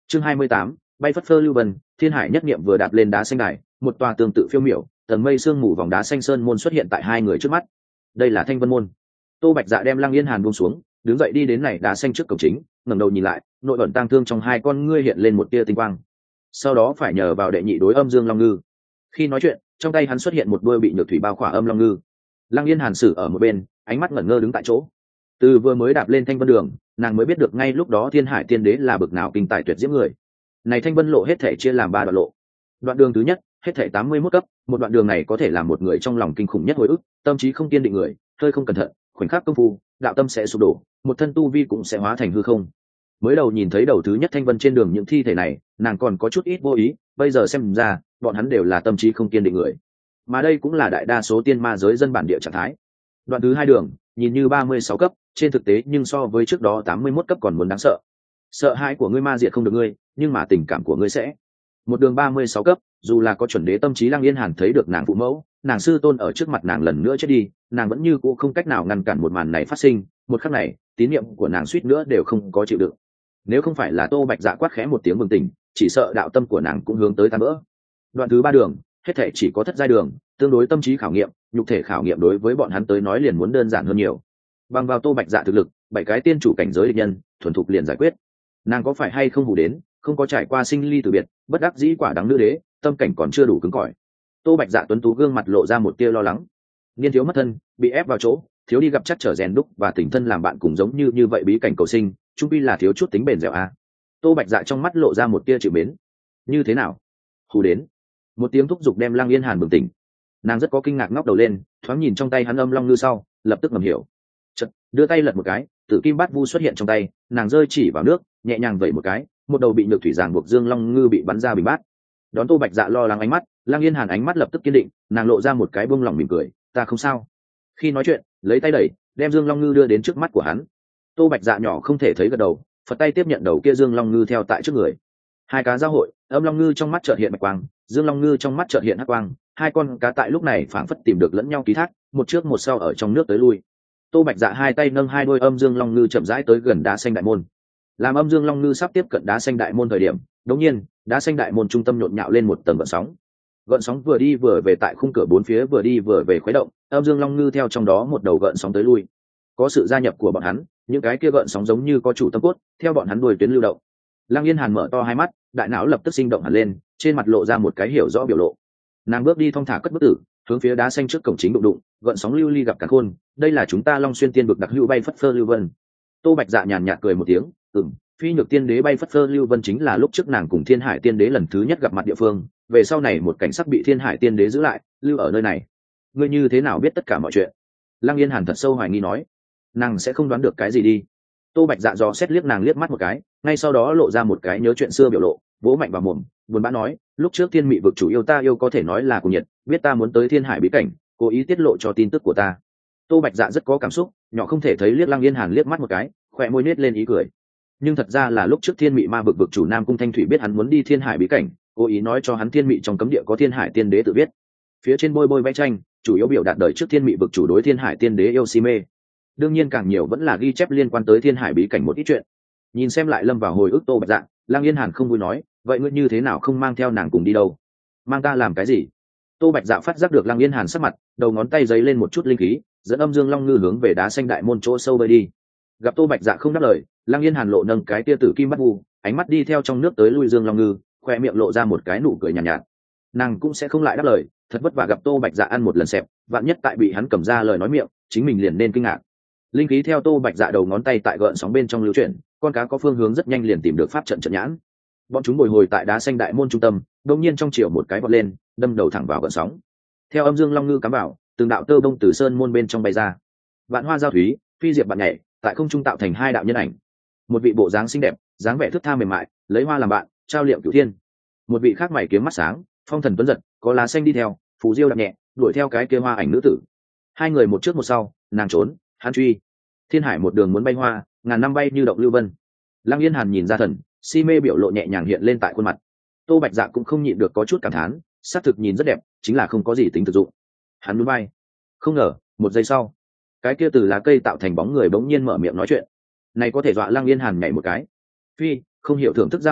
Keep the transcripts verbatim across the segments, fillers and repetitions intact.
Chương hai mươi tám, bay phất phơ lưu vân. Thiên Hải nhất niệm vừa đạp lên đá xanh đài, một tòa tương tự phiêu miểu, tầng mây sương mù vòng đá xanh sơn môn xuất hiện tại hai người trước mắt. Đây là Thanh Vân môn. Tô Bạch Dạ đem Lăng Yên Hàn buông xuống, đứng dậy đi đến này đá xanh trước cổng chính, ngẩng đầu nhìn lại, nội ẩn tang thương trong hai con ngươi hiện lên một tia tinh quang. Sau đó phải nhờ vào đệ nhị đối âm dương long ngư. Khi nói chuyện, trong tay hắn xuất hiện một đuôi bị nhược thủy bao khỏa âm long ngư. Lăng Yên Hàn xử ở một bên, ánh mắt ngẩn ngơ đứng tại chỗ. Từ vừa mới đạp lên Thanh Vân đường, nàng mới biết được ngay lúc đó Thiên Hải Tiên Đế là bực nào kinh tài tuyệt diễm người. Này Thanh Vân lộ hết thể chia làm ba đoạn lộ. Đoạn đường thứ nhất, hết thể tám mươi mốt cấp, một đoạn đường này có thể làm một người trong lòng kinh khủng nhất hồi ức, tâm trí không kiên định người, hơi không cẩn thận, khoảnh khắc công phu, đạo tâm sẽ sụp đổ, một thân tu vi cũng sẽ hóa thành hư không. Mới đầu nhìn thấy đầu thứ nhất Thanh Vân trên đường những thi thể này, nàng còn có chút ít vô ý, bây giờ xem ra, bọn hắn đều là tâm trí không kiên định người. Mà đây cũng là đại đa số tiên ma giới dân bản địa trạng thái. Đoạn thứ hai đường, nhìn như ba mươi sáu cấp, trên thực tế nhưng so với trước đó tám mươi mốt cấp còn muốn đáng sợ. Sợ hãi của ngươi ma diệt không được ngươi, nhưng mà tình cảm của ngươi sẽ. Một đường ba mươi sáu cấp, dù là có chuẩn đế tâm trí Lăng Yên Hàn thấy được nàng phụ mẫu, nàng sư tôn ở trước mặt nàng lần nữa chết đi, nàng vẫn như cũ không cách nào ngăn cản một màn này phát sinh, một khắc này, tín niệm của nàng suýt nữa đều không có chịu đựng. Nếu không phải là Tô Bạch Dạ quát khẽ một tiếng bừng tỉnh, chỉ sợ đạo tâm của nàng cũng hướng tới tan vỡ. Đoạn thứ ba đường, hết thể chỉ có thất giai đường, tương đối tâm trí khảo nghiệm, nhục thể khảo nghiệm đối với bọn hắn tới nói liền muốn đơn giản hơn nhiều. Bằng vào Tô Bạch Dạ thực lực, bảy cái tiên chủ cảnh giới địch nhân, thuần thục liền giải quyết. Nàng có phải hay không hù đến, không có trải qua sinh ly từ biệt, bất đắc dĩ quả đắng nữ đế, tâm cảnh còn chưa đủ cứng cỏi. Tô Bạch Dạ tuấn tú gương mặt lộ ra một tia lo lắng. Niên thiếu mất thân, bị ép vào chỗ, thiếu đi gặp chắc trở rèn đúc và tình thân làm bạn cùng giống như như vậy bí cảnh cầu sinh, chung quy là thiếu chút tính bền dẻo a. Tô Bạch Dạ trong mắt lộ ra một tia chịu mến. Như thế nào? Hù đến. Một tiếng thúc giục đem Lăng Yên Hàn bừng tỉnh. Nàng rất có kinh ngạc ngóc đầu lên, thoáng nhìn trong tay hắn âm long ngư sau, lập tức ngầm hiểu. Chợt, đưa tay lật một cái, tử kim bát vu xuất hiện trong tay, nàng rơi chỉ vào nước, nhẹ nhàng vẩy một cái, một đầu bị nhược thủy giảng buộc dương long ngư bị bắn ra bình bát. Đón Tô Bạch Dạ lo lắng ánh mắt, Lăng Yên Hàn ánh mắt lập tức kiên định, nàng lộ ra một cái buông lỏng mỉm cười, ta không sao. Khi nói chuyện, lấy tay đẩy, đem dương long ngư đưa đến trước mắt của hắn. Tô Bạch Dạ nhỏ không thể thấy gật đầu, phật tay tiếp nhận đầu kia dương long ngư theo tại trước người. Hai cá giao hội, âm long ngư trong mắt chợt hiện bạch quang, dương long ngư trong mắt chợt hiện hắc quang, hai con cá tại lúc này phảng phất tìm được lẫn nhau ký thác, một trước một sau ở trong nước tới lui. Tô Bạch Dạ hai tay nâng hai đôi âm dương long ngư chậm rãi tới gần đá xanh đại môn. Làm âm dương long ngư sắp tiếp cận đá xanh đại môn thời điểm, đột nhiên, đá xanh đại môn trung tâm nhộn nhạo lên một tầng gợn sóng. Gợn sóng vừa đi vừa về tại khung cửa bốn phía vừa đi vừa về khuấy động, âm dương long ngư theo trong đó một đầu gợn sóng tới lui. Có sự gia nhập của bọn hắn, những cái kia gợn sóng giống như có chủ tâm cốt, theo bọn hắn đuôi tuyến lưu động. Lăng Yên Hàn mở to hai mắt, đại não lập tức sinh động hẳn lên, trên mặt lộ ra một cái hiểu rõ biểu lộ. Nàng bước đi thong thả cất bước tử, hướng phía đá xanh trước cổng chính đụng đụng, gợn sóng lưu ly gặp cả khôn, đây là chúng ta Long Xuyên Tiên vực đặc hữu bay phất phơ lưu vân. Tô Bạch Dạ nhàn nhạt cười một tiếng, ừm, phi nhược tiên đế bay phất phơ lưu vân chính là lúc trước nàng cùng Thiên Hải Tiên đế lần thứ nhất gặp mặt địa phương, về sau này một cảnh sắc bị Thiên Hải Tiên đế giữ lại, lưu ở nơi này. Ngươi như thế nào biết tất cả mọi chuyện? Lăng Yên Hàn thật sâu hoài nghi nói, nàng sẽ không đoán được cái gì đi. Tô Bạch Dạ dò xét liếc nàng liếc mắt một cái, ngay sau đó lộ ra một cái nhớ chuyện xưa biểu lộ, vỗ mạnh vào mồm, buồn bã nói, lúc trước Thiên Mị vực chủ yêu ta yêu có thể nói là cùng nhiệt, biết ta muốn tới Thiên Hải bí cảnh, cố ý tiết lộ cho tin tức của ta. Tô Bạch Dạ rất có cảm xúc, nhỏ không thể thấy liếc Lăng Yên Hàn liếc mắt một cái, khỏe môi nết lên ý cười. Nhưng thật ra là lúc trước Thiên Mị ma vực vực chủ Nam Cung Thanh Thủy biết hắn muốn đi Thiên Hải bí cảnh, cố ý nói cho hắn Thiên Mị trong cấm địa có Thiên Hải Tiên đế tự biết. Phía trên bôi bôi vẽ tranh, chủ yếu biểu đạt đời trước Thiên Mị vực chủ đối Thiên Hải Tiên đế yêu si mê. Đương nhiên càng nhiều vẫn là ghi chép liên quan tới Thiên Hải bí cảnh một ít chuyện. Nhìn xem lại lâm vào hồi ức Tô Bạch Dạ, Lăng Yên Hàn không vui nói, vậy ngươi như thế nào không mang theo nàng cùng đi đâu? Mang ta làm cái gì? Tô Bạch Dạ phát giác được Lăng Yên Hàn sắc mặt, đầu ngón tay giấy lên một chút linh khí, dẫn âm dương long ngư hướng về đá xanh đại môn chỗ sâu bơi đi. Gặp Tô Bạch Dạ không đáp lời, Lăng Yên Hàn lộ nâng cái tia tử kim bắt vu, ánh mắt đi theo trong nước tới lui dương long ngư, khoe miệng lộ ra một cái nụ cười nhàn nhạt, nhạt. Nàng cũng sẽ không lại đáp lời, thật vất vả gặp Tô Bạch Dạ ăn một lần xẹp, vạn nhất tại bị hắn cầm ra lời nói miệng, chính mình liền nên kinh ngạc. Linh khí theo Tô Bạch Dạ đầu ngón tay tại gợn sóng bên trong lưu chuyển, con cá có phương hướng rất nhanh liền tìm được pháp trận trận nhãn. Bọn chúng bồi hồi tại đá xanh đại môn trung tâm, đột nhiên trong chiều một cái vọt lên, đâm đầu thẳng vào gợn sóng. Theo âm dương long ngư cắm vào, từng đạo tơ bông từ sơn môn bên trong bay ra. Vạn hoa giao thúy, phi diệp bạn nhảy, tại không trung tạo thành hai đạo nhân ảnh. Một vị bộ dáng xinh đẹp, dáng vẻ thướt tha mềm mại, lấy hoa làm bạn, trao liệm cửu thiên. Một vị khác mày kiếm mắt sáng, phong thần tuấn giật, có lá xanh đi theo, phù diêu đạp nhẹ, đuổi theo cái kia hoa ảnh nữ tử. Hai người một trước một sau, nàng trốn, hắn truy. Thiên Hải một đường muốn bay hoa, ngàn năm bay như động lưu vân. Lăng Yên Hàn nhìn ra thần, si mê biểu lộ nhẹ nhàng hiện lên tại khuôn mặt. Tô Bạch Dạ cũng không nhịn được có chút cảm thán, xác thực nhìn rất đẹp, chính là không có gì tính thực dụng. Hắn núi bay. Không ngờ, một giây sau, cái kia từ lá cây tạo thành bóng người bỗng nhiên mở miệng nói chuyện. Này có thể dọa Lăng Yên Hàn nhảy một cái. Phi, không hiểu thưởng thức ra hỏa,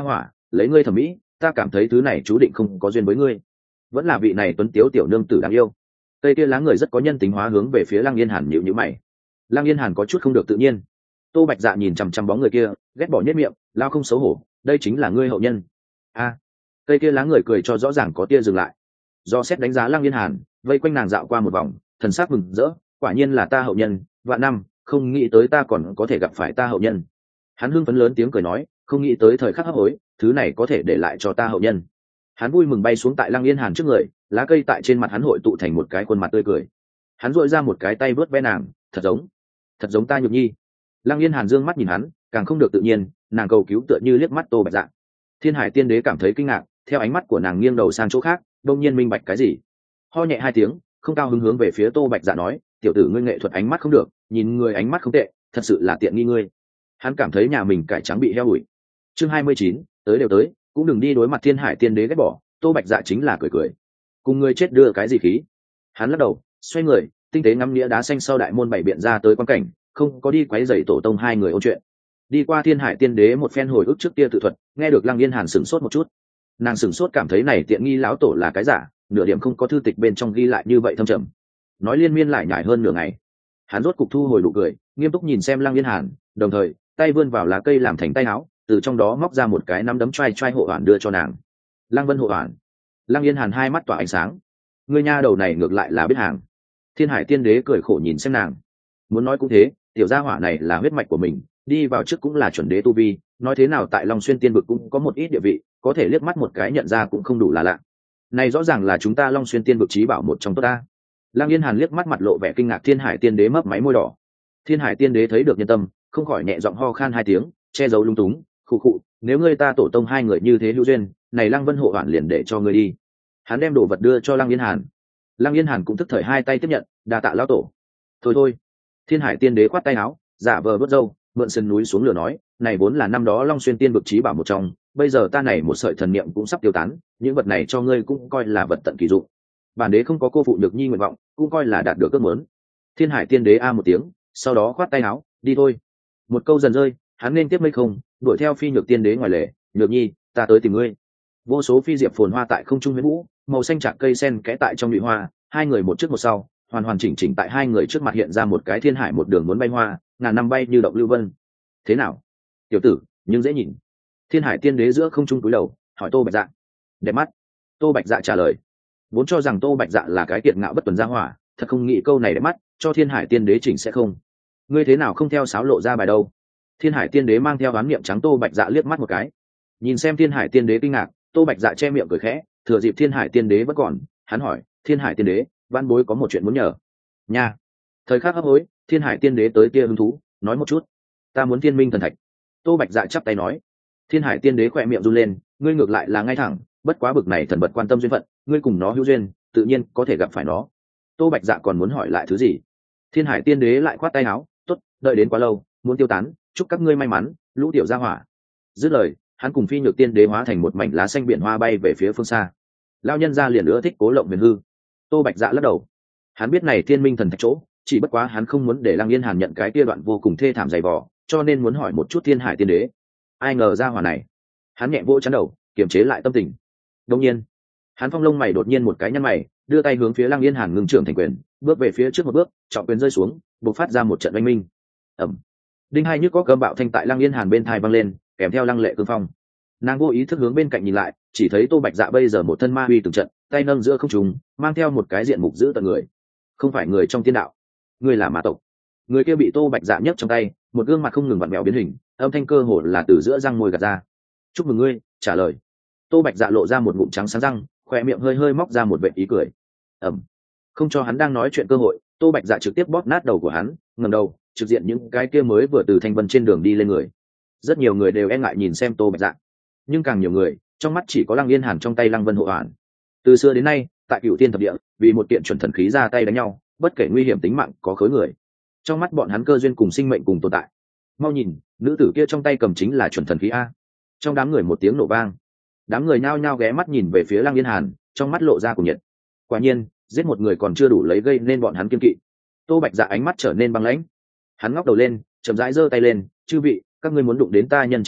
lấy ngươi thẩm mỹ ta cảm thấy thứ này chú định không có duyên với ngươi, vẫn là vị này tuấn tiếu tiểu nương tử đáng yêu. Cây kia lá người rất có nhân tính hóa hướng về phía Lăng Yên Hàn nhịu nhữ mày. Lăng Yên Hàn có chút không được tự nhiên. Tô Bạch Dạ nhìn chằm chằm bóng người kia, ghét bỏ nhất miệng, lao không xấu hổ, đây chính là ngươi hậu nhân. A, cây kia lá người cười cho rõ ràng có tia dừng lại. Do xét đánh giá Lăng Yên Hàn, vây quanh nàng dạo qua một vòng, thần sắc mừng rỡ, quả nhiên là ta hậu nhân, vạn năm, không nghĩ tới ta còn có thể gặp phải ta hậu nhân. Hắn hưng phấn lớn tiếng cười nói, không nghĩ tới thời khắc hấp hối, thứ này có thể để lại cho ta hậu nhân. Hắn vui mừng bay xuống tại Lăng Yên Hàn trước người, lá cây tại trên mặt hắn hội tụ thành một cái khuôn mặt tươi cười. Hắn duỗi ra một cái tay vớt ve nàng, thật giống, thật giống ta Nhược Nhi. Lăng Yên Hàn dương mắt nhìn hắn, càng không được tự nhiên, nàng cầu cứu tựa như liếc mắt Tô Bạch Dạ. Thiên Hải Tiên Đế cảm thấy kinh ngạc, theo ánh mắt của nàng nghiêng đầu sang chỗ khác, đông nhiên minh bạch cái gì. Ho nhẹ hai tiếng, không cao hứng hướng về phía Tô Bạch Dạ nói, tiểu tử ngươi nghệ thuật ánh mắt không được, nhìn người ánh mắt không tệ, thật sự là tiện nghi ngươi. Hắn cảm thấy nhà mình cải trắng bị heo ủi. Chương hai mươi chín, tới đều tới, cũng đừng đi đối mặt Thiên Hải Tiên Đế ghét bỏ. Tô Bạch Dạ chính là cười cười, cùng ngươi chết đưa cái gì khí. Hắn lắc đầu, xoay người, tinh tế ngắm nghĩa đá xanh sau đại môn bảy biện ra tới quan cảnh, không có đi quấy rầy tổ tông hai người ôn chuyện. Đi qua Thiên Hải Tiên Đế một phen hồi ức trước kia tự thuật, nghe được Lăng Yên Hàn sửng sốt một chút. Nàng sửng sốt cảm thấy này tiện nghi lão tổ là cái giả, nửa điểm không có thư tịch bên trong ghi lại như vậy thâm trầm. Nói liên miên lại nhải hơn nửa ngày, hắn rốt cục thu hồi nụ cười, nghiêm túc nhìn xem Lăng Yên Hàn, đồng thời tay vươn vào lá cây làm thành tay áo, từ trong đó móc ra một cái nắm đấm trai trai hộ hoàn đưa cho nàng. Lăng Vân hộ hoàn. Lăng Yên Hàn hai mắt tỏa ánh sáng, người nha đầu này ngược lại là biết hàng. Thiên Hải Tiên Đế cười khổ nhìn xem nàng, muốn nói cũng thế, tiểu gia hỏa này là huyết mạch của mình, đi vào trước cũng là chuẩn đế tu vi, nói thế nào tại Long Xuyên Tiên vực cũng có một ít địa vị, có thể liếc mắt một cái nhận ra cũng không đủ là lạ. Này rõ ràng là chúng ta Long Xuyên Tiên vực chí bảo một trong tốt ta. Lăng Yên Hàn liếc mắt mặt lộ vẻ kinh ngạc, Thiên Hải Tiên Đế mấp máy môi đỏ. Thiên Hải Tiên Đế thấy được nhân tâm, không khỏi nhẹ giọng ho khan hai tiếng, che giấu lung túng, khụ khụ, nếu ngươi ta tổ tông hai người như thế hữu duyên, này Lăng Vân hộ hoàn liền để cho ngươi đi. Hắn đem đồ vật đưa cho Lăng Yên Hàn. Lăng Yên Hàn cũng tức thời hai tay tiếp nhận, đa tạ lão tổ. Thôi thôi. Thiên Hải Tiên Đế khoát tay áo, giả vờ vớt râu, mượn sườn núi xuống lửa nói, này vốn là năm đó Long Xuyên Tiên vực chí bảo một trong, bây giờ ta này một sợi thần niệm cũng sắp tiêu tán, những vật này cho ngươi cũng coi là vật tận kỳ dụng. Bản đế không có cô phụ Nhược Nhi nguyện vọng, cũng coi là đạt được ước muốn. Thiên Hải Tiên Đế a một tiếng, sau đó khoát tay áo, đi thôi. Một câu dần rơi, hắn nên tiếp mây không, đuổi theo Phi Nhược Tiên Đế ngoài lề, Nhược Nhi, ta tới tìm ngươi. Vô số phi diệp phồn hoa tại không trung huyễn vũ, màu xanh chạc cây sen kẽ tại trong nhụy hoa, hai người một trước một sau, hoàn hoàn chỉnh chỉnh tại hai người trước mặt hiện ra một cái thiên hải một đường muốn bay hoa, ngàn năm bay như động lưu vân. Thế nào, tiểu tử, nhưng dễ nhìn. Thiên Hải Tiên Đế giữa không trung cúi đầu hỏi Tô Bạch Dạ. Đẹp mắt. Tô Bạch Dạ trả lời. Vốn cho rằng Tô Bạch Dạ là cái kiệt ngạo bất tuần gia hỏa, thật không nghĩ câu này đẹp mắt, cho Thiên Hải Tiên Đế chỉnh sẽ không. Ngươi thế nào không theo sáo lộ ra bài đâu? Thiên Hải Tiên Đế mang theo ám niệm trắng Tô Bạch Dạ liếc mắt một cái. Nhìn xem Thiên Hải Tiên Đế kinh ngạc, Tô Bạch Dạ che miệng cười khẽ, thừa dịp Thiên Hải Tiên Đế vẫn còn, hắn hỏi, Thiên Hải Tiên Đế, văn bối có một chuyện muốn nhờ. Nha. Thời khắc hấp hối, Thiên Hải Tiên Đế tới tia hứng thú, nói một chút. Ta muốn Thiên Minh thần thạch. Tô Bạch Dạ chắp tay nói. Thiên Hải Tiên Đế khỏe miệng run lên, ngươi ngược lại là ngay thẳng, bất quá bực này thần bật quan tâm duyên phận, ngươi cùng nó hữu duyên, tự nhiên có thể gặp phải nó. Tô Bạch Dạ còn muốn hỏi lại thứ gì? Thiên Hải Tiên Đế lại khoát tay áo, tốt, đợi đến quá lâu, muốn tiêu tán, chúc các ngươi may mắn, lũ tiểu gia hỏa. Dứt lời, hắn cùng Phi Nhược Tiên Đế hóa thành một mảnh lá xanh biển hoa bay về phía phương xa. Lão nhân gia liền nữa thích cố lộng huyền hư. Tô Bạch Dạ lắc đầu, hắn biết này Thiên Minh thần thạch chỗ, chỉ bất quá hắn không muốn để Lăng Yên Hàn nhận cái kia đoạn vô cùng thê thảm dày vò, cho nên muốn hỏi một chút Thiên Hải Tiên Đế. Ai ngờ ra hỏa này, hắn nhẹ vỗ chán đầu, kiềm chế lại tâm tình. Đột nhiên, hắn phong lông mày đột nhiên một cái nhăn mày, đưa tay hướng phía Lăng Yên Hàn ngưng trưởng thành quyền, bước về phía trước một bước, trọng quyền rơi xuống, bộc phát ra một trận oanh minh. Ầm. Đinh hai nhức có cơm bạo thanh tại Lăng Yên Hàn bên tai vang lên, kèm theo lăng lệ cương phong. Nàng vô ý thức hướng bên cạnh nhìn lại, chỉ thấy Tô Bạch Dạ bây giờ một thân ma uy từng trận, tay nâng giữa không trung, mang theo một cái diện mục giữ tận người. Không phải người trong tiên đạo, người là ma tộc. Người kia bị Tô Bạch Dạ nhấc trong tay, một gương mặt không ngừng vặn vẹo biến hình, âm thanh cơ hồ là từ giữa răng môi gạt ra. Chúc mừng ngươi, trả lời. Tô Bạch Dạ lộ ra một ngụm trắng sáng răng, khoe miệng hơi hơi móc ra một vệt ý cười. Ẩm. Không cho hắn đang nói chuyện cơ hội, Tô Bạch Dạ trực tiếp bóp nát đầu của hắn, ngẩng đầu, trực diện những cái kia mới vừa từ thanh vân trên đường đi lên người. Rất nhiều người đều e ngại nhìn xem Tô Bạch Dạ, nhưng càng nhiều người, trong mắt chỉ có Lăng Yên Hàn trong tay Lăng Vân hộ hoàn. Từ xưa đến nay, tại Cửu Tiên thập địa, vì một kiện chuẩn thần khí ra tay đánh nhau, bất kể nguy hiểm tính mạng có khối người. Trong mắt bọn hắn cơ duyên cùng sinh mệnh cùng tồn tại. Mau nhìn, nữ tử kia trong tay cầm chính là chuẩn thần khí a. Trong đám người một tiếng nổ vang, đám người nhao nhao ghé mắt nhìn về phía Lăng Yên Hàn, trong mắt lộ ra cuồng nhiệt. Quả nhiên, giết một người còn chưa đủ lấy gây nên bọn hắn kiên kỵ. Tô Bạch Dạ ánh mắt trở nên băng lãnh, hắn ngóc đầu lên, chậm rãi giơ tay lên, chư vị, các ngươi muốn đụng đến ta nhân chi trước,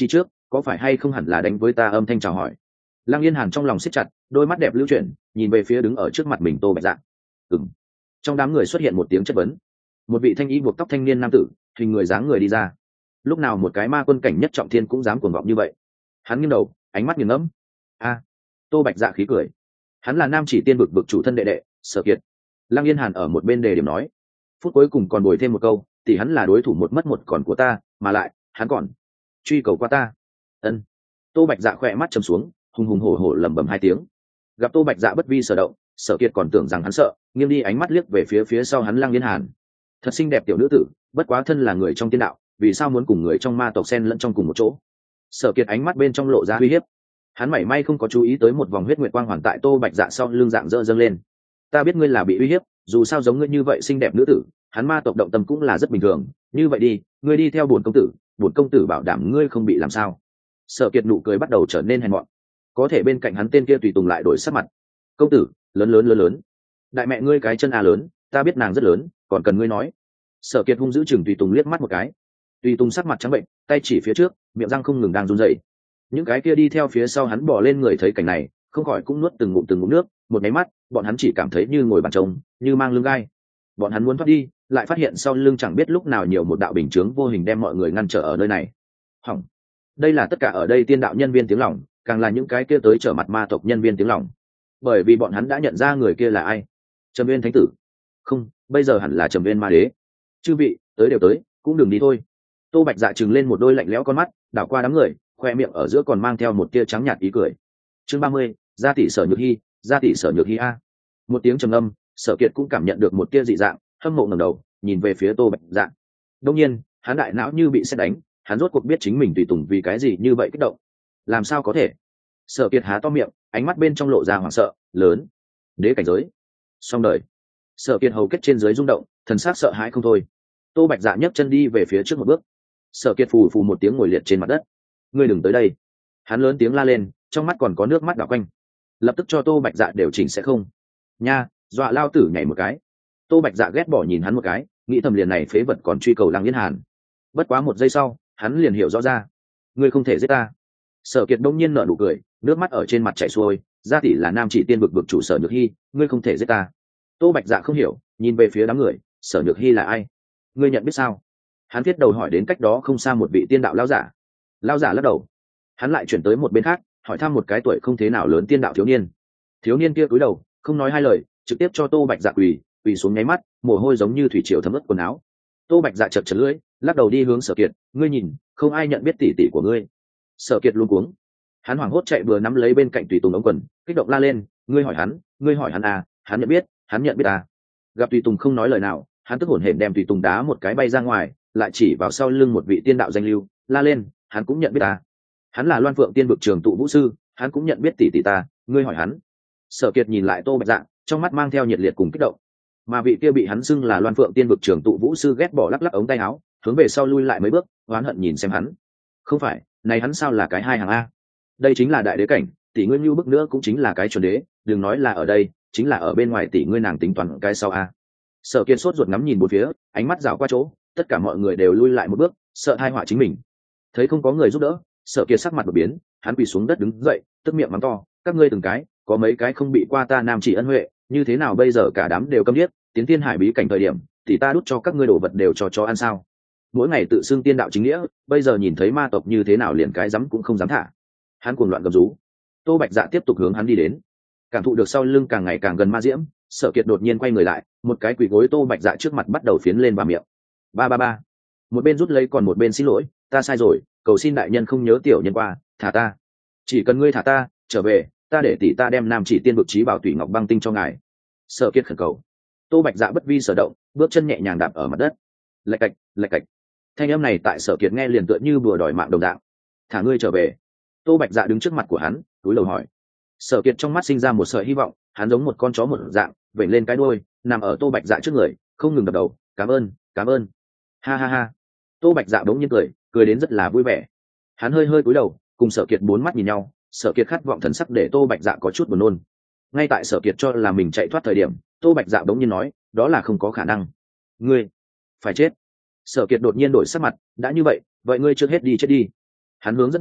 có phải hay không hẳn là đánh với ta, âm thanh chào hỏi. Lăng Yên Hàn trong lòng siết chặt, đôi mắt đẹp lưu chuyển, nhìn về phía đứng ở trước mặt mình Tô Bạch Dạ. Ừm. Trong đám người xuất hiện một tiếng chất vấn. Một vị thanh y buộc tóc thanh niên nam tử, hình người dáng người đi ra. Lúc nào một cái ma quân cảnh nhất trọng thiên cũng dám cuồng vọng như vậy? Hắn nghiêng đầu, ánh mắt nghiền ngẫm. A. Tô Bạch Dạ khí cười. Hắn là Nam Chỉ Tiên vực vực chủ thân đệ đệ, Sở Kiệt. Lăng Yên Hàn ở một bên đề điểm nói. Phút cuối cùng còn bồi thêm một câu, thì hắn là đối thủ một mất một còn của ta, mà lại, hắn còn truy cầu qua ta. Ân. Tô Bạch Dạ khỏe mắt trầm xuống, hùng hùng hổ hổ lẩm bẩm hai tiếng. Gặp Tô Bạch Dạ bất vi sở động, Sở Kiệt còn tưởng rằng hắn sợ, nghiêng đi ánh mắt liếc về phía phía sau hắn Lăng Yên Hàn. Thật xinh đẹp tiểu nữ tử, bất quá thân là người trong tiên đạo, vì sao muốn cùng người trong ma tộc xen lẫn trong cùng một chỗ? Sở Kiệt ánh mắt bên trong lộ ra uy hiếp. Hắn mảy may không có chú ý tới một vòng huyết nguyệt quang hoàn tại Tô Bạch Dạ sau lưng dạng dơ dâng lên. Ta biết ngươi là bị uy hiếp, dù sao giống ngươi như vậy xinh đẹp nữ tử, hắn ma tộc động tâm cũng là rất bình thường. Như vậy đi, ngươi đi theo bổn công tử, bổn công tử bảo đảm ngươi không bị làm sao. Sở Kiệt nụ cười bắt đầu trở nên hèn mọn. Có thể bên cạnh hắn tên kia tùy tùng lại đổi sắc mặt. Công tử, lớn lớn lớn lớn, đại mẹ ngươi cái chân a lớn, ta biết nàng rất lớn, còn cần ngươi nói. Sở Kiệt hung dữ chừng tùy tùng liếc mắt một cái. Tùy tùng sắc mặt trắng bệnh, tay chỉ phía trước, miệng răng không ngừng đang run rẩy. Những cái kia đi theo phía sau hắn bỏ lên người thấy cảnh này, không khỏi cũng nuốt từng ngụm từng ngụm nước. Một máy mắt, bọn hắn chỉ cảm thấy như ngồi bàn trông, như mang lưng gai. Bọn hắn muốn thoát đi, lại phát hiện sau lưng chẳng biết lúc nào nhiều một đạo bình chướng vô hình đem mọi người ngăn trở ở nơi này. Hỏng. Đây là tất cả ở đây tiên đạo nhân viên tiếng lòng, càng là những cái kia tới trở mặt ma tộc nhân viên tiếng lòng. Bởi vì bọn hắn đã nhận ra người kia là ai. Trầm Viên Thánh Tử. Không, bây giờ hẳn là Trầm Viên Ma Đế. Chư vị, tới đều tới, cũng đừng đi thôi. Tô Bạch Dạ trừng lên một đôi lạnh lẽo con mắt, đảo qua đám người, khoe miệng ở giữa còn mang theo một tia trắng nhạt ý cười. Chương ba mươi, gia tỷ Sở Nhược Hi, gia tỷ Sở Nhược Hi a. Một tiếng trầm âm, Sở Kiệt cũng cảm nhận được một tia dị dạng, hâm mộ ngẩng đầu, nhìn về phía Tô Bạch Dạ. Đương nhiên, hắn đại não như bị sét đánh, hắn rốt cuộc biết chính mình tùy tùng vì cái gì như vậy kích động. Làm sao có thể? Sở Kiệt há to miệng, ánh mắt bên trong lộ ra hoảng sợ, lớn. Đế cảnh giới. Xong đời. Sở Kiệt hầu kết trên dưới rung động, thần sắc sợ hãi không thôi. Tô Bạch Dạ nhấc chân đi về phía trước một bước. Sở Kiệt phù phù một tiếng ngồi liệt trên mặt đất. Ngươi đừng tới đây. Hắn lớn tiếng la lên, trong mắt còn có nước mắt đảo quanh. Lập tức cho Tô Bạch Dạ điều chỉnh sẽ không. Nha, dọa lao tử nhảy một cái. Tô Bạch Dạ ghét bỏ nhìn hắn một cái, nghĩ thầm liền này phế vật còn truy cầu Lăng Yên Hàn. Bất quá một giây sau, hắn liền hiểu rõ ra. Ngươi không thể giết ta. Sở Kiệt đông nhiên nở nụ cười, nước mắt ở trên mặt chảy xuôi. Gia tỷ là Nam Chỉ Tiên vực vực chủ Sở Nhược Hi, ngươi không thể giết ta. Tô Bạch Dạ không hiểu, nhìn về phía đám người, Sở Nhược Hi là ai? Ngươi nhận biết sao? Hắn thiết đầu hỏi đến cách đó không xa một vị tiên đạo lão giả. Lão giả lắc đầu. Hắn lại chuyển tới một bên khác, hỏi thăm một cái tuổi không thế nào lớn tiên đạo thiếu niên. Thiếu niên kia cúi đầu, không nói hai lời, trực tiếp cho Tô Bạch Dạ quỳ, quỳ xuống nháy mắt, mồ hôi giống như thủy triều thấm ướt quần áo. Tô Bạch Dạ chật chật lưỡi, lắc đầu đi hướng Sở Kiệt, ngươi nhìn, không ai nhận biết tỷ tỷ của ngươi. Sở Kiệt luống cuống. Hắn hoảng hốt chạy vừa nắm lấy bên cạnh tùy tùng ống quần, kích động la lên, ngươi hỏi hắn, ngươi hỏi hắn à, hắn nhận biết, hắn nhận biết ta. Gặp tùy tùng không nói lời nào, hắn tức hổn hển đem tùy tùng đá một cái bay ra ngoài, lại chỉ vào sau lưng một vị tiên đạo danh lưu, la lên, hắn cũng nhận biết ta. Hắn là Loan Phượng Tiên vực trường tụ vũ sư, hắn cũng nhận biết tỷ tỷ ta, ngươi hỏi hắn. Sở Kiệt nhìn lại Tô Bạch Dạ, trong mắt mang theo nhiệt liệt cùng kích động. Mà vị kia bị hắn xưng là Loan Phượng Tiên vực trường tụ vũ sư ghét bỏ lắc lắc ống tay áo, hướng về sau lui lại mấy bước, oán hận nhìn xem hắn. Không phải, này hắn sao là cái hai hàng a? Đây chính là đại đế cảnh, tỷ ngươi như bức nữa cũng chính là cái chuẩn đế, đừng nói là ở đây, chính là ở bên ngoài tỷ ngươi nàng tính toán cái sau a. Sở Kiệt sốt ruột ngắm nhìn bốn phía, ánh mắt dạo qua chỗ, tất cả mọi người đều lui lại một bước, sợ hai họa chính mình. Thấy không có người giúp đỡ, Sở Kiệt sắc mặt đột biến, hắn quỳ xuống đất đứng dậy, tức miệng mắng to, các ngươi từng cái, có mấy cái không bị qua ta Nam Chỉ ân huệ, như thế nào bây giờ cả đám đều câm điếc, tiến tiên hải bí cảnh thời điểm, thì ta đút cho các ngươi đồ vật đều cho chó ăn sao? Mỗi ngày tự xưng tiên đạo chính nghĩa, bây giờ nhìn thấy ma tộc như thế nào liền cái dám cũng không dám thả. Hắn cuồng loạn gầm rú. Tô Bạch Dạ tiếp tục hướng hắn đi đến, cảm thụ được sau lưng càng ngày càng gần ma diễm, Sở Kiệt đột nhiên quay người lại, một cái quỳ gối Tô Bạch Dạ trước mặt bắt đầu phiến lên vào miệng. Ba ba ba. Một bên rút lấy còn một bên xin lỗi, ta sai rồi, cầu xin đại nhân không nhớ tiểu nhân qua, thả ta. Chỉ cần ngươi thả ta, trở về, ta để tỷ ta đem Nam Chỉ Tiên vực chí bảo Tủy Ngọc Băng Tinh cho ngài. Sở Kiệt khẩn cầu. Tô Bạch Dạ bất vi sở động, bước chân nhẹ nhàng đạp ở mặt đất. Lạch cạch, lạch cạch. Thanh âm này tại Sở Kiệt nghe liền tựa như bùa đòi mạng đồng dạng. Thả ngươi trở về. Tô Bạch Dạ đứng trước mặt của hắn, cúi đầu hỏi. Sở Kiệt trong mắt sinh ra một sợi hy vọng, hắn giống một con chó một dạng, vểnh lên cái đuôi, nằm ở Tô Bạch Dạ trước người, không ngừng đập đầu, cảm ơn, cảm ơn. Ha ha ha. Tô Bạch Dạ bỗng nhiên cười, cười đến rất là vui vẻ. Hắn hơi hơi cúi đầu, cùng Sở Kiệt bốn mắt nhìn nhau, Sở Kiệt khát vọng thần sắc để Tô Bạch Dạ có chút buồn nôn. Ngay tại Sở Kiệt cho là mình chạy thoát thời điểm, Tô Bạch Dạ bỗng nhiên nói, đó là không có khả năng. Ngươi phải chết. Sở Kiệt đột nhiên đổi sắc mặt, đã như vậy, vậy ngươi trước hết đi chết đi. Hắn hướng dẫn từng bước,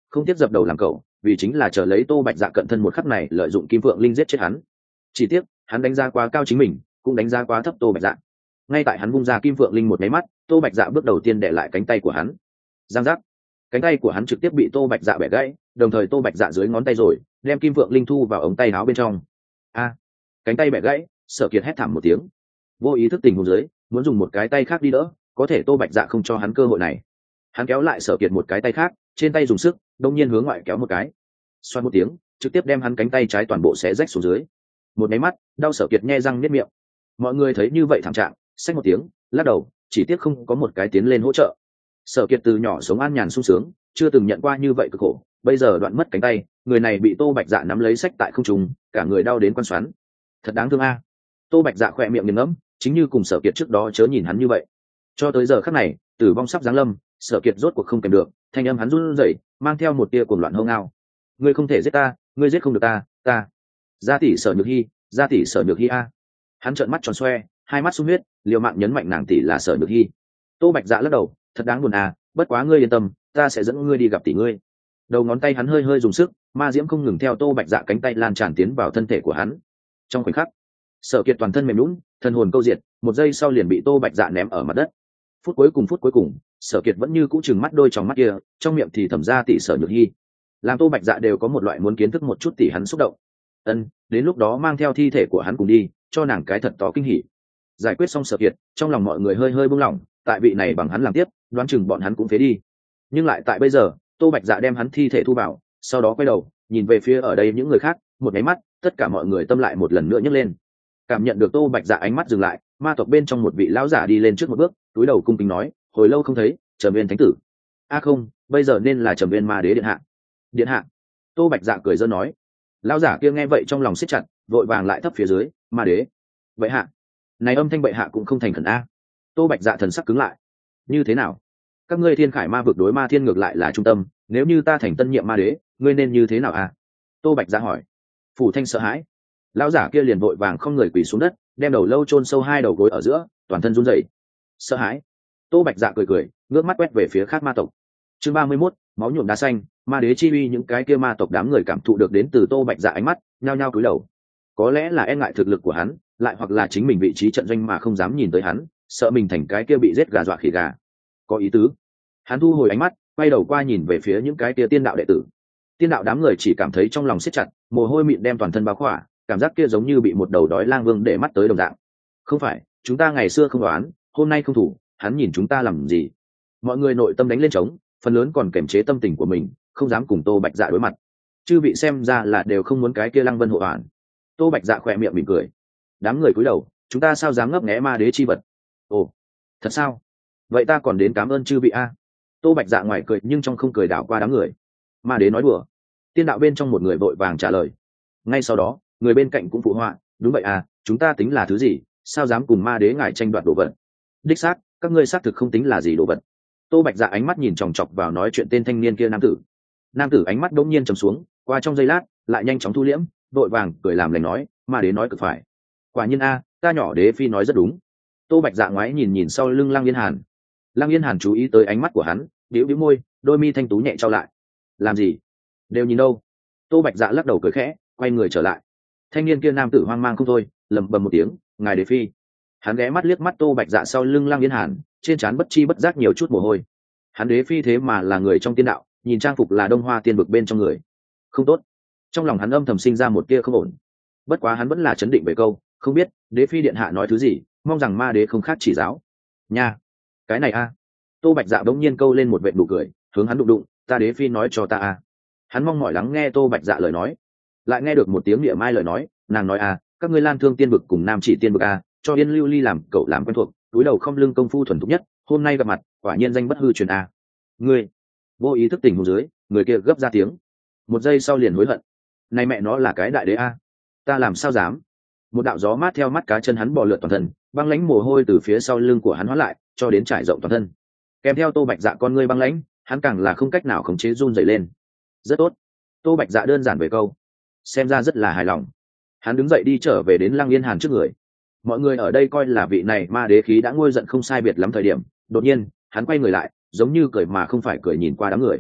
không tiếc dập đầu làm cậu, vì chính là chờ lấy Tô Bạch Dạ cận thân một khắc này lợi dụng kim phượng linh giết chết hắn. Chỉ tiếc hắn đánh giá quá cao chính mình, cũng đánh giá quá thấp Tô Bạch Dạ. Ngay tại hắn vung ra kim phượng linh một máy mắt, Tô Bạch Dạ bước đầu tiên để lại cánh tay của hắn. Giang giác, cánh tay của hắn trực tiếp bị Tô Bạch Dạ bẻ gãy, đồng thời Tô Bạch Dạ dưới ngón tay rồi đem kim phượng linh thu vào ống tay áo bên trong. A, cánh tay bẻ gãy, Sở Kiệt hét thảm một tiếng. Vô ý thức tình huống dưới, muốn dùng một cái tay khác đi đỡ, có thể Tô Bạch Dạ không cho hắn cơ hội này. Hắn kéo lại Sở Kiệt một cái tay khác, trên tay dùng sức, đông nhiên hướng ngoại kéo một cái. Xoan một tiếng, trực tiếp đem hắn cánh tay trái toàn bộ xé rách xuống dưới. Một máy mắt, đau Sở Kiệt nhe răng niết miệng. Mọi người thấy như vậy thảm trạng, xách một tiếng, lắc đầu, chỉ tiếc không có một cái tiến lên hỗ trợ. Sở Kiệt từ nhỏ sống an nhàn sung sướng, chưa từng nhận qua như vậy cực khổ, bây giờ đoạn mất cánh tay, người này bị Tô Bạch Dạ nắm lấy xách tại không trung, cả người đau đến quan xoắn. Thật đáng thương a. Tô Bạch Dạ khỏe miệng nghiền ngẫm, chính như cùng Sở Kiệt trước đó chớ nhìn hắn như vậy. Cho tới giờ khắc này, tử vong sắp giáng lâm, Sở Kiệt rốt cuộc không kèm được, thanh âm hắn run rẩy, mang theo một tia cuồng loạn hông ngao. Ngươi không thể giết ta, ngươi giết không được ta, ta. Gia tỷ Sở Nhược Hi, gia tỷ Sở Nhược Hi a. Hắn trợn mắt tròn xoe, hai mắt sung huyết, liều mạng nhấn mạnh nàng tỷ là Sở Nhược Hi. Tô Bạch Dạ lắc đầu, thật đáng buồn à, bất quá ngươi yên tâm, ta sẽ dẫn ngươi đi gặp tỷ ngươi. Đầu ngón tay hắn hơi hơi dùng sức, ma diễm không ngừng theo Tô Bạch Dạ cánh tay lan tràn tiến vào thân thể của hắn. Trong khoảnh khắc, Sở Kiệt toàn thân mềm nhũn, thân hồn câu diệt, một giây sau liền bị Tô Bạch Dạ ném ở mặt đất. Phút cuối cùng phút cuối cùng, Sở Kiệt vẫn như cũ chừng mắt đôi tròng mắt kia, trong miệng thì thầm ra tỷ Sở Nhược Hi. Làm Tô Bạch Dạ đều có một loại muốn kiến thức một chút tỷ hắn xúc động. Ân, đến lúc đó mang theo thi thể của hắn cùng đi, cho nàng cái thật to kinh hỉ. Giải quyết xong Sở Kiệt, trong lòng mọi người hơi hơi buông lỏng, tại vị này bằng hắn làm tiếp, đoán chừng bọn hắn cũng phế đi. Nhưng lại tại bây giờ, Tô Bạch Dạ đem hắn thi thể thu vào, sau đó quay đầu nhìn về phía ở đây những người khác, một cái mắt, tất cả mọi người tâm lại một lần nữa nhấc lên. Cảm nhận được Tô Bạch Dạ ánh mắt dừng lại, ma tộc bên trong một vị lão giả đi lên trước một bước, cúi đầu cung kính nói, hồi lâu không thấy, Trầm Viên thánh tử. A không, bây giờ nên là Trầm Viên ma đế điện hạ. Điện hạ. Tô Bạch Dạ cười giỡn nói. Lão giả kia nghe vậy trong lòng siết chặt, vội vàng lại thấp phía dưới, ma đế. Vậy hạ. Này âm thanh bệ hạ cũng không thành khẩn a. Tô Bạch Dạ thần sắc cứng lại. Như thế nào? Các ngươi Thiên Khải ma vực đối ma thiên ngược lại là trung tâm, nếu như ta thành tân nhiệm ma đế, ngươi nên như thế nào a? Tô Bạch Dạ hỏi. Phủ Thanh sợ hãi. Lão giả kia liền vội vàng không người quỳ xuống đất, đem đầu lâu chôn sâu hai đầu gối ở giữa, toàn thân run rẩy. Sợ hãi. Tô Bạch Dạ cười cười, ngước mắt quét về phía khác ma tộc. Chương ba mươi mốt, máu nhuộm đá xanh, ma đế chi uy. Những cái kia ma tộc đám người cảm thụ được đến từ Tô Bạch Dạ ánh mắt, nhao nhao cúi đầu. Có lẽ là e ngại thực lực của hắn, lại hoặc là chính mình vị trí trận doanh mà không dám nhìn tới hắn, sợ mình thành cái kia bị giết gà dọa khỉ gà. Có ý tứ. Hắn thu hồi ánh mắt, quay đầu qua nhìn về phía những cái kia tiên đạo đệ tử. Tiên đạo đám người chỉ cảm thấy trong lòng siết chặt, mồ hôi mịn đem toàn thân bao khỏa, cảm giác kia giống như bị một đầu đói lang vương để mắt tới đồng dạng. Không phải, chúng ta ngày xưa không đoán, hôm nay không thủ, hắn nhìn chúng ta làm gì? Mọi người nội tâm đánh lên trống, phần lớn còn kiềm chế tâm tình của mình, không dám cùng Tô Bạch Dạ đối mặt. Chư vị xem ra là đều không muốn cái kia Lăng Vân hộ hoàn. Tô Bạch Dạ khỏe miệng mỉm cười. Đám người cúi đầu, chúng ta sao dám ngấp nghé ma đế chi vật? Ồ, thật sao? Vậy ta còn đến cảm ơn chư vị a. Tô Bạch Dạ ngoài cười nhưng trong không cười đảo qua đám người. Ma đế nói đùa. Tiên đạo bên trong một người vội vàng trả lời. Ngay sau đó, người bên cạnh cũng phụ họa, đúng vậy à, chúng ta tính là thứ gì, sao dám cùng ma đế ngài tranh đoạt đồ vật? Đích xác, các ngươi xác thực không tính là gì đồ vật. Tô Bạch Dạ ánh mắt nhìn chòng chọc vào nói chuyện tên thanh niên kia nam tử. Nam tử ánh mắt đống nhiên trầm xuống, qua trong giây lát, lại nhanh chóng thu liễm, vội vàng cười làm lành nói, ma đế nói cực phải. Quả nhiên a, ta nhỏ đế phi nói rất đúng. Tô Bạch Dạ ngoái nhìn nhìn sau lưng Lăng Yên Hàn. Lăng Yên Hàn chú ý tới ánh mắt của hắn, bĩu bĩu môi, đôi mi thanh tú nhẹ trao lại. Làm gì? Đều nhìn đâu? Tô Bạch Dạ lắc đầu cười khẽ, quay người trở lại. Thanh niên kia nam tử hoang mang không thôi, lẩm bẩm một tiếng, ngài đế phi. Hắn ghé mắt liếc mắt Tô Bạch Dạ sau lưng Lăng Yên Hàn, trên trán bất chi bất giác nhiều chút mồ hôi. Hắn đế phi thế mà là người trong tiên đạo, nhìn trang phục là Đông Hoa tiên vực bên trong người. Không tốt. Trong lòng hắn âm thầm sinh ra một tia không ổn. Bất quá hắn vẫn là chấn định về câu, không biết đế phi điện hạ nói thứ gì, mong rằng ma đế không khác chỉ giáo. Nha, cái này a. Tô Bạch Dạ bỗng nhiên câu lên một vệt nụ cười, hướng hắn đụng đụng, ta đế phi nói cho ta a. Hắn mong mỏi lắng nghe Tô Bạch Dạ lời nói, lại nghe được một tiếng địa mai lời nói, nàng nói a, các ngươi Lan Thương tiên vực cùng Nam Chỉ tiên vực a, cho Yên Lưu Ly làm cậu làm quen thuộc, túi đầu không lưng công phu thuần thục nhất, hôm nay gặp mặt, quả nhiên danh bất hư truyền a. Ngươi, vô ý thức tình huống dưới, người kia gấp ra tiếng, một giây sau liền hối hận, này mẹ nó là cái đại đế a, ta làm sao dám? Một đạo gió mát theo mắt cá chân hắn bò lượn toàn thân, băng lãnh mồ hôi từ phía sau lưng của hắn hóa lại, cho đến trải rộng toàn thân. Kèm theo Tô Bạch Dạ con ngươi băng lãnh, hắn càng là không cách nào khống chế run rẩy lên. Rất tốt. Tô Bạch Dạ đơn giản về câu, xem ra rất là hài lòng. Hắn đứng dậy đi trở về đến Lăng Yên Hàn trước người. Mọi người ở đây coi là vị này ma đế khí đã nguôi giận không sai biệt lắm thời điểm, đột nhiên hắn quay người lại, giống như cười mà không phải cười nhìn qua đám người.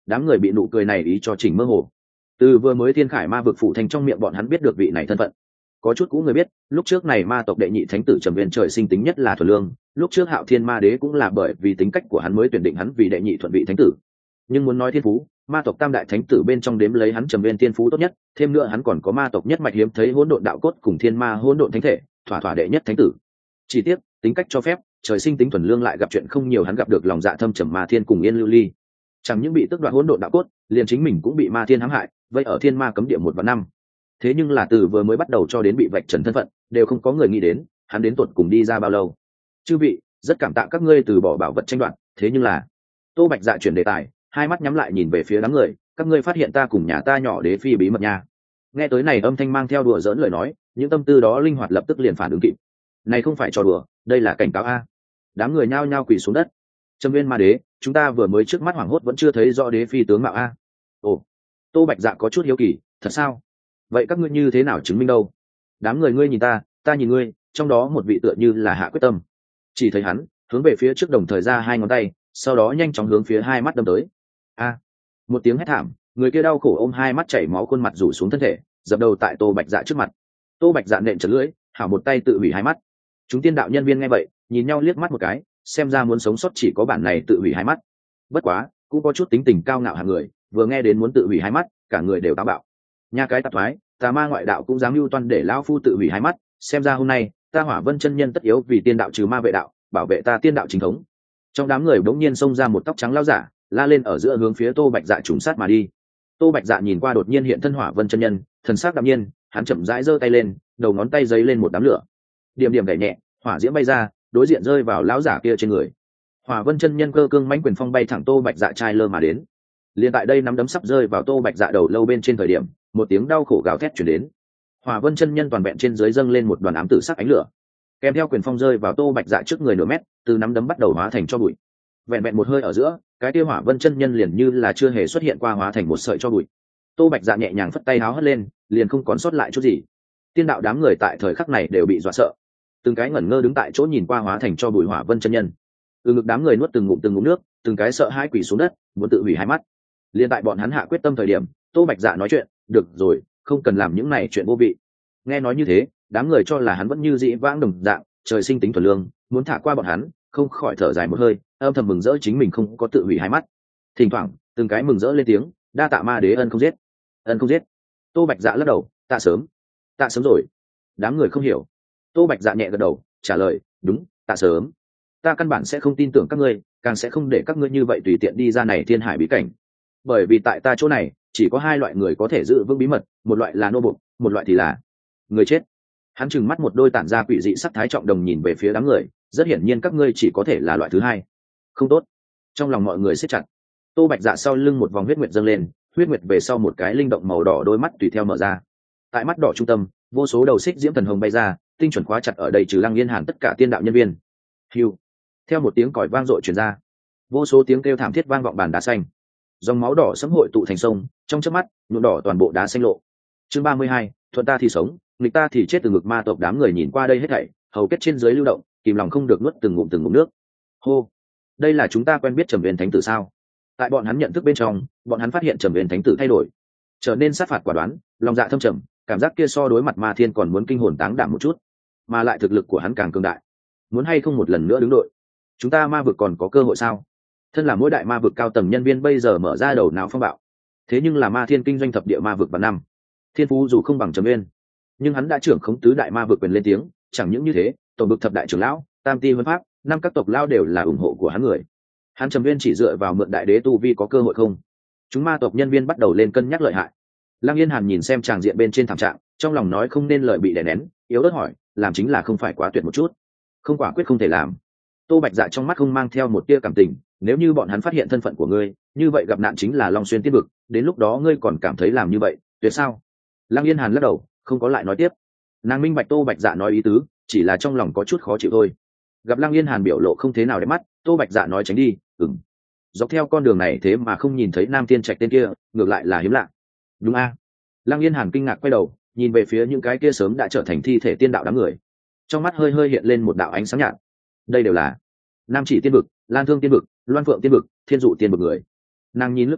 Đám người bị nụ cười này ý cho chỉnh mơ hồ. Từ vừa mới thiên khải ma vực phủ thành trong miệng bọn hắn biết được vị này thân phận. Có chút cũ người biết, lúc trước này ma tộc đệ nhị thánh tử Trầm Viên trời sinh tính nhất là thuần lương, lúc trước Hạo Thiên Ma Đế cũng là bởi vì tính cách của hắn mới tuyển định hắn vì đệ nhị thuận vị thánh tử. Nhưng muốn nói thiên phú, ma tộc tam đại thánh tử bên trong đếm lấy hắn Trầm Viên thiên phú tốt nhất, thêm nữa hắn còn có ma tộc nhất mạch hiếm thấy hỗn độn đạo cốt cùng thiên ma hỗn độn thánh thể, thỏa thỏa đệ nhất thánh tử. Chỉ tiếc, tính cách cho phép, trời sinh tính thuần lương lại gặp chuyện không nhiều, hắn gặp được lòng dạ thâm trầm ma thiên cùng Yên Lưu Ly. Chẳng những bị tước đoạt hỗn độn đạo cốt, liền chính mình cũng bị ma thiên hãm hại, vậy ở thiên ma cấm địa một và năm. Thế nhưng là từ vừa mới bắt đầu cho đến bị vạch trần thân phận, đều không có người nghĩ đến hắn đến tuột cùng đi ra bao lâu. Chư vị, rất cảm tạ các ngươi từ bỏ bảo vật tranh đoạt, thế nhưng là Tô Bạch Dạ chuyển đề tài, hai mắt nhắm lại nhìn về phía đám người, các ngươi phát hiện ta cùng nhà ta nhỏ đế phi bí mật nha. Nghe tới này âm thanh mang theo đùa giỡn lời nói, những tâm tư đó linh hoạt lập tức liền phản ứng kịp. Này không phải trò đùa, đây là cảnh cáo a. Đám người nhao nhao quỳ xuống đất. Trầm Viên Ma Đế, chúng ta vừa mới trước mắt hoảng hốt vẫn chưa thấy rõ đế phi tướng mạo a. Ồ, Tô Bạch Dạ có chút hiếu kỳ, thật sao? Vậy các ngươi như thế nào chứng minh đâu? Đám người ngươi nhìn ta, ta nhìn ngươi, trong đó một vị tựa như là hạ quyết tâm. Chỉ thấy hắn hướng về phía trước đồng thời ra hai ngón tay, sau đó nhanh chóng hướng phía hai mắt đâm tới. A! Một tiếng hét thảm, người kia đau khổ ôm hai mắt chảy máu, khuôn mặt rủ xuống thân thể, dập đầu tại Tô Bạch Dạ trước mặt. Tô Bạch Dạ nện chật lưỡi, hảo một tay tự hủy hai mắt. Chúng tiên đạo nhân viên nghe vậy, nhìn nhau liếc mắt một cái, xem ra muốn sống sót chỉ có bản này tự hủy hai mắt. Bất quá, cũng có chút tính tình cao ngạo hạng người, vừa nghe đến muốn tự hủy hai mắt, cả người đều táo bạo. Nhà cái tạp thoái, tà ma ngoại đạo cũng dám mưu toan để lão phu tự hủy hai mắt, xem ra hôm nay ta Hỏa Vân chân nhân tất yếu vì tiên đạo trừ ma vệ đạo, bảo vệ ta tiên đạo chính thống. Trong đám người bỗng nhiên xông ra một tóc trắng lão giả, la lên ở giữa hướng phía Tô Bạch Dạ trùng sát mà đi. Tô Bạch Dạ nhìn qua đột nhiên hiện thân Hỏa Vân chân nhân, thần sắc đạm nhiên, hắn chậm rãi giơ tay lên, đầu ngón tay giấy lên một đám lửa. Điểm điểm đẩy nhẹ, hỏa diễm bay ra, đối diện rơi vào lão giả kia trên người. Hỏa Vân chân nhân cơ cương mãnh quyền phong bay thẳng Tô Bạch Dạ trai lơ mà đến. Liên tại đây nắm đấm sắp rơi vào Tô Bạch Dạ đầu lâu bên trên thời điểm, một tiếng đau khổ gào thét truyền đến. Hỏa Vân chân nhân toàn vẹn trên dưới dâng lên một đoàn ám tử sắc ánh lửa, kèm theo quyền phong rơi vào Tô Bạch Dạ trước người nửa mét, từ nắm đấm bắt đầu hóa thành cho bụi. Vẹn vẹn một hơi ở giữa, cái kia Hỏa Vân chân nhân liền như là chưa hề xuất hiện qua, hóa thành một sợi cho bụi. Tô Bạch Dạ nhẹ nhàng phất tay háo hất lên, liền không còn sót lại chút gì. Tiên đạo đám người tại thời khắc này đều bị dọa sợ, từng cái ngẩn ngơ đứng tại chỗ nhìn qua hóa thành cho bụi Hỏa Vân chân nhân. Từ ngực đám người nuốt từng ngụm từng ngụm nước, từng cái sợ hãi quỳ xuống đất, muốn tự hủy hai mắt. Liên tại bọn hắn hạ quyết tâm thời điểm, Tô Bạch Dạ nói chuyện, được rồi, không cần làm những này chuyện vô vị. Nghe nói như thế, đám người cho là hắn vẫn như dĩ vãng đồng dạng, trời sinh tính thuần lương, muốn thả qua bọn hắn, không khỏi thở dài một hơi, âm thầm mừng rỡ chính mình không có tự hủy hai mắt. Thỉnh thoảng, từng cái mừng rỡ lên tiếng, đa tạ ma đế ân không giết, ân không giết. Tô Bạch Dạ lắc đầu, tạ sớm, tạ sớm rồi. Đám người không hiểu. Tô Bạch Dạ nhẹ gật đầu, trả lời, đúng, tạ sớm. Ta căn bản sẽ không tin tưởng các ngươi, càng sẽ không để các ngươi như vậy tùy tiện đi ra này thiên hải bí cảnh. Bởi vì tại ta chỗ này chỉ có hai loại người có thể giữ vững bí mật, một loại là nô bộc, một loại thì là người chết. Hắn trừng mắt một đôi tản ra quỷ dị sắc thái trọng đồng nhìn về phía đám người, rất hiển nhiên các ngươi chỉ có thể là loại thứ hai. Không tốt. Trong lòng mọi người siết chặt. Tô Bạch Dạ sau lưng một vòng huyết nguyệt dâng lên, huyết nguyệt về sau một cái linh động màu đỏ, đôi mắt tùy theo mở ra. Tại mắt đỏ trung tâm, vô số đầu xích diễm thần hồng bay ra, tinh chuẩn khóa chặt ở đây trừ Lăng Yên Hàn tất cả tiên đạo nhân viên. Hưu. Theo một tiếng còi vang dội truyền ra, vô số tiếng kêu thảm thiết vang vọng bàn đá xanh. Dòng máu đỏ sẫm hội tụ thành sông, trong chớp mắt nhuộm đỏ toàn bộ đá xanh lộ. Chương ba mươi hai, thuận ta thì sống, nghịch ta thì chết. Từ ngực ma tộc đám người nhìn qua đây hết thảy, hầu kết trên dưới lưu động, kìm lòng không được nuốt từng ngụm từng ngụm nước. Hô, đây là chúng ta quen biết Trầm Viên thánh tử sao? Tại bọn hắn nhận thức bên trong, bọn hắn phát hiện Trầm Viên thánh tử thay đổi, trở nên sát phạt quả đoán, lòng dạ thâm trầm, cảm giác kia so đối mặt ma thiên còn muốn kinh hồn táng đảm một chút, mà lại thực lực của hắn càng cường đại. Muốn hay không một lần nữa đứng đội? Chúng ta ma vực còn có cơ hội sao? Thân là mỗi đại ma vực cao tầng nhân viên bây giờ mở ra đầu não phong bạo. Thế nhưng là ma thiên kinh doanh thập địa ma vực và năm thiên phú dù không bằng Trầm Viên, nhưng hắn đã trưởng khống tứ đại ma vực quyền lên tiếng. Chẳng những như thế, tổng vực thập đại trưởng lão, tam ti huấn pháp, năm các tộc lao đều là ủng hộ của hắn người. Hắn Trầm Viên chỉ dựa vào mượn đại đế tu vi có cơ hội không? Chúng ma tộc nhân viên bắt đầu lên cân nhắc lợi hại. Lăng Yên Hàn nhìn xem tràng diện bên trên thảm trạng, trong lòng nói không nên lời bị đè nén, yếu ớt hỏi, làm chính là không phải quá tuyệt một chút? Không, quả quyết không thể làm. Tô Bạch Dạ trong mắt không mang theo một tia cảm tình, nếu như bọn hắn phát hiện thân phận của ngươi, như vậy gặp nạn chính là Long Xuyên tiên vực, đến lúc đó ngươi còn cảm thấy làm như vậy tuyệt sao? Lăng Yên Hàn lắc đầu, không có lại nói tiếp. Nàng minh bạch Tô Bạch Dạ nói ý tứ, chỉ là trong lòng có chút khó chịu thôi. Gặp Lăng Yên Hàn biểu lộ không thế nào đẹp mắt, Tô Bạch Dạ nói tránh đi. Ừm, dọc theo con đường này thế mà không nhìn thấy Nam Tiên Trạch tên kia, ngược lại là hiếm lạ. Đúng a? À? Lăng Yên Hàn kinh ngạc quay đầu, nhìn về phía những cái kia sớm đã trở thành thi thể tiên đạo đám người, trong mắt hơi hơi hiện lên một đạo ánh sáng nhạt. Đây đều là Nam Chỉ tiên vực, Lan Thương tiên vực, Loan Phượng tiên vực, Thiên Dụ tiên vực người. Nàng nhìn lướt qua,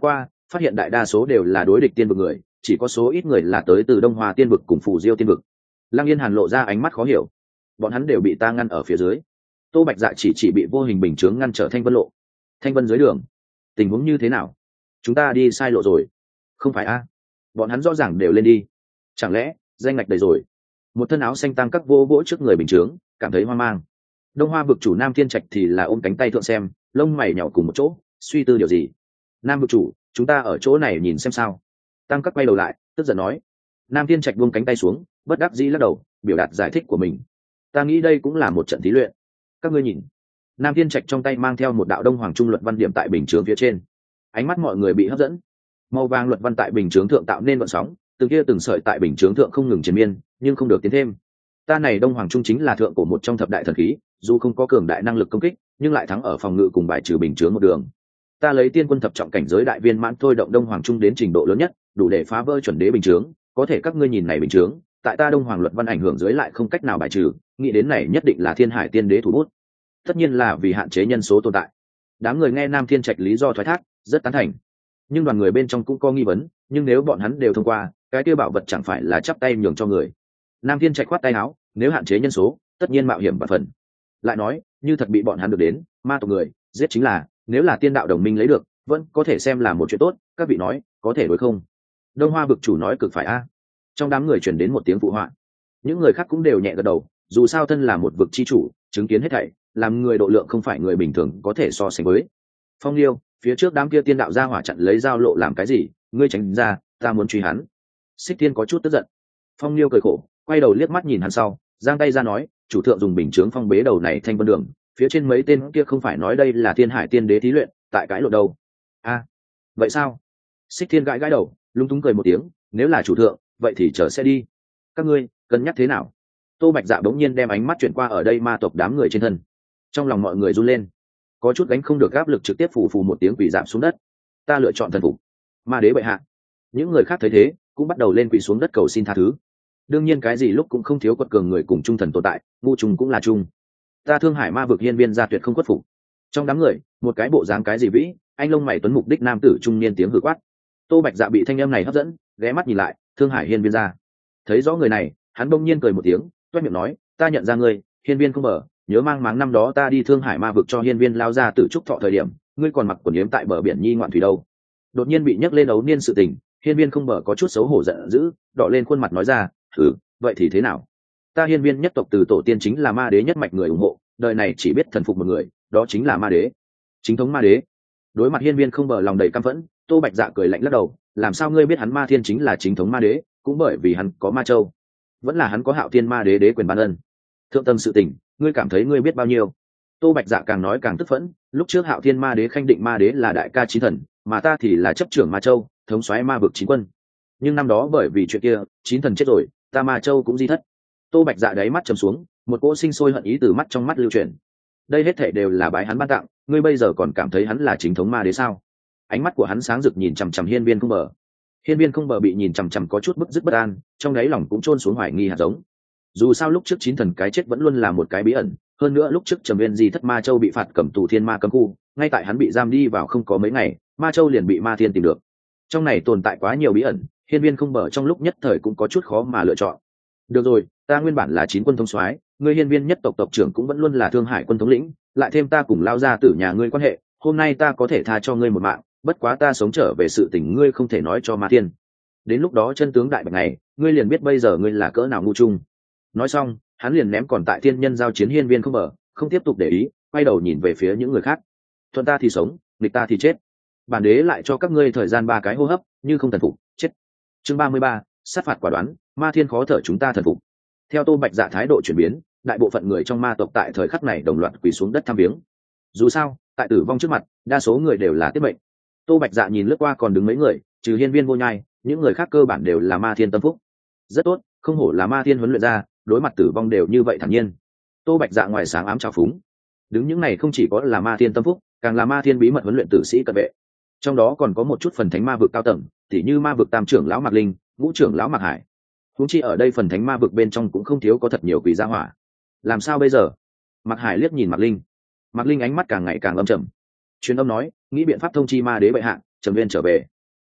phát hiện đại đa số đều là đối địch tiên vực người, chỉ có số ít người là tới từ Đông Hoa tiên vực cùng Phù Diêu tiên vực. Lăng Yên Hàn lộ ra ánh mắt khó hiểu, bọn hắn đều bị ta ngăn ở phía dưới. Tô Bạch Dạ chỉ chỉ bị vô hình bình chướng ngăn trở Thanh Vân lộ. Thanh Vân dưới đường, tình huống như thế nào? Chúng ta đi sai lộ rồi? Không phải a, bọn hắn rõ ràng đều lên đi, chẳng lẽ danh ngạch đầy rồi? Một thân áo xanh tăng các vô vỗ trước người bình chướng, cảm thấy hoang mang. Đông Hoa vực chủ Nam Thiên Trạch thì là ôm cánh tay thượng xem, lông mày nhỏ cùng một chỗ, suy tư điều gì. Nam vực chủ, chúng ta ở chỗ này nhìn xem sao? Tăng các quay đầu lại, tức giận nói. Nam Thiên Trạch buông cánh tay xuống, bất đắc dĩ lắc đầu, biểu đạt giải thích của mình. Ta nghĩ đây cũng là một trận thí luyện. Các ngươi nhìn. Nam Thiên Trạch trong tay mang theo một đạo đông hoàng trung luật văn điểm tại bình chướng phía trên. Ánh mắt mọi người bị hấp dẫn. Màu vàng luật văn tại bình chướng thượng tạo nên vận sóng, từng kia từng sợi tại bình chướng thượng không ngừng triền miên, nhưng không được tiến thêm. Ta này đông hoàng trung chính là thượng của một trong thập đại thần khí, dù không có cường đại năng lực công kích, nhưng lại thắng ở phòng ngự cùng bài trừ bình chướng một đường. Ta lấy tiên quân thập trọng cảnh giới đại viên mãn thôi động đông hoàng trung đến trình độ lớn nhất, đủ để phá vỡ chuẩn đế bình chướng. Có thể các ngươi nhìn này bình chướng, tại ta đông hoàng luật văn ảnh hưởng dưới lại không cách nào bài trừ, nghĩ đến này nhất định là thiên hải tiên đế thủ bút. Tất nhiên là vì hạn chế nhân số tồn tại. Đám người nghe Nam Thiên Trạch lý do thoái thác, rất tán thành. Nhưng đoàn người bên trong cũng có nghi vấn, nhưng nếu bọn hắn đều thông qua, cái kia bảo vật chẳng phải là chắp tay nhường cho người. Nam Thiên Trạch khoát tay áo, nếu hạn chế nhân số, tất nhiên mạo hiểm và phần. Lại nói, như thật bị bọn hắn được đến, ma tộc người, giết chính là, nếu là tiên đạo đồng minh lấy được, vẫn có thể xem là một chuyện tốt, các vị nói, có thể đối không? Đông Hoa vực chủ nói cực phải a. Trong đám người truyền đến một tiếng phụ họa. Những người khác cũng đều nhẹ gật đầu, dù sao thân là một vực chi chủ, chứng kiến hết thảy, làm người độ lượng không phải người bình thường có thể so sánh với. Phong Liêu, phía trước đám kia tiên đạo ra hỏa chặn lấy giao lộ làm cái gì, ngươi tránh ra, ta muốn truy hắn. Xích Tiên có chút tức giận. Phong Liêu cười khổ, quay đầu liếc mắt nhìn hắn sau, giang tay ra nói, chủ thượng dùng bình chướng phong bế đầu này Thanh Vân đường, phía trên mấy tên kia không phải nói đây là Thiên Hải Tiên Đế thí luyện, tại cái lộ đâu? A, vậy sao? Xích Thiên gãi gãi đầu, lung túng cười một tiếng, nếu là chủ thượng, vậy thì chờ sẽ đi. Các ngươi cân nhắc thế nào? Tô Bạch Dạ bỗng nhiên đem ánh mắt chuyển qua ở đây ma tộc đám người trên thân. Trong lòng mọi người run lên, có chút gánh không được áp lực, trực tiếp phù phù một tiếng quỳ giảm xuống đất. Ta lựa chọn thần phục. Ma đế bệ hạ. Những người khác thấy thế, cũng bắt đầu lên quỳ xuống đất cầu xin tha thứ. Đương nhiên cái gì lúc cũng không thiếu quật cường người cùng trung thần tồn tại, ngu trùng cũng là chung. Ta Thương Hải ma vực hiên viên gia tuyệt không khuất phục. Trong đám người, một cái bộ dáng cái gì vĩ, anh lông mày tuấn mục đích nam tử trung niên tiếng hử quát. Tô Bạch Dạ bị thanh âm này hấp dẫn, ghé mắt nhìn lại, Thương Hải hiên viên gia. Thấy rõ người này, hắn bỗng nhiên cười một tiếng, toét miệng nói, ta nhận ra ngươi, hiên viên không bờ, nhớ mang máng năm đó ta đi Thương Hải ma vực cho hiên viên lao ra tự trúc thọ thời điểm, ngươi còn mặc quần yếm tại bờ biển nhi ngoạn thủy đâu. Đột nhiên bị nhấc lên ấu niên sự tình, hiên viên không bờ có chút xấu hổ giận dữ, đỏ lên khuôn mặt nói ra, thử, vậy thì thế nào? Ta hiên viên nhất tộc từ tổ tiên chính là ma đế nhất mạch người ủng hộ, đời này chỉ biết thần phục một người, đó chính là ma đế, chính thống ma đế. Đối mặt hiên viên không bờ lòng đầy căm phẫn, Tô Bạch Dạ cười lạnh lắc đầu, làm sao ngươi biết hắn ma thiên chính là chính thống ma đế? Cũng bởi vì hắn có ma châu, vẫn là hắn có hạo thiên ma đế đế quyền ban ân. Thượng tâm sự tình, ngươi cảm thấy ngươi biết bao nhiêu? Tô Bạch Dạ càng nói càng tức phẫn, lúc trước hạo thiên ma đế khanh định ma đế là đại ca chín thần, mà ta thì là chấp trưởng ma châu, thống soái ma vực chín quân. Nhưng năm đó bởi vì chuyện kia, chín thần chết rồi, ta ma châu cũng di thất. Tô Bạch Dạ đáy mắt trầm xuống, một cỗ sinh sôi hận ý từ mắt trong mắt lưu chuyển. Đây hết thảy đều là bái hắn ban tặng, ngươi bây giờ còn cảm thấy hắn là chính thống ma đế sao? Ánh mắt của hắn sáng rực nhìn chằm chằm hiên viên không bờ. Hiên viên không bờ bị nhìn chằm chằm có chút bức dứt bất an, trong đáy lòng cũng chôn xuống hoài nghi hạt giống. Dù sao lúc trước chín thần cái chết vẫn luôn là một cái bí ẩn, hơn nữa lúc trước Trầm Viên Di thất ma châu bị phạt cầm tù thiên ma cấm khu, ngay tại hắn bị giam đi vào không có mấy ngày, ma châu liền bị ma thiên tìm được. Trong này tồn tại quá nhiều bí ẩn, hiên viên không bờ trong lúc nhất thời cũng có chút khó mà lựa chọn. Được rồi, ta nguyên bản là chín quân thống soái, ngươi hiên viên nhất tộc tộc trưởng cũng vẫn luôn là Thương Hải quân thống lĩnh, lại thêm ta cùng lao ra tử nhà ngươi quan hệ, hôm nay ta có thể tha cho ngươi một mạng, bất quá ta sống trở về sự tình ngươi không thể nói cho ma thiên. Đến lúc đó chân tướng đại bạch này, ngươi liền biết bây giờ ngươi là cỡ nào ngu trung. Nói xong, hắn liền ném còn tại thiên nhân giao chiến hiên viên không bờ, không tiếp tục để ý, quay đầu nhìn về phía những người khác. Thuận ta thì sống, nghịch ta thì chết. Bản đế lại cho các ngươi thời gian ba cái hô hấp, như không thần phục, chết. Chương ba mươi ba, sát phạt quả đoán, ma thiên khó thở chúng ta thần phục. Theo Tô Bạch Dạ thái độ chuyển biến, đại bộ phận người trong ma tộc tại thời khắc này đồng loạt quỳ xuống đất tham viếng. Dù sao, tại tử vong trước mặt, đa số người đều là tiết mệnh. Tô Bạch Dạ nhìn lướt qua còn đứng mấy người, trừ hiên viên vô nhai, những người khác cơ bản đều là ma thiên tâm phúc. Rất tốt, không hổ là ma thiên huấn luyện ra, đối mặt tử vong đều như vậy thản nhiên. Tô Bạch Dạ ngoài sáng ám trào phúng, đứng những này không chỉ có là ma thiên tâm phúc, càng là ma thiên bí mật huấn luyện tử sĩ cận vệ. Trong đó còn có một chút phần thánh ma vực cao tầng, tỉ như ma vực tam trưởng lão Mạc Linh, ngũ trưởng lão Mạc Hải. Huống chi ở đây phần thánh ma vực bên trong cũng không thiếu có thật nhiều quỷ gia hỏa. Làm sao bây giờ? Mạc Hải liếc nhìn Mạc Linh. Mạc Linh ánh mắt càng ngày càng âm trầm. Truyền âm nói, nghĩ biện pháp thông chi ma đế bệ hạ, Trầm Viên trở về.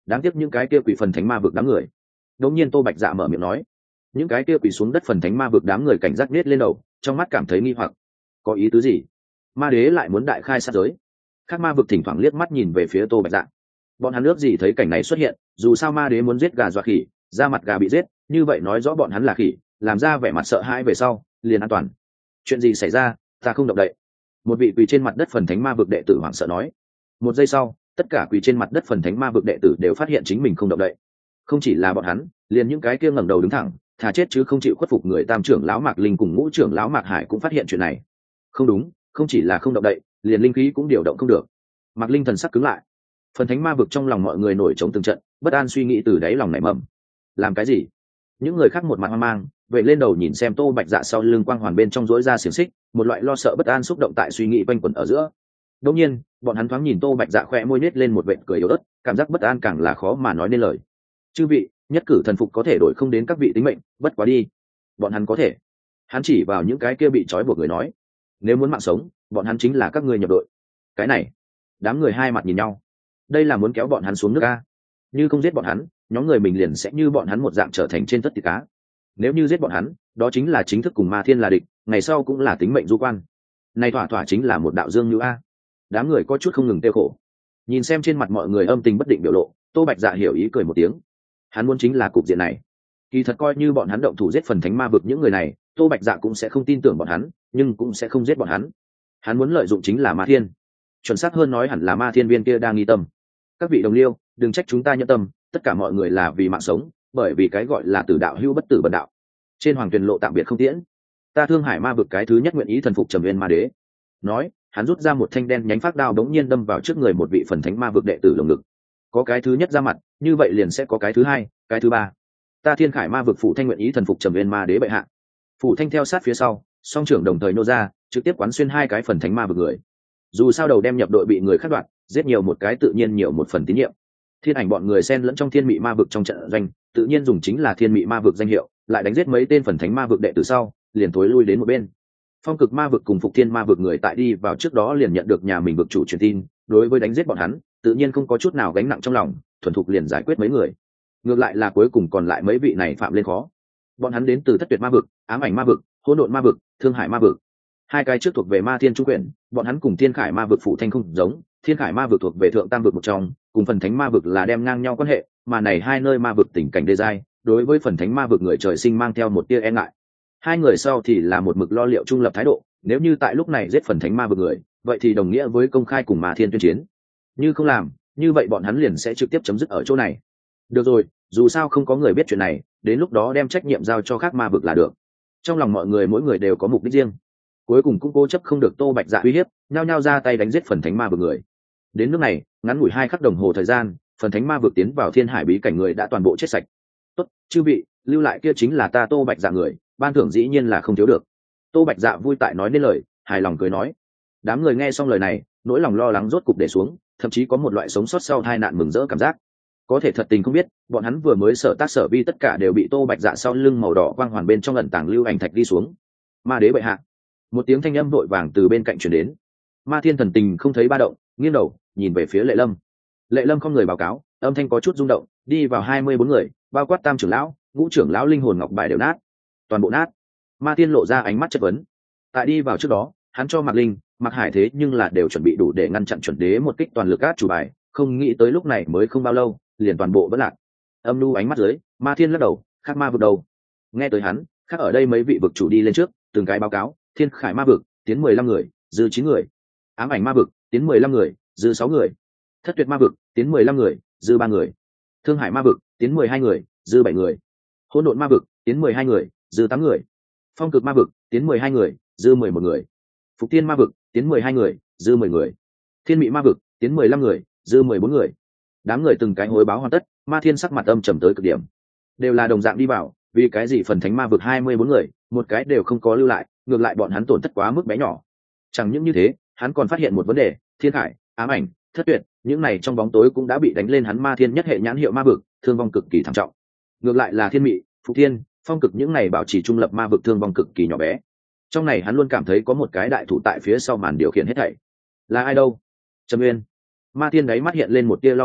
đáng tiếc những cái kia quỷ phần thánh ma vực đám người. Đống nhiên Tô Bạch Dạ mở miệng nói. Những cái kia quỷ xuống đất phần thánh ma vực đám người cảnh giác nết lên đầu, trong mắt cảm thấy nghi hoặc. Có ý tứ gì? Ma đế lại muốn đại khai sát giới? Các ma vực thỉnh thoảng liếc mắt nhìn về phía Tô Bạch Dạ. Bọn hắn ước gì thấy cảnh này xuất hiện, dù sao ma đế muốn giết gà dọa khỉ, da mặt gà bị giết, như vậy nói rõ bọn hắn là khỉ, làm ra vẻ mặt sợ hãi về sau, liền an toàn. Chuyện gì xảy ra? Ta không động đậy. Một vị quỳ trên mặt đất phần thánh ma vực đệ tử hoảng sợ nói. Một giây sau, tất cả quỳ trên mặt đất phần thánh ma vực đệ tử đều phát hiện chính mình không động đậy. Không chỉ là bọn hắn, liền những cái kia ngẩng đầu đứng thẳng, thà chết chứ không chịu khuất phục người tam trưởng lão Mạc Linh cùng ngũ trưởng lão Mạc Hải cũng phát hiện chuyện này. Không đúng, không chỉ là không động đậy, liền linh khí cũng điều động không được. Mạc Linh thần sắc cứng lại. Phần thánh ma vực trong lòng mọi người nổi trống từng trận, bất an suy nghĩ từ đáy lòng nảy mầm. Làm cái gì? Những người khác một mặt hoang mang, vậy lên đầu nhìn xem Tô Bạch Dạ sau lưng quang hoàn bên trong rỗi ra xiềng xích, một loại lo sợ bất an xúc động tại suy nghĩ quanh quẩn ở giữa. Đột nhiên, bọn hắn thoáng nhìn Tô Bạch Dạ khẽ môi nết lên một vệt cười yếu ớt, cảm giác bất an càng là khó mà nói nên lời. Chư vị, nhất cử thần phục có thể đổi không đến các vị tính mệnh, bất quá đi. Bọn hắn có thể. Hắn chỉ vào những cái kia bị trói buộc người nói, nếu muốn mạng sống, bọn hắn chính là các ngươi nhập đội. Cái này, đám người hai mặt nhìn nhau. Đây là muốn kéo bọn hắn xuống nước a. Như không giết bọn hắn, nhóm người mình liền sẽ như bọn hắn một dạng trở thành trên tất thịt cá. Nếu như giết bọn hắn, đó chính là chính thức cùng Ma Thiên là địch, ngày sau cũng là tính mệnh du quan. Này thỏa thỏa chính là một đạo dương như a. Đám người có chút không ngừng tiêu khổ. Nhìn xem trên mặt mọi người âm tình bất định biểu lộ, Tô Bạch Dạ hiểu ý cười một tiếng. Hắn muốn chính là cục diện này. Kỳ thật coi như bọn hắn động thủ giết phần thánh ma vực những người này, Tô Bạch Dạ cũng sẽ không tin tưởng bọn hắn, nhưng cũng sẽ không giết bọn hắn. Hắn muốn lợi dụng chính là Ma Thiên. Chuẩn xác hơn nói hẳn là Ma Thiên viên kia đang nghi tâm. Các vị đồng liêu, đừng trách chúng ta nhẫn tâm, tất cả mọi người là vì mạng sống, bởi vì cái gọi là tử đạo hữu bất tử bần đạo. Trên hoàng tuyền lộ tạm biệt không tiễn, ta Thương Hải ma vực cái thứ nhất nguyện ý thần phục Trầm Nguyên ma đế. Nói, hắn rút ra một thanh đen nhánh phác đao đống nhiên đâm vào trước người một vị phần thánh ma vực đệ tử lồng ngực. Có cái thứ nhất ra mặt, như vậy liền sẽ có cái thứ hai, cái thứ ba. Ta Thiên Khải ma vực phụ thanh nguyện ý thần phục Trầm Nguyên ma đế bệ hạ. Phụ thanh theo sát phía sau, song trưởng đồng thời nô ra, trực tiếp quán xuyên hai cái phần thánh ma vực người. Dù sao đầu đem nhập đội bị người khác đoạt, giết nhiều một cái tự nhiên nhiều một phần tín nhiệm. Thiên ảnh bọn người xen lẫn trong thiên mị ma vực trong trận doanh, tự nhiên dùng chính là thiên mị ma vực danh hiệu, lại đánh giết mấy tên phần thánh ma vực đệ tử sau, liền tối lui đến một bên. Phong cực ma vực cùng phục thiên ma vực người tại đi vào trước đó liền nhận được nhà mình vực chủ truyền tin, đối với đánh giết bọn hắn, tự nhiên không có chút nào gánh nặng trong lòng, thuần thục liền giải quyết mấy người. Ngược lại là cuối cùng còn lại mấy vị này phạm lên khó. Bọn hắn đến từ thất tuyệt ma vực, ám ảnh ma vực, hỗn độn ma vực, thương hải ma vực. Hai cái trước thuộc về ma thiên trung quyển, bọn hắn cùng thiên khải ma vực phụ thanh không giống, thiên khải ma vực thuộc về thượng tam vực một trong, cùng phần thánh ma vực là đem ngang nhau quan hệ, mà này hai nơi ma vực tình cảnh đê giai, đối với phần thánh ma vực người trời sinh mang theo một tia e ngại. Hai người sau thì là một mực lo liệu trung lập thái độ, nếu như tại lúc này giết phần thánh ma vực người, vậy thì đồng nghĩa với công khai cùng ma thiên tuyên chiến. Như không làm, như vậy bọn hắn liền sẽ trực tiếp chấm dứt ở chỗ này. Được rồi, dù sao không có người biết chuyện này, đến lúc đó đem trách nhiệm giao cho khác ma vực là được. Trong lòng mọi người mỗi người đều có mục đích riêng. Cuối cùng cũng cố chấp không được Tô Bạch Dạ uy hiếp, nhao nhao ra tay đánh giết phần thánh ma vực người. Đến nước này, ngắn ngủi hai khắc đồng hồ thời gian, phần thánh ma vực tiến vào thiên hải bí cảnh người đã toàn bộ chết sạch. Tốt, chư vị, lưu lại kia chính là ta Tô Bạch Dạ người, ban thưởng dĩ nhiên là không thiếu được. Tô Bạch Dạ vui tại nói nên lời, hài lòng cười nói. Đám người nghe xong lời này, nỗi lòng lo lắng rốt cục để xuống, thậm chí có một loại sống sót sau tai nạn mừng rỡ cảm giác. Có thể thật tình không biết, bọn hắn vừa mới sở tác sở vi tất cả đều bị Tô Bạch Dạ sau lưng màu đỏ quang hoàn bên trong ẩn tàng lưu ảnh thạch đi xuống. Ma đế bệ hạ. Một tiếng thanh âm vội vàng từ bên cạnh truyền đến. Ma Thiên thần tình không thấy ba động, nghiêng đầu nhìn về phía Lệ Lâm. Lệ Lâm không người báo cáo, âm thanh có chút rung động, đi vào hai mươi bốn người, bao quát tam trưởng lão, ngũ trưởng lão linh hồn ngọc bài đều nát, toàn bộ nát. Ma Thiên lộ ra ánh mắt chất vấn. Tại đi vào trước đó, hắn cho Mạc Linh, Mạc Hải thế nhưng là đều chuẩn bị đủ để ngăn chặn chuẩn đế một kích toàn lực át chủ bài, không nghĩ tới lúc này mới không bao lâu, liền toàn bộ vẫn lạc. Âm nu ánh mắt dưới, Ma Thiên lắc đầu, khác ma vực đầu. Nghe tới hắn, khác ở đây mấy vị vực chủ đi lên trước, từng cái báo cáo. Thiên Khải ma vực tiến mười lăm người, dư chín người. Ám ảnh ma vực tiến mười lăm người, dư sáu người. Thất tuyệt ma vực tiến mười lăm người, dư ba người. Thương Hải ma vực tiến mười hai người, dư bảy người. Hỗn độn ma vực tiến mười hai người, dư tám người. Phong cực ma vực tiến mười hai người, dư mười một người. Phục Thiên ma vực tiến mười hai người, dư mười người. Thiên Mị ma vực tiến mười lăm người, dư mười bốn người. Đám người từng cái hối báo hoàn tất, Ma Thiên sắc mặt âm trầm tới cực điểm. Đều là đồng dạng đi vào, vì cái gì phần thánh ma vực hai mươi bốn người, một cái đều không có lưu lại, ngược lại bọn hắn tổn thất quá mức bé nhỏ. Chẳng những như thế, hắn còn phát hiện một vấn đề, Thiên Khải, ám ảnh, thất tuyệt, những này trong bóng tối cũng đã bị đánh lên hắn Ma Thiên nhất hệ nhãn hiệu ma vực, thương vong cực kỳ thảm trọng. Ngược lại là Thiên Mị, Phục Thiên, Phong cực những này bảo trì trung lập ma vực thương vong cực kỳ nhỏ bé. Trong này hắn luôn cảm thấy có một cái đại thủ tại phía sau màn điều khiển hết thảy. Là ai đâu? Trầm Uyên. Ma Thiên đáy mắt hiện lên một tia lo nghĩ,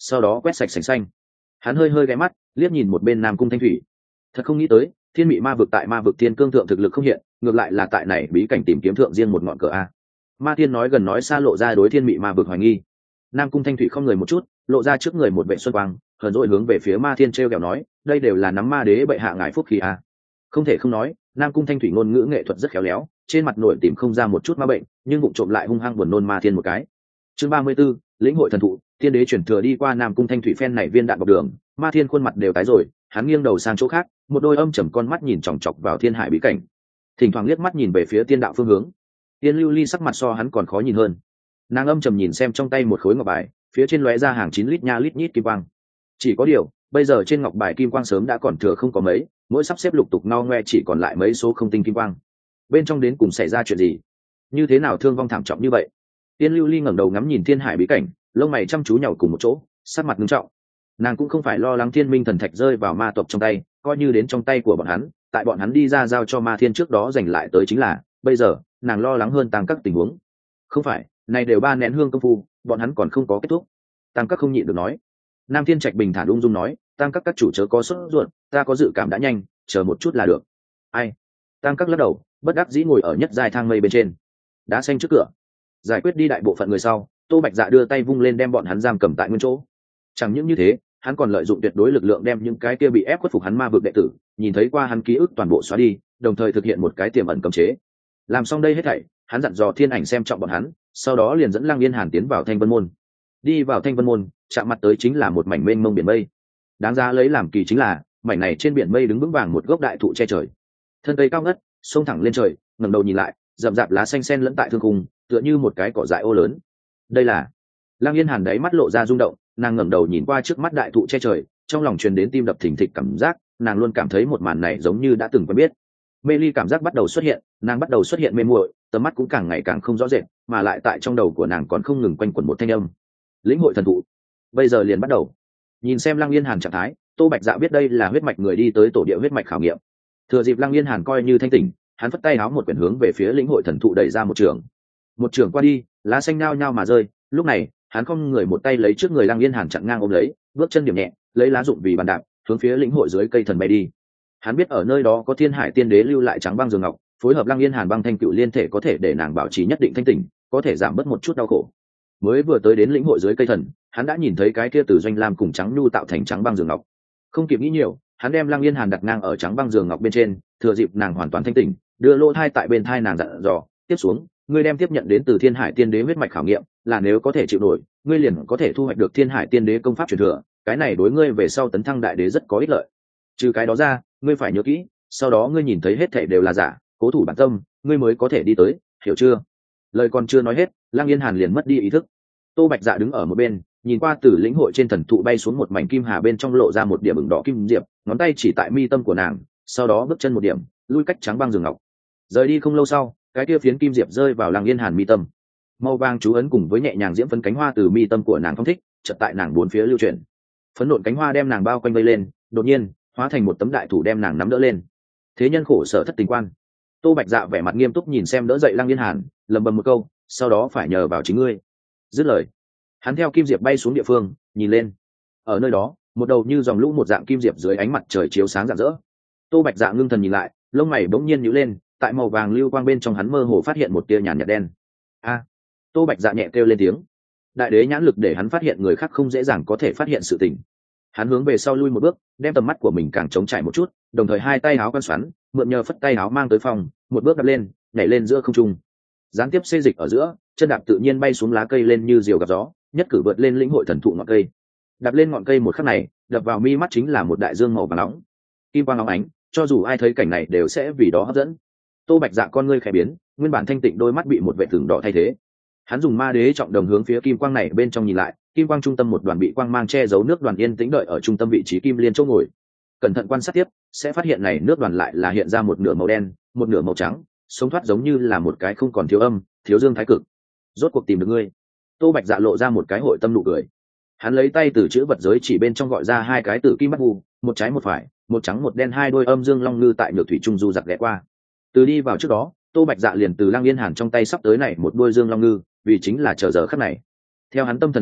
sau đó quét sạch sành xanh. Hắn hơi hơi ghé mắt liếc nhìn một bên Nam Cung Thanh Thủy, thật không nghĩ tới thiên mị ma vực tại ma vực thiên cương thượng thực lực không hiện, ngược lại là tại này bí cảnh tìm kiếm thượng riêng một ngọn cờ a. Ma Thiên nói gần nói xa lộ ra đối thiên mị ma vực hoài nghi. Nam Cung Thanh Thủy không người một chút, lộ ra trước người một vệ xuân quang, hờn dỗi hướng về phía Ma Thiên treo kẹo nói, đây đều là nắm ma đế bệ hạ ngài phúc khí a. Không thể không nói, Nam Cung Thanh Thủy ngôn ngữ nghệ thuật rất khéo léo, trên mặt nổi tìm không ra một chút ma bệnh, nhưng bụng trộm lại hung hăng buồn nôn Ma Thiên một cái. Chương ba mươi 34, lĩnh hội thần thụ, thiên đế chuyển thừa đi qua Nam Cung Thanh Thủy phen này viên đạn bọc đường, Ma Thiên khuôn mặt đều tái rồi, hắn nghiêng đầu sang chỗ khác, một đôi âm trầm con mắt nhìn chòng chọc vào thiên hải bí cảnh, thỉnh thoảng liếc mắt nhìn về phía tiên đạo phương hướng. Tiên Lưu Ly sắc mặt so hắn còn khó nhìn hơn, nàng âm trầm nhìn xem trong tay một khối ngọc bài, phía trên lóe ra hàng chín lít nha lít nhít kim quang. Chỉ có điều, bây giờ trên ngọc bài kim quang sớm đã còn thừa không có mấy, mỗi sắp xếp lục tục no ngoe chỉ còn lại mấy số không tinh kim quang. Bên trong đến cùng xảy ra chuyện gì? Như thế nào thương vong thảm trọng như vậy? Tiên Lưu Ly ngẩng đầu ngắm nhìn thiên hải bí cảnh, lông mày chăm chú nhàu cùng một chỗ, sắc mặt nghiêm trọng. Nàng cũng không phải lo lắng thiên minh thần thạch rơi vào ma tộc trong tay, coi như đến trong tay của bọn hắn, tại bọn hắn đi ra giao cho ma thiên trước đó giành lại tới chính là, bây giờ nàng lo lắng hơn tăng các tình huống. Không phải, này đều ba nén hương công phu, bọn hắn còn không có kết thúc. Tăng các không nhịn được nói. Nam Thiên Trạch bình thản ung dung nói, tăng các các chủ chớ có sốt ruột, ta có dự cảm đã nhanh, chờ một chút là được. Ai? Tăng các lắc đầu, bất đắc dĩ ngồi ở nhất giai thang mây bên trên, đá xanh trước cửa. Giải quyết đi đại bộ phận người sau, Tô Bạch Dạ đưa tay vung lên đem bọn hắn giam cầm tại nguyên chỗ. Chẳng những như thế, hắn còn lợi dụng tuyệt đối lực lượng đem những cái kia bị ép khuất phục hắn ma vực đệ tử, nhìn thấy qua hắn ký ức toàn bộ xóa đi, đồng thời thực hiện một cái tiềm ẩn cấm chế. Làm xong đây hết thảy, hắn dặn dò Thiên Ảnh xem trọng bọn hắn, sau đó liền dẫn Lăng Yên Hàn tiến vào Thanh Vân môn. Đi vào Thanh Vân môn, chạm mặt tới chính là một mảnh mênh mông biển mây. Đáng giá lấy làm kỳ chính là, mảnh này trên biển mây đứng vững vàng một gốc đại thụ che trời. Thân cây cao ngất, xông thẳng lên trời, ngẩng đầu nhìn lại, rậm rạp lá xanh xen lẫn tại thương khung, tựa như một cái cỏ dại ô lớn. Đây là Lăng Yên Hàn đáy mắt lộ ra rung động, nàng ngẩng đầu nhìn qua trước mắt đại thụ che trời, trong lòng truyền đến tim đập thình thịch cảm giác, nàng luôn cảm thấy một màn này giống như đã từng quen biết. Mê ly cảm giác bắt đầu xuất hiện, nàng bắt đầu xuất hiện mê muội, tầm mắt cũng càng ngày càng không rõ rệt, mà lại tại trong đầu của nàng còn không ngừng quanh quẩn một thanh âm. Lĩnh hội thần thụ, bây giờ liền bắt đầu. Nhìn xem Lăng Yên Hàn trạng thái, Tô Bạch Dạ biết đây là huyết mạch người đi tới tổ địa huyết mạch khảo nghiệm. Thừa dịp Lăng Yên Hàn coi như thanh tỉnh, hắn phất tay áo một quyển hướng về phía lĩnh hội thần thụ đẩy ra một trường. Một trường qua đi, lá xanh nao nhao mà rơi, lúc này, hắn không người một tay lấy trước người Lăng Yên Hàn chặn ngang ôm lấy, bước chân điểm nhẹ, lấy lá dụng vì bàn đạp, hướng phía lĩnh hội dưới cây thần bay đi. Hắn biết ở nơi đó có Thiên Hải Tiên Đế lưu lại trắng băng giường ngọc, phối hợp Lăng Yên Hàn băng thanh cựu liên thể có thể để nàng bảo trì nhất định thanh tỉnh, có thể giảm bớt một chút đau khổ. Mới vừa tới đến lĩnh hội dưới cây thần, hắn đã nhìn thấy cái kia từ doanh lam cùng trắng nhu tạo thành trắng băng giường ngọc. Không kịp nghĩ nhiều, hắn đem Lăng Yên Hàn đặt ngang ở trắng băng giường ngọc bên trên, thừa dịp nàng hoàn toàn thanh tỉnh, đưa lỗ thai tại bên thai nàng dặn dò, tiếp xuống, ngươi đem tiếp nhận đến từ Thiên Hải Tiên Đế huyết mạch khảo nghiệm, là nếu có thể chịu nổi, ngươi liền có thể thu hoạch được Thiên Hải Tiên Đế công pháp truyền thừa, cái này đối ngươi về sau tấn thăng đại đế rất có ích lợi. Trừ cái đó ra, ngươi phải nhớ kỹ, sau đó ngươi nhìn thấy hết thảy đều là giả, cố thủ bản tâm, ngươi mới có thể đi tới, hiểu chưa? Lời còn chưa nói hết, Lăng Yên Hàn liền mất đi ý thức. Tô Bạch Dạ đứng ở một bên, nhìn qua từ lĩnh hội trên thần thụ bay xuống một mảnh kim hà bên trong lộ ra một điểm ửng đỏ kim diệp, ngón tay chỉ tại mi tâm của nàng, sau đó bước chân một điểm, lui cách trắng băng giường ngọc. Rời đi không lâu sau, cái kia phiến kim diệp rơi vào Lăng Yên Hàn mi tâm. Màu vàng chú ấn cùng với nhẹ nhàng diễm phấn cánh hoa từ mi tâm của nàng phong thích, chợt tại nàng bốn phía lưu chuyển. Phấn nộn cánh hoa đem nàng bao quanh vây lên, đột nhiên, hóa thành một tấm đại thủ đem nàng nắm đỡ lên. Thế nhân khổ sở thất tình quan. Tô Bạch Dạ vẻ mặt nghiêm túc nhìn xem đỡ dậy Lăng Yên Hàn, lẩm bẩm một câu, sau đó phải nhờ vào chính ngươi. Dứt lời, hắn theo kim diệp bay xuống địa phương, nhìn lên. Ở nơi đó, một đầu như dòng lũ một dạng kim diệp dưới ánh mặt trời chiếu sáng rạng rỡ. Tô Bạch Dạ ngưng thần nhìn lại, lông mày bỗng nhiên nhíu lên, tại màu vàng lưu quang bên trong hắn mơ hồ phát hiện một tia nhàn nhạt đen. A! Tô Bạch Dạ nhẹ kêu lên tiếng. Đại đế nhãn lực để hắn phát hiện người khác không dễ dàng có thể phát hiện sự tình. Hắn hướng về sau lui một bước, đem tầm mắt của mình càng trống trải một chút, đồng thời hai tay áo quan xoắn, mượn nhờ phất tay áo mang tới phòng, một bước đạp lên, nhảy lên giữa không trung. Gián tiếp xê dịch ở giữa, chân đạp tự nhiên bay xuống lá cây lên như diều gặp gió, nhất cử vượt lên lĩnh hội thần thụ ngọn cây. Đạp lên ngọn cây một khắc này, đập vào mi mắt chính là một đại dương màu vàng nóng, kim quang óng ánh, cho dù ai thấy cảnh này đều sẽ vì đó hấp dẫn. Tô Bạch Dạ con ngươi khẽ biến, nguyên bản thanh tịnh đôi mắt bị một vệ tường đỏ thay thế. Hắn dùng ma đế trọng đồng hướng phía kim quang này bên trong nhìn lại, kim quang trung tâm một đoàn bị quang mang che giấu nước đoàn yên tĩnh đợi ở trung tâm vị trí kim liên chỗ ngồi. Cẩn thận quan sát tiếp, sẽ phát hiện này nước đoàn lại là hiện ra một nửa màu đen, một nửa màu trắng, sống thoát giống như là một cái không còn thiếu âm, thiếu dương thái cực. Rốt cuộc tìm được ngươi. Tô Bạch Dạ lộ ra một cái hội tâm nụ cười. Hắn lấy tay từ chữ vật giới chỉ bên trong gọi ra hai cái tử kim bắt vu, một trái một phải, một trắng một đen hai đôi âm dương long ngư tại nhược thủy trung du giặc ghé qua. Từ đi vào trước đó, Tô Bạch Dạ liền từ Lăng Yên Hàn trong tay sắp tới này một đôi dương long ngư, vì chính là chờ giờ khắc này. Theo hắn tâm thần khẽ động,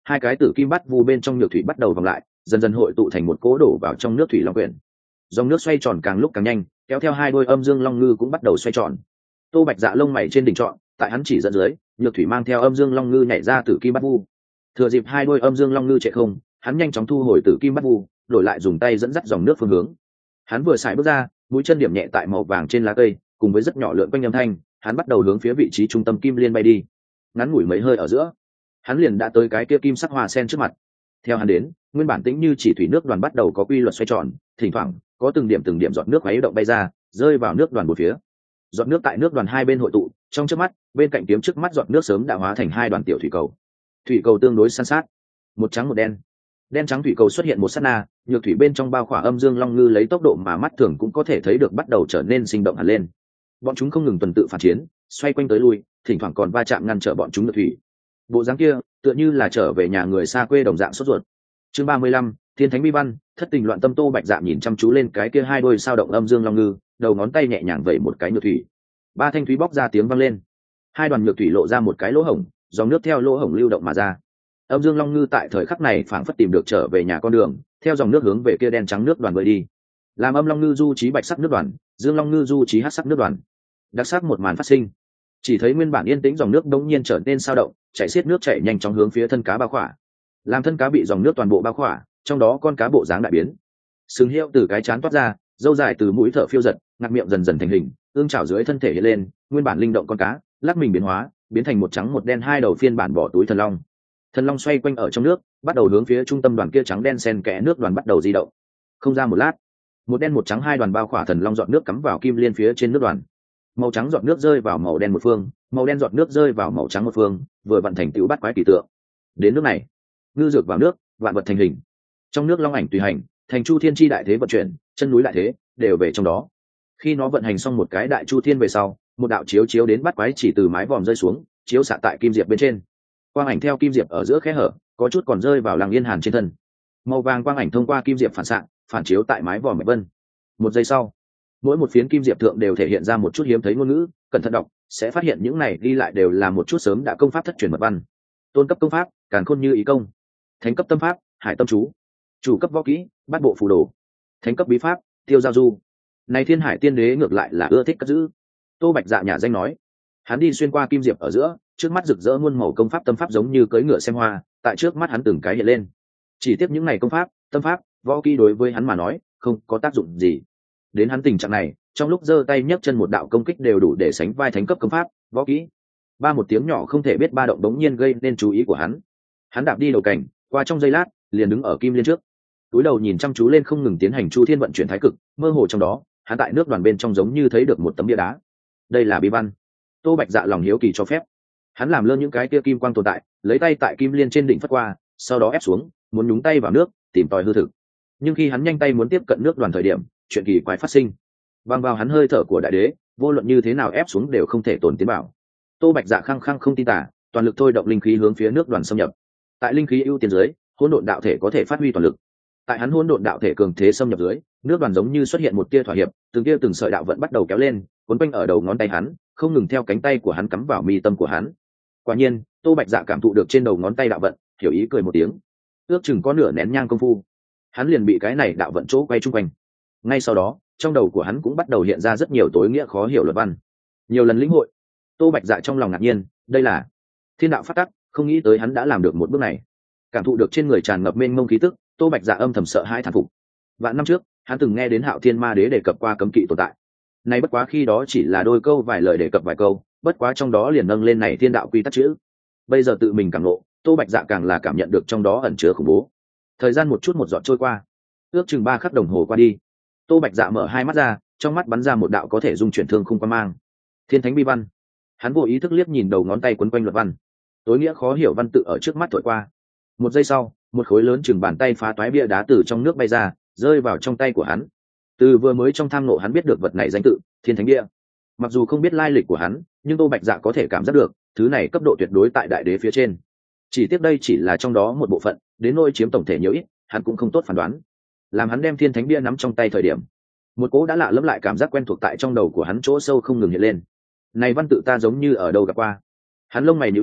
hai cái tử kim bắt vu bên trong nhược thủy bắt đầu vòng lại, dần dần hội tụ thành một cố đổ vào trong nước thủy long quyển. Dòng nước xoay tròn càng lúc càng nhanh, kéo theo hai đôi âm dương long ngư cũng bắt đầu xoay tròn. Tô Bạch Dạ lông mày trên đỉnh trọn, tại hắn chỉ dẫn dưới, nhược thủy mang theo âm dương long ngư nhảy ra tử kim bắt vu. Thừa dịp hai đôi âm dương long ngư chạy không, hắn nhanh chóng thu hồi tử kim bắt vu, đổi lại dùng tay dẫn dắt dòng nước phương hướng. Hắn vừa xài bước ra, mũi chân điểm nhẹ tại màu vàng trên lá cây, cùng với rất nhỏ lượn quanh âm thanh, hắn bắt đầu hướng phía vị trí trung tâm kim liên bay đi. Ngắn ngủi mấy hơi ở giữa, hắn liền đã tới cái kia kim sắc hoa sen trước mặt. Theo hắn đến, nguyên bản tĩnh như chỉ thủy nước đoàn bắt đầu có quy luật xoay tròn, thỉnh thoảng có từng điểm từng điểm giọt nước khuấy động bay ra, rơi vào nước đoàn một phía. Giọt nước tại nước đoàn hai bên hội tụ, trong chớp mắt, bên cạnh kiếm trước mắt giọt nước sớm đã hóa thành hai đoàn tiểu thủy cầu. Thủy cầu tương đối san sát, một trắng một đen. Đen trắng thủy cầu xuất hiện một sát na, nhược thủy bên trong bao khỏa âm dương long ngư lấy tốc độ mà mắt thường cũng có thể thấy được bắt đầu trở nên sinh động hẳn lên. Bọn chúng không ngừng tuần tự phản chiến, xoay quanh tới lui, thỉnh thoảng còn va chạm ngăn trở bọn chúng nhược thủy. Bộ dáng kia, tựa như là trở về nhà người xa quê đồng dạng sốt ruột. Chương ba mươi lăm, Thiên Thánh Bi Văn, thất tình loạn tâm. Tô Bạch Dạ nhìn chăm chú lên cái kia hai đôi sao động âm dương long ngư, đầu ngón tay nhẹ nhàng vẩy một cái nhược thủy. Ba thanh thúy bóc ra tiếng vang lên. Hai đoàn nhược thủy lộ ra một cái lỗ hổng, dòng nước theo lỗ hổng lưu động mà ra. Âm dương long ngư tại thời khắc này phảng phất tìm được trở về nhà con đường, theo dòng nước hướng về kia đen trắng nước đoàn bơi đi. Làm âm long ngư du trí bạch sắc nước đoàn, dương long ngư du trí hắc sắc nước đoàn. Đặc sắc một màn phát sinh. Chỉ thấy nguyên bản yên tĩnh dòng nước đống nhiên trở nên sao động, chảy xiết nước chảy nhanh chóng hướng phía thân cá bao khỏa. Làm thân cá bị dòng nước toàn bộ bao khỏa, trong đó con cá bộ dáng đại biến. Sừng hiệu từ cái chán toát ra, râu dài từ mũi thở phiêu giật, ngạc miệng dần dần thành hình, ương chảo dưới thân thể hiện lên, nguyên bản linh động con cá, lắc mình biến hóa, biến thành một trắng một đen hai đầu phiên bản bỏ túi thần long. Thần long xoay quanh ở trong nước, bắt đầu hướng phía trung tâm đoàn kia trắng đen xen kẽ nước đoàn bắt đầu di động. Không ra một lát, một đen một trắng hai đoàn bao khỏa thần long giọt nước cắm vào kim liên phía trên nước đoàn. Màu trắng giọt nước rơi vào màu đen một phương, màu đen giọt nước rơi vào màu trắng một phương, vừa vận thành tựu bắt quái kỳ tượng. Đến nước này, ngư dược vào nước, vạn vật thành hình. Trong nước long ảnh tùy hành, thành chu thiên chi đại thế vận chuyển, chân núi đại thế đều về trong đó. Khi nó vận hành xong một cái đại chu thiên về sau, một đạo chiếu chiếu đến bắt quái chỉ từ mái vòm rơi xuống, chiếu xạ tại kim diệp bên trên. Quang ảnh theo kim diệp ở giữa khe hở, có chút còn rơi vào Lăng Yên Hàn trên thân. Màu vàng quang ảnh thông qua kim diệp phản xạ, phản chiếu tại mái vòm mạch vân. Một giây sau, mỗi một phiến kim diệp thượng đều thể hiện ra một chút hiếm thấy ngôn ngữ, cẩn thận đọc sẽ phát hiện những này ghi lại đều là một chút sớm đã công pháp thất truyền mật văn. Tôn cấp công pháp, càn khôn như ý công. Thánh cấp tâm pháp, hải tâm chú. Chủ cấp võ kỹ, bát bộ phù đồ. Thánh cấp bí pháp, tiêu giao du. Này Thiên Hải Tiên Đế ngược lại là ưa thích cất giữ. Tô Bạch Dạ nhà danh nói, hắn đi xuyên qua kim diệp ở giữa, trước mắt rực rỡ muôn màu công pháp tâm pháp giống như cưỡi ngựa xem hoa, tại trước mắt hắn từng cái hiện lên. Chỉ tiếp những này công pháp, tâm pháp, võ kỹ đối với hắn mà nói, không có tác dụng gì. Đến hắn tình trạng này, trong lúc giơ tay nhấc chân một đạo công kích đều đủ để sánh vai thánh cấp công pháp, võ kỹ. Ba một tiếng nhỏ không thể biết ba động đống nhiên gây nên chú ý của hắn. Hắn đạp đi đầu cảnh, qua trong giây lát, liền đứng ở kim liên trước. Túi đầu nhìn chăm chú lên không ngừng tiến hành chu thiên vận chuyển thái cực, mơ hồ trong đó, hắn tại nước đoàn bên trong giống như thấy được một tấm bia đá. Đây là bí văn. Tô Bạch Dạ lòng hiếu kỳ cho phép. Hắn làm lơ những cái kia kim quang tồn tại, lấy tay tại kim liên trên đỉnh phất qua, sau đó ép xuống, muốn nhúng tay vào nước, tìm tòi hư thực. Nhưng khi hắn nhanh tay muốn tiếp cận nước đoàn thời điểm, chuyện kỳ quái phát sinh. Vang vào hắn hơi thở của đại đế, vô luận như thế nào ép xuống đều không thể tồn tiến bảo. Tô Bạch Dạ khăng khăng không tin tả, toàn lực thôi động linh khí hướng phía nước đoàn xâm nhập. Tại linh khí ưu tiên dưới, hỗn độn đạo thể có thể phát huy toàn lực. Tại hắn hỗn độn đạo thể cường thế xâm nhập dưới, nước đoàn giống như xuất hiện một tia thỏa hiệp, từng tia từng sợi đạo vận bắt đầu kéo lên, cuốn quanh ở đầu ngón tay hắn, không ngừng theo cánh tay của hắn cắm vào mi tâm của hắn. Quả nhiên, Tô Bạch Dạ cảm thụ được trên đầu ngón tay đạo vận, hiểu ý cười một tiếng. Ước chừng có nửa nén nhang công phu, hắn liền bị cái này đạo vận chỗ quay chung quanh. Ngay sau đó, trong đầu của hắn cũng bắt đầu hiện ra rất nhiều tối nghĩa khó hiểu luật văn. Nhiều lần lĩnh hội, Tô Bạch Dạ trong lòng ngạc nhiên, đây là thiên đạo phát tắc, không nghĩ tới hắn đã làm được một bước này. Cảm thụ được trên người tràn ngập mênh mông khí tức, Tô Bạch Dạ âm thầm sợ hãi thán phục. Vạn năm trước, hắn từng nghe đến Hạo Thiên Ma Đế đề cập qua cấm kỵ tồn tại. Nay bất quá khi đó chỉ là đôi câu vài lời đề cập vài câu, bất quá trong đó liền nâng lên này thiên đạo quy tắc chữ. Bây giờ tự mình cảm ngộ, Tô Bạch Dạ càng là cảm nhận được trong đó ẩn chứa khủng bố. Thời gian một chút một giọt trôi qua, ước chừng ba khắc đồng hồ qua đi. Tô Bạch Dạ mở hai mắt ra, trong mắt bắn ra một đạo có thể dung chuyển thương khung quan mang. Thiên Thánh Bi Văn. Hắn vô ý thức liếc nhìn đầu ngón tay quấn quanh luật văn. Tối nghĩa khó hiểu văn tự ở trước mắt thổi qua. Một giây sau, một khối lớn chừng bàn tay phá toái bia đá từ trong nước bay ra, rơi vào trong tay của hắn. Từ vừa mới trong tham ngộ hắn biết được vật này danh tự, Thiên Thánh Bia. Mặc dù không biết lai lịch của hắn, nhưng Tô Bạch Dạ có thể cảm giác được, thứ này cấp độ tuyệt đối tại đại đế phía trên. Chỉ tiếc đây chỉ là trong đó một bộ phận, đến nỗi chiếm tổng thể nhiều ít, hắn cũng không tốt phán đoán. Làm hắn đem Thiên Thánh Bia nắm trong tay thời điểm, một cỗ đã lạ lẫm lại cảm giác quen thuộc tại trong đầu của hắn chỗ sâu không ngừng hiện lên. Này văn tự ta giống như ở đâu gặp qua. Hắn lông mày nhíu lên,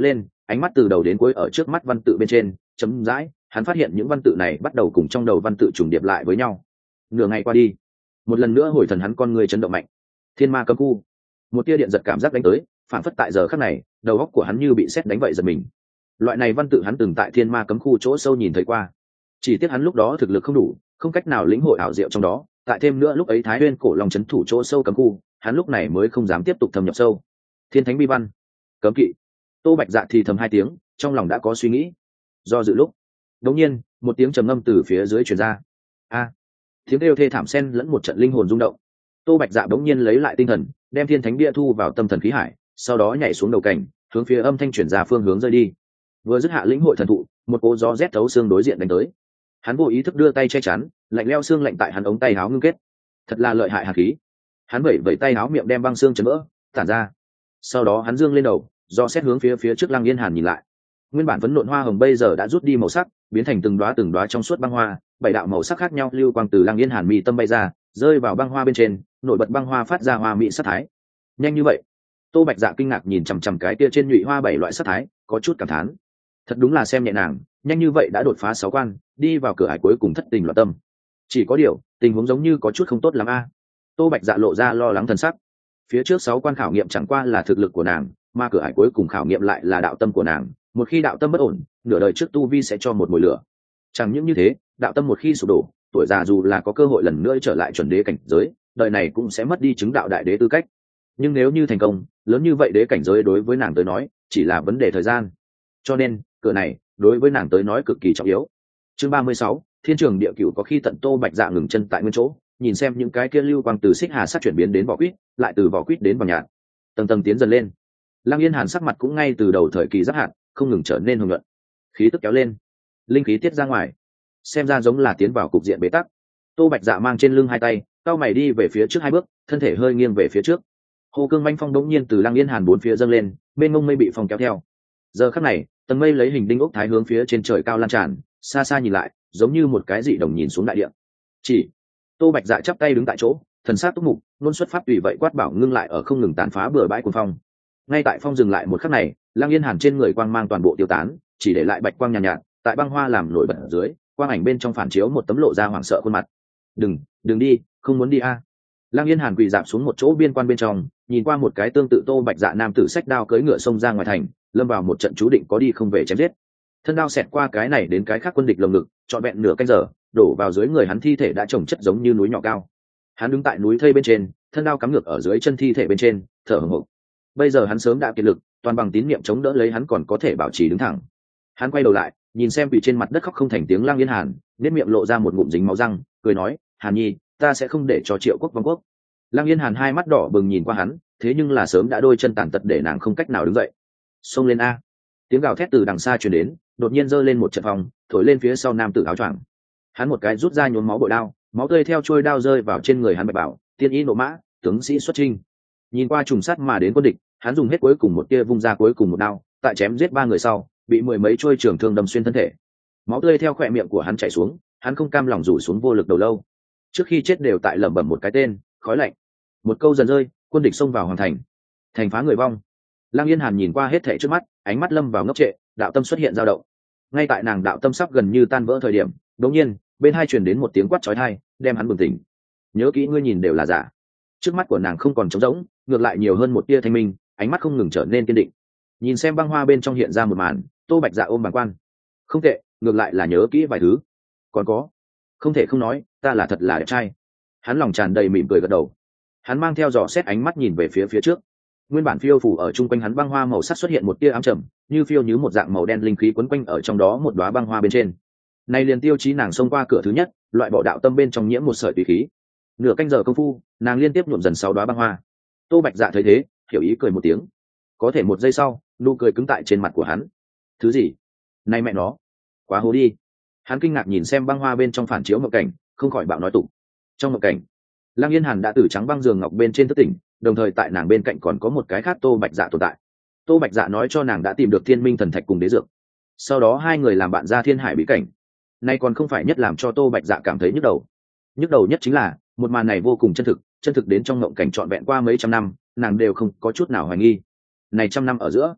ánh mắt từ đầu đến cuối ở trước mắt văn tự bên trên chấm dãi, hắn phát hiện những văn tự này bắt đầu cùng trong đầu văn tự trùng điệp lại với nhau. Nửa ngày qua đi, một lần nữa hồi thần hắn con người chấn động mạnh. Thiên ma cấm khu. Một tia điện giật cảm giác đánh tới, phản phất tại giờ khắc này đầu óc của hắn như bị sét đánh vậy giật mình. Loại này văn tự hắn từng tại thiên ma cấm khu chỗ sâu nhìn thấy qua, chỉ tiếc hắn lúc đó thực lực không đủ, không cách nào lĩnh hội ảo diệu trong đó. Tại thêm nữa lúc ấy thái nguyên cổ long chấn thủ chỗ sâu cấm khu, hắn lúc này mới không dám tiếp tục thâm nhập sâu. Thiên thánh bi văn, cấm kỵ. Tô Bạch Dạ thì thầm hai tiếng, trong lòng đã có suy nghĩ. Do dự lúc, đột nhiên một tiếng trầm ngâm từ phía dưới truyền ra. A, tiếng kêu thê thảm xen lẫn một trận linh hồn rung động. Tô Bạch Dạ đống nhiên lấy lại tinh thần, đem thiên thánh bia thu vào tâm thần khí hải, sau đó nhảy xuống đầu cảnh, hướng phía âm thanh chuyển ra phương hướng rơi đi. Vừa dứt hạ lĩnh hội thần thụ, một cỗ gió rét thấu xương đối diện đánh tới. Hắn vô ý thức đưa tay che chắn, lạnh leo xương lạnh tại hắn ống tay áo ngưng kết. Thật là lợi hại hàn khí. Hắn vẩy vẩy tay áo miệng đem băng xương chấn vỡ, tản ra. Sau đó hắn dương lên đầu, do xét hướng phía phía trước Lăng Yên Hàn nhìn lại. Nguyên bản phấn nộn hoa hồng bây giờ đã rút đi màu sắc, biến thành từng đóa từng đóa trong suốt băng hoa, bảy đạo màu sắc khác nhau lưu quang từ Lăng Yên Hàn mi tâm bay ra, rơi vào băng hoa bên trên, nổi bật băng hoa phát ra hoa mỹ sắc thái. Nhanh như vậy? Tô Bạch Dạ kinh ngạc nhìn chằm chằm cái kia trên nhụy hoa bảy loại sắc thái, có chút cảm thán. Thật đúng là xem nhẹ nàng, nhanh như vậy đã đột phá sáu quan, đi vào cửa ải cuối cùng thất tình loạn tâm. Chỉ có điều, tình huống giống như có chút không tốt lắm a. Tô Bạch Dạ lộ ra lo lắng thần sắc. Phía trước sáu quan khảo nghiệm chẳng qua là thực lực của nàng, mà cửa ải cuối cùng khảo nghiệm lại là đạo tâm của nàng. Một khi đạo tâm bất ổn, nửa đời trước tu vi sẽ cho một mùi lửa. Chẳng những như thế, đạo tâm một khi sụp đổ, tuổi già dù là có cơ hội lần nữa trở lại chuẩn đế cảnh giới, đời này cũng sẽ mất đi chứng đạo đại đế tư cách. Nhưng nếu như thành công, lớn như vậy đế cảnh giới đối với nàng tới nói chỉ là vấn đề thời gian. Cho nên cửa này đối với nàng tới nói cực kỳ trọng yếu. Chương ba mươi sáu, Thiên Trường Địa Cửu. Có khi tận Tô Bạch Dạ ngừng chân tại nguyên chỗ, nhìn xem những cái kia lưu quang từ xích hà sắc chuyển biến đến vỏ quýt, lại từ vỏ quýt đến vàng nhạt, tầng tầng tiến dần lên. Lăng Yên Hàn sắc mặt cũng ngay từ đầu thời kỳ giáp hạn không ngừng trở nên hùng nhuận, khí tức kéo lên, linh khí tiết ra ngoài, xem ra giống là tiến vào cục diện bế tắc. Tô Bạch Dạ mang trên lưng hai tay, cao mày đi về phía trước hai bước, thân thể hơi nghiêng về phía trước. Hồ cương manh phong đống nhiên từ Lăng Yên Hàn bốn phía dâng lên, bên ngông mây bị phong kéo theo. Giờ khắc này, tầng mây lấy hình đinh ốc thái hướng phía trên trời cao lan tràn, xa xa nhìn lại, giống như một cái dị đồng nhìn xuống đại địa. Chỉ Tô Bạch Dạ chắp tay đứng tại chỗ, thần sát túc mục, luôn xuất phát tùy vậy quát bảo ngưng lại ở không ngừng tàn phá bừa bãi cuồng phong. Ngay tại phong dừng lại một khắc này, Lăng Yên Hàn trên người quang mang toàn bộ tiêu tán, chỉ để lại bạch quang nhàn nhạt, nhạt, tại băng hoa làm nổi bật ở dưới, quang ảnh bên trong phản chiếu một tấm lộ ra hoảng sợ khuôn mặt. "Đừng, đừng đi, không muốn đi a." À. Lăng Yên Hàn quỳ dạp xuống một chỗ biên quan bên trong, nhìn qua một cái tương tự Tô Bạch Dạ nam tử xách đao cưỡi ngựa xông ra ngoài thành, lâm vào một trận chú định có đi không về chém giết. Thân đao xẹt qua cái này đến cái khác quân địch lồng ngực, trọn vẹn nửa canh giờ, đổ vào dưới người hắn thi thể đã chồng chất giống như núi nhỏ cao. Hắn đứng tại núi thây bên trên, thân đao cắm ngược ở dưới chân thi thể bên trên, thở hổn hộc. Bây giờ hắn sớm đã kiệt lực, toàn bằng tín niệm chống đỡ lấy hắn còn có thể bảo trì đứng thẳng. Hắn quay đầu lại, nhìn xem bị trên mặt đất khóc không thành tiếng Lăng Yên Hàn, nét miệng lộ ra một ngụm dính máu răng, cười nói: "Hàn Nhi, ta sẽ không để cho Triệu Quốc vong quốc." Lăng Yên Hàn hai mắt đỏ bừng nhìn qua hắn, thế nhưng là sớm đã đôi chân tàn tật để nàng không cách nào đứng dậy. Xông lên a! Tiếng gào thét từ đằng xa truyền đến, đột nhiên giơ lên một trận phòng, thổi lên phía sau nam tử áo choàng. Hắn một cái rút ra nhuốm máu bội đao, máu tươi theo trôi đao rơi vào trên người hắn, bạch bảo, tiên y nộ mã, tướng sĩ xuất chinh. Nhìn qua trùng sát mà đến quân địch, hắn dùng hết cuối cùng một tia vung ra cuối cùng một đao, tại chém giết ba người sau, bị mười mấy trôi trường thương đâm xuyên thân thể. Máu tươi theo khóe miệng của hắn chảy xuống, hắn không cam lòng rủ xuống vô lực đầu lâu. Trước khi chết đều tại lẩm bẩm một cái tên, khói lạnh. Một câu dần rơi, quân địch xông vào hoàn thành, thành phá người vong. Lăng Yên Hàn nhìn qua hết thảy trước mắt, ánh mắt lâm vào ngốc trệ, đạo tâm xuất hiện dao động. Ngay tại nàng đạo tâm sắp gần như tan vỡ thời điểm, đột nhiên, bên hai truyền đến một tiếng quát chói tai, đem hắn bừng tỉnh. "Nhớ kỹ, ngươi nhìn đều là giả." Trước mắt của nàng không còn trống rỗng, ngược lại nhiều hơn một tia thanh minh, ánh mắt không ngừng trở nên kiên định. Nhìn xem băng hoa bên trong hiện ra một màn, Tô Bạch Dạ ôm bàng quan. "Không tệ, ngược lại là nhớ kỹ vài thứ. Còn có, không thể không nói, ta là thật là đẹp trai." Hắn lòng tràn đầy mỉm cười gật đầu. Hắn mang theo dò xét ánh mắt nhìn về phía phía trước. Nguyên bản phiêu phủ ở chung quanh hắn băng hoa màu sắc xuất hiện một tia ám trầm, như phiêu như một dạng màu đen linh khí quấn quanh ở trong đó một đóa băng hoa bên trên. Này liền tiêu chí nàng xông qua cửa thứ nhất, loại bỏ đạo tâm bên trong nhiễm một sợi tùy khí. Nửa canh giờ công phu, nàng liên tiếp nhuộm dần sáu đóa băng hoa. Tô Bạch Dạ thấy thế, hiểu ý cười một tiếng. Có thể một giây sau, nụ cười cứng tại trên mặt của hắn. Thứ gì? Này mẹ nó, quá hố đi. Hắn kinh ngạc nhìn xem băng hoa bên trong phản chiếu mộng cảnh, không khỏi bạo nói tụng. Trong mộng cảnh, Lăng Yên Hàn đã từ trắng băng giường ngọc bên trên thức tỉnh, đồng thời tại nàng bên cạnh còn có một cái khác Tô Bạch Dạ tồn tại. Tô Bạch Dạ nói cho nàng đã tìm được Thiên Minh thần thạch cùng đế dược. Sau đó hai người làm bạn ra Thiên Hải bí cảnh. Nay còn không phải nhất làm cho Tô Bạch Dạ cảm thấy nhức đầu. Nhức đầu nhất chính là, một màn này vô cùng chân thực, chân thực đến trong ngộng cảnh trọn vẹn qua mấy trăm năm, nàng đều không có chút nào hoài nghi. Này trăm năm ở giữa,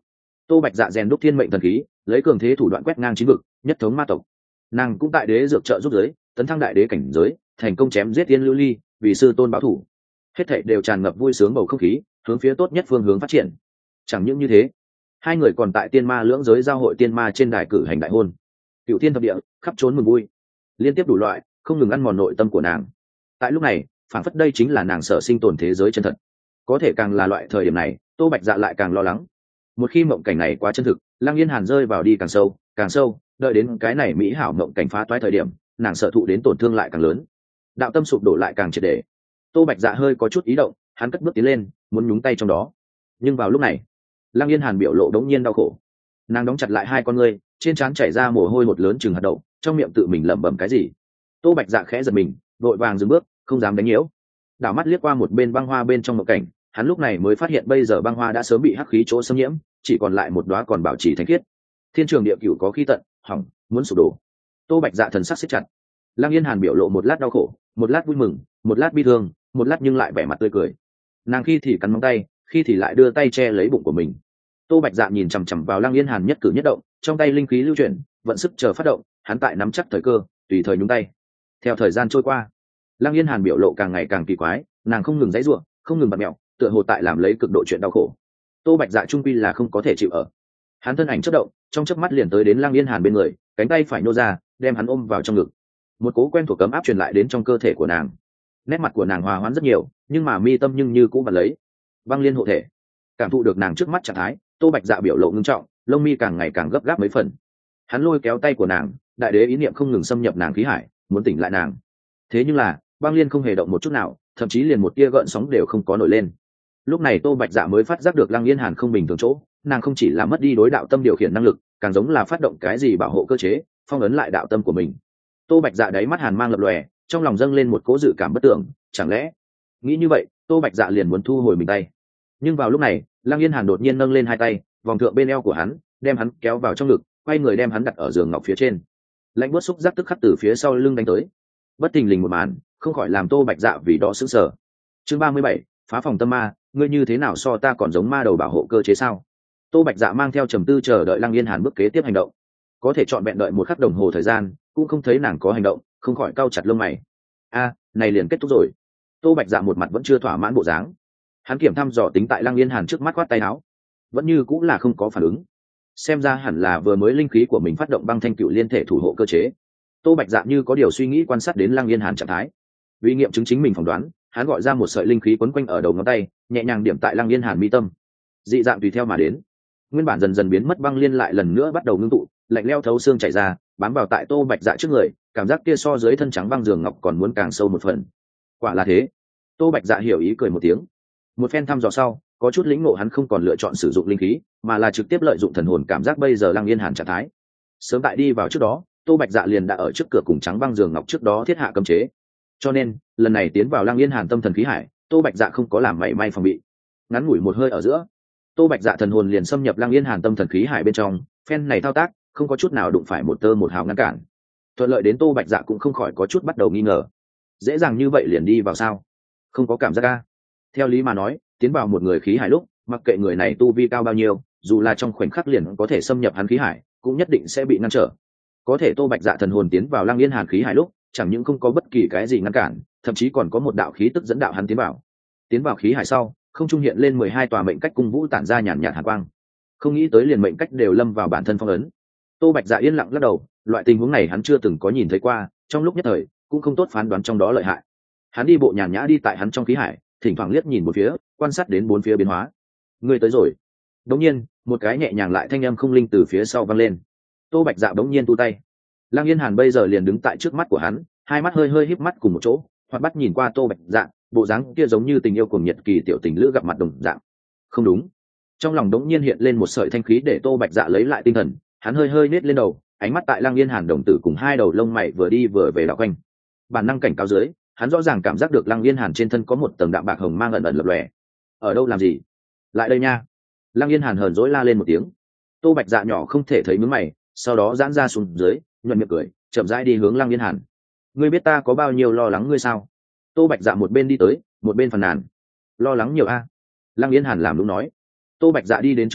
Tô Bạch Dạ rèn đúc thiên mệnh thần khí, lấy cường thế thủ đoạn quét ngang chín vực, nhất thống ma tộc. Nàng cũng tại đế dược trợ giúp giới, tấn thăng đại đế cảnh giới, thành công chém giết Tiên Lưu Ly, vì sư tôn báo thủ. Hết thảy đều tràn ngập vui sướng bầu không khí, hướng phía tốt nhất phương hướng phát triển. Chẳng những như thế, hai người còn tại tiên ma lưỡng giới giao hội tiên ma trên đài cử hành đại hôn. Cựu thiên thập địa, khắp trốn mừng vui, liên tiếp đủ loại, không ngừng ăn mòn nội tâm của nàng. Tại lúc này, phản phất đây chính là nàng sở sinh tồn thế giới chân thật. Có thể càng là loại thời điểm này, Tô Bạch Dạ lại càng lo lắng. Một khi mộng cảnh này quá chân thực, Lăng Yên Hàn rơi vào đi càng sâu, càng sâu, đợi đến cái này mỹ hảo mộng cảnh phá toái thời điểm, nàng sợ thụ đến tổn thương lại càng lớn, đạo tâm sụp đổ lại càng triệt để. Tô Bạch Dạ hơi có chút ý động, hắn cất bước tiến lên, muốn nhúng tay trong đó. Nhưng vào lúc này, Lăng Yên Hàn biểu lộ đống nhiên đau khổ. Nàng đóng chặt lại hai con ngươi, trên trán chảy ra mồ hôi một lớn chừng hạt đậu, trong miệng tự mình lẩm bẩm cái gì. Tô Bạch Dạ khẽ giật mình, vội vàng dừng bước, không dám đánh nhiễu. Đảo mắt liếc qua một bên băng hoa bên trong mộng cảnh, hắn lúc này mới phát hiện bây giờ băng hoa đã sớm bị hắc khí chỗ xâm nhiễm, chỉ còn lại một đóa còn bảo trì thanh khiết. Thiên trường địa cửu có khí tận, hỏng, muốn sụp đổ. Tô Bạch Dạ thần sắc siết chặt. Lăng Yên Hàn biểu lộ một lát đau khổ, một lát vui mừng, một lát bi thương, một lát nhưng lại vẻ mặt tươi cười. Nàng khi thì cắn móng tay, khi thì lại đưa tay che lấy bụng của mình. Tô Bạch Dạ nhìn chằm chằm vào Lăng Yên Hàn nhất cử nhất động, trong tay linh khí lưu chuyển, vận sức chờ phát động, hắn tại nắm chắc thời cơ, tùy thời nhúng tay. Theo thời gian trôi qua, Lăng Yên Hàn biểu lộ càng ngày càng kỳ quái, nàng không ngừng giãy giụa, không ngừng bật mẹo, tựa hồ tại làm lấy cực độ chuyện đau khổ. Tô Bạch Dạ trung quy là không có thể chịu ở. Hắn thân ảnh chớp động, trong chớp mắt liền tới đến Lăng Yên Hàn bên người, cánh tay phải nô ra, đem hắn ôm vào trong ngực. Một cố quen thuộc cấm áp truyền lại đến trong cơ thể của nàng. Nét mặt của nàng hòa hoãn rất nhiều, nhưng mà mi tâm nhưng như cũ bật lấy. Băng liên hộ thể. Cảm thụ được nàng trước mắt trạng thái, Tô Bạch Dạ biểu lộ ngưng trọng, lông mi càng ngày càng gấp gáp mấy phần. Hắn lôi kéo tay của nàng, đại đế ý niệm không ngừng xâm nhập nàng khí hải, muốn tỉnh lại nàng. Thế nhưng là, băng liên không hề động một chút nào, thậm chí liền một tia gợn sóng đều không có nổi lên. Lúc này Tô Bạch Dạ mới phát giác được Lăng Yên Hàn không bình thường chỗ, nàng không chỉ là mất đi đối đạo tâm điều khiển năng lực, càng giống là phát động cái gì bảo hộ cơ chế, phong ấn lại đạo tâm của mình. Tô Bạch Dạ đáy mắt hàn mang lập lòe, trong lòng dâng lên một cố dự cảm bất tưởng, chẳng lẽ nghĩ như vậy, Tô Bạch Dạ liền muốn thu hồi mình tay. Nhưng vào lúc này, Lăng Yên Hàn đột nhiên nâng lên hai tay, vòng thượng bên eo của hắn, đem hắn kéo vào trong ngực, quay người đem hắn đặt ở giường ngọc phía trên. Lạnh buốt xúc giác tức khắc từ phía sau lưng đánh tới, bất thình lình một màn, không khỏi làm Tô Bạch Dạ vì đó sững sờ. Chương ba mươi bảy, phá phòng tâm ma, ngươi như thế nào so ta còn giống ma đầu bảo hộ cơ chế sao? Tô Bạch Dạ mang theo trầm tư chờ đợi Lăng Yên Hàn bước kế tiếp hành động. Có thể chọn vẹn đợi một khắc đồng hồ thời gian, cũng không thấy nàng có hành động, không khỏi cau chặt lông mày. A, này liền kết thúc rồi. Tô Bạch Dạ một mặt vẫn chưa thỏa mãn bộ dáng. Hắn kiểm thăm dò tính tại Lăng Yên Hàn trước mắt quát tay áo, vẫn như cũng là không có phản ứng. Xem ra hẳn là vừa mới linh khí của mình phát động băng thanh cựu liên thể thủ hộ cơ chế. Tô Bạch Dạ như có điều suy nghĩ quan sát đến Lăng Yên Hàn trạng thái. Vì nghiệm chứng chính mình phỏng đoán, hắn gọi ra một sợi linh khí quấn quanh ở đầu ngón tay, nhẹ nhàng điểm tại Lăng Yên Hàn mi tâm. Dị dạng tùy theo mà đến. Nguyên bản dần dần biến mất băng liên lại lần nữa bắt đầu ngưng tụ, lạnh lẽo thấu xương chảy ra, bám vào tại Tô Bạch Dạ trước người, cảm giác kia so dưới thân trắng băng giường ngọc còn muốn càng sâu một phần. Quả là thế. Tô Bạch Dạ hiểu ý cười một tiếng. Một phen thăm dò sau, có chút lĩnh ngộ hắn không còn lựa chọn sử dụng linh khí, mà là trực tiếp lợi dụng thần hồn cảm giác bây giờ Lăng Yên Hàn trạng thái. Sớm tại đi vào trước đó, Tô Bạch Dạ liền đã ở trước cửa cùng trắng băng giường ngọc trước đó thiết hạ cấm chế. Cho nên, lần này tiến vào Lăng Yên Hàn tâm thần khí hải, Tô Bạch Dạ không có làm mảy may phòng bị. Ngắn ngủi một hơi ở giữa, Tô Bạch Dạ thần hồn liền xâm nhập Lăng Yên Hàn tâm thần khí hải bên trong, phen này thao tác, không có chút nào đụng phải một tơ một hào ngăn cản. Thuận lợi đến Tô Bạch Dạ cũng không khỏi có chút bắt đầu nghi ngờ. Dễ dàng như vậy liền đi vào sao? Không có cảm giác a. Theo lý mà nói, tiến vào một người khí hải lúc, mặc kệ người này tu vi cao bao nhiêu, dù là trong khoảnh khắc liền có thể xâm nhập hắn khí hải, cũng nhất định sẽ bị ngăn trở. Có thể Tô Bạch Dạ thần hồn tiến vào Lăng Yên Hàn khí hải lúc, chẳng những không có bất kỳ cái gì ngăn cản, thậm chí còn có một đạo khí tức dẫn đạo hắn tiến vào. Tiến vào khí hải sau, không trung hiện lên mười hai tòa mệnh cách cung vũ tản ra nhàn nhạt hàn quang. Không nghĩ tới liền mệnh cách đều lâm vào bản thân phong ấn. Tô Bạch Dạ yên lặng lắc đầu, loại tình huống này hắn chưa từng có nhìn thấy qua, trong lúc nhất thời cũng không tốt phán đoán trong đó lợi hại. Hắn đi bộ nhàn nhã đi tại hắn trong khí hải, thỉnh thoảng liếc nhìn một phía, quan sát đến bốn phía biến hóa. Người tới rồi. Đống nhiên, một cái nhẹ nhàng lại thanh âm không linh từ phía sau vang lên. Tô Bạch Dạ đống nhiên tu tay. Lăng Yên Hàn bây giờ liền đứng tại trước mắt của hắn, hai mắt hơi hơi híp mắt cùng một chỗ, hoặc bắt nhìn qua Tô Bạch Dạ, bộ dáng kia giống như tình yêu cùng nhật kỳ tiểu tình lữ gặp mặt đồng dạng. Không đúng. Trong lòng đống nhiên hiện lên một sợi thanh khí để Tô Bạch Dạ lấy lại tinh thần, hắn hơi hơi nết lên đầu, ánh mắt tại Lăng Yên Hàn đồng tử cùng hai đầu lông mày vừa đi vừa về đảo quanh. Bản năng cảnh cáo dưới, hắn rõ ràng cảm giác được Lăng Yên Hàn trên thân có một tầng đạm bạc hồng mang ẩn ẩn lập lòe. Ở đâu làm gì? Lại đây nha. Lăng Yên Hàn hờn dỗi la lên một tiếng. Tô Bạch Dạ nhỏ không thể thấy mướn mày, sau đó giãn ra xuống dưới, nhuận miệng cười, chậm rãi đi hướng Lăng Yên Hàn. Ngươi biết ta có bao nhiêu lo lắng ngươi sao? Tô Bạch Dạ một bên đi tới, một bên phàn nàn. Lo lắng nhiều a? Lăng Yên Hàn làm đúng nói. Tô Bạch Dạ đi đến trước người,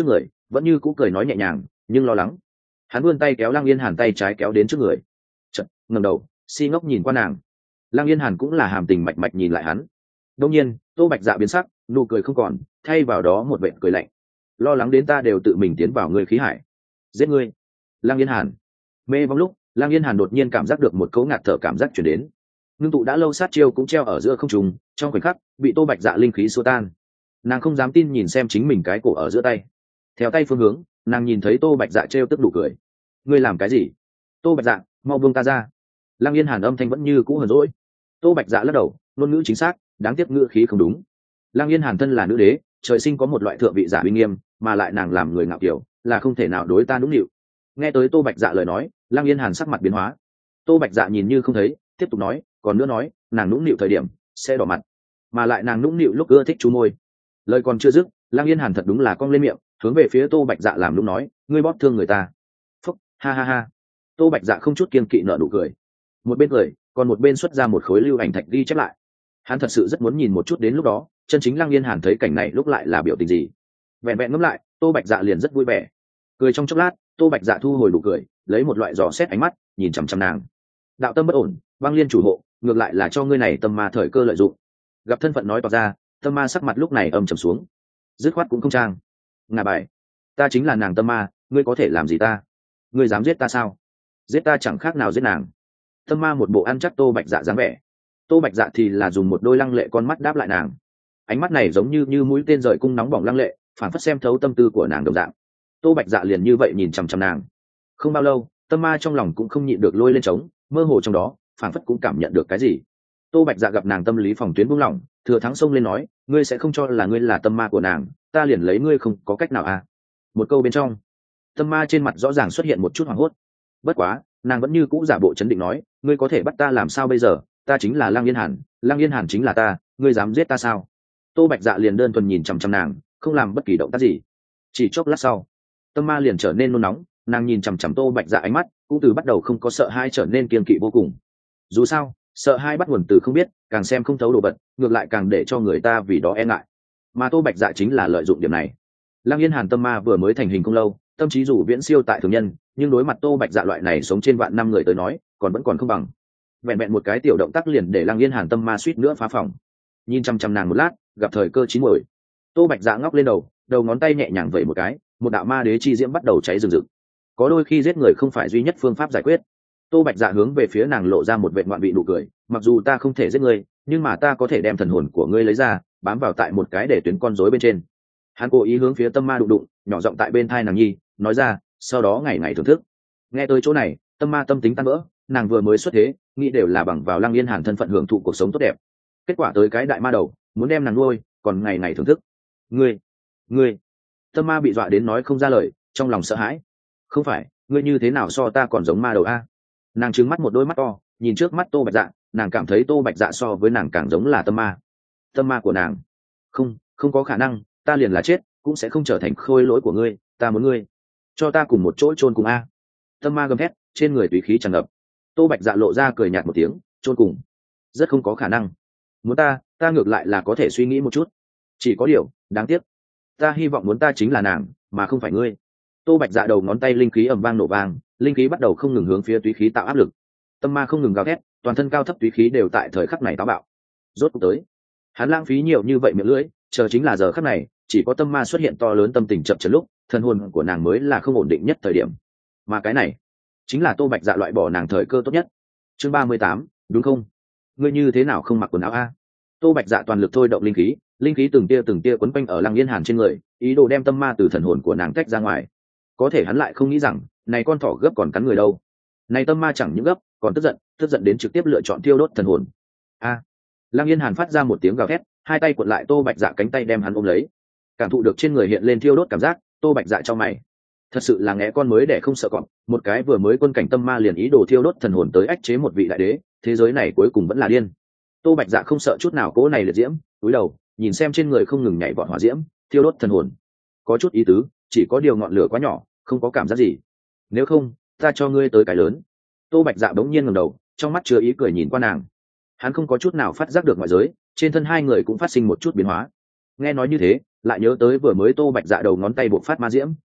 vẫn như cũ cười nói nhẹ nhàng nhưng lo lắng. Hắn vươn tay kéo Lăng Yên Hàn tay trái kéo đến trước người, chợt ngẩng đầu si ngốc nhìn qua nàng. Lăng Yên Hàn cũng là hàm tình mạch mạch nhìn lại hắn. Đông nhiên Tô Bạch Dạ biến sắc, nụ cười không còn, thay vào đó một vệt cười lạnh. Lo lắng đến ta đều tự mình tiến vào ngươi khí hải, giết ngươi. Lăng Yên Hàn mê vong lúc, Lăng Yên Hàn đột nhiên cảm giác được một cấu ngạt thở cảm giác chuyển đến, ngưng tụ đã lâu sát chiêu cũng treo ở giữa không trung, trong khoảnh khắc bị Tô Bạch Dạ linh khí xua tan. Nàng không dám tin nhìn xem chính mình cái cổ ở giữa tay, theo tay phương hướng nàng nhìn thấy Tô Bạch Dạ treo tức đủ cười. Ngươi làm cái gì? Tô Bạch Dạ, mau buông ta ra. Lăng Yên Hàn âm thanh vẫn như cũ hờn dỗi. Tô Bạch Dạ lắc đầu, ngôn ngữ chính xác, đáng tiếc ngữ khí không đúng. Lăng Yên Hàn thân là nữ đế, trời sinh có một loại thượng vị giả uy nghiêm, mà lại nàng làm người ngạo kiểu, là không thể nào đối ta nũng nịu. Nghe tới Tô Bạch Dạ lời nói, Lăng Yên Hàn sắc mặt biến hóa. Tô Bạch Dạ nhìn như không thấy, tiếp tục nói, còn nữa nói, nàng nũng nịu thời điểm sẽ đỏ mặt, mà lại nàng nũng nịu lúc ưa thích chú môi. Lời còn chưa dứt, Lăng Yên Hàn thật đúng là cong lên miệng, hướng về phía Tô Bạch Dạ làm lúc nói, ngươi bóp thương người ta. Phúc, ha ha ha. Tô Bạch Dạ không chút kiêng kỵ nở nụ cười. Một bên cười, còn một bên xuất ra một khối lưu ảnh thạch ghi chép lại. Hắn thật sự rất muốn nhìn một chút đến lúc đó, chân chính Lăng Yên Hàn thấy cảnh này lúc lại là biểu tình gì. Vẹn vẹn ngẫm lại, Tô Bạch Dạ liền rất vui vẻ. Cười trong chốc lát, Tô Bạch Dạ thu hồi nụ cười, lấy một loại dò xét ánh mắt nhìn chằm chằm nàng. Đạo tâm bất ổn, băng liên chủ hộ, ngược lại là cho ngươi này tâm ma thời cơ lợi dụng. Gặp thân phận nói tỏ ra, tâm ma sắc mặt lúc này âm trầm xuống, dứt khoát cũng không trang. Ngà bài, ta chính là nàng tâm ma, ngươi có thể làm gì ta? Ngươi dám giết ta sao? Giết ta chẳng khác nào giết nàng. Tâm ma một bộ ăn chắc Tô Bạch Dạ dáng vẻ. Tô Bạch Dạ thì là dùng một đôi lăng lệ con mắt đáp lại nàng. Ánh mắt này giống như như mũi tên rời cung nóng bỏng lăng lệ, phản phất xem thấu tâm tư của nàng đồng dạng. Tô Bạch Dạ liền như vậy nhìn chằm chằm nàng. Không bao lâu, tâm ma trong lòng cũng không nhịn được lôi lên trống, mơ hồ trong đó phản phất cũng cảm nhận được cái gì. Tô Bạch Dạ gặp nàng tâm lý phòng tuyến buông lỏng, thừa thắng xông lên nói, ngươi sẽ không cho là ngươi là tâm ma của nàng, ta liền lấy ngươi không có cách nào à? Một câu bên trong, tâm ma trên mặt rõ ràng xuất hiện một chút hoảng hốt. Bất quá, nàng vẫn như cũ giả bộ chấn định nói, ngươi có thể bắt ta làm sao bây giờ? Ta chính là Lăng Yên Hàn, Lăng Yên Hàn chính là ta, ngươi dám giết ta sao? Tô Bạch Dạ liền đơn thuần nhìn chằm chằm nàng, không làm bất kỳ động tác gì. Chỉ chốc lát sau, tâm ma liền trở nên nôn nóng, nàng nhìn chằm chằm Tô Bạch Dạ ánh mắt cũng từ bắt đầu không có sợ hãi trở nên kiên kỵ vô cùng. Dù sao, sợ hãi bắt nguồn từ không biết, càng xem không thấu đồ vật, ngược lại càng để cho người ta vì đó e ngại. Mà Tô Bạch Dạ chính là lợi dụng điểm này. Lăng Yên Hàn tâm ma vừa mới thành hình không lâu, tâm trí dù viễn siêu tại thường nhân, nhưng đối mặt Tô Bạch Dạ loại này sống trên vạn năm người tới nói, còn vẫn còn không bằng. Vẹn vẹn một cái tiểu động tác liền để Lăng Yên Hàn tâm ma suýt nữa phá phòng. Nhìn chăm chăm nàng một lát, gặp thời cơ chín muồi, Tô Bạch Dạ ngóc lên đầu, đầu ngón tay nhẹ nhàng vẩy một cái, một đạo ma đế chi diễm bắt đầu cháy rừng rực. Có đôi khi giết người không phải duy nhất phương pháp giải quyết. Tô Bạch Dạ hướng về phía nàng lộ ra một vệt ngoạn vị nụ cười, mặc dù ta không thể giết ngươi, nhưng mà ta có thể đem thần hồn của ngươi lấy ra, bám vào tại một cái để tuyến con rối bên trên. Hắn cố ý hướng phía tâm ma đụng đụng, nhỏ giọng tại bên thai nàng nhi nói ra, sau đó ngày ngày thưởng thức. Nghe tới chỗ này, tâm ma tâm tính tan vỡ, nàng vừa mới xuất thế, nghĩ đều là bằng vào Lăng Yên Hàn thân phận hưởng thụ cuộc sống tốt đẹp. Kết quả tới cái đại ma đầu, muốn đem nàng nuôi, còn ngày ngày thưởng thức. Ngươi, ngươi. Tâm ma bị dọa đến nói không ra lời, trong lòng sợ hãi. Không phải, ngươi như thế nào so ta còn giống ma đầu a? Nàng trừng mắt một đôi mắt to, nhìn trước mắt Tô Bạch Dạ, nàng cảm thấy Tô Bạch Dạ so với nàng càng giống là tâm ma. Tâm ma của nàng? Không, không có khả năng, ta liền là chết, cũng sẽ không trở thành khôi lỗi của ngươi, ta muốn ngươi cho ta cùng một chỗ chôn cùng a. Tâm ma gầm thét, trên người tùy khí tràn ngập. Tô Bạch Dạ lộ ra cười nhạt một tiếng, chôn cùng? Rất không có khả năng. Muốn ta, ta ngược lại là có thể suy nghĩ một chút. Chỉ có điều, đáng tiếc, ta hy vọng muốn ta chính là nàng, mà không phải ngươi. Tô Bạch Dạ đầu ngón tay linh khí ầm vang nổ vang, linh khí bắt đầu không ngừng hướng phía túy khí tạo áp lực. Tâm ma không ngừng gào thét, toàn thân cao thấp túy khí đều tại thời khắc này táo bạo. Rốt cuộc tới, hắn lãng phí nhiều như vậy miệng lưỡi, chờ chính là giờ khắc này, chỉ có tâm ma xuất hiện to lớn tâm tình chậm chậm lúc, thân hồn của nàng mới là không ổn định nhất thời điểm. Mà cái này, chính là Tô Bạch Dạ loại bỏ nàng thời cơ tốt nhất. Chương ba mươi tám, đúng không? Ngươi như thế nào không mặc quần áo a? Tô Bạch Dạ toàn lực thôi động linh khí, linh khí từng tia từng tia quấn quanh ở Lăng Yên Hàn trên người, ý đồ đem tâm ma từ thần hồn của nàng tách ra ngoài. Có thể hắn lại không nghĩ rằng, này con thỏ gấp còn cắn người đâu. Này tâm ma chẳng những gấp, còn tức giận, tức giận đến trực tiếp lựa chọn tiêu đốt thần hồn. A! Lăng Yên Hàn phát ra một tiếng gào thét, hai tay cuộn lại Tô Bạch Dạ cánh tay đem hắn ôm lấy. Cảm thụ được trên người hiện lên thiêu đốt cảm giác, Tô Bạch Dạ cho mày. Thật sự là ngẽ con mới để không sợ cọp, một cái vừa mới quân cảnh tâm ma liền ý đồ thiêu đốt thần hồn tới ách chế một vị đại đế, thế giới này cuối cùng vẫn là điên. Tô Bạch Dạ không sợ chút nào cỗ này liệt diễm, cúi đầu, nhìn xem trên người không ngừng nhảy vọt hỏa diễm, thiêu đốt thần hồn. Có chút ý tứ, chỉ có điều ngọn lửa quá nhỏ, không có cảm giác gì. Nếu không, ta cho ngươi tới cái lớn. Tô Bạch Dạ bỗng nhiên ngẩng đầu, trong mắt chứa ý cười nhìn qua nàng. Hắn không có chút nào phát giác được ngoại giới, trên thân hai người cũng phát sinh một chút biến hóa. Nghe nói như thế, lại nhớ tới vừa mới Tô Bạch Dạ đầu ngón tay bộc phát ma diễm,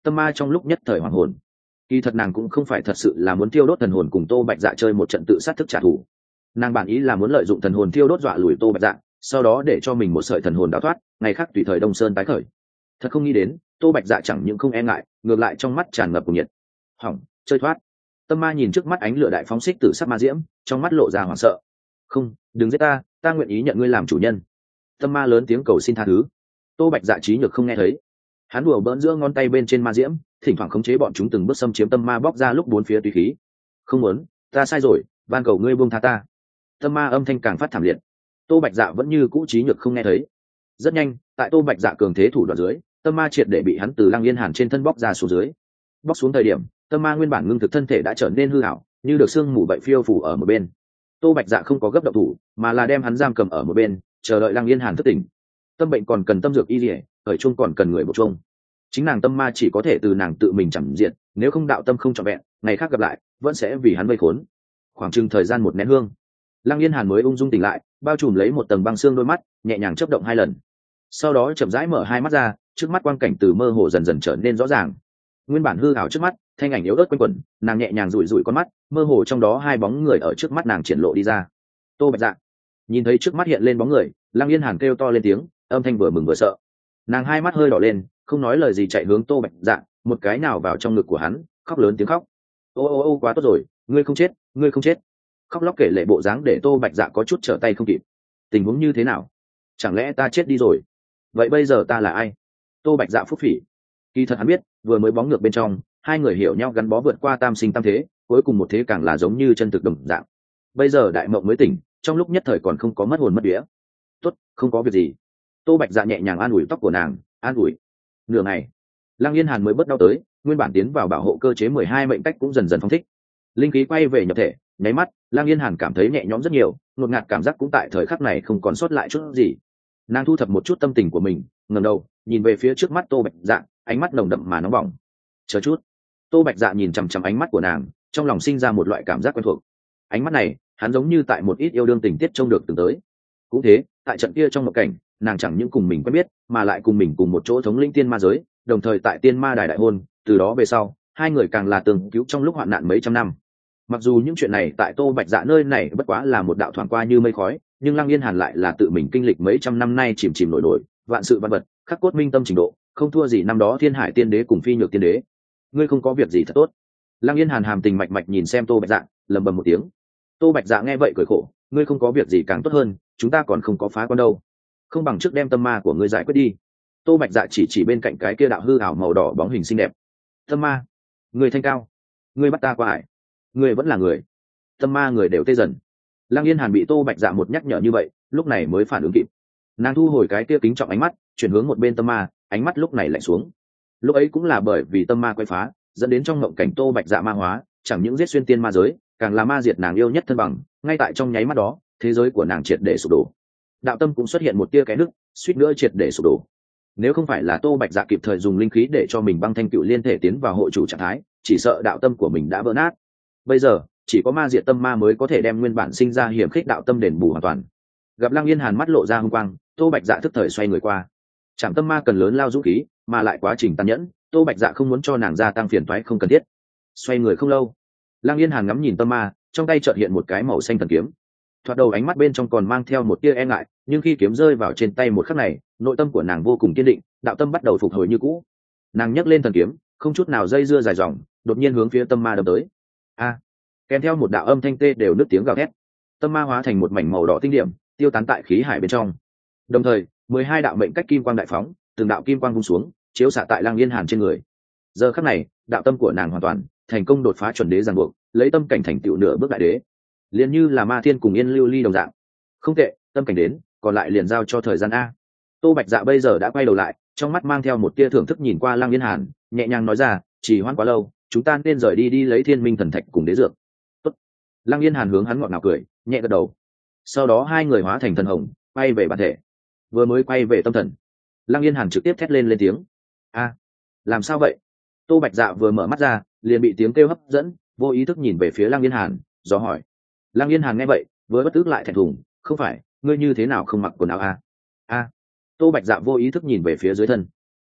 tâm ma trong lúc nhất thời hoàng hồn. Kỳ thật nàng cũng không phải thật sự là muốn tiêu đốt thần hồn cùng Tô Bạch Dạ chơi một trận tự sát thức trả thù. Nàng bản ý là muốn lợi dụng thần hồn tiêu đốt dọa lùi Tô Bạch Dạ, sau đó để cho mình một sợi thần hồn đào thoát, ngày khác tùy thời Đông Sơn tái khởi. Thật không nghĩ đến, Tô Bạch Dạ chẳng những không e ngại, ngược lại trong mắt tràn ngập cùng nhiệt. Hỏng, chơi thoát. Tâm ma nhìn trước mắt ánh lửa đại phóng xích tử sắc ma diễm, trong mắt lộ ra hoảng sợ. Không, đừng giết ta, ta nguyện ý nhận ngươi làm chủ nhân. Tâm ma lớn tiếng cầu xin tha thứ. Tô Bạch Dạ trí nhược không nghe thấy. Hắn đùa bỡn giữa ngón tay bên trên ma diễm, thỉnh thoảng khống chế bọn chúng từng bước xâm chiếm tâm ma bóc ra lúc bốn phía tùy khí. Không muốn, ta sai rồi, van cầu ngươi buông tha ta. Tâm ma âm thanh càng phát thảm liệt. Tô Bạch Dạ vẫn như cũ trí nhược không nghe thấy. Rất nhanh, tại Tô Bạch Dạ cường thế thủ đoạn dưới, tâm ma triệt để bị hắn từ Lăng Yên Hàn trên thân bóc ra xuống dưới. Bóc xuống thời điểm, tâm ma nguyên bản ngưng thực thân thể đã trở nên hư ảo, như được sương mù vậy phiêu phủ ở một bên. Tô Bạch Dạ không có gấp động thủ, mà là đem hắn giam cầm ở một bên, chờ đợi Lăng Yên Hàn thức tỉnh. Tâm bệnh còn cần tâm dược y liễu, khởi chung còn cần người bổ chung. Chính nàng tâm ma chỉ có thể từ nàng tự mình chẳng diện, nếu không đạo tâm không trọn vẹn, ngày khác gặp lại, vẫn sẽ vì hắn vây khốn. Khoảng chừng thời gian một nén hương, Lăng Yên Hàn mới ung dung tỉnh lại, bao trùm lấy một tầng băng xương đôi mắt, nhẹ nhàng chớp động hai lần. Sau đó chậm rãi mở hai mắt ra, trước mắt quang cảnh từ mơ hồ dần dần trở nên rõ ràng. Nguyên bản hư ảo trước mắt, thanh ảnh yếu ớt quanh quẩn, nàng nhẹ nhàng rủi rủi con mắt, mơ hồ trong đó hai bóng người ở trước mắt nàng triển lộ đi ra. Tô Bạch Dạ nhìn thấy trước mắt hiện lên bóng người, Lăng Yên Hàn kêu to lên tiếng, âm thanh vừa mừng vừa sợ. Nàng hai mắt hơi đỏ lên, không nói lời gì chạy hướng Tô Bạch Dạ, một cái nào vào trong ngực của hắn, khóc lớn tiếng khóc. Ô ô ô quá tốt rồi, ngươi không chết, ngươi không chết. Khóc lóc kể lệ bộ dáng để Tô Bạch Dạ có chút trở tay không kịp. Tình huống như thế nào? Chẳng lẽ ta chết đi rồi? Vậy bây giờ ta là ai? Tô Bạch Dạ phúc phỉ. Kỳ thật hắn biết, vừa mới bóng ngược bên trong, hai người hiểu nhau gắn bó vượt qua tam sinh tam thế, cuối cùng một thế càng là giống như chân thực đồng dạng. Bây giờ đại mộng mới tỉnh, trong lúc nhất thời còn không có mất hồn mất vía. Tốt, không có việc gì. Tô Bạch Dạ nhẹ nhàng an ủi tóc của nàng, an ủi. Nửa ngày, Lăng Yên Hàn mới bớt đau tới, nguyên bản tiến vào bảo hộ cơ chế mười hai mệnh cách cũng dần dần phóng thích. Linh khí quay về nhập thể, nháy mắt, Lăng Yên Hàn cảm thấy nhẹ nhõm rất nhiều, ngột ngạt cảm giác cũng tại thời khắc này không còn sót lại chút gì. Nàng thu thập một chút tâm tình của mình, ngẩng đầu, nhìn về phía trước mắt Tô Bạch Dạ, ánh mắt nồng đậm mà nóng bỏng. Chờ chút. Tô Bạch Dạ nhìn chằm chằm ánh mắt của nàng, trong lòng sinh ra một loại cảm giác quen thuộc. Ánh mắt này, hắn giống như tại một ít yêu đương tình tiết trông được từng tới. Cũng thế, tại trận kia trong một cảnh, nàng chẳng những cùng mình quen biết, mà lại cùng mình cùng một chỗ thống lĩnh tiên ma giới, đồng thời tại tiên ma đài đại hôn, từ đó về sau, hai người càng là từng cứu trong lúc hoạn nạn mấy trăm năm. Mặc dù những chuyện này tại Tô Bạch Dạ nơi này bất quá là một đạo thoảng qua như mây khói, nhưng Lăng Yên Hàn lại là tự mình kinh lịch mấy trăm năm nay chìm chìm nổi nổi, vạn sự văn vật, khắc cốt minh tâm trình độ, không thua gì năm đó Thiên Hải Tiên Đế cùng Phi Nhược Tiên Đế. Ngươi không có việc gì thật tốt. Lăng Yên Hàn hàm tình mạch mạch nhìn xem Tô Bạch Dạ, lẩm bẩm một tiếng. Tô Bạch Dạ nghe vậy cười khổ, ngươi không có việc gì càng tốt hơn, chúng ta còn không có phá con đâu. Không bằng trước đem tâm ma của ngươi giải quyết đi. Tô Bạch Dạ chỉ chỉ bên cạnh cái kia đạo hư ảo màu đỏ bóng hình xinh đẹp. Tâm ma, người thanh cao, ngươi bắt ta qua hải, ngươi vẫn là người. Tâm ma người đều tê dần. Lăng Yên Hàn bị Tô Bạch Dạ một nhắc nhở như vậy, lúc này mới phản ứng kịp. Nàng thu hồi cái kia kính trọng ánh mắt, chuyển hướng một bên tâm ma, ánh mắt lúc này lạnh xuống. Lúc ấy cũng là bởi vì tâm ma quay phá, dẫn đến trong ngộng cảnh Tô Bạch Dạ ma hóa, chẳng những giết xuyên tiên ma giới, càng là ma diệt nàng yêu nhất thân bằng. Ngay tại trong nháy mắt đó, thế giới của nàng triệt để sụp đổ. Đạo tâm cũng xuất hiện một tia cái nước, suýt nữa triệt để sụp đổ. Nếu không phải là Tô Bạch Dạ kịp thời dùng linh khí để cho mình băng thanh cựu liên thể tiến vào hội chủ trạng thái, chỉ sợ đạo tâm của mình đã vỡ nát. Bây giờ, chỉ có ma diệt tâm ma mới có thể đem nguyên bản sinh ra hiểm khích đạo tâm đền bù hoàn toàn. Gặp Lăng Yên Hàn mắt lộ ra hung quang, Tô Bạch Dạ thức thời xoay người qua. Trảm tâm ma cần lớn lao dũng khí, mà lại quá trình tàn nhẫn, Tô Bạch Dạ không muốn cho nàng gia tăng phiền toái không cần thiết. Xoay người không lâu, Lăng Yên Hàn ngắm nhìn tâm ma, trong tay chợt hiện một cái màu xanh thần kiếm. Thoạt đầu ánh mắt bên trong còn mang theo một tia e ngại, nhưng khi kiếm rơi vào trên tay một khắc này, nội tâm của nàng vô cùng kiên định, đạo tâm bắt đầu phục hồi như cũ. Nàng nhấc lên thần kiếm, không chút nào dây dưa dài dòng, đột nhiên hướng phía tâm ma đâm tới. A! Kèm theo một đạo âm thanh tê đều nứt tiếng gào thét. Tâm ma hóa thành một mảnh màu đỏ tinh điểm, tiêu tán tại khí hải bên trong. Đồng thời, mười hai đạo mệnh cách kim quang đại phóng, từng đạo kim quang vung xuống, chiếu xạ tại Lăng Yên Hàn trên người. Giờ khắc này, đạo tâm của nàng hoàn toàn thành công đột phá chuẩn đế giằng buộc, lấy tâm cảnh thành tựu nửa bước đại đế. Liền như là Ma Thiên cùng Yên Lưu Ly đồng dạng. Không tệ, tâm cảnh đến, còn lại liền giao cho thời gian a. Tô Bạch Dạ bây giờ đã quay đầu lại, trong mắt mang theo một tia thưởng thức nhìn qua Lăng Yên Hàn, nhẹ nhàng nói ra, chỉ hoãn quá lâu, chúng ta nên rời đi đi lấy Thiên Minh thần thạch cùng đế dược. Tốt. Lăng Yên Hàn hướng hắn ngọt ngào cười, nhẹ gật đầu. Sau đó hai người hóa thành thần hồng, quay về bản thể. Vừa mới quay về tâm thần, Lăng Yên Hàn trực tiếp thét lên lên tiếng. A, làm sao vậy? Tô Bạch Dạ vừa mở mắt ra, liền bị tiếng kêu hấp dẫn, vô ý thức nhìn về phía Lăng Yên Hàn, do hỏi. Lăng Yên Hàn nghe vậy, vừa bất tức lại thẹn thùng, không phải, ngươi như thế nào không mặc quần áo a? A. Tô Bạch Dạ vô ý thức nhìn về phía dưới thân.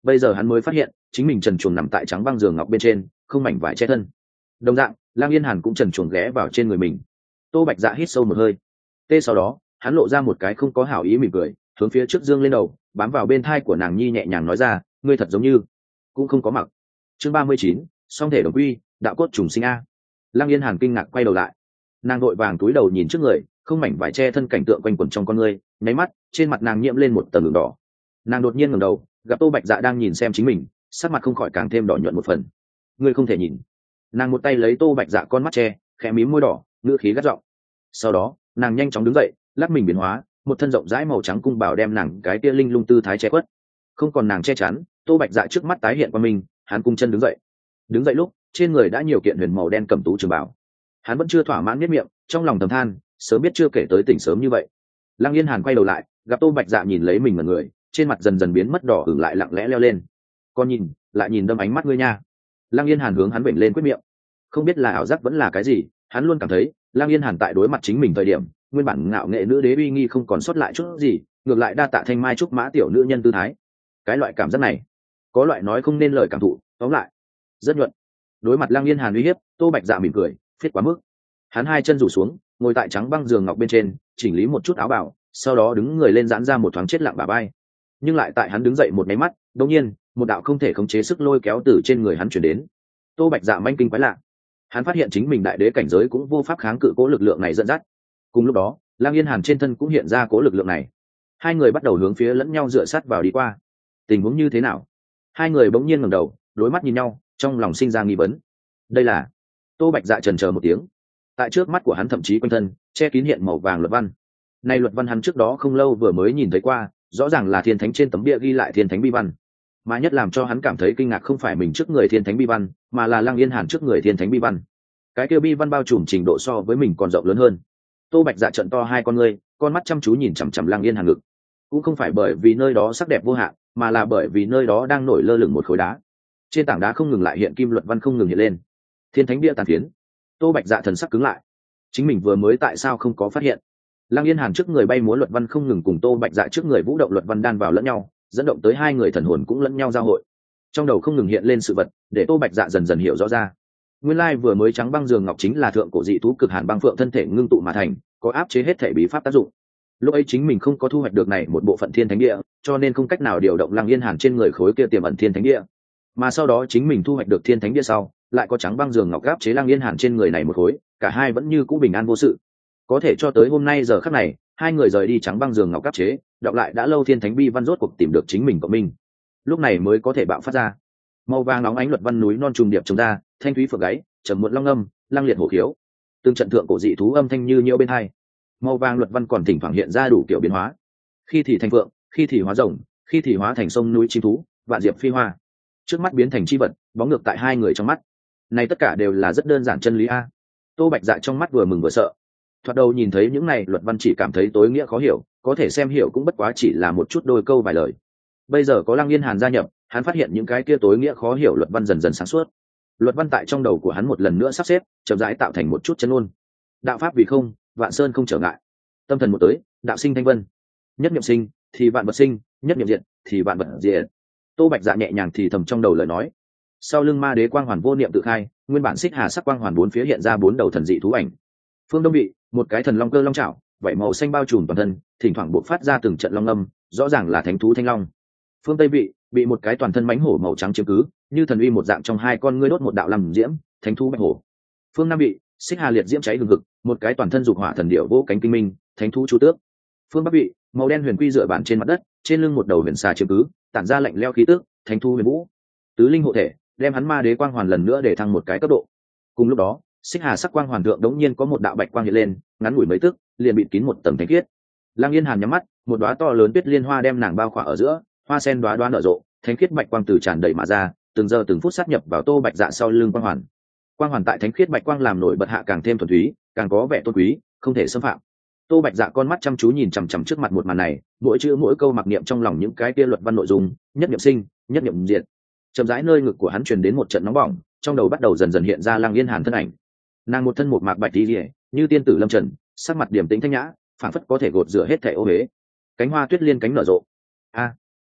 bây giờ hắn mới phát hiện chính mình trần chuồng nằm tại trắng băng giường ngọc bên trên, không mảnh vải che thân. Đồng dạng, Lang Yên Hàn cũng trần chuồng ghé vào trên người mình. Tô Bạch Dạ hít sâu một hơi, tê sau đó hắn lộ ra một cái không có hảo ý mỉm cười, hướng phía trước dương lên đầu, bám vào bên thai của nàng nhi nhẹ nhàng nói ra, ngươi thật giống như cũng không có mặc. Chương ba mươi chín, song thể đồng quy, đạo cốt trùng sinh a. Lang Yên Hàn kinh ngạc quay đầu lại, nàng vội vàng túi đầu nhìn trước người, không mảnh vải che thân cảnh tượng quanh quẩn trong con người, nháy mắt trên mặt nàng nhiễm lên một tầng đường đỏ. Nàng đột nhiên ngẩng đầu, gặp Tô Bạch Dạ đang nhìn xem chính mình, sắc mặt không khỏi càng thêm đỏ nhuận một phần. Ngươi không thể nhìn. Nàng một tay lấy Tô Bạch Dạ con mắt che, khẽ mím môi đỏ, ngữ khí gắt giọng. Sau đó nàng nhanh chóng đứng dậy, lắc mình biến hóa, một thân rộng rãi màu trắng cung bảo đem nàng cái kia linh lung tư thái che khuất. Không còn nàng che chắn, Tô Bạch Dạ trước mắt tái hiện qua mình, hắn cung chân đứng dậy. Đứng dậy lúc trên người đã nhiều kiện huyền màu đen cẩm tú trường bảo. Hắn vẫn chưa thỏa mãn miết miệng, trong lòng thầm than, sớm biết chưa kể tới tỉnh sớm như vậy. Lăng Yên Hàn quay đầu lại, gặp Tô Bạch Dạ nhìn lấy mình mà người, trên mặt dần dần biến mất đỏ ửng lại lặng lẽ leo lên. Con nhìn, lại nhìn đâm ánh mắt ngươi nha. Lăng Yên Hàn hướng hắn vểnh lên quyết miệng. Không biết là ảo giác vẫn là cái gì, hắn luôn cảm thấy Lăng Yên Hàn tại đối mặt chính mình thời điểm, nguyên bản ngạo nghệ nữ đế uy nghi không còn sót lại chút gì, ngược lại đa tạ thanh mai trúc mã tiểu nữ nhân tư thái. Cái loại cảm giác này, có loại nói không nên lời cảm thụ, tóm lại rất nhuận. Đối mặt Lăng Yên Hàn uy hiếp, Tô Bạch Dạ mỉm cười, phết quá mức. Hắn hai chân rủ xuống, ngồi tại trắng băng giường ngọc bên trên, chỉnh lý một chút áo bào, sau đó đứng người lên giãn ra một thoáng chết lặng bả vai. Nhưng lại tại hắn đứng dậy một máy mắt, đột nhiên một đạo không thể khống chế sức lôi kéo từ trên người hắn chuyển đến. Tô Bạch Dạ manh kinh quái lạ, hắn phát hiện chính mình đại đế cảnh giới cũng vô pháp kháng cự cố lực lượng này dẫn dắt. Cùng lúc đó, Lang Yên Hàn trên thân cũng hiện ra cố lực lượng này. Hai người bắt đầu hướng phía lẫn nhau dựa sát vào đi qua. Tình huống như thế nào? Hai người bỗng nhiên ngẩng đầu, đối mắt nhìn nhau, trong lòng sinh ra nghi vấn. Đây là... Tô Bạch Dạ chần chờ một tiếng. Tại trước mắt của hắn thậm chí quanh thân che kín hiện màu vàng luật văn. Này luật văn hắn trước đó không lâu vừa mới nhìn thấy qua, rõ ràng là thiên thánh trên tấm bia ghi lại thiên thánh bi văn. Mà nhất làm cho hắn cảm thấy kinh ngạc không phải mình trước người thiên thánh bi văn, mà là Lang Yên Hàn trước người thiên thánh bi văn. Cái kia bi văn bao trùm trình độ so với mình còn rộng lớn hơn. Tô Bạch Dạ trợn to hai con ngươi, con mắt chăm chú nhìn chằm chằm Lang Yên Hàn ngực. Cũng không phải bởi vì nơi đó sắc đẹp vô hạn, mà là bởi vì nơi đó đang nổi lơ lửng một khối đá. Trên tảng đá không ngừng lại hiện kim luật văn không ngừng hiện lên. Thiên thánh bia tàn phiến. Tô Bạch Dạ thần sắc cứng lại. Chính mình vừa mới tại sao không có phát hiện? Lang Yên Hàn trước người bay múa luật văn không ngừng cùng Tô Bạch Dạ trước người vũ động luật văn đan vào lẫn nhau, dẫn động tới hai người thần hồn cũng lẫn nhau giao hội. Trong đầu không ngừng hiện lên sự vật, để Tô Bạch Dạ dần dần hiểu rõ ra. Nguyên lai vừa mới trắng băng giường ngọc chính là thượng cổ dị thú cực hàn băng phượng thân thể ngưng tụ mà thành, có áp chế hết thể bí pháp tác dụng. Lúc ấy chính mình không có thu hoạch được này một bộ phận thiên thánh địa, cho nên không cách nào điều động Lang Yên Hàn trên người khối kia tiềm ẩn thiên thánh địa. Mà sau đó chính mình thu hoạch được thiên thánh địa sau, lại có trắng băng giường ngọc áp chế Lang Yên Hàn trên người này một khối, cả hai vẫn như cũ bình an vô sự. Có thể cho tới hôm nay giờ khắc này, hai người rời đi trắng băng giường ngọc áp chế, đọc lại đã lâu thiên thánh bi văn rốt cuộc tìm được chính mình của mình. Lúc này mới có thể bạo phát ra. Màu vàng nóng ánh luật văn núi non trùng điệp trồng ra, thanh thúy phượng gáy, trầm muộn long âm, lang liệt hổ khiếu. Từng trận thượng cổ dị thú âm thanh như nhiễu bên hai. Màu vàng luật văn còn thỉnh thoảng hiện ra đủ kiểu biến hóa. Khi thì thành phượng, khi thì hóa rồng, khi thì hóa thành sông núi chim thú, vạn diệp phi hoa. Trước mắt biến thành chi vật, bóng ngược tại hai người trong mắt. Này tất cả đều là rất đơn giản chân lý a. Tô Bạch Dạ trong mắt vừa mừng vừa sợ. Thoạt đầu nhìn thấy những này luật văn chỉ cảm thấy tối nghĩa khó hiểu, có thể xem hiểu cũng bất quá chỉ là một chút đôi câu vài lời. Bây giờ có Lang Yên Hàn gia nhập, hắn phát hiện những cái kia tối nghĩa khó hiểu luật văn dần dần sáng suốt. Luật văn tại trong đầu của hắn một lần nữa sắp xếp, chậm rãi tạo thành một chút chân ngôn. Đạo pháp vì không, vạn sơn không trở ngại. Tâm thần một tới, đạo sinh thanh vân. Nhất niệm sinh, thì vạn vật sinh, nhất niệm diệt, thì vạn vật diệt. Tô Bạch Dạ nhẹ nhàng thì thầm trong đầu lời nói. Sau lưng ma đế quang hoàn vô niệm tự khai, nguyên bản xích hà sắc quang hoàn bốn phía hiện ra bốn đầu thần dị thú ảnh. Phương Đông bị một cái thần long cơ long trảo, vảy màu xanh bao trùm toàn thân, thỉnh thoảng bộc phát ra từng trận long âm, rõ ràng là thánh thú thanh long. Phương Tây bị bị một cái toàn thân mãnh hổ màu trắng chiếm cứ, như thần uy một dạng trong hai con ngươi đốt một đạo làm diễm, thánh thú bạch hổ. Phương Nam bị xích hà liệt diễm cháy hừng hực, một cái toàn thân dục hỏa thần điểu vỗ cánh kinh minh, thánh thú chu tước. Phương Bắc bị màu đen huyền quy dựa bản trên mặt đất, trên lưng một đầu huyền xà chiếm cứ, tản ra lạnh lẽo khí tức, thánh thú huyền vũ. Tứ linh hộ thể, đem hắn ma đế quang hoàn lần nữa để thăng một cái cấp độ. Cùng lúc đó, xích hà sắc quang hoàn thượng đống nhiên có một đạo bạch quang hiện lên, ngắn ngủi mấy tức, liền bịt kín một tầng thánh khiết. Lang Yên Hàn nhắm mắt, một đóa to lớn tuyết liên hoa đem nàng bao khỏa ở giữa, hoa sen đóa đóa nở rộ, thánh khiết bạch quang từ tràn đầy mà ra, từng giờ từng phút sát nhập vào Tô Bạch Dạ sau lưng quang hoàn. Quang hoàn tại thánh khiết bạch quang làm nổi bật hạ càng thêm thuần túy, càng có vẻ tôn quý, không thể xâm phạm. Tô Bạch Dạ con mắt chăm chú nhìn chằm chằm trước mặt một màn này, mỗi chữ mỗi câu mặc niệm trong lòng những cái kia luật văn nội dung, nhất niệm sinh, nhất niệm diệt. Chậm rãi nơi ngực của hắn truyền đến một trận nóng bỏng, trong đầu bắt đầu dần dần hiện ra Lang Yên Hàn thân ảnh. Nàng một thân một mạc bạch y liễu, như tiên tử lâm trần, sắc mặt điềm tĩnh thanh nhã, phảng phất có thể gột rửa hết thảy ô uế. Cánh hoa tuyết liên cánh nở rộ. A,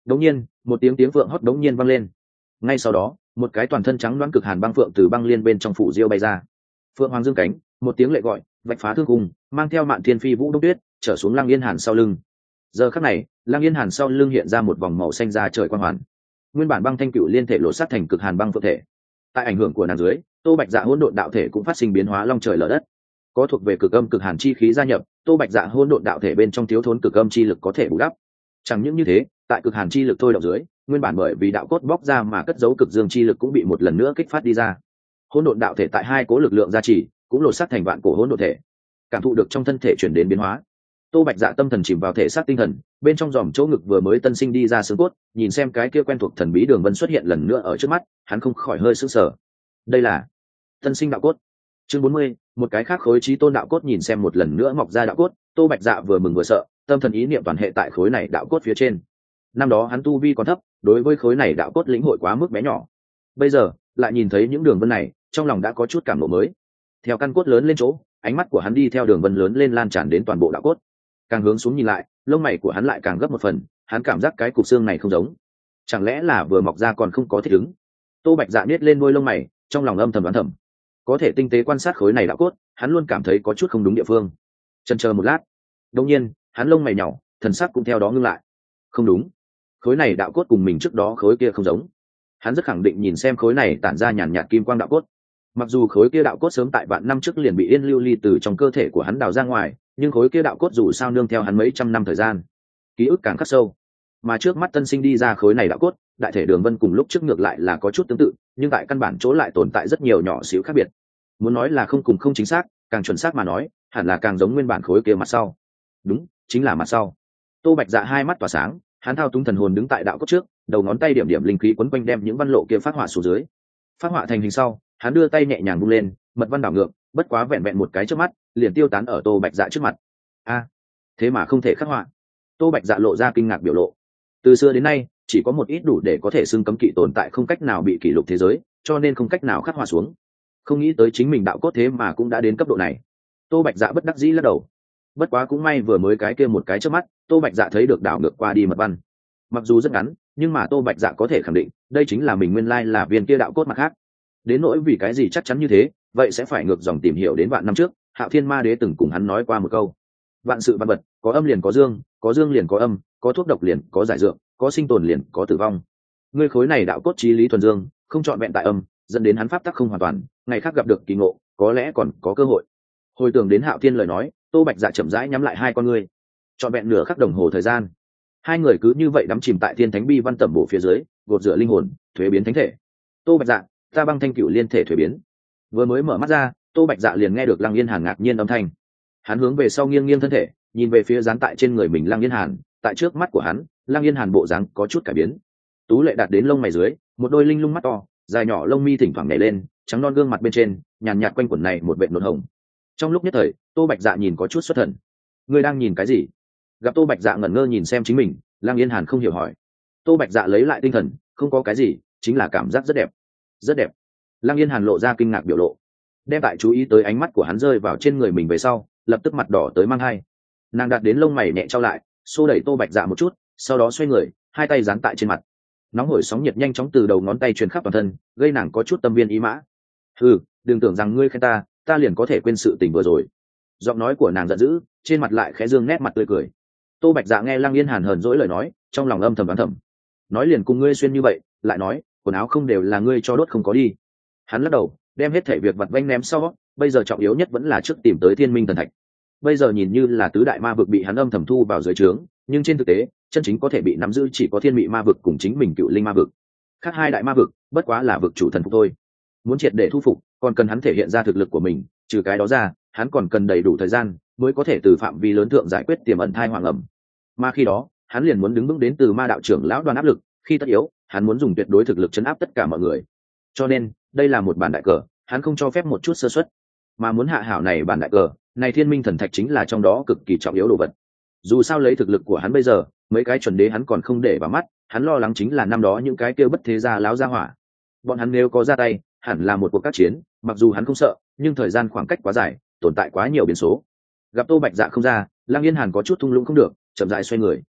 Đống nhiên, một tiếng tiếng phượng hót đống nhiên vang lên. Ngay sau đó, một cái toàn thân trắng loáng cực hàn băng phượng từ băng liên bên trong phủ diêu bay ra. Phượng hoàng dương cánh, một tiếng lệ gọi, vạch phá thương cung, mang theo mạn thiên phi vũ đông tuyết, trở xuống Lăng Yên Hàn sau lưng. Giờ khắc này, Lăng Yên Hàn sau lưng hiện ra một vòng màu xanh da trời quang hoàn. Nguyên bản băng thanh cựu liên thể lộ sát thành cực hàn băng phượng thể. Tại ảnh hưởng của nàng dưới, Tô Bạch Dạ hỗn độn đạo thể cũng phát sinh biến hóa long trời lở đất. Có thuộc về cực âm cực hàn chi khí gia nhập, Tô Bạch Dạ hỗn độn đạo thể bên trong thiếu thốn cực âm chi lực có thể bù đắp. Chẳng những như thế, tại cực hàn chi lực thôi động dưới, nguyên bản bởi vì đạo cốt bóc ra mà cất giấu cực dương chi lực cũng bị một lần nữa kích phát đi ra. Hỗn độn đạo thể tại hai cố lực lượng gia trì, cũng lột xác thành vạn cổ hỗn độn thể. Cảm thụ được trong thân thể chuyển đến biến hóa, Tô Bạch Dạ tâm thần chìm vào thể xác tinh thần, bên trong dòm chỗ ngực vừa mới tân sinh đi ra xương cốt, nhìn xem cái kia quen thuộc thần bí đường vân xuất hiện lần nữa ở trước mắt, hắn không khỏi hơi sững sờ. Đây là tân sinh đạo cốt. Chương bốn mươi, một cái khác khối chí tôn đạo cốt nhìn xem một lần nữa mọc ra đạo cốt, Tô Bạch Dạ vừa mừng vừa sợ, tâm thần ý niệm toàn hệ tại khối này đạo cốt phía trên. Năm đó hắn tu vi còn thấp, đối với khối này đạo cốt lĩnh hội quá mức bé nhỏ. Bây giờ, lại nhìn thấy những đường vân này, trong lòng đã có chút cảm ngộ mới. Theo căn cốt lớn lên chỗ, ánh mắt của hắn đi theo đường vân lớn lên lan tràn đến toàn bộ đạo cốt. Càng hướng xuống nhìn lại, lông mày của hắn lại càng gấp một phần, hắn cảm giác cái cục xương này không giống. Chẳng lẽ là vừa mọc ra còn không có thích ứng? Tô Bạch Dạ nhếch lên đuôi lông mày, trong lòng âm thầm đoán thầm. Có thể tinh tế quan sát khối này đạo cốt, hắn luôn cảm thấy có chút không đúng địa phương. Chần chờ một lát, đột nhiên, hắn lông mày nhỏ, thần sắc cũng theo đó ngưng lại. Không đúng, khối này đạo cốt cùng mình trước đó khối kia không giống. Hắn rất khẳng định nhìn xem khối này tản ra nhàn nhạt kim quang đạo cốt. Mặc dù khối kia đạo cốt sớm tại vạn năm trước liền bị yên lưu ly từ trong cơ thể của hắn đào ra ngoài, nhưng khối kia đạo cốt dù sao nương theo hắn mấy trăm năm thời gian, ký ức càng khắc sâu. Mà trước mắt tân sinh đi ra khối này đạo cốt, đại thể đường vân cùng lúc trước ngược lại là có chút tương tự, nhưng tại căn bản chỗ lại tồn tại rất nhiều nhỏ xíu khác biệt. Muốn nói là không cùng không chính xác, càng chuẩn xác mà nói, hẳn là càng giống nguyên bản khối kia mặt sau. Đúng, chính là mặt sau. Tô Bạch Dạ hai mắt tỏa sáng, hắn thao túng thần hồn đứng tại đạo cốt trước, đầu ngón tay điểm điểm linh khí quấn quanh đem những văn lộ kia phát họa xuống dưới. Phát họa thành hình sau, hắn đưa tay nhẹ nhàng vung lên, mật văn đảo ngược, bất quá vẹn vẹn một cái trước mắt, liền tiêu tán ở Tô Bạch Dạ trước mặt. A, thế mà không thể khắc họa. Tô Bạch Dạ lộ ra kinh ngạc biểu lộ. Từ xưa đến nay, chỉ có một ít đủ để có thể xưng cấm kỵ tồn tại không cách nào bị kỷ lục thế giới, cho nên không cách nào khắc họa xuống. Không nghĩ tới chính mình đạo cốt thế mà cũng đã đến cấp độ này. Tô Bạch Dạ bất đắc dĩ lắc đầu. Bất quá cũng may vừa mới cái kia một cái trước mắt, Tô Bạch Dạ thấy được đảo ngược qua đi mật văn. Mặc dù rất ngắn, nhưng mà Tô Bạch Dạ có thể khẳng định, đây chính là mình nguyên lai là viên kia đạo cốt mặt khác. Đến nỗi vì cái gì chắc chắn như thế, vậy sẽ phải ngược dòng tìm hiểu đến vạn năm trước, Hạo Thiên Ma Đế từng cùng hắn nói qua một câu: vạn sự vạn vật, có âm liền có dương, có dương liền có âm, có thuốc độc liền có giải dược, có sinh tồn liền có tử vong. Ngươi khối này đạo cốt chí lý thuần dương, không chọn vẹn tại âm, dẫn đến hắn pháp tắc không hoàn toàn, ngày khác gặp được kỳ ngộ, có lẽ còn có cơ hội. Hồi tưởng đến Hạo Thiên lời nói, Tô Bạch Dạ chậm rãi nhắm lại hai con ngươi, chọn vẹn nửa khắc đồng hồ thời gian, hai người cứ như vậy đắm chìm tại thiên thánh bi văn tẩm bổ phía dưới, gột rửa linh hồn, thuế biến thánh thể. Tô Bạch Dạ, ta băng thanh cửu liên thể thuế biến. Vừa mới mở mắt ra, Tô Bạch Dạ liền nghe được Lăng Yên Hàn ngạc nhiên âm thanh. Hắn hướng về sau nghiêng nghiêng thân thể, nhìn về phía dán tại trên người mình Lăng Yên Hàn, tại trước mắt của hắn, Lăng Yên Hàn bộ dáng có chút cải biến. Tú lệ đạt đến lông mày dưới, một đôi linh lung mắt to, dài nhỏ lông mi thỉnh thoảng nhảy lên, trắng non gương mặt bên trên, nhàn nhạt quanh quẩn này một vệt nốt hồng. Trong lúc nhất thời, Tô Bạch Dạ nhìn có chút xuất thần. Ngươi đang nhìn cái gì? Gặp Tô Bạch Dạ ngẩn ngơ nhìn xem chính mình, Lăng Yên Hàn không hiểu hỏi. Tô Bạch Dạ lấy lại tinh thần, không có cái gì, chính là cảm giác rất đẹp. Rất đẹp. Lăng Yên Hàn lộ ra kinh ngạc biểu lộ. Đem tại chú ý tới ánh mắt của hắn rơi vào trên người mình về sau, lập tức mặt đỏ tới mang hai. Nàng đặt đến lông mày nhẹ trao lại, xô đẩy Tô Bạch Dạ một chút, sau đó xoay người, hai tay dán tại trên mặt. Nóng hổi sóng nhiệt nhanh chóng từ đầu ngón tay truyền khắp toàn thân, gây nàng có chút tâm viên ý mã. Ừ, đừng tưởng rằng ngươi khen ta, ta liền có thể quên sự tình vừa rồi. Giọng nói của nàng giận dữ, trên mặt lại khẽ dương nét mặt tươi cười. Tô Bạch Dạ nghe Lăng Yên Hàn hờn dỗi lời nói, trong lòng âm thầm đoán thầm. Nói liền cùng ngươi xuyên như vậy, lại nói, quần áo không đều là ngươi cho đốt không có đi. Hắn lắc đầu, đem hết thảy việc vặt vãnh ném sau, bây giờ trọng yếu nhất vẫn là trước tìm tới Thiên Minh Thần Thạch. Bây giờ nhìn như là tứ đại ma vực bị hắn âm thầm thu vào dưới trướng, nhưng trên thực tế, chân chính có thể bị nắm giữ chỉ có Thiên Mị ma vực cùng chính mình Cựu Linh ma vực. Khác hai đại ma vực, bất quá là vực chủ thần phục thôi. Muốn triệt để thu phục, còn cần hắn thể hiện ra thực lực của mình, trừ cái đó ra, hắn còn cần đầy đủ thời gian mới có thể từ phạm vi lớn thượng giải quyết tiềm ẩn thai hoàng ẩm. Mà khi đó, hắn liền muốn đứng vững đến từ ma đạo trưởng lão đoàn áp lực, khi tất yếu, hắn muốn dùng tuyệt đối thực lực chấn áp tất cả mọi người. Cho nên, đây là một bản đại cờ, hắn không cho phép một chút sơ suất. Mà muốn hạ hảo này bản đại cờ, này Thiên Minh Thần Thạch chính là trong đó cực kỳ trọng yếu đồ vật. Dù sao lấy thực lực của hắn bây giờ, mấy cái chuẩn đế hắn còn không để vào mắt, hắn lo lắng chính là năm đó những cái kia bất thế gia láo gia hỏa. Bọn hắn nếu có ra tay, hẳn là một cuộc các chiến, mặc dù hắn không sợ, nhưng thời gian khoảng cách quá dài, tồn tại quá nhiều biến số. Gặp Tô Bạch Dạ không ra, Lăng Yên Hàn có chút thung lũng không được, chậm rãi xoay người.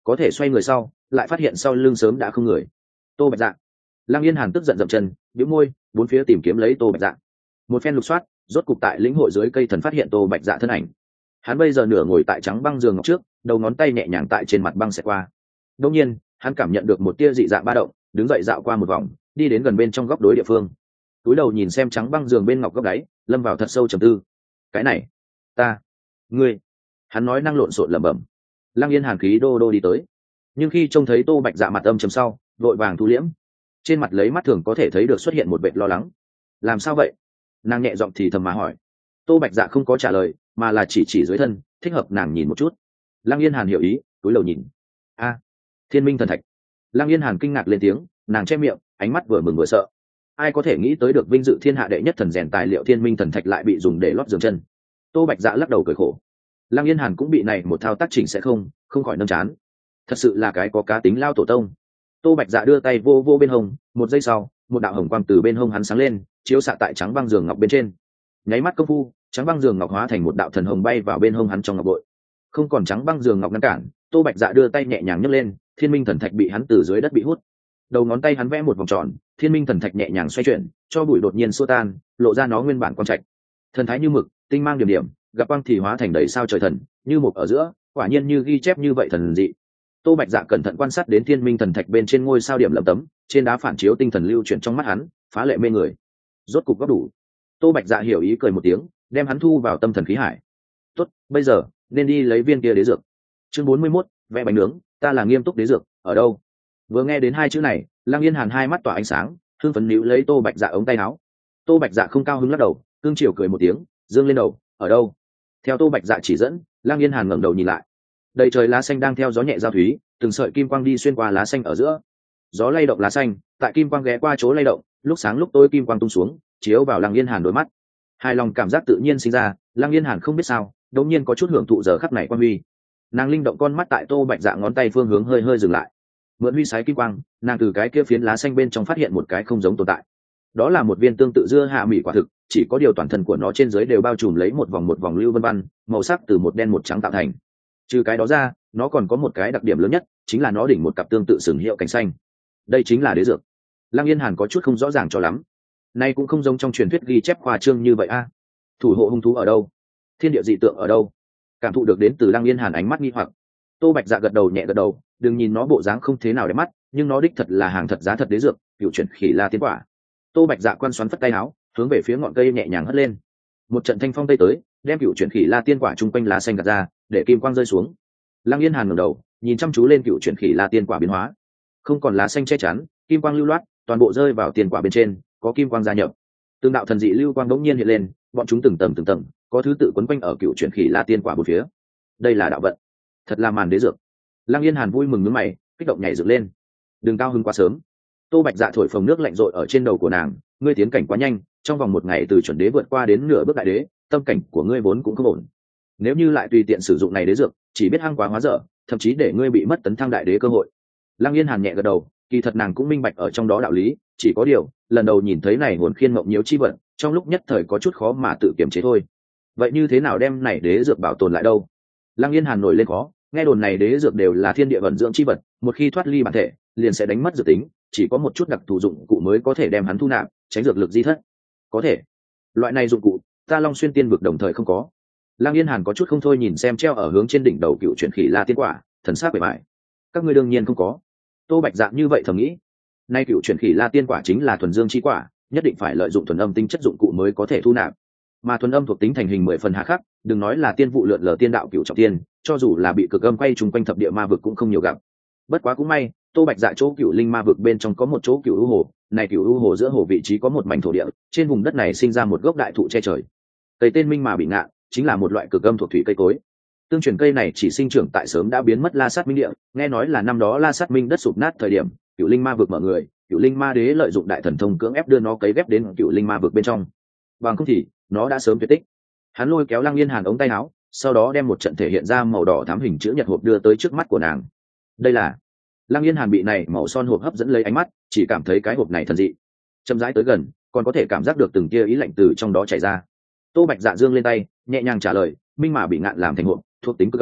có thể xoay người sau lại phát hiện sau lưng sớm đã không người. Tô Bạch Dạ. Lăng Yên Hàn tức giận dậm chân bĩu môi bốn phía tìm kiếm lấy Tô Bạch Dạ. Một phen lục soát rốt cục tại lĩnh hội dưới cây thần phát hiện Tô Bạch Dạ thân ảnh. Hắn bây giờ nửa ngồi tại trắng băng giường ngọc trước, đầu ngón tay nhẹ nhàng tại trên mặt băng xẹt qua. Đột nhiên hắn cảm nhận được một tia dị dạng ba động, đứng dậy dạo qua một vòng, đi đến gần bên trong góc đối địa phương, túi đầu nhìn xem trắng băng giường bên ngọc góc đáy, lâm vào thật sâu trầm tư. Cái này, ta, ngươi, hắn nói năng lộn xộn lẩm bẩm. Lăng Yên Hàn khí đô đô đi tới, nhưng khi trông thấy Tô Bạch Dạ mặt âm trầm sau, vội vàng thu liễm, trên mặt lấy mắt thường có thể thấy được xuất hiện một vệt lo lắng. Làm sao vậy? Nàng nhẹ giọng thì thầm mà hỏi. Tô Bạch Dạ không có trả lời, mà là chỉ chỉ dưới thân, thích hợp nàng nhìn một chút. Lăng Yên Hàn hiểu ý, túi đầu nhìn. A, Thiên Minh thần thạch. Lăng Yên Hàn kinh ngạc lên tiếng, nàng che miệng, ánh mắt vừa mừng vừa sợ. Ai có thể nghĩ tới được vinh dự thiên hạ đệ nhất thần rèn tài liệu Thiên Minh thần thạch lại bị dùng để lót giường chân. Tô Bạch Dạ lắc đầu cười khổ. Lăng Yên Hàn cũng bị này một thao tác chỉnh sẽ không, không khỏi nâng chán. Thật sự là cái có cá tính lao tổ tông. Tô Bạch Dạ đưa tay vô vô bên hông, một giây sau, một đạo hồng quang từ bên hông hắn sáng lên, chiếu xạ tại trắng băng giường ngọc bên trên. Nháy mắt công phu, trắng băng giường ngọc hóa thành một đạo thần hồng bay vào bên hông hắn trong ngọc bội. Không còn trắng băng giường ngọc ngăn cản, Tô Bạch Dạ đưa tay nhẹ nhàng nhấc lên, Thiên Minh thần thạch bị hắn từ dưới đất bị hút. Đầu ngón tay hắn vẽ một vòng tròn, Thiên Minh thần thạch nhẹ nhàng xoay chuyển, cho bụi đột nhiên xua tan, lộ ra nó nguyên bản quang trạch. Thần thái như mực, tinh mang điểm điểm, gặp quang thì hóa thành đầy sao trời thần, như một ở giữa, quả nhiên như ghi chép như vậy thần dị. Tô Bạch Dạ cẩn thận quan sát đến Thiên Minh thần thạch bên trên ngôi sao điểm lấm tấm, trên đá phản chiếu tinh thần lưu chuyển trong mắt hắn, phá lệ mê người. Rốt cục góp đủ. Tô Bạch Dạ hiểu ý cười một tiếng, đem hắn thu vào tâm thần khí hải. Tốt, bây giờ nên đi lấy viên kia đế dược. Chương bốn mươi mốt, vẽ bánh nướng, ta là nghiêm túc đế dược, ở đâu? Vừa nghe đến hai chữ này, Lăng Yên Hàn hai mắt tỏa ánh sáng, hưng phấn níu lấy Tô Bạch Dạ ống tay áo. Tô Bạch Dạ không cao hứng lắc đầu, cương chiều cười một tiếng, dương lên đầu, ở đâu? Theo Tô Bạch Dạ chỉ dẫn, Lăng Yên Hàn ngẩng đầu nhìn lại. Đầy trời lá xanh đang theo gió nhẹ giao thúy, từng sợi kim quang đi xuyên qua lá xanh ở giữa. Gió lay động lá xanh, tại kim quang ghé qua chỗ lay động, lúc sáng lúc tối kim quang tung xuống, chiếu vào Lăng Yên Hàn đôi mắt. Hài lòng cảm giác tự nhiên sinh ra, Lăng Yên Hàn không biết sao, đột nhiên có chút hưởng thụ giờ khắc này quan huy. Nàng linh động con mắt tại Tô Bạch Dạ ngón tay phương hướng hơi hơi dừng lại. Mượn huy sái kim quang, nàng từ cái kia phiến lá xanh bên trong phát hiện một cái không giống tồn tại. Đó là một viên tương tự dưa hạ mỹ quả thực, chỉ có điều toàn thân của nó trên dưới đều bao trùm lấy một vòng một vòng lưu vân văn, màu sắc từ một đen một trắng tạo thành. Trừ cái đó ra, nó còn có một cái đặc điểm lớn nhất, chính là nó đỉnh một cặp tương tự sừng hiệu cánh xanh. Đây chính là đế dược. Lăng Yên Hàn có chút không rõ ràng cho lắm. Nay cũng không giống trong truyền thuyết ghi chép khoa trương như vậy a. Thủ hộ hung thú ở đâu? Thiên địa dị tượng ở đâu? Cảm thụ được đến từ Lăng Yên Hàn ánh mắt nghi hoặc. Tô Bạch Dạ gật đầu nhẹ gật đầu, đừng nhìn nó bộ dáng không thế nào đẹp mắt, nhưng nó đích thật là hàng thật giá thật đế dược, cựu chuyển khỉ la tiên quả. Tô Bạch Dạ quan xoắn phất tay áo, hướng về phía ngọn cây nhẹ nhàng hất lên. Một trận thanh phong tây tới, đem cựu chuyển khỉ la tiên quả chung quanh lá xanh gạt ra, để kim quang rơi xuống. Lăng Yên Hàn ngẩng đầu, nhìn chăm chú lên cựu chuyển khỉ la tiên quả biến hóa. Không còn lá xanh che chắn, kim quang lưu loát, toàn bộ rơi vào tiên quả bên trên, có kim quang gia nhập. Từng đạo thần dị lưu quang đống nhiên hiện lên, bọn chúng từng tầng từng tầng, có thứ tự quấn quanh ở cựu chuyển khỉ la tiên quả bốn phía. Đây là đạo vận, thật là màn đế dược. Lăng Yên Hàn vui mừng nhướng mày, kích động nhảy dựng lên. Đừng cao hứng quá sớm. Tô Bạch Dạ thổi phồng nước lạnh rội ở trên đầu của nàng, ngươi tiến cảnh quá nhanh, trong vòng một ngày từ chuẩn đế vượt qua đến nửa bước đại đế, tâm cảnh của ngươi vốn cũng không ổn. Nếu như lại tùy tiện sử dụng này đế dược, chỉ biết hăng quá hóa dở, thậm chí để ngươi bị mất tấn thăng đại đế cơ hội. Lăng Yên Hàn nhẹ gật đầu, kỳ thật nàng cũng minh bạch ở trong đó đạo lý, chỉ có điều, lần đầu nhìn thấy này hồn khiên mộng nhiễu chi vận, trong lúc nhất thời có chút khó mà tự kiềm chế thôi. Vậy như thế nào đem này đế dược bảo tồn lại đâu? Lăng Yên Hàn nổi lên khó, nghe đồn này đế dược đều là thiên địa vận dưỡng chi vật, một khi thoát ly bản thể, liền sẽ đánh mất dự tính, chỉ có một chút đặc thù dụng cụ mới có thể đem hắn thu nạp, tránh dược lực di thất. Có thể, loại này dụng cụ, ta Long Xuyên Tiên vực đồng thời không có. Lăng Yên Hàn có chút không thôi nhìn xem treo ở hướng trên đỉnh đầu cựu chuyển khỉ la tiên quả, thần sắc bề bại. Các ngươi đương nhiên không có. Tô Bạch Dạ như vậy thầm nghĩ. Nay cựu chuyển khỉ la tiên quả chính là thuần dương chi quả, nhất định phải lợi dụng thuần âm tinh chất dụng cụ mới có thể thu nạp. Mà thuần âm thuộc tính thành hình mười phần hạ khắc, đừng nói là tiên vụ lượn lờ tiên đạo cựu trọng tiên, cho dù là bị cực âm quay trùng quanh thập địa ma vực cũng không nhiều gặp. Bất quá cũng may, Tô Bạch Dạ chỗ cựu linh ma vực bên trong có một chỗ cựu u hồ, này cựu u hồ giữa hồ vị trí có một mảnh thổ địa, trên vùng đất này sinh ra một gốc đại thụ che trời. Cây tên minh mà bị ngạn, chính là một loại cực âm thuộc thủy cây cối. Tương truyền cây này chỉ sinh trưởng tại sớm đã biến mất La Sát Minh địa, nghe nói là năm đó La Sát Minh đất sụp nát thời điểm, cựu linh ma vực mở người, cựu linh ma đế lợi dụng đại thần thông cưỡng ép đưa nó cấy ghép đến cựu linh ma vực bên trong. Bằng không thì, nó đã sớm tuyệt tích. Hắn lôi kéo Lăng Yên Hàn ống tay áo, sau đó đem một trận thể hiện ra màu đỏ thắm hình chữ nhật hộp đưa tới trước mắt của nàng. Đây là Lăng Yên Hàn bị này màu son hộp hấp dẫn lấy ánh mắt, chỉ cảm thấy cái hộp này thần dị. Chậm rãi tới gần, còn có thể cảm giác được từng tia ý lạnh từ trong đó chảy ra. Tô Bạch Dạ dương lên tay, nhẹ nhàng trả lời, minh mà bị ngạn làm thành hộp, thuộc tính cực âm,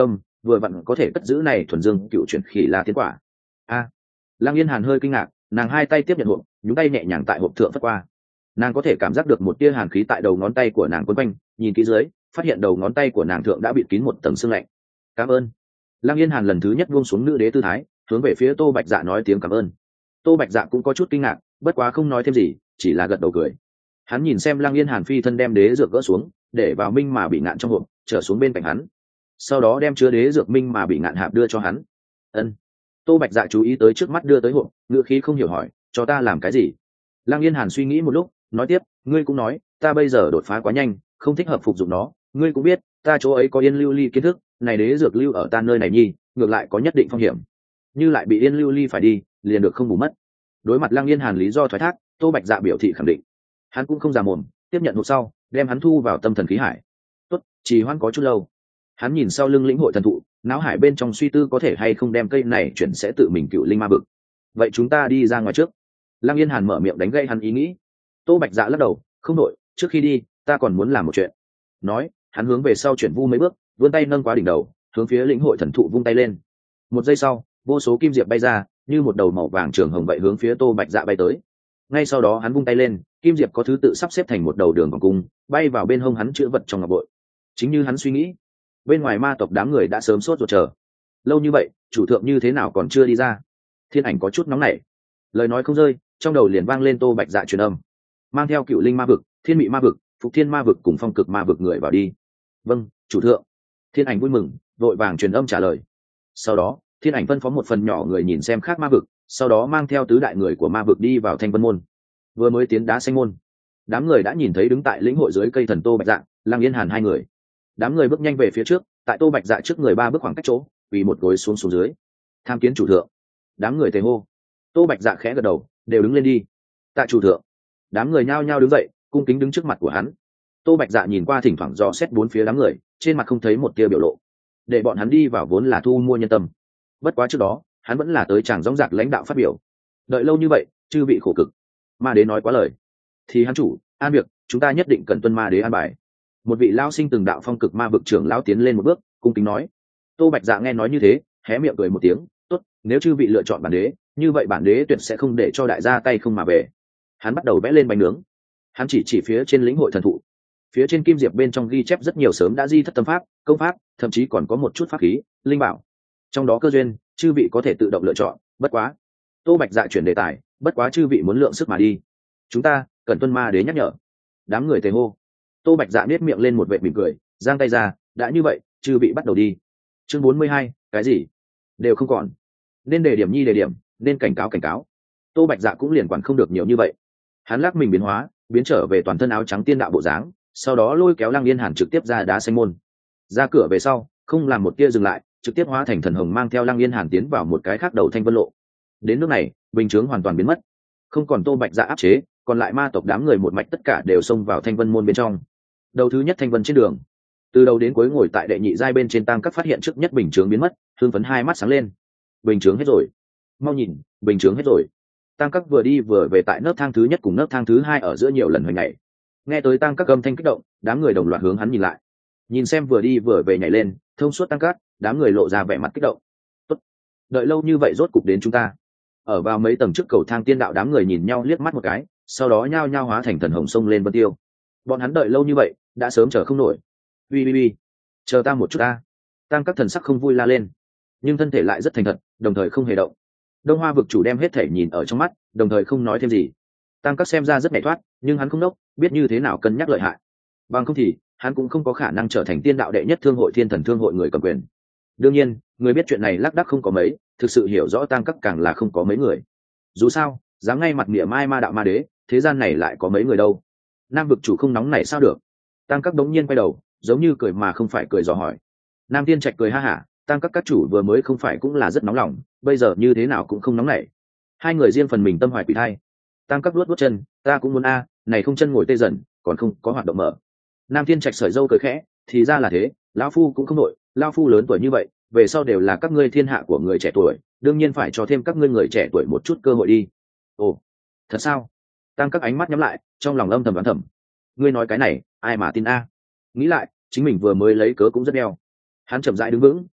vừa vặn có thể cất giữ này thuần dương cựu chuyển khỉ là tiến quả. A à, Lăng Yên Hàn hơi kinh ngạc, nàng hai tay tiếp nhận hộp, nhúng tay nhẹ nhàng tại hộp thượng phất qua. Nàng có thể cảm giác được một tia hàn khí tại đầu ngón tay của nàng quấn quanh, nhìn kỹ dưới phát hiện đầu ngón tay của nàng thượng đã bịt kín một tầng sương lạnh. Cảm ơn. Lăng Yên Hàn lần thứ nhất buông xuống nữ đế tư thái, hướng về phía Tô Bạch Dạ nói tiếng cảm ơn. Tô Bạch Dạ cũng có chút kinh ngạc, bất quá không nói thêm gì, chỉ là gật đầu cười. Hắn nhìn xem Lăng Yên Hàn phi thân đem đế dược gỡ xuống, để vào minh mà bị ngạn trong hộp, trở xuống bên cạnh hắn. Sau đó đem chứa đế dược minh mà bị ngạn hạp đưa cho hắn. Ân. Tô Bạch Dạ chú ý tới trước mắt đưa tới hộp, ngựa khí không hiểu hỏi, cho ta làm cái gì? Lăng Yên Hàn suy nghĩ một lúc, nói tiếp, ngươi cũng nói, ta bây giờ đột phá quá nhanh, không thích hợp phục dụng nó, ngươi cũng biết, ta chỗ ấy có yên lưu ly kiến thức, này đế dược lưu ở ta nơi này nhi, ngược lại có nhất định phong hiểm. Như lại bị yên lưu ly phải đi, liền được không bù mất. Đối mặt Lăng Yên Hàn lý do thoái thác, Tô Bạch Dạ biểu thị khẳng định. Hắn cũng không già mồm, tiếp nhận hộp sau, đem hắn thu vào tâm thần khí hải. Tốt, trì hoãn có chút lâu. Hắn nhìn sau lưng lĩnh hội thần thụ, não hải bên trong suy tư có thể hay không đem cây này chuyển sẽ tự mình cựu linh ma vực. Vậy chúng ta đi ra ngoài trước. Lăng Yên Hàn mở miệng đánh gây hắn ý nghĩ. Tô Bạch Dạ lắc đầu, không đội, trước khi đi, ta còn muốn làm một chuyện. Nói, hắn hướng về sau chuyển vu mấy bước, vươn tay nâng quá đỉnh đầu, hướng phía lĩnh hội thần thụ vung tay lên. Một giây sau, vô số kim diệp bay ra, như một đầu màu vàng trường hồng vậy hướng phía Tô Bạch Dạ bay tới. Ngay sau đó hắn vung tay lên, kim diệp có thứ tự sắp xếp thành một đầu đường vòng cung, bay vào bên hông hắn chữ vật trong ngọc bội. Chính như hắn suy nghĩ, bên ngoài ma tộc đám người đã sớm sốt ruột chờ. Lâu như vậy, chủ thượng như thế nào còn chưa đi ra? Thiên Ảnh có chút nóng nảy, lời nói không rơi, trong đầu liền vang lên Tô Bạch Dạ truyền âm, mang theo cựu linh ma vực, thiên mị ma vực, phục thiên ma vực cùng phong cực ma vực người vào đi. Vâng, chủ thượng. Thiên Ảnh vui mừng, vội vàng truyền âm trả lời. Sau đó, Thiên Ảnh phân phó một phần nhỏ người nhìn xem khác ma vực, sau đó mang theo tứ đại người của ma vực đi vào Thanh Vân môn. Vừa mới tiến đá xanh môn, đám người đã nhìn thấy đứng tại lĩnh hội dưới cây thần Tô Bạch Dạ, Lăng Yên Hàn hai người. Đám người bước nhanh về phía trước, tại Tô Bạch Dạ trước người ba bước khoảng cách chỗ, vì một gối xuống xuống dưới. Tham kiến chủ thượng. Đám người tề hô. Tô Bạch Dạ khẽ gật đầu, đều đứng lên đi. Tạ chủ thượng. Đám người nhao nhao đứng dậy, cung kính đứng trước mặt của hắn. Tô Bạch Dạ nhìn qua thỉnh thoảng dò xét bốn phía đám người, trên mặt không thấy một tia biểu lộ. Để bọn hắn đi vào vốn là thu mua nhân tâm. Bất quá trước đó, hắn vẫn là tới chàng dõng dạc lãnh đạo phát biểu. Đợi lâu như vậy, chư vị khổ cực. Ma đế nói quá lời. Thì hắn chủ, an việc, chúng ta nhất định cần tuân ma đế an bài. Một vị lão sinh từng đạo phong cực ma vực trưởng lão tiến lên một bước, cung kính nói. Tô Bạch Dạ nghe nói như thế, hé miệng cười một tiếng, tốt, nếu chư vị lựa chọn bản đế, như vậy bản đế tuyệt sẽ không để cho đại gia tay không mà về. Hắn bắt đầu vẽ lên bánh nướng. Hắn chỉ chỉ phía trên lĩnh hội thần thụ, phía trên kim diệp bên trong ghi chép rất nhiều sớm đã di thất tâm pháp, công pháp, thậm chí còn có một chút pháp khí, linh bảo. Trong đó cơ duyên, chư vị có thể tự động lựa chọn, bất quá. Tô Bạch Dạ chuyển đề tài, bất quá chư vị muốn lượng sức mà đi. Chúng ta cần tuân ma đế nhắc nhở. Đám người tề hô. Tô Bạch Dạ nét miệng lên một vệt mỉm cười, giang tay ra, đã như vậy, chư vị bắt đầu đi. Chương bốn mươi hai, cái gì đều không còn. Nên đề điểm nhi đề điểm, nên cảnh cáo cảnh cáo. Tô Bạch Dạ cũng liền quản không được nhiều như vậy. Hắn lắc mình biến hóa, biến trở về toàn thân áo trắng tiên đạo bộ dáng, sau đó lôi kéo Lăng Yên Hàn trực tiếp ra đá xanh môn. Ra cửa về sau, không làm một tia dừng lại, trực tiếp hóa thành thần hồng mang theo Lăng Yên Hàn tiến vào một cái khác đầu Thanh Vân lộ. Đến nước này, bình chướng hoàn toàn biến mất, không còn Tô Bạch Dạ áp chế, còn lại ma tộc đám người một mạch tất cả đều xông vào Thanh Vân môn bên trong. Đầu thứ nhất Thanh Vân trên đường, từ đầu đến cuối ngồi tại đệ nhị giai bên trên tăng các phát hiện trước nhất bình chướng biến mất, thương phấn hai mắt sáng lên. Bình chướng hết rồi, mau nhìn, bình chướng hết rồi. Tăng các vừa đi vừa về tại nấc thang thứ nhất cùng nấc thang thứ hai ở giữa nhiều lần hồi nhảy. Nghe tới tăng các âm thanh kích động, đám người đồng loạt hướng hắn nhìn lại. Nhìn xem vừa đi vừa về nhảy lên, thông suốt tăng các, đám người lộ ra vẻ mặt kích động. Tốt, đợi lâu như vậy rốt cục đến chúng ta. Ở vào mấy tầng trước cầu thang tiên đạo đám người nhìn nhau liếc mắt một cái, sau đó nhao nhao hóa thành thần hồng sông lên vân tiêu. Bọn hắn đợi lâu như vậy, đã sớm chờ không nổi. Ui ui ui, chờ ta một chút ta. Tăng các thần sắc không vui la lên, nhưng thân thể lại rất thành thật, đồng thời không hề động. Đông Hoa vực chủ đem hết thể nhìn ở trong mắt, đồng thời không nói thêm gì. Tăng các xem ra rất nhạy thoát, nhưng hắn không đốc, biết như thế nào cân nhắc lợi hại. Bằng không thì, hắn cũng không có khả năng trở thành tiên đạo đệ nhất thương hội thiên thần thương hội người cầm quyền. Đương nhiên, người biết chuyện này lác đác không có mấy, thực sự hiểu rõ tăng các càng là không có mấy người. Dù sao, dám ngay mặt miệng mai ma đạo ma đế, thế gian này lại có mấy người đâu. Nam vực chủ không nóng này sao được? Tăng các đống nhiên quay đầu, giống như cười mà không phải cười dò hỏi. Nam Tiên Trạch cười ha hả, tăng các các chủ vừa mới không phải cũng là rất nóng lòng, bây giờ như thế nào cũng không nóng nảy. Hai người riêng phần mình tâm hoài quỷ thai. Tăng các luốt luốt chân, ta cũng muốn a, này không chân ngồi tê dần, còn không có hoạt động mở. Nam Tiên Trạch sởi râu cười khẽ, thì ra là thế, lão phu cũng không nội, lão phu lớn tuổi như vậy, về sau đều là các ngươi thiên hạ của người trẻ tuổi, đương nhiên phải cho thêm các ngươi người trẻ tuổi một chút cơ hội đi. Ồ, thật sao? Tăng các ánh mắt nhắm lại, trong lòng âm thầm đoán thầm. Ngươi nói cái này, ai mà tin a? Nghĩ lại, chính mình vừa mới lấy cớ cũng rất đeo. Hắn chậm rãi đứng vững,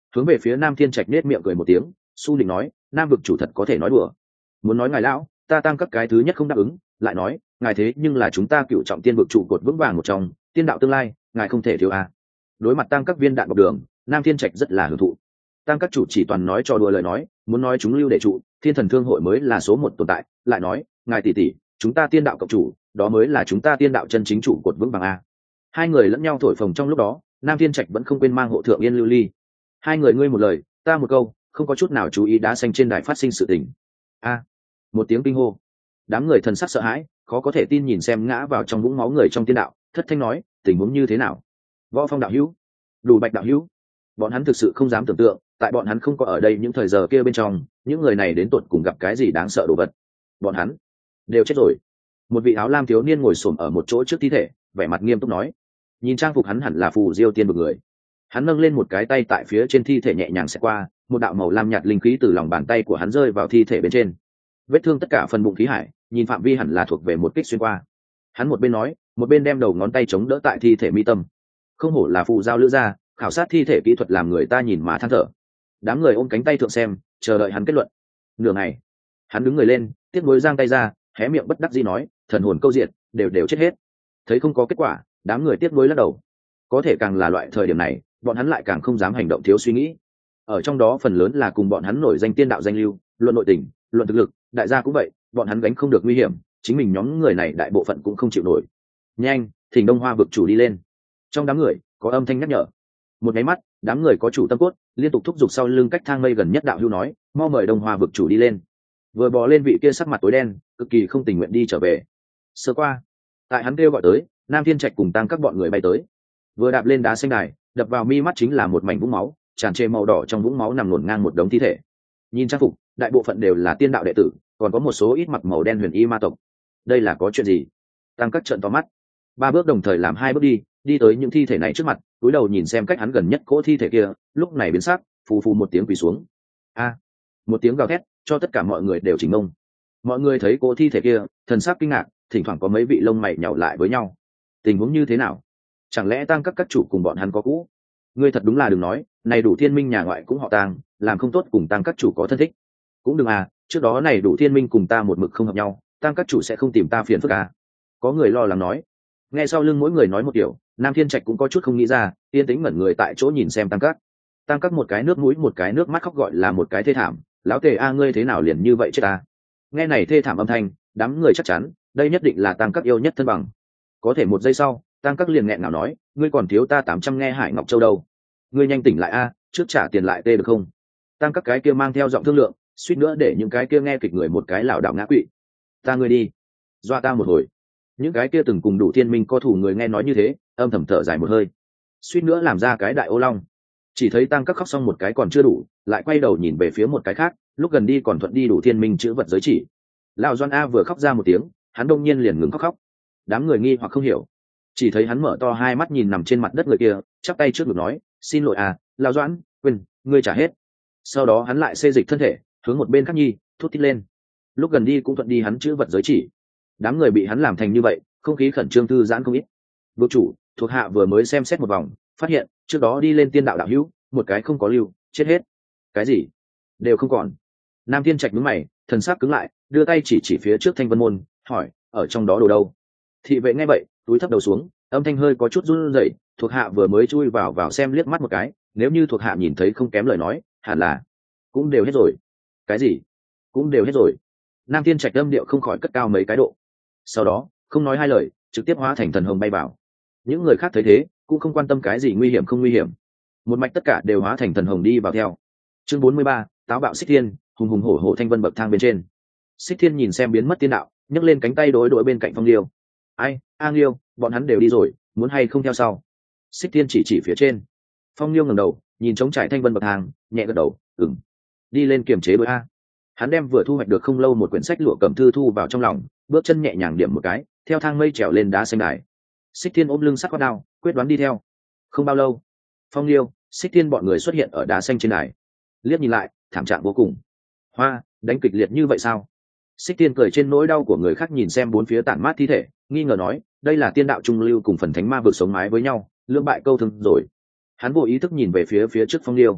hướng về phía Nam Thiên Trạch nết miệng cười một tiếng, su định nói, Nam vực chủ thật có thể nói đùa. Muốn nói ngài lão, ta tăng các cái thứ nhất không đáp ứng, lại nói, ngài thế nhưng là chúng ta cựu trọng tiên vực trụ cột vững vàng một trong, tiên đạo tương lai, ngài không thể thiếu à. Đối mặt tăng các viên đạn bọc đường, Nam Thiên Trạch rất là hưởng thụ. Tăng các chủ chỉ toàn nói trò đùa lời nói, muốn nói chúng lưu đệ trụ, Thiên Thần Thương hội mới là số một tồn tại, lại nói, ngài tỷ tỷ, chúng ta tiên đạo cộng chủ, đó mới là chúng ta tiên đạo chân chính chủ cột vững vàng a. Hai người lẫn nhau thổi phồng trong lúc đó, Nam Thiên Trạch vẫn không quên mang hộ thượng Yên Lưu Ly. Hai người ngươi một lời, ta một câu, không có chút nào chú ý đá xanh trên đài phát sinh sự tình. A! Một tiếng kinh hô. Đám người thần sắc sợ hãi, khó có thể tin nhìn xem ngã vào trong vũng máu người trong tiên đạo, thất thanh nói, tình huống như thế nào? Võ Phong đạo hữu, Đủ Bạch đạo hữu. Bọn hắn thực sự không dám tưởng tượng, tại bọn hắn không có ở đây những thời giờ kia bên trong, những người này đến tột cùng gặp cái gì đáng sợ đồ vật. Bọn hắn đều chết rồi. Một vị áo lam thiếu niên ngồi xổm ở một chỗ trước thi thể, vẻ mặt nghiêm túc nói, nhìn trang phục hắn hẳn là phù diêu tiên vực người. Hắn nâng lên một cái tay tại phía trên thi thể nhẹ nhàng xẹt qua, một đạo màu lam nhạt linh khí từ lòng bàn tay của hắn rơi vào thi thể bên trên. Vết thương tất cả phần bụng khí hải, nhìn phạm vi hẳn là thuộc về một kích xuyên qua. Hắn một bên nói, một bên đem đầu ngón tay chống đỡ tại thi thể mi tâm. Không hổ là phù giao lữ gia, khảo sát thi thể kỹ thuật làm người ta nhìn mà than thở. Đám người ôm cánh tay thượng xem, chờ đợi hắn kết luận. Nửa ngày, hắn đứng người lên, tiếc nuối giang tay ra, hé miệng bất đắc dĩ nói, thần hồn câu diệt, đều đều chết hết. Thấy không có kết quả, đám người tiếc nuối lắc đầu. Có thể càng là loại thời điểm này, bọn hắn lại càng không dám hành động thiếu suy nghĩ. Ở trong đó phần lớn là cùng bọn hắn nổi danh tiên đạo danh lưu, luận nội tình, luận thực lực, đại gia cũng vậy, bọn hắn gánh không được nguy hiểm, chính mình nhóm người này đại bộ phận cũng không chịu nổi. Nhanh, thỉnh Đông Hoa vực chủ đi lên. Trong đám người có âm thanh nhắc nhở. Một cái mắt, đám người có chủ tâm cốt, liên tục thúc giục sau lưng cách thang mây gần nhất đạo hưu nói, mau mời Đông Hoa vực chủ đi lên. Vừa bò lên vị kia sắc mặt tối đen, cực kỳ không tình nguyện đi trở về. Sơ qua, tại hắn kêu gọi tới, Nam Thiên Trạch cùng tăng các bọn người bay tới. Vừa đạp lên đá xanh đài, đập vào mi mắt chính là một mảnh vũng máu, tràn trề màu đỏ trong vũng máu nằm ngổn ngang một đống thi thể. Nhìn trang phục, đại bộ phận đều là tiên đạo đệ tử, còn có một số ít mặc màu đen huyền y ma tộc. Đây là có chuyện gì? Tăng các trợn to mắt, ba bước đồng thời làm hai bước đi, đi tới những thi thể này trước mặt, cúi đầu nhìn xem cách hắn gần nhất cỗ thi thể kia, lúc này biến sắc, phù phù một tiếng quỳ xuống. A! Một tiếng gào thét, cho tất cả mọi người đều chỉnh mông. Mọi người thấy cỗ thi thể kia, thần sắc kinh ngạc, thỉnh thoảng có mấy vị lông mày nhàu lại với nhau. Tình huống như thế nào? Chẳng lẽ Tăng các các chủ cùng bọn hắn có cũ? Ngươi thật đúng là đừng nói, này Đủ Thiên Minh nhà ngoại cũng họ Tăng, làm không tốt cùng Tăng các chủ có thân thích. Cũng đừng à, trước đó này Đủ Thiên Minh cùng ta một mực không hợp nhau, Tăng các chủ sẽ không tìm ta phiền phức à? Có người lo lắng nói. Nghe sau lưng mỗi người nói một kiểu, Nam Thiên Trạch cũng có chút không nghĩ ra, yên tĩnh ngẩn người tại chỗ nhìn xem Tăng các. Tăng các một cái nước mũi một cái nước mắt khóc gọi là một cái thê thảm, lão tề a ngươi thế nào liền như vậy chết ta? Nghe này thê thảm âm thanh, đám người chắc chắn, đây nhất định là Tăng các yêu nhất thân bằng. Có thể một giây sau, Tăng các liền nghẹn ngào nói, ngươi còn thiếu ta tám trăm nghe Hải Ngọc Châu đâu? Ngươi nhanh tỉnh lại a, trước trả tiền lại tê được không? Tăng các cái kia mang theo giọng thương lượng, suýt nữa để những cái kia nghe kịch người một cái lảo đảo ngã quỵ. Ta ngươi đi, dọa ta một hồi. Những cái kia từng cùng Đủ Thiên Minh co thủ người nghe nói như thế, âm thầm thở dài một hơi, suýt nữa làm ra cái đại ô long. Chỉ thấy Tăng các khóc xong một cái còn chưa đủ, lại quay đầu nhìn về phía một cái khác, lúc gần đi còn thuận đi Đủ Thiên Minh chữ vật giới chỉ. Lão Doan A vừa khóc ra một tiếng, hắn đông nhiên liền ngừng khóc khóc. Đám người nghi hoặc không hiểu, chỉ thấy hắn mở to hai mắt nhìn nằm trên mặt đất người kia, chắp tay trước ngực nói, xin lỗi à, Lão Doãn, quên, ngươi trả hết. Sau đó hắn lại xê dịch thân thể, hướng một bên khác nhi, thút thít lên. Lúc gần đi cũng thuận đi hắn chữ vật giới chỉ. Đám người bị hắn làm thành như vậy, không khí khẩn trương thư giãn không ít. Vực chủ, thuộc hạ vừa mới xem xét một vòng, phát hiện trước đó đi lên tiên đạo đạo hữu, một cái không có lưu, chết hết. Cái gì? Đều không còn. Nam Thiên Trạch nhướng mày, thần sắc cứng lại, đưa tay chỉ chỉ phía trước Thanh Vân môn, hỏi, ở trong đó đồ đâu? Thị vệ nghe vậy, túi thấp đầu xuống, âm thanh hơi có chút run rẩy, thuộc hạ vừa mới chui vào vào xem liếc mắt một cái, nếu như thuộc hạ nhìn thấy không kém lời nói, hẳn là cũng đều hết rồi. Cái gì? Cũng đều hết rồi. Nam Thiên Trạch âm điệu không khỏi cất cao mấy cái độ. Sau đó, không nói hai lời, trực tiếp hóa thành thần hồng bay vào. Những người khác thấy thế, cũng không quan tâm cái gì nguy hiểm không nguy hiểm. Một mạch tất cả đều hóa thành thần hồng đi vào theo. Chương bốn mươi ba, táo bạo Xích Thiên, hùng hùng hổ hổ Thanh Vân bậc thang bên trên. Xích Thiên nhìn xem biến mất tiên đạo, nhấc lên cánh tay đối đối bên cạnh Phong Liêu. Ai, A Liêu, bọn hắn đều đi rồi, muốn hay không theo sau? Xích Thiên chỉ chỉ phía trên. Phong Liêu ngẩng đầu, nhìn trống trải Thanh Vân bậc thang, nhẹ gật đầu, ừm. Đi lên kiềm chế đối a. Hắn đem vừa thu hoạch được không lâu một quyển sách lụa cầm thư thu vào trong lòng, bước chân nhẹ nhàng điểm một cái, theo thang mây trèo lên đá xanh đài. Xích Thiên ôm lưng sắc quát đao, quyết đoán đi theo. Không bao lâu, Phong Liêu, Xích Thiên bọn người xuất hiện ở đá xanh trên đài. Liếc nhìn lại, thảm trạng vô cùng. Hoa, đánh kịch liệt như vậy sao? Xích Thiên cười trên nỗi đau của người khác nhìn xem bốn phía tản mát thi thể, nghi ngờ nói, đây là tiên đạo trung lưu cùng phần thánh ma vực sống mái với nhau, lưỡng bại câu thương rồi. Hắn vô ý thức nhìn về phía phía trước Phong Liêu.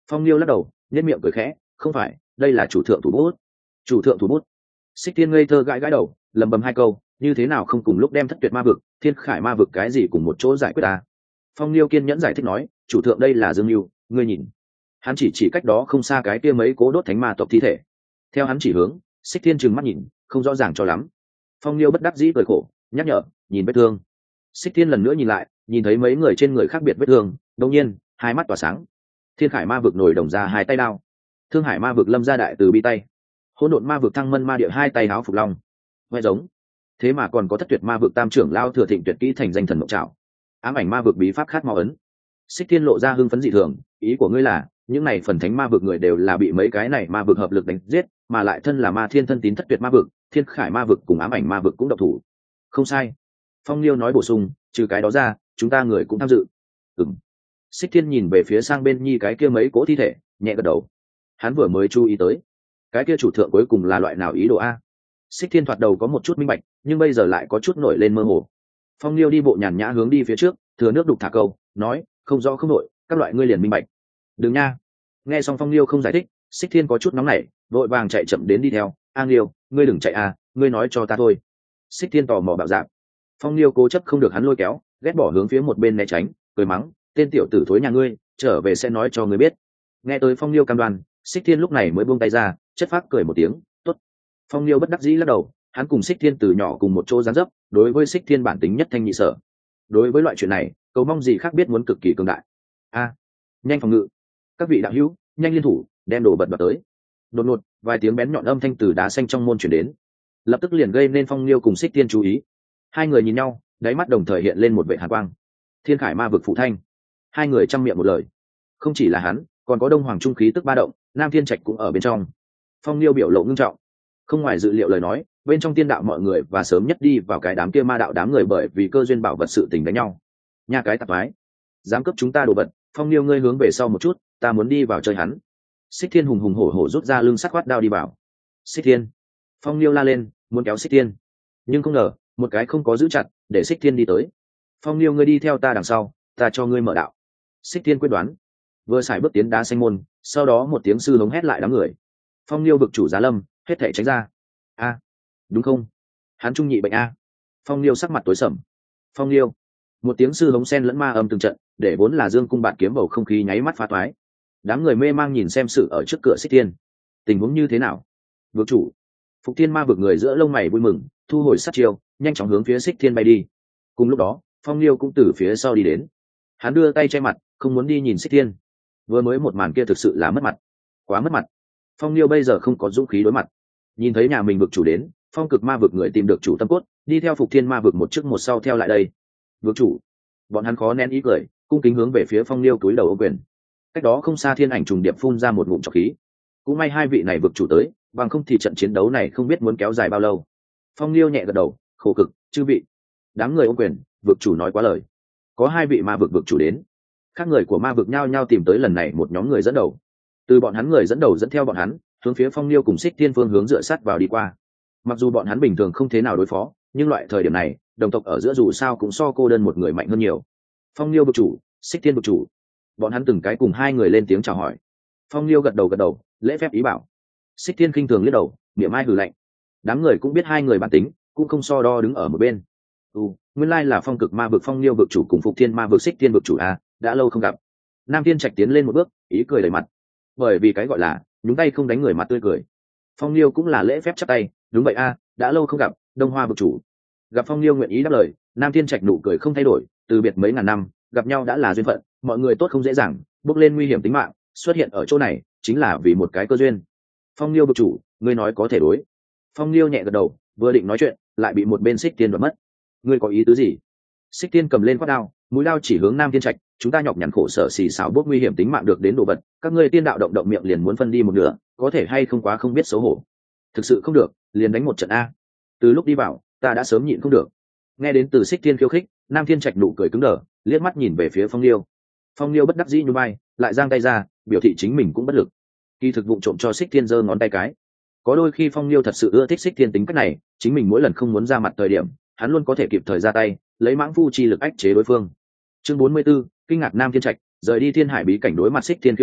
Phong Liêu lắc đầu nhếch miệng cười khẽ, không phải, đây là chủ thượng thủ bút. Chủ thượng thủ bút. Xích Thiên ngây thơ gãi gãi đầu, lầm bầm hai câu, như thế nào không cùng lúc đem thất tuyệt ma vực, thiên khải ma vực cái gì cùng một chỗ giải quyết ta. Phong Liêu kiên nhẫn giải thích nói, chủ thượng đây là Dương Lưu, ngươi nhìn. Hắn chỉ chỉ cách đó không xa cái kia mấy cố đốt thánh ma tộc thi thể. Theo hắn chỉ hướng, Xích Thiên trừng mắt nhìn, không rõ ràng cho lắm. Phong Liêu bất đắc dĩ cười khổ, nhắc nhở, nhìn vết thương. Xích Thiên lần nữa nhìn lại, nhìn thấy mấy người trên người khác biệt vết thương, đột nhiên, hai mắt tỏa sáng. Thiên khải ma vực nổi đồng ra hai tay đao, Thương hải ma vực lâm ra đại từ bi tay, hỗn độn ma vực thăng mân ma địa hai tay áo phục long. Ngoại giống, thế mà còn có thất tuyệt ma vực tam trưởng lao thừa thịnh tuyệt kỹ thành danh thần mộng trảo, ám ảnh ma vực bí pháp khát máu ấn. Xích Thiên lộ ra hưng phấn dị thường, ý của ngươi là những này phần thánh ma vực người đều là bị mấy cái này ma vực hợp lực đánh giết, mà lại thân là ma thiên thân tín thất tuyệt ma vực, thiên khải ma vực cùng ám ảnh ma vực cũng độc thủ. Không sai. Phong Liêu nói bổ sung, trừ cái đó ra chúng ta người cũng tham dự. Ừm. Xích Thiên nhìn về phía sang bên nhi cái kia mấy cỗ thi thể, nhẹ gật đầu. Hắn vừa mới chú ý tới cái kia chủ thượng cuối cùng là loại nào ý đồ a. Xích Thiên thoạt đầu có một chút minh bạch, nhưng bây giờ lại có chút nổi lên mơ hồ. Phong Liêu đi bộ nhàn nhã hướng đi phía trước, thừa nước đục thả câu, nói, không rõ không nổi, các loại ngươi liền minh bạch. Đừng nha. Nghe xong Phong Liêu không giải thích, Xích Thiên có chút nóng nảy, vội vàng chạy chậm đến đi theo. An Liêu, ngươi đừng chạy à, ngươi nói cho ta thôi. Xích Thiên tò mò bạo dạn. Phong Liêu cố chấp không được hắn lôi kéo, ghét bỏ hướng phía một bên né tránh, cười mắng, tên tiểu tử thối nhà ngươi, trở về sẽ nói cho ngươi biết. Nghe tới Phong Liêu cam đoan, Xích Thiên lúc này mới buông tay ra, chất phác cười một tiếng, tốt. Phong Liêu bất đắc dĩ lắc đầu, hắn cùng Xích Thiên từ nhỏ cùng một chỗ giáng dấp, đối với Xích Thiên bản tính nhất thanh nhị sở. Đối với loại chuyện này, cầu mong gì khác biết muốn cực kỳ cường đại. A, nhanh phòng ngự, các vị đạo hữu, nhanh liên thủ, đem đồ vật đoạt tới. Đột ngột, vài tiếng bén nhọn âm thanh từ đá xanh trong môn truyền đến, lập tức liền gây nên Phong Liêu cùng Xích Thiên chú ý. Hai người nhìn nhau, đáy mắt đồng thời hiện lên một vệ hàn quang. Thiên khải ma vực phụ thanh. Hai người chăm miệng một lời. Không chỉ là hắn, còn có Đông Hoàng trung khí tức ba động, Nam Thiên Trạch cũng ở bên trong. Phong Liêu biểu lộ ngưng trọng, không ngoài dự liệu lời nói, bên trong tiên đạo mọi người và sớm nhất đi vào cái đám kia ma đạo đám người bởi vì cơ duyên bảo vật sự tình đánh nhau. Nhà cái tạp ái, dám cấp chúng ta đồ vật. Phong Liêu ngươi hướng về sau một chút, ta muốn đi vào chơi hắn. Xích Thiên hùng hùng hổ hổ rút ra lưng sắc khoát đao đi vào. Xích Thiên. Phong Liêu la lên, muốn kéo Xích Thiên, nhưng không ngờ một cái không có giữ chặt, để Xích Thiên đi tới. Phong Liêu ngươi đi theo ta đằng sau, ta cho ngươi mở đạo. Xích Thiên quyết đoán, vừa xài bước tiến đá xanh môn, sau đó một tiếng sư hống hét lại đám người. Phong Liêu vực chủ Giá Lâm, hết thể tránh ra. A, đúng không? Hắn trung nhị bệnh a. Phong Liêu sắc mặt tối sầm. Phong Liêu, một tiếng sư hống sen lẫn ma âm từng trận, để vốn là dương cung bạt kiếm bầu không khí nháy mắt phá toái. Đám người mê mang nhìn xem sự ở trước cửa Xích Thiên. Tình huống như thế nào? Vực chủ. Phục Thiên ma vực người giữa lông mày vui mừng, thu hồi sát chiêu, nhanh chóng hướng phía Xích Thiên bay đi. Cùng lúc đó, Phong Liêu cũng từ phía sau đi đến. Hắn đưa tay che mặt, không muốn đi nhìn Xích Thiên. Vừa mới một màn kia thực sự là mất mặt, quá mất mặt. Phong Liêu bây giờ không có dũng khí đối mặt. Nhìn thấy nhà mình vực chủ đến, Phong Cực ma vực người tìm được chủ tâm cốt, đi theo Phục Thiên ma vực một trước một sau theo lại đây. Vực chủ, bọn hắn khó nén ý cười, cung kính hướng về phía Phong Liêu cúi đầu ô quyền. Cách đó không xa thiên ảnh trùng điệp phun ra một ngụm trọc khí. Cũng may hai vị này vực chủ tới, bằng không thì trận chiến đấu này không biết muốn kéo dài bao lâu. Phong Liêu nhẹ gật đầu, khổ cực, chư vị. Đám người ô quyền, vực chủ nói quá lời. Có hai vị ma vực vực chủ đến, các người của ma vực nhao nhao tìm tới lần này một nhóm người dẫn đầu. Từ bọn hắn người dẫn đầu dẫn theo bọn hắn, hướng phía Phong Liêu cùng Xích Thiên phương hướng dựa sát vào đi qua. Mặc dù bọn hắn bình thường không thế nào đối phó, nhưng loại thời điểm này, đồng tộc ở giữa dù sao cũng so cô đơn một người mạnh hơn nhiều. Phong Liêu vực chủ, Xích Thiên vực chủ. Bọn hắn từng cái cùng hai người lên tiếng chào hỏi. Phong Liêu gật đầu gật đầu, lễ phép ý bảo. Xích Thiên khinh thường liếc đầu, miệng ai hừ lạnh. Đám người cũng biết hai người bản tính, cũng không so đo đứng ở một bên. Ừ, nguyên lai là Phong Cực ma vực Phong Liêu vực chủ cùng Phục Thiên ma vực Xích Thiên vực chủ à, đã lâu không gặp. Nam Thiên Trạch tiến lên một bước, ý cười đầy mặt. Bởi vì cái gọi là nhúng tay không đánh người mặt tươi cười. Phong Liêu cũng là lễ phép chắp tay, đúng vậy a, à, đã lâu không gặp, Đông Hoa vực chủ. Gặp Phong Liêu nguyện ý đáp lời, Nam Thiên Trạch nụ cười không thay đổi, từ biệt mấy ngàn năm, gặp nhau đã là duyên phận, mọi người tốt không dễ dàng, bước lên nguy hiểm tính mạng, xuất hiện ở chỗ này chính là vì một cái cơ duyên. Phong Liêu vực chủ, ngươi nói có thể đối. Phong Liêu nhẹ gật đầu, vừa định nói chuyện, lại bị một bên Xích Tiên đoạt mất. Ngươi có ý tứ gì? Xích Tiên cầm lên quát đao, mũi đao chỉ hướng Nam Thiên Trạch, chúng ta nhọc nhằn khổ sở xì xào bốc nguy hiểm tính mạng được đến đồ vật, các ngươi tiên đạo động động miệng liền muốn phân đi một nửa, có thể hay không quá không biết xấu hổ. Thực sự không được, liền đánh một trận a. Từ lúc đi vào, ta đã sớm nhịn không được. Nghe đến từ Xích Tiên khiêu khích, Nam Thiên Trạch nụ cười cứng đờ, liếc mắt nhìn về phía Phong Liêu. Phong Liêu bất đắc dĩ nhún vai, lại giang tay ra, biểu thị chính mình cũng bất lực. Kỳ thực vụng trộm cho Xích Thiên giơ ngón tay cái. Có đôi khi Phong Liêu thật sự ưa thích Xích Thiên tính cách này, chính mình mỗi lần không muốn ra mặt thời điểm, hắn luôn có thể kịp thời ra tay, lấy mãng phu chi lực ách chế đối phương. Chương bốn mươi 44, kinh ngạc Nam Thiên Trạch, rời đi Thiên Hải bí cảnh đối mặt Xích Thiên khiêu khích,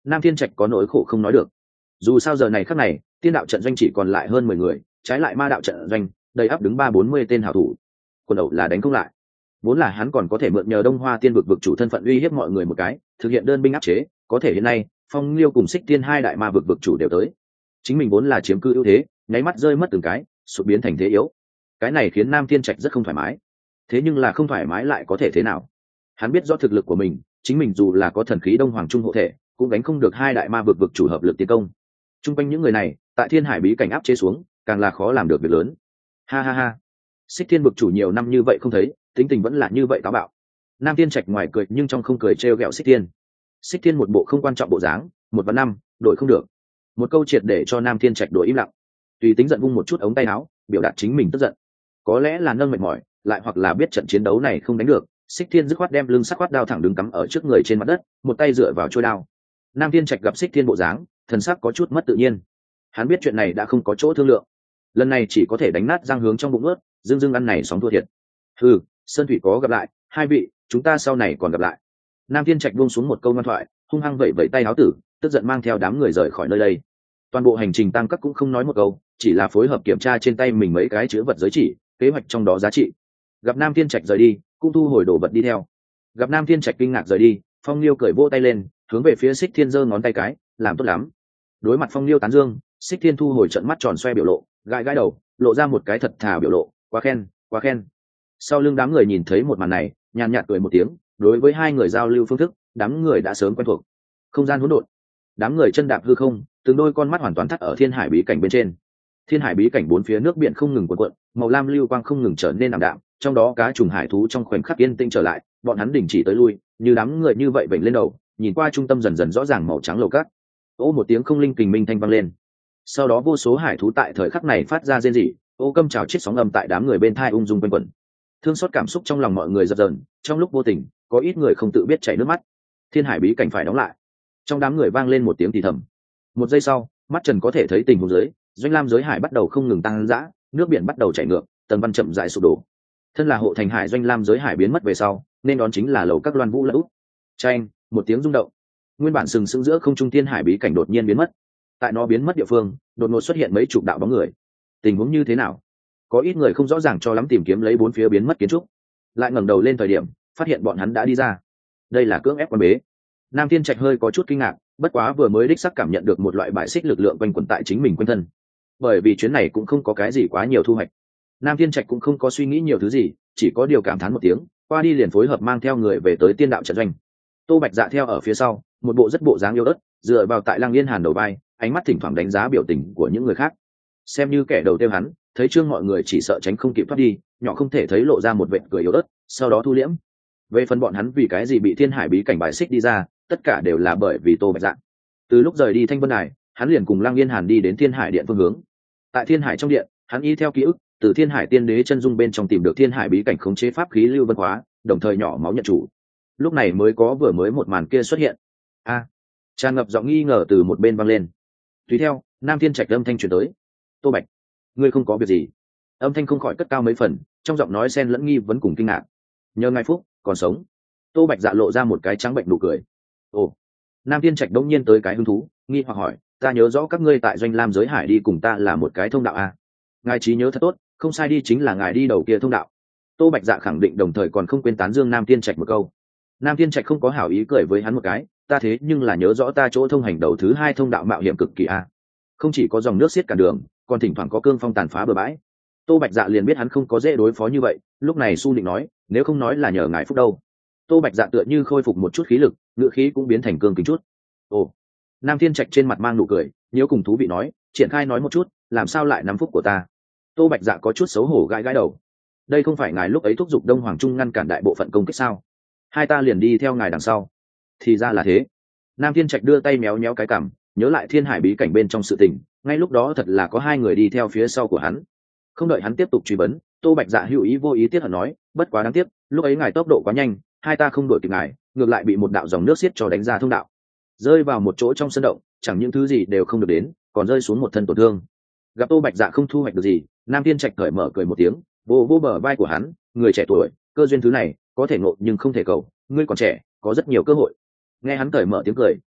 Nam Thiên Trạch có nỗi khổ không nói được. Dù sao giờ này khắc này tiên đạo trận doanh chỉ còn lại hơn mười người, trái lại ma đạo trận doanh đầy ắp đứng ba bốn mươi tên hảo thủ, quần đầu là đánh không lại. Vốn là hắn còn có thể mượn nhờ Đông Hoa Tiên vực vực chủ thân phận uy hiếp mọi người một cái, thực hiện đơn binh áp chế, có thể hiện nay Phong Liêu cùng Xích Tiên hai đại ma vực vực chủ đều tới, chính mình vốn là chiếm cư ưu thế, nháy mắt rơi mất từng cái, sụp biến thành thế yếu. Cái này khiến Nam Thiên Trạch rất không thoải mái. Thế nhưng là không thoải mái lại có thể thế nào? Hắn biết rõ thực lực của mình, chính mình dù là có thần khí Đông Hoàng Trung hộ thể, cũng đánh không được hai đại ma vực vực chủ hợp lực tiến công. Trung quanh những người này, tại Thiên Hải bí cảnh áp chế xuống, càng là khó làm được việc lớn. Ha ha ha. Xích Thiên vực chủ nhiều năm như vậy không thấy, tính tình vẫn là như vậy táo bạo. Nam Thiên Trạch ngoài cười nhưng trong không cười trêu ghẹo Xích Thiên. Xích Thiên một bộ không quan trọng bộ dáng, một và năm, đổi không được. Một câu triệt để cho Nam Thiên Trạch đổi im lặng. Tùy tính giận vung một chút ống tay áo, biểu đạt chính mình tức giận. Có lẽ là nâng mệt mỏi, lại hoặc là biết trận chiến đấu này không đánh được, Xích Thiên dứt khoát đem lưng sắc khoát đao thẳng đứng cắm ở trước người trên mặt đất, một tay dựa vào trôi đao. Nam Thiên Trạch gặp Xích Thiên bộ dáng, thần sắc có chút mất tự nhiên. Hắn biết chuyện này đã không có chỗ thương lượng, lần này chỉ có thể đánh nát răng hướng trong bụng ướt, dưng dưng ăn này sóng thua thiệt. Ừ, Sơn Thủy có gặp lại, hai vị, chúng ta sau này còn gặp lại. Nam Thiên Trạch buông xuống một câu ngoan thoại, hung hăng vẩy vẩy tay áo tử, tức giận mang theo đám người rời khỏi nơi đây. Toàn bộ hành trình tăng cấp cũng không nói một câu, chỉ là phối hợp kiểm tra trên tay mình mấy cái chữ vật giới chỉ, kế hoạch trong đó giá trị. Gặp Nam Thiên Trạch rời đi, cũng thu hồi đồ vật đi theo. Gặp Nam Thiên Trạch kinh ngạc rời đi, Phong Liêu cởi vỗ tay lên, hướng về phía Xích Thiên giơ ngón tay cái, làm tốt lắm. Đối mặt Phong Liêu tán dương, Xích Thiên thu hồi trận mắt tròn xoe biểu lộ, gãi gãi đầu, lộ ra một cái thật thà biểu lộ, quá khen, quá khen. Sau lưng đám người nhìn thấy một màn này, nhàn nhạt cười một tiếng, đối với hai người giao lưu phương thức, đám người đã sớm quen thuộc. Không gian hỗn độn, đám người chân đạp hư không, từng đôi con mắt hoàn toàn thắt ở Thiên Hải bí cảnh bên trên. Thiên Hải bí cảnh bốn phía nước biển không ngừng cuộn cuộn, màu lam lưu quang không ngừng trở nên ảm đạm, trong đó cá trùng hải thú trong khoảnh khắc yên tĩnh trở lại, bọn hắn đình chỉ tới lui, như đám người như vậy vểnh lên đầu, nhìn qua trung tâm dần dần rõ ràng màu trắng lầu cát. Ô một tiếng không linh kình minh thanh vang lên. Sau đó vô số hải thú tại thời khắc này phát ra rên rỉ, ô câm trào chết sóng âm tại đám người bên thai ung dung quanh quẩn. Thương xót cảm xúc trong lòng mọi người dập dờn, trong lúc vô tình, có ít người không tự biết chảy nước mắt. Thiên Hải bí cảnh phải đóng lại. Trong đám người vang lên một tiếng thì thầm. Một giây sau, mắt Trần có thể thấy tình huống dưới, Doanh Lam giới hải bắt đầu không ngừng tăng dã, nước biển bắt đầu chảy ngược, tầng văn chậm rãi sụp đổ. Thân là hộ thành hải Doanh Lam giới hải biến mất về sau, nên đón chính là lầu các loan vũ lẫn út. Chanh, một tiếng rung động. Nguyên bản sừng sững giữa không trung Thiên Hải bí cảnh đột nhiên biến mất. Tại nó biến mất địa phương, đột ngột xuất hiện mấy chục đạo bóng người. Tình huống như thế nào? Có ít người không rõ ràng cho lắm tìm kiếm lấy bốn phía biến mất kiến trúc, lại ngẩng đầu lên thời điểm, phát hiện bọn hắn đã đi ra. Đây là cưỡng ép quan bế. Nam Thiên Trạch hơi có chút kinh ngạc, bất quá vừa mới đích xác cảm nhận được một loại bại xích lực lượng quanh quẩn tại chính mình quanh thân. Bởi vì chuyến này cũng không có cái gì quá nhiều thu hoạch, Nam Thiên Trạch cũng không có suy nghĩ nhiều thứ gì, chỉ có điều cảm thán một tiếng, qua đi liền phối hợp mang theo người về tới tiên đạo trận doanh. Tô Bạch Dạ theo ở phía sau, một bộ rất bộ dáng yêu ớt, dựa vào tại Lăng Yên Hàn đầu vai, ánh mắt thỉnh thoảng đánh giá biểu tình của những người khác. Xem như kẻ đầu tiêu hắn, thấy Trương mọi người chỉ sợ tránh không kịp thoát đi, nhỏ không thể thấy lộ ra một vệt cười yếu ớt, sau đó thu liễm. Về phần bọn hắn vì cái gì bị Thiên Hải bí cảnh bài xích đi ra, tất cả đều là bởi vì Tô Bạch Dạ. Từ lúc rời đi Thanh Vân Đài, hắn liền cùng Lăng Yên Hàn đi đến Thiên Hải điện phương hướng. Tại Thiên Hải trong điện, hắn y theo ký ức, từ Thiên Hải tiên đế chân dung bên trong tìm được Thiên Hải bí cảnh khống chế pháp khí lưu vân hóa, đồng thời nhỏ máu nhận chủ. Lúc này mới có vừa mới một màn kia xuất hiện. A, à, tràn ngập giọng nghi ngờ từ một bên vang lên. Tùy theo, Nam Thiên Trạch âm thanh truyền tới. Tô Bạch, ngươi không có việc gì? Âm thanh không khỏi cất cao mấy phần, trong giọng nói xen lẫn nghi vấn cùng kinh ngạc. Nhờ ngài phúc, còn sống. Tô Bạch Dạ lộ ra một cái trắng bệnh nụ cười. Ồ. Nam Thiên Trạch đông nhiên tới cái hứng thú, nghi hoặc hỏi, ta nhớ rõ các ngươi tại Doanh Lam giới hải đi cùng ta là một cái thông đạo à? Ngài trí nhớ thật tốt, không sai đi chính là ngài đi đầu kia thông đạo. Tô Bạch Dạ khẳng định, đồng thời còn không quên tán dương Nam Thiên Trạch một câu. Nam Thiên Trạch không có hảo ý cười với hắn một cái, ta thế nhưng là nhớ rõ ta chỗ thông hành đầu thứ hai thông đạo mạo hiểm cực kỳ à? Không chỉ có dòng nước xiết cả đường, còn thỉnh thoảng có cương phong tàn phá bờ bãi. Tô Bạch Dạ liền biết hắn không có dễ đối phó như vậy, lúc này su định nói, nếu không nói là nhờ ngài phúc đâu. Tô Bạch Dạ tựa như khôi phục một chút khí lực, ngựa khí cũng biến thành cương kính chút. Ồ. Nam Thiên Trạch trên mặt mang nụ cười, nhớ cùng thú vị nói, triển khai nói một chút, làm sao lại nắm phúc của ta? Tô Bạch Dạ có chút xấu hổ gãi gãi đầu. Đây không phải ngài lúc ấy thúc giục Đông Hoàng Trung ngăn cản đại bộ phận công kích sao? Hai ta liền đi theo ngài đằng sau. Thì ra là thế. Nam Thiên Trạch đưa tay méo méo cái cằm, nhớ lại Thiên Hải bí cảnh bên trong sự tình, ngay lúc đó thật là có hai người đi theo phía sau của hắn. Không đợi hắn tiếp tục truy vấn, Tô Bạch Dạ hữu ý vô ý tiết hận nói, bất quá đáng tiếc, lúc ấy ngài tốc độ quá nhanh, hai ta không đuổi kịp ngài, ngược lại bị một đạo dòng nước xiết cho đánh ra thông đạo, rơi vào một chỗ trong sân động, chẳng những thứ gì đều không được đến, còn rơi xuống một thân tổn thương. Gặp Tô Bạch Dạ không thu hoạch được gì, Nam Thiên Trạch cởi mở cười một tiếng, vô vô bờ vai của hắn, người trẻ tuổi, cơ duyên thứ này có thể ngộ nhưng không thể cầu, ngươi còn trẻ, có rất nhiều cơ hội. Nghe hắn cởi mở tiếng cười,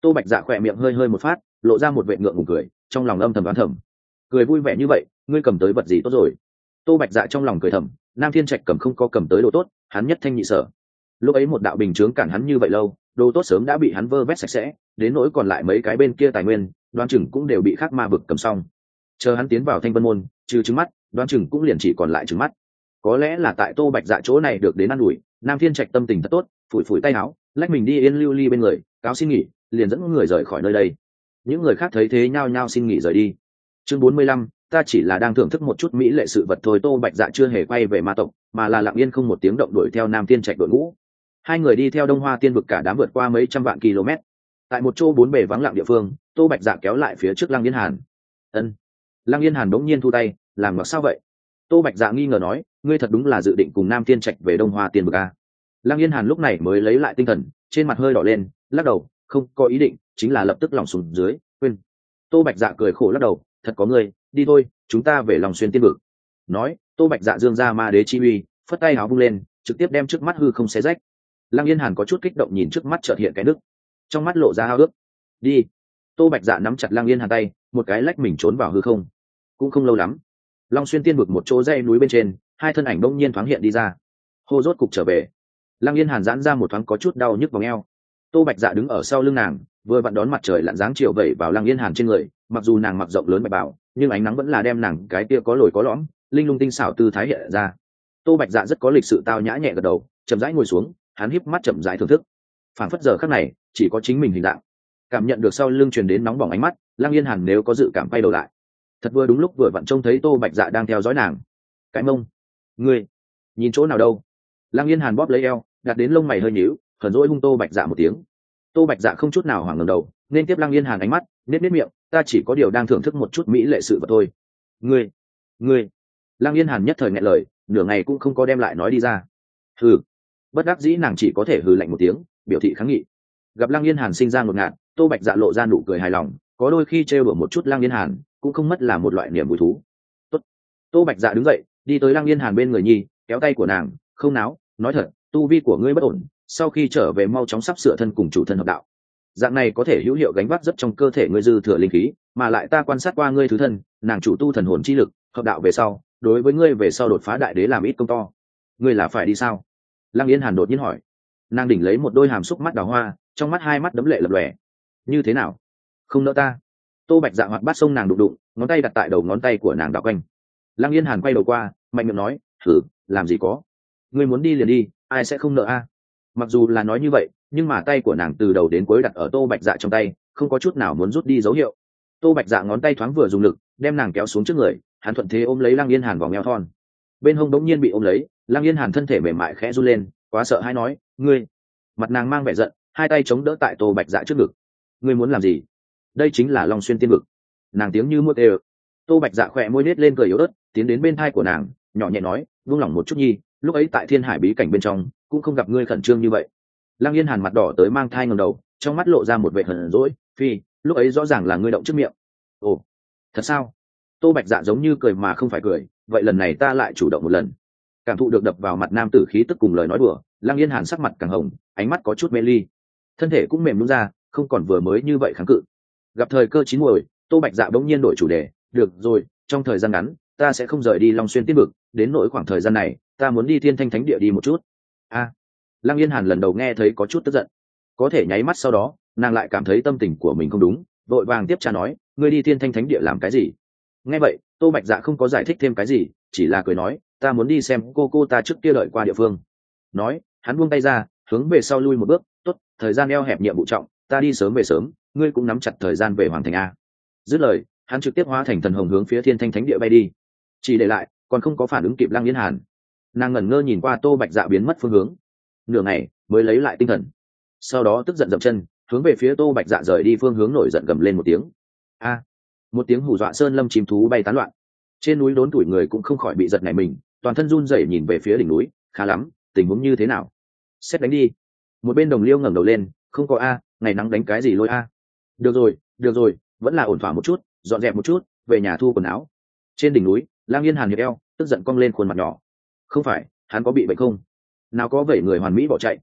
Tô Bạch Dạ khỏe miệng hơi hơi một phát, lộ ra một vệt ngượng ngùng cười, trong lòng âm thầm đoán thầm, cười vui vẻ như vậy, ngươi cầm tới vật gì tốt rồi? Tô Bạch Dạ trong lòng cười thầm, Nam Thiên Trạch cầm không có cầm tới đồ tốt, hắn nhất thanh nhị sở. Lúc ấy một đạo bình chướng cản hắn như vậy lâu, đồ tốt sớm đã bị hắn vơ vét sạch sẽ, đến nỗi còn lại mấy cái bên kia tài nguyên, đoán chừng cũng đều bị khác ma vực cầm xong. Chờ hắn tiến vào Thanh Vân môn, trừ trứng mắt, đoán chừng cũng liền chỉ còn lại trứng mắt. Có lẽ là tại Tô Bạch Dạ chỗ này được đến ăn ủi, Nam Thiên Trạch tâm tình thật tốt, phủi phủi tay áo, lách mình đi Yên Lưu Ly bên người, cáo xin nghỉ, liền dẫn người rời khỏi nơi đây. Những người khác thấy thế nhao nhao xin nghỉ rời đi. Chương bốn mươi lăm, ta chỉ là đang thưởng thức một chút mỹ lệ sự vật thôi. Tô Bạch Dạ chưa hề quay về ma tộc, mà là lặng yên không một tiếng động đuổi theo Nam Thiên Trạch đội ngũ. Hai người đi theo Đông Hoa Tiên vực cả đám vượt qua mấy trăm vạn km. Tại một chỗ bốn bề vắng lặng địa phương, Tô Bạch Dạ kéo lại phía trước Lăng Yên Hàn. Ân. Lăng Yên Hàn đống nhiên thu tay, làm mặc sao vậy? Tô Bạch Dạ nghi ngờ nói, ngươi thật đúng là dự định cùng Nam Thiên Trạch về Đông Hoa Tiên vực à? Lăng Yên Hàn lúc này mới lấy lại tinh thần, trên mặt hơi đỏ lên, lắc đầu, không có ý định, chính là lập tức lòng xuống dưới, quên. Tô Bạch Dạ cười khổ lắc đầu, thật có ngươi, đi thôi, chúng ta về Long Xuyên Tiên vực. Nói, Tô Bạch Dạ dương ra ma đế chi uy, phất tay áo vung lên, trực tiếp đem trước mắt hư không xé rách. Lăng Yên Hàn có chút kích động nhìn trước mắt chợt hiện cái nước, trong mắt lộ ra hao ước. Đi. Tô Bạch Dạ nắm chặt Lăng Yên Hàn tay, một cái lách mình trốn vào hư không. Cũng không lâu lắm, Long Xuyên Tiên vực một chỗ dãy núi bên trên, hai thân ảnh đông nhiên thoáng hiện đi ra. Hô rốt cục trở về. Lăng Yên Hàn giãn ra một thoáng có chút đau nhức vòng eo. Tô Bạch Dạ đứng ở sau lưng nàng, vừa vặn đón mặt trời lặn dáng chiều vẩy vào Lăng Yên Hàn trên người, mặc dù nàng mặc rộng lớn bạch bào, nhưng ánh nắng vẫn là đem nàng cái kia có lồi có lõm, linh lung tinh xảo tư thái hiện ra. Tô Bạch Dạ rất có lịch sự tao nhã nhẹ gật đầu, chậm rãi ngồi xuống, hắn híp mắt chậm rãi thưởng thức. Phảng phất giờ khắc này, chỉ có chính mình hình dạng. Cảm nhận được sau lưng truyền đến nóng bỏng ánh mắt, Lăng Yên Hàn nếu có dự cảm quay đầu lại. Thật vừa đúng lúc vừa vặn trông thấy Tô Bạch Dạ đang theo dõi nàng. Cái mông, ngươi nhìn chỗ nào đâu? Lăng Yên Hàn bóp lấy eo, đặt đến lông mày hơi nhíu, hờn dỗi hung Tô Bạch Dạ một tiếng. Tô Bạch Dạ không chút nào hoảng ngẩng đầu, nên tiếp Lăng Yên Hàn ánh mắt, nết nết miệng, ta chỉ có điều đang thưởng thức một chút mỹ lệ sự vật thôi. Ngươi, ngươi. Lăng Yên Hàn nhất thời nghẹn lời, nửa ngày cũng không có đem lại nói đi ra. Hừ. Bất đắc dĩ nàng chỉ có thể hừ lạnh một tiếng, biểu thị kháng nghị. Gặp Lăng Yên Hàn sinh ra ngột ngạt, Tô Bạch Dạ lộ ra nụ cười hài lòng, có đôi khi trêu đùa một chút Lăng Yên Hàn, cũng không mất là một loại niềm vui thú. Tốt. Tô Bạch Dạ đứng dậy, đi tới Lăng Yên Hàn bên người nhi, kéo tay của nàng, không náo, nói thật, tu vi của ngươi bất ổn, sau khi trở về mau chóng sắp sửa thân cùng chủ thân hợp đạo. Dạng này có thể hữu hiệu gánh vác rất trong cơ thể ngươi dư thừa linh khí, mà lại ta quan sát qua ngươi thứ thân, nàng chủ tu thần hồn chi lực, hợp đạo về sau, đối với ngươi về sau đột phá đại đế làm ít công to. Ngươi là phải đi sao? Lăng Yên Hàn đột nhiên hỏi. Nàng đỉnh lấy một đôi hàm xúc mắt đào hoa, trong mắt hai mắt đấm lệ lập lòe. Như thế nào? Không nỡ ta? Tô Bạch Dạ hoạt bát xông nàng đụng đụng, ngón tay đặt tại đầu ngón tay của nàng đảo quanh. Lăng Yên Hàn quay đầu qua, mạnh miệng nói, thử, làm gì có? Ngươi muốn đi liền đi, ai sẽ không nợ a? Mặc dù là nói như vậy, nhưng mà tay của nàng từ đầu đến cuối đặt ở Tô Bạch Dạ trong tay, không có chút nào muốn rút đi dấu hiệu. Tô Bạch Dạ ngón tay thoáng vừa dùng lực, đem nàng kéo xuống trước người, hắn thuận thế ôm lấy Lăng Yên Hàn vòng eo thon. Bên hông đống nhiên bị ôm lấy, Lăng Yên Hàn thân thể mềm mại khẽ run lên, quá sợ hãi nói, ngươi. Mặt nàng mang vẻ giận, hai tay chống đỡ tại Tô Bạch Dạ trước ngực. Ngươi muốn làm gì? Đây chính là Long Xuyên Tiên vực. Nàng tiếng như mưa đều. Tô Bạch Dạ khỏe môi nết lên cười yếu ớt, tiến đến bên thai của nàng, nhỏ nhẹ nói, buông lỏng một chút nhi, lúc ấy tại Thiên Hải bí cảnh bên trong, cũng không gặp ngươi khẩn trương như vậy. Lăng Yên Hàn mặt đỏ tới mang thai ngẩng đầu, trong mắt lộ ra một vẻ hờn dỗi, phi, lúc ấy rõ ràng là ngươi động trước miệng. Ồ, thật sao? Tô Bạch Dạ giống như cười mà không phải cười, vậy lần này ta lại chủ động một lần. Cảm thụ được đập vào mặt nam tử khí tức cùng lời nói đùa, Lăng Yên Hàn sắc mặt càng hồng, ánh mắt có chút mê ly, thân thể cũng mềm nhũn ra, không còn vừa mới như vậy kháng cự. Gặp thời cơ chín muồi, Tô Bạch Dạ bỗng nhiên đổi chủ đề, được rồi, trong thời gian ngắn, ta sẽ không rời đi Long Xuyên Tiên vực, đến nỗi khoảng thời gian này, ta muốn đi Thiên Thanh Thánh Địa đi một chút. A. À, Lăng Yên Hàn lần đầu nghe thấy có chút tức giận, có thể nháy mắt sau đó, nàng lại cảm thấy tâm tình của mình không đúng, vội vàng tiếp trả nói, ngươi đi Thiên Thanh Thánh Địa làm cái gì? Nghe vậy, Tô Bạch Dạ không có giải thích thêm cái gì, chỉ là cười nói, ta muốn đi xem cô cô ta trước kia đợi qua địa phương. Nói, hắn buông tay ra, hướng về sau lui một bước, tốt, thời gian eo hẹp nhiệm vụ trọng, ta đi sớm về sớm, ngươi cũng nắm chặt thời gian về hoàn thành a. Dứt lời, hắn trực tiếp hóa thành thần hồng hướng phía Thiên Thanh Thánh Địa bay đi, chỉ để lại còn không có phản ứng kịp Lăng Yên Hàn. Nàng ngẩn ngơ nhìn qua Tô Bạch Dạ biến mất phương hướng, nửa ngày mới lấy lại tinh thần, sau đó tức giận dậm chân hướng về phía Tô Bạch Dạ rời đi phương hướng nổi giận gầm lên một tiếng. A. Một tiếng hù dọa sơn lâm chim thú bay tán loạn, trên núi đốn tuổi người cũng không khỏi bị giật nảy mình, toàn thân run rẩy nhìn về phía đỉnh núi, khá lắm, tình huống như thế nào? Xét đánh đi. Một bên Đồng Liêu ngẩng đầu lên, không có a, ngày nắng đánh cái gì lôi a. Được rồi, được rồi, vẫn là ổn thỏa một chút, dọn dẹp một chút, về nhà thu quần áo. Trên đỉnh núi, Lang Yên Hàn hiệp eo, tức giận cong lên khuôn mặt nhỏ. Không phải, hắn có bị bệnh không? Nào có vậy người hoàn mỹ bỏ chạy.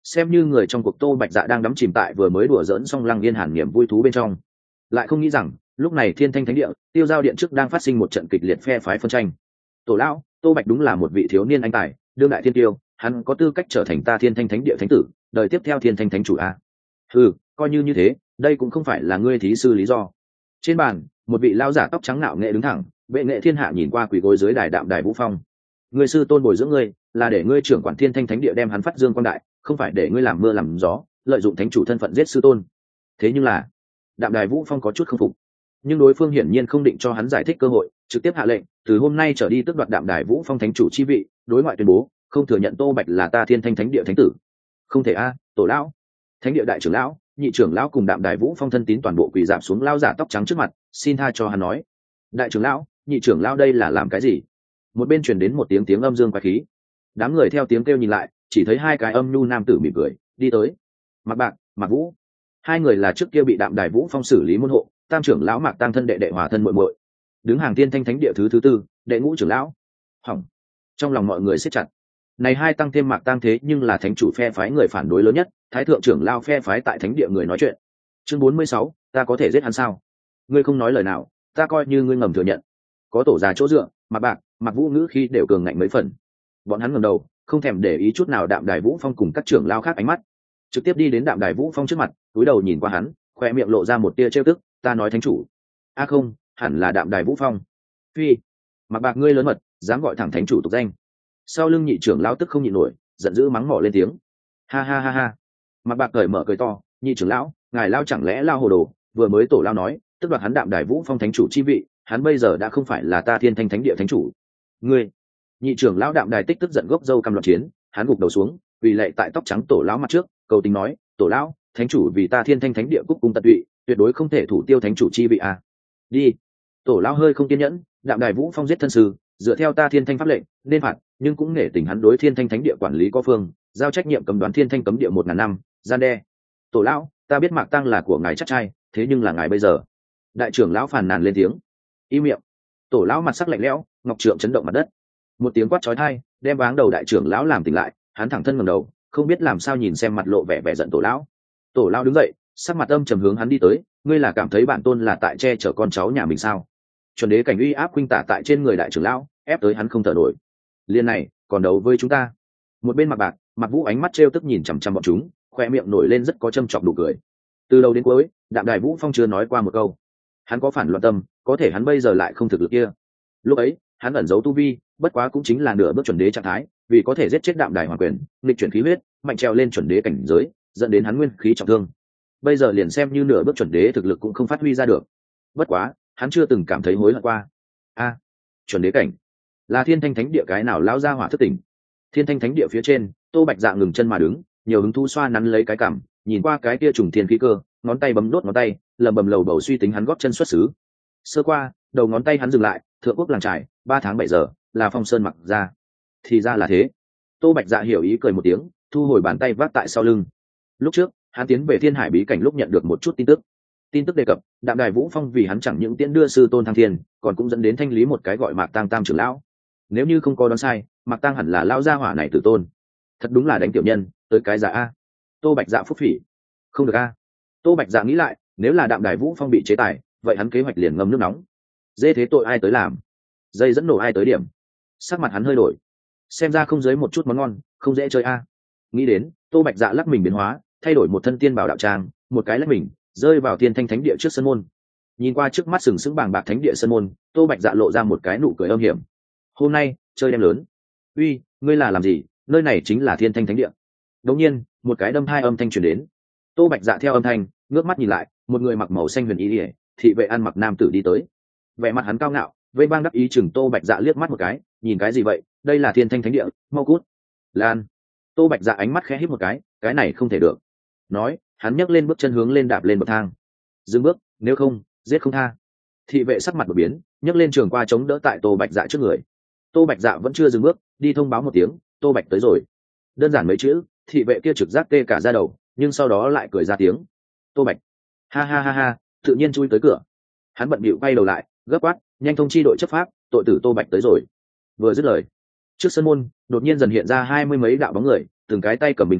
xem như người trong cuộc Tô Bạch Dạ đang đắm chìm tại vừa mới đùa dỡn xong Lăng Yên Hàn niềm vui thú bên trong, lại không nghĩ rằng lúc này Thiên Thanh Thánh Địa tiêu giao điện trước đang phát sinh một trận kịch liệt phe phái phân tranh. Tổ lão Tô Bạch đúng là một vị thiếu niên anh tài, đương đại thiên tiêu, hắn có tư cách trở thành ta Thiên Thanh Thánh Địa thánh tử, đời tiếp theo Thiên Thanh Thánh chủ a. Ừ, coi như như thế, đây cũng không phải là ngươi thí sư lý do. Trên bàn, một vị lão giả tóc trắng nạo nghệ đứng thẳng, vệ nghệ thiên hạ nhìn qua quỳ gối dưới đài đạm đài Vũ Phong. Ngươi sư tôn bồi dưỡng ngươi, là để ngươi trưởng quản Thiên Thanh Thánh Địa đem hắn phát dương quang đại, không phải để ngươi làm mưa làm gió, lợi dụng thánh chủ thân phận giết sư tôn. Thế nhưng là, đạm đài Vũ Phong có chút không phục, nhưng đối phương hiển nhiên không định cho hắn giải thích cơ hội, trực tiếp hạ lệnh, từ hôm nay trở đi tước đoạt đạm đài Vũ Phong thánh chủ chi vị, đối ngoại tuyên bố không thừa nhận Tô Bạch là ta Thiên Thanh Thánh Địa thánh tử. Không thể a, tổ lão, thánh địa đại trưởng lão, nhị trưởng lão cùng đạm đài Vũ Phong thân tín toàn bộ quỳ dạp xuống lao giả tóc trắng trước mặt, xin tha cho hắn nói. Đại trưởng lão, nhị trưởng lão đây là làm cái gì? Một bên truyền đến một tiếng tiếng âm dương quái khí. Đám người theo tiếng kêu nhìn lại, chỉ thấy hai cái âm nhu nam tử mỉm cười đi tới. Mạc Bạc, Mạc Vũ, hai người là trước kia bị đạm đài Vũ Phong xử lý môn hộ, tam trưởng lão Mạc Tăng thân đệ đệ hòa thân muội muội, đứng hàng Thiên Thanh Thánh Địa thứ thứ tư, đệ ngũ trưởng lão. Hỏng. Trong lòng mọi người siết chặt. Này hai tăng thêm Mạc Tăng thế nhưng là thánh chủ phe phái người phản đối lớn nhất, thái thượng trưởng lão phe phái tại thánh địa người nói chuyện. Chương bốn mươi sáu, ta có thể giết hắn sao? Ngươi không nói lời nào, ta coi như ngươi ngầm thừa nhận. Có tổ già chỗ dựa, Mạc Bạc, Mạc Vũ ngữ khi đều cường ngạnh mấy phần. Bọn hắn ngẩng đầu, không thèm để ý chút nào đạm đài Vũ Phong cùng các trưởng lão khác ánh mắt, trực tiếp đi đến đạm đài Vũ Phong trước mặt, cúi đầu nhìn qua hắn, khoe miệng lộ ra một tia trêu tức, ta nói thánh chủ. A à không, hẳn là đạm đài Vũ Phong. Phi, Mạc Bạc ngươi lớn mật, dám gọi thẳng thánh chủ tục danh. Sau lưng nhị trưởng lão tức không nhịn nổi, giận dữ mắng mỏ lên tiếng. Ha ha ha ha. Mạc Bạc cởi mở cười to, nhị trưởng lão, ngài lao chẳng lẽ lao hồ đồ, vừa mới tổ lao nói, tức đoạt hắn đạm đài Vũ Phong thánh chủ chi vị, hắn bây giờ đã không phải là ta Thiên Thanh Thánh Địa thánh chủ. Ngươi, nhị trưởng lão đạm đài tích tức giận gốc dâu căm loạn chiến, hắn gục đầu xuống, quỳ lạy tại tóc trắng tổ lão mặt trước, cầu tình nói, tổ lão, thánh chủ vì ta Thiên Thanh Thánh Địa cúc cung tận tụy, tuyệt đối không thể thủ tiêu thánh chủ chi vị à. Đi. Tổ lão hơi không kiên nhẫn, đạm đài Vũ Phong giết thân sư, dựa theo ta Thiên Thanh pháp lệnh nên phạt, nhưng cũng nể tình hắn đối Thiên Thanh Thánh Địa quản lý có phương, giao trách nhiệm cấm đoán Thiên Thanh cấm địa một ngàn năm, gian đe. Tổ lão, ta biết Mạc Tăng là của ngài chắc trai, thế nhưng là ngài bây giờ. Đại trưởng lão phàn nàn lên tiếng. Im miệng. Tổ lão mặt sắc lạnh lẽo, ngọc trượng chấn động mặt đất. Một tiếng quát chói tai, đem váng đầu đại trưởng lão làm tỉnh lại, hắn thẳng thân ngẩng đầu, không biết làm sao nhìn xem mặt lộ vẻ vẻ giận tổ lão. Tổ lão đứng dậy, sắc mặt âm trầm hướng hắn đi tới, ngươi là cảm thấy bản tôn là tại che chở con cháu nhà mình sao? Chuẩn đế cảnh uy áp khuynh tả tại trên người đại trưởng lão, ép tới hắn không thở nổi. Liên này, còn đấu với chúng ta? Một bên Mạc Bạc, Mạc Vũ ánh mắt trêu tức nhìn chằm chằm bọn chúng, khoe miệng nổi lên rất có châm chọc đủ cười. Từ đầu đến cuối, đạm đài Vũ Phong chưa nói qua một câu. Hắn có phản loạn tâm, có thể hắn bây giờ lại không thực lực kia. Lúc ấy, hắn ẩn giấu tu vi, bất quá cũng chính là nửa bước chuẩn đế trạng thái, vì có thể giết chết đạm đài hoàng quyền, nghịch chuyển khí huyết, mạnh trèo lên chuẩn đế cảnh giới, dẫn đến hắn nguyên khí trọng thương. Bây giờ liền xem như nửa bước chuẩn đế thực lực cũng không phát huy ra được. Bất quá, hắn chưa từng cảm thấy hối hận qua. A, à, chuẩn đế cảnh, là Thiên Thanh Thánh Địa cái nào lão gia hỏa thức tỉnh? Thiên Thanh Thánh Địa phía trên, Tô Bạch Dạ ngừng chân mà đứng, nhiều hứng thú xoa nắn lấy cái cằm, nhìn qua cái kia trùng thiên khí cơ, ngón tay bấm đốt ngón tay, lầm bầm lầu bầu suy tính hắn góp chân xuất xứ. Sơ qua, đầu ngón tay hắn dừng lại, thượng quốc làng trải, ba tháng bảy giờ, là Phong Sơn mặc ra. Thì ra là thế. Tô Bạch Dạ hiểu ý cười một tiếng, thu hồi bàn tay vác tại sau lưng. Lúc trước, hắn tiến về Thiên Hải bí cảnh lúc nhận được một chút tin tức. Tin tức đề cập, đạm đài Vũ Phong vì hắn chẳng những tiễn đưa sư tôn thăng thiên, còn cũng dẫn đến thanh lý một cái gọi Mạc Tăng tam trưởng lão. Nếu như không có đoán sai, Mạc Tăng hẳn là lão gia hỏa này tử tôn. Thật đúng là đánh tiểu nhân, tới cái giả a. Tô Bạch Dạ phúc phỉ. Không được a. Tô Bạch Dạ nghĩ lại, nếu là đạm đài Vũ Phong bị chế tài, vậy hắn kế hoạch liền ngâm nước nóng. Dê thế tội ai tới làm, dây dẫn nổ ai tới điểm. Sắc mặt hắn hơi đổi, xem ra không dưới một chút món ngon, không dễ chơi a. Nghĩ đến, Tô Bạch Dạ lắc mình biến hóa, thay đổi một thân tiên bảo đạo trang, một cái lắc mình rơi vào Thiên Thanh Thánh Địa trước sân môn. Nhìn qua trước mắt sừng sững bàng bạc thánh địa sân môn, Tô Bạch Dạ lộ ra một cái nụ cười âm hiểm. Hôm nay chơi đêm lớn. Uy, ngươi là làm gì? Nơi này chính là Thiên Thanh Thánh Địa. Đột nhiên, một cái đâm hai âm thanh truyền đến. Tô Bạch Dạ theo âm thanh, ngước mắt nhìn lại, một người mặc màu xanh huyền y, thị vệ ăn mặc nam tử đi tới. Vẻ mặt hắn cao ngạo, vây bang đắc ý chừng Tô Bạch Dạ liếc mắt một cái, nhìn cái gì vậy? Đây là Thiên Thanh Thánh Địa, mau cút. Lan. Tô Bạch Dạ ánh mắt khẽ híp một cái, cái này không thể được. Nói, hắn nhấc lên bước chân hướng lên đạp lên bậc thang. Dừng bước, nếu không, giết không tha. Thị vệ sắc mặt đột biến, nhấc lên trường qua chống đỡ tại Tô Bạch Dạ trước người. Tô Bạch Dạ vẫn chưa dừng bước, đi thông báo một tiếng, Tô Bạch tới rồi. Đơn giản mấy chữ, thị vệ kia trực giác tê cả da đầu, nhưng sau đó lại cười ra tiếng. Tô Bạch, ha ha ha ha, tự nhiên chui tới cửa. Hắn bận bịu quay đầu lại, gấp quát, nhanh thông chi đội chấp pháp, tội tử Tô Bạch tới rồi. Vừa dứt lời, trước sân môn đột nhiên dần hiện ra hai mươi mấy đạo bóng người, từng cái tay cầm binh khí,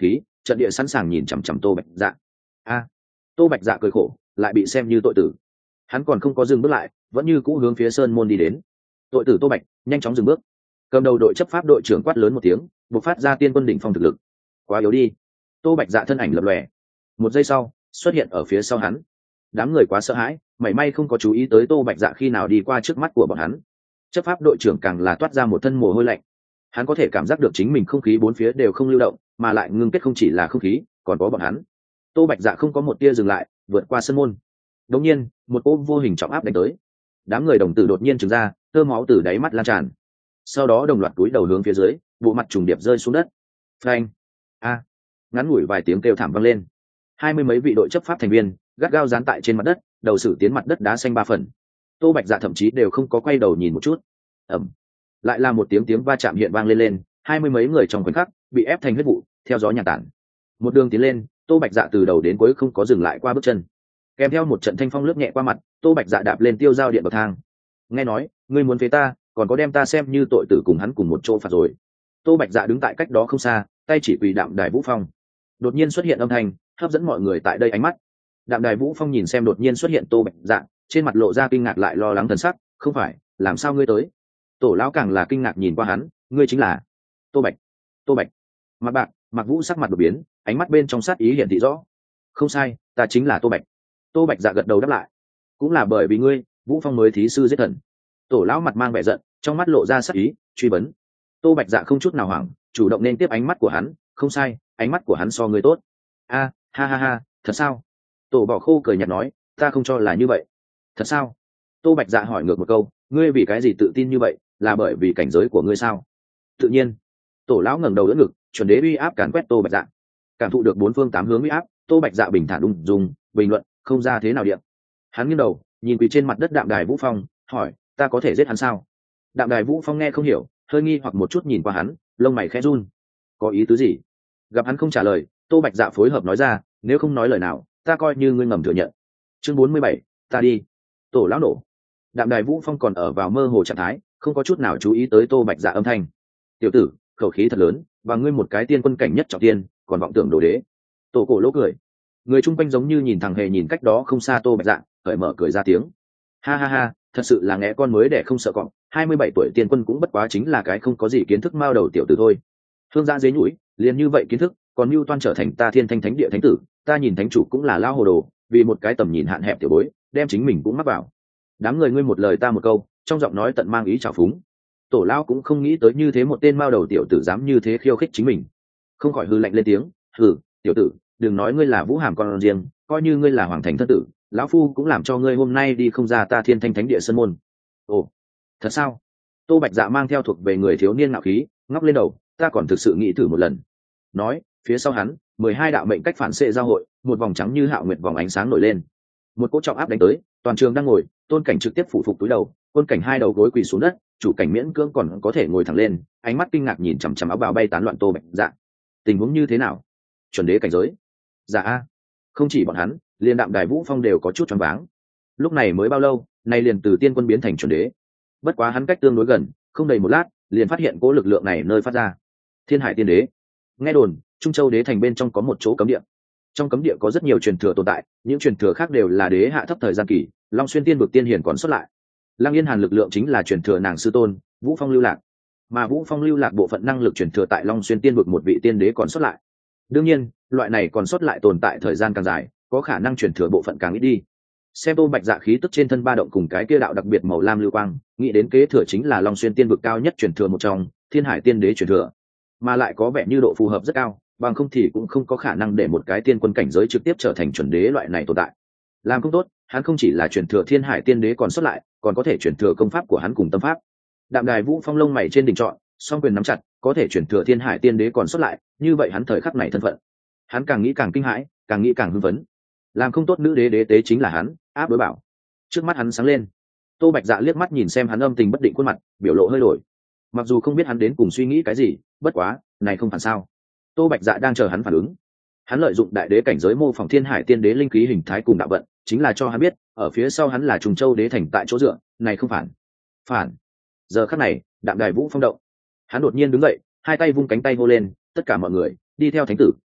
trận địa sẵn sàng nhìn chằm chằm Tô Bạch Dạ. A, Tô Bạch Dạ cười khổ, lại bị xem như tội tử. Hắn còn không có dừng bước lại, vẫn như cũ hướng phía sơn môn đi đến. Tội tử Tô Bạch nhanh chóng dừng bước. Cầm đầu đội chấp pháp đội trưởng quát lớn một tiếng, bộc phát ra tiên quân đỉnh phong thực lực. Quá yếu đi. Tô Bạch Dạ thân ảnh lập lòe, một giây sau xuất hiện ở phía sau hắn. Đám người quá sợ hãi, mảy may không có chú ý tới Tô Bạch Dạ khi nào đi qua trước mắt của bọn hắn. Chấp pháp đội trưởng càng là toát ra một thân mồ hôi lạnh. Hắn có thể cảm giác được chính mình không khí bốn phía đều không lưu động, mà lại ngưng kết không chỉ là không khí, còn có bọn hắn. Tô Bạch Dạ không có một tia dừng lại, vượt qua sân môn. Đột nhiên, một cỗ vô hình trọng áp đánh tới. Đám người đồng tử đột nhiên trừng ra, tơ máu từ đáy mắt lan tràn. Sau đó đồng loạt cúi đầu hướng phía dưới, bộ mặt trùng điệp rơi xuống đất. Phanh! A! Ngắn ngủi vài tiếng kêu thảm vang lên. Hai mươi mấy vị đội chấp pháp thành viên gắt gao dán tại trên mặt đất, đầu sử tiến mặt đất đá xanh ba phần. Tô Bạch Dạ thậm chí đều không có quay đầu nhìn một chút. Ầm! Lại là một tiếng tiếng va chạm hiện vang lên lên, hai mươi mấy người trong khoảnh khắc bị ép thành huyết vụ, theo gió nhàn tản. Một đường tiến lên, Tô Bạch Dạ từ đầu đến cuối không có dừng lại qua bước chân. Kèm theo một trận thanh phong lướt nhẹ qua mặt, Tô Bạch Dạ đạp lên tiêu giao điện bậc thang. Nghe nói, ngươi muốn phế ta, còn có đem ta xem như tội tử cùng hắn cùng một chỗ phạt rồi. Tô Bạch Dạ đứng tại cách đó không xa, tay chỉ quỳ Đạm Đài Vũ Phong. Đột nhiên xuất hiện âm thanh, hấp dẫn mọi người tại đây ánh mắt. Đạm Đài Vũ Phong nhìn xem đột nhiên xuất hiện Tô Bạch Dạ, trên mặt lộ ra kinh ngạc lại lo lắng thần sắc. Không phải, làm sao ngươi tới? Tổ lão càng là kinh ngạc nhìn qua hắn, ngươi chính là Tô Bạch. Tô Bạch. Mặc Bạc, Mặc Vũ sắc mặt đột biến, ánh mắt bên trong sát ý hiện thị rõ. Không sai, ta chính là Tô Bạch. Tô Bạch Dạ gật đầu đáp lại. Cũng là bởi vì ngươi, Vũ Phong mới thí sư giết thần. Tổ lão mặt mang vẻ giận, trong mắt lộ ra sát ý, truy vấn. Tô Bạch Dạ không chút nào hoảng, chủ động nên tiếp ánh mắt của hắn. Không sai, ánh mắt của hắn so ngươi tốt. A, ha ha ha, thật sao? Tổ Bỏ Khô cười nhạt nói, ta không cho là như vậy. Thật sao? Tô Bạch Dạ hỏi ngược một câu, ngươi vì cái gì tự tin như vậy, là bởi vì cảnh giới của ngươi sao? Tự nhiên. Tổ lão ngẩng đầu đỡ ngực, chuẩn đế uy áp càn quét Tô Bạch Dạ. Cảm thụ được bốn phương tám hướng uy áp, Tô Bạch Dạ bình thản ung dung bình luận, không ra thế nào điện. Hắn nghiêng đầu, nhìn quỳ trên mặt đất Đạm Đài Vũ Phong, hỏi, ta có thể giết hắn sao? Đạm Đài Vũ Phong nghe không hiểu, hơi nghi hoặc một chút nhìn qua hắn, lông mày khẽ run. Có ý tứ gì? Gặp hắn không trả lời, Tô Bạch Dạ phối hợp nói ra, nếu không nói lời nào, ta coi như ngươi ngầm thừa nhận. Chương bốn mươi bảy, ta đi. Tổ lão nổ. Đạm Đài Vũ Phong còn ở vào mơ hồ trạng thái, không có chút nào chú ý tới Tô Bạch Dạ âm thanh. Tiểu tử, khẩu khí thật lớn, và ngươi một cái tiên quân cảnh nhất trọng tiên, còn vọng tưởng đồ đế. Tổ Cổ lỗ cười. Người chung quanh giống như nhìn thằng hề nhìn cách đó không xa Tô Bạch Dạ, cởi mở cười ra tiếng. Ha ha ha, thật sự là nghe con mới để không sợ cọp. Hai mươi bảy tuổi tiên quân cũng bất quá chính là cái không có gì kiến thức mao đầu tiểu tử thôi. Hương Giã dế nhũi, liền như vậy kiến thức, còn mưu toan trở thành ta Thiên Thanh Thánh Địa thánh tử, ta nhìn thánh chủ cũng là lao hồ đồ, vì một cái tầm nhìn hạn hẹp tiểu bối, đem chính mình cũng mắc vào. Đám người ngươi một lời ta một câu, trong giọng nói tận mang ý trào phúng. Tổ lao cũng không nghĩ tới như thế một tên mao đầu tiểu tử dám như thế khiêu khích chính mình, không khỏi hư lạnh lên tiếng. Hừ, tiểu tử, đừng nói ngươi là Vũ Hàm con riêng, coi như ngươi là hoàng thành thân tử, lão phu cũng làm cho ngươi hôm nay đi không ra ta Thiên Thanh Thánh Địa sân môn. Ồ, thật sao? Tô Bạch Dạ mang theo thuộc về người thiếu niên ngạo khí, ngóc lên đầu, ta còn thực sự nghĩ thử một lần. Nói, phía sau hắn, mười hai đạo mệnh cách phản xệ giao hội, một vòng trắng như hạo nguyệt vòng ánh sáng nổi lên. Một cỗ trọng áp đánh tới, toàn trường đang ngồi, tôn cảnh trực tiếp phủ phục túi đầu, quân cảnh hai đầu gối quỳ xuống đất, chủ cảnh miễn cưỡng còn có thể ngồi thẳng lên, ánh mắt kinh ngạc nhìn chằm chằm áo bào bay tán loạn Tô Bạch Dạ. Tình huống như thế nào? Chuẩn đế cảnh giới? Dạ a. Không chỉ bọn hắn, liền Đạm Đài Vũ Phong đều có chút choáng váng. Lúc này mới bao lâu, nay liền từ tiên quân biến thành chuẩn đế. Bất quá hắn cách tương đối gần, không đầy một lát, liền phát hiện cỗ lực lượng này nơi phát ra. Thiên Hải Tiên Đế. Nghe đồn, Trung Châu đế thành bên trong có một chỗ cấm địa. Trong cấm địa có rất nhiều truyền thừa tồn tại, những truyền thừa khác đều là đế hạ thấp thời gian kỳ, Long Xuyên Tiên vực tiên hiển còn xuất lại. Lăng Yên Hàn lực lượng chính là truyền thừa nàng sư tôn, Vũ Phong lưu lạc. Mà Vũ Phong lưu lạc bộ phận năng lực truyền thừa tại Long Xuyên Tiên vực một vị tiên đế còn xuất lại. Đương nhiên, loại này còn xuất lại tồn tại thời gian càng dài, có khả năng truyền thừa bộ phận càng ít đi. Xem Tô Bạch Dạ khí tức trên thân ba động cùng cái kia đạo đặc biệt màu lam lưu quang, nghĩ đến kế thừa chính là Long Xuyên Tiên vực cao nhất truyền thừa một trong, Thiên Hải Tiên Đế truyền thừa, mà lại có vẻ như độ phù hợp rất cao, bằng không thì cũng không có khả năng để một cái tiên quân cảnh giới trực tiếp trở thành chuẩn đế loại này tồn tại. Làm không tốt, hắn không chỉ là truyền thừa Thiên Hải Tiên Đế còn xuất lại, còn có thể truyền thừa công pháp của hắn cùng tâm pháp. Đạm Đài Vũ Phong lông mày trên đỉnh trọn, song quyền nắm chặt, có thể truyền thừa Thiên Hải Tiên Đế còn xuất lại, như vậy hắn thời khắc này thân phận, hắn càng nghĩ càng kinh hãi, càng nghĩ càng hưng phấn. Làm không tốt nữ đế đế tế chính là hắn, áp đối bảo. Trước mắt hắn sáng lên. Tô Bạch Dạ liếc mắt nhìn xem hắn âm tình bất định khuôn mặt, biểu lộ hơi đổi. Mặc dù không biết hắn đến cùng suy nghĩ cái gì, bất quá, này không phản sao. Tô Bạch Dạ đang chờ hắn phản ứng. Hắn lợi dụng đại đế cảnh giới mô phỏng Thiên Hải Tiên Đế linh khí hình thái cùng đạo vận, chính là cho hắn biết, ở phía sau hắn là Trùng Châu đế thành tại chỗ dựa, này không phản. Phản. Giờ khắc này, Đạm Đài Vũ Phong động. Hắn đột nhiên đứng dậy, hai tay vung cánh tay hô lên, tất cả mọi người, đi theo thánh tử,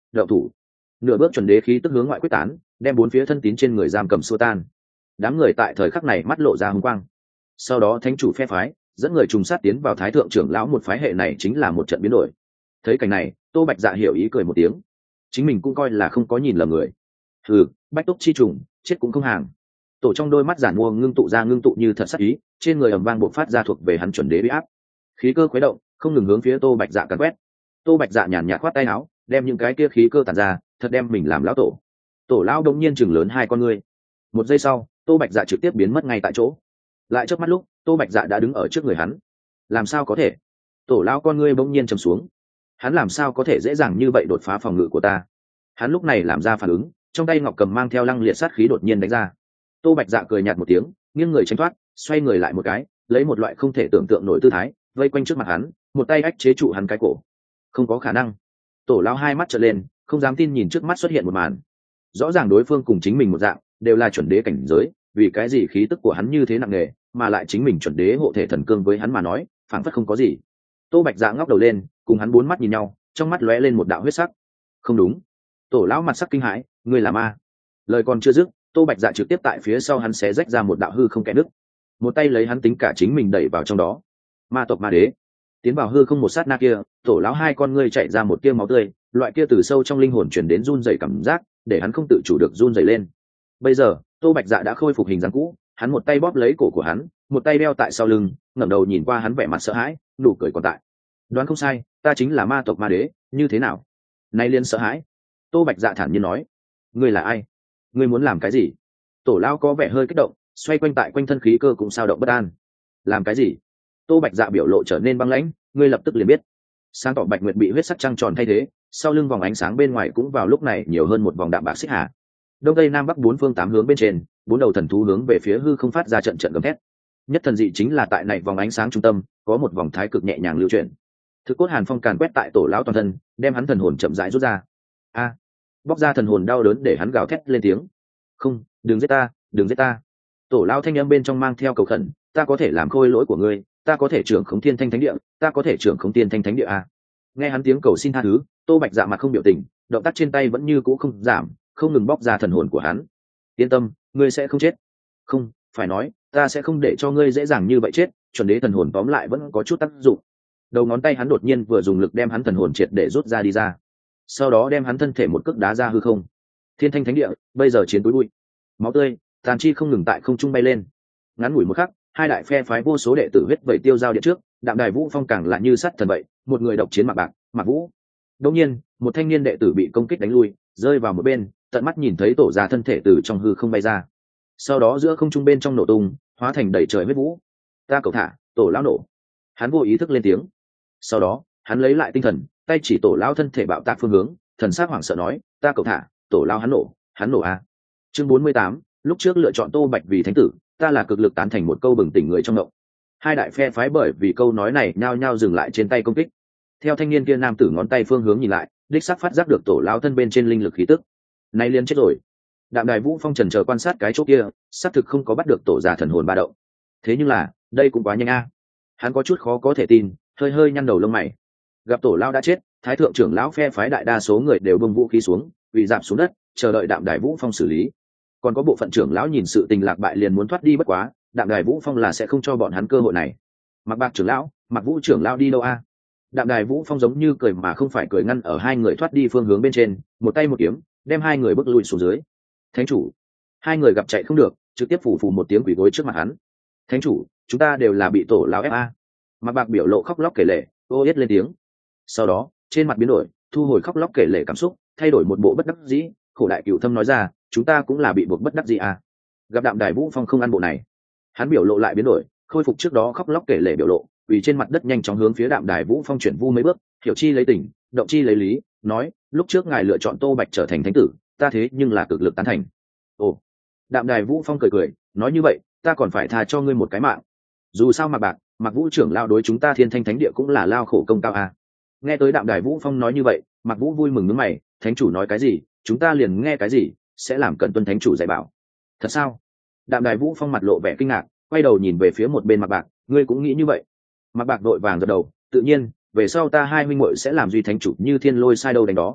đậu thủ. Nửa bước chuẩn đế khí tức hướng ngoại quyết tán, đem bốn phía thân tín trên người giam cầm xua tan. Đám người tại thời khắc này mắt lộ ra hung quang. Sau đó thánh chủ phe phái dẫn người trùng sát tiến vào thái thượng trưởng lão một phái hệ này chính là một trận biến đổi. Thấy cảnh này, Tô Bạch Dạ hiểu ý cười một tiếng. Chính mình cũng coi là không có nhìn lầm người. Ừ, bách túc chi trùng, chết cũng không hàng. Tổ trong đôi mắt giản mua ngưng tụ ra ngưng tụ như thật sắc ý, trên người ầm vang bộc phát ra thuộc về hắn chuẩn đế uy áp. Khí cơ khuấy động, không ngừng hướng phía Tô Bạch Dạ càn quét. Tô Bạch Dạ nhàn nhạt khoát tay áo, đem những cái kia khí cơ tản ra, thật đem mình làm lão tổ. Tổ lão đột nhiên chừng lớn hai con ngươi. Một giây sau, Tô Bạch Dạ trực tiếp biến mất ngay tại chỗ. Lại chớp mắt lúc, Tô Bạch Dạ đã đứng ở trước người hắn. Làm sao có thể? Tổ lão con ngươi bỗng nhiên trầm xuống. Hắn làm sao có thể dễ dàng như vậy đột phá phòng ngự của ta? Hắn lúc này làm ra phản ứng, trong tay ngọc cầm mang theo lăng liệt sát khí đột nhiên đánh ra. Tô Bạch Dạ cười nhạt một tiếng, nghiêng người tránh thoát, xoay người lại một cái, lấy một loại không thể tưởng tượng nổi tư thái, vây quanh trước mặt hắn, một tay ách chế trụ hắn cái cổ. Không có khả năng. Tổ lão hai mắt trợn lên, không dám tin nhìn trước mắt xuất hiện một màn. Rõ ràng đối phương cùng chính mình một dạng, đều là chuẩn đế cảnh giới, vì cái gì khí tức của hắn như thế nặng nề, mà lại chính mình chuẩn đế hộ thể thần cương với hắn mà nói, phảng phất không có gì. Tô Bạch Dạ ngóc đầu lên, cùng hắn bốn mắt nhìn nhau, trong mắt lóe lên một đạo huyết sắc. Không đúng. Tổ lão mặt sắc kinh hãi, ngươi là ma. Lời còn chưa dứt, Tô Bạch Dạ trực tiếp tại phía sau hắn xé rách ra một đạo hư không kẽ nứt, một tay lấy hắn tính cả chính mình đẩy vào trong đó. Ma tộc ma đế. Tiến vào hư không một sát na kia, tổ lão hai con ngươi chạy ra một tia máu tươi, loại kia từ sâu trong linh hồn truyền đến run rẩy cảm giác, để hắn không tự chủ được run rẩy lên. Bây giờ, Tô Bạch Dạ đã khôi phục hình dáng cũ, hắn một tay bóp lấy cổ của hắn, một tay đeo tại sau lưng, ngẩng đầu nhìn qua hắn vẻ mặt sợ hãi, nụ cười còn tại. Đoán không sai, ta chính là ma tộc ma đế, như thế nào? Nay liên sợ hãi. Tô Bạch Dạ thản nhiên nói, ngươi là ai? Ngươi muốn làm cái gì? Tổ lão có vẻ hơi kích động, xoay quanh tại quanh thân khí cơ cũng sao động bất an. Làm cái gì? Tô Bạch Dạ biểu lộ trở nên băng lãnh, ngươi lập tức liền biết. Sáng tỏ bạch nguyệt bị huyết sắc trăng tròn thay thế, sau lưng vòng ánh sáng bên ngoài cũng vào lúc này nhiều hơn một vòng đạm bạc xích hà. Đông tây nam bắc bốn phương tám hướng bên trên, bốn đầu thần thú hướng về phía hư không phát ra trận trận gầm thét. Nhất thần dị chính là tại này vòng ánh sáng trung tâm, có một vòng thái cực nhẹ nhàng lưu chuyển. Thực cốt hàn phong càn quét tại tổ lão toàn thân, đem hắn thần hồn chậm rãi rút ra. A! Bóc ra thần hồn đau đớn để hắn gào thét lên tiếng. Không, đừng giết ta, đừng giết ta. Tổ lão thanh âm bên trong mang theo cầu khẩn, ta có thể làm khôi lỗi của ngươi, ta có thể trưởng khống thiên thanh thánh địa, ta có thể trưởng khống tiên thanh thánh địa a. Nghe hắn tiếng cầu xin tha thứ, Tô Bạch Dạ mặt không biểu tình, động tác trên tay vẫn như cũ không giảm, không ngừng bóc ra thần hồn của hắn. Yên tâm, ngươi sẽ không chết. Không, phải nói, ta sẽ không để cho ngươi dễ dàng như vậy chết. Chuẩn đế thần hồn tóm lại vẫn có chút tác dụng. Đầu ngón tay hắn đột nhiên vừa dùng lực đem hắn thần hồn triệt để rút ra đi ra, sau đó đem hắn thân thể một cước đá ra hư không. Thiên thanh thánh địa bây giờ chiến túi bụi, máu tươi tàn chi không ngừng tại không trung bay lên. Ngắn ngủi một khắc, hai đại phe phái vô số đệ tử huyết vẩy tiêu giao điện trước, Đạm Đài Vũ Phong càng là như sắt thần vậy, một người độc chiến Mạc Bạc, Mạc Vũ. Đột nhiên, một thanh niên đệ tử bị công kích đánh lui, rơi vào một bên, tận mắt nhìn thấy tổ già thân thể từ trong hư không bay ra. Sau đó giữa không trung bên trong nổ tung, hóa thành đầy trời huyết vũ. Ta cầu thả, tổ lão nổ. Hắn vô ý thức lên tiếng. Sau đó, hắn lấy lại tinh thần, tay chỉ tổ lão thân thể bạo tạc phương hướng, thần sắc hoảng sợ nói, ta cầu thả, tổ lão hắn nổ, hắn nổ a. Chương bốn mươi tám, lúc trước lựa chọn Tô Bạch vì thánh tử, ta là cực lực tán thành một câu bừng tỉnh người trong ngộng. Hai đại phe phái bởi vì câu nói này nhao nhao dừng lại trên tay công kích. Theo thanh niên kia nam tử ngón tay phương hướng nhìn lại, đích xác phát giác được tổ lão thân bên trên linh lực khí tức. Nay liền chết rồi. Đạm Đài Vũ Phong trần chờ quan sát cái chỗ kia, xác thực không có bắt được tổ già thần hồn ba động. Thế nhưng là, đây cũng quá nhanh a. Hắn có chút khó có thể tin, hơi hơi nhăn đầu lông mày. Gặp tổ lão đã chết, thái thượng trưởng lão phe phái đại đa số người đều bưng vũ khí xuống, quỳ rạp xuống đất, chờ đợi Đạm Đài Vũ Phong xử lý. Còn có bộ phận trưởng lão nhìn sự tình lạc bại liền muốn thoát đi bất quá, Đạm Đài Vũ Phong là sẽ không cho bọn hắn cơ hội này. Mặc Bạc trưởng lão, Mặc Vũ trưởng lão đi đâu a? Đạm Đài Vũ Phong giống như cười mà không phải cười ngăn ở hai người thoát đi phương hướng bên trên, một tay một kiếm, đem hai người bước lùi xuống dưới. Thánh chủ, hai người gặp chạy không được, trực tiếp phủ phủ một tiếng quỳ gối trước mặt hắn. Thánh chủ, chúng ta đều là bị tổ lão ép a. Mặc Bạc biểu lộ khóc lóc kể lể, ô yết lên tiếng. Sau đó, trên mặt biến đổi, thu hồi khóc lóc kể lể cảm xúc, thay đổi một bộ bất đắc dĩ, khổ đại cửu thâm nói ra, chúng ta cũng là bị buộc bất đắc dĩ a. Gặp Đạm Đài Vũ Phong không ăn bộ này, hắn biểu lộ lại biến đổi, khôi phục trước đó khóc lóc kể lể biểu lộ, vì trên mặt đất nhanh chóng hướng phía Đạm Đài Vũ Phong chuyển vu mấy bước, hiểu chi lấy tình, động chi lấy lý, nói, lúc trước ngài lựa chọn Tô Bạch trở thành thánh tử, ta thế nhưng là cực lực tán thành. Ồ. Đạm Đài Vũ Phong cười cười, nói như vậy, ta còn phải tha cho ngươi một cái mạng. Dù sao Mạc Bạc, Mạc Vũ trưởng lao đối chúng ta Thiên Thanh Thánh Địa cũng là lao khổ công cao a. Nghe tới Đạm Đài Vũ Phong nói như vậy, Mạc Vũ vui mừng nhướng mày, thánh chủ nói cái gì, chúng ta liền nghe cái gì, sẽ làm cẩn tuân thánh chủ dạy bảo. Thật sao? Đạm Đài Vũ Phong mặt lộ vẻ kinh ngạc, quay đầu nhìn về phía một bên Mạc Bạc, ngươi cũng nghĩ như vậy? Mạc Bạc đội vàng gật đầu, tự nhiên, về sau ta hai huynh muội sẽ làm duy thánh chủ như thiên lôi sai đâu đánh đó.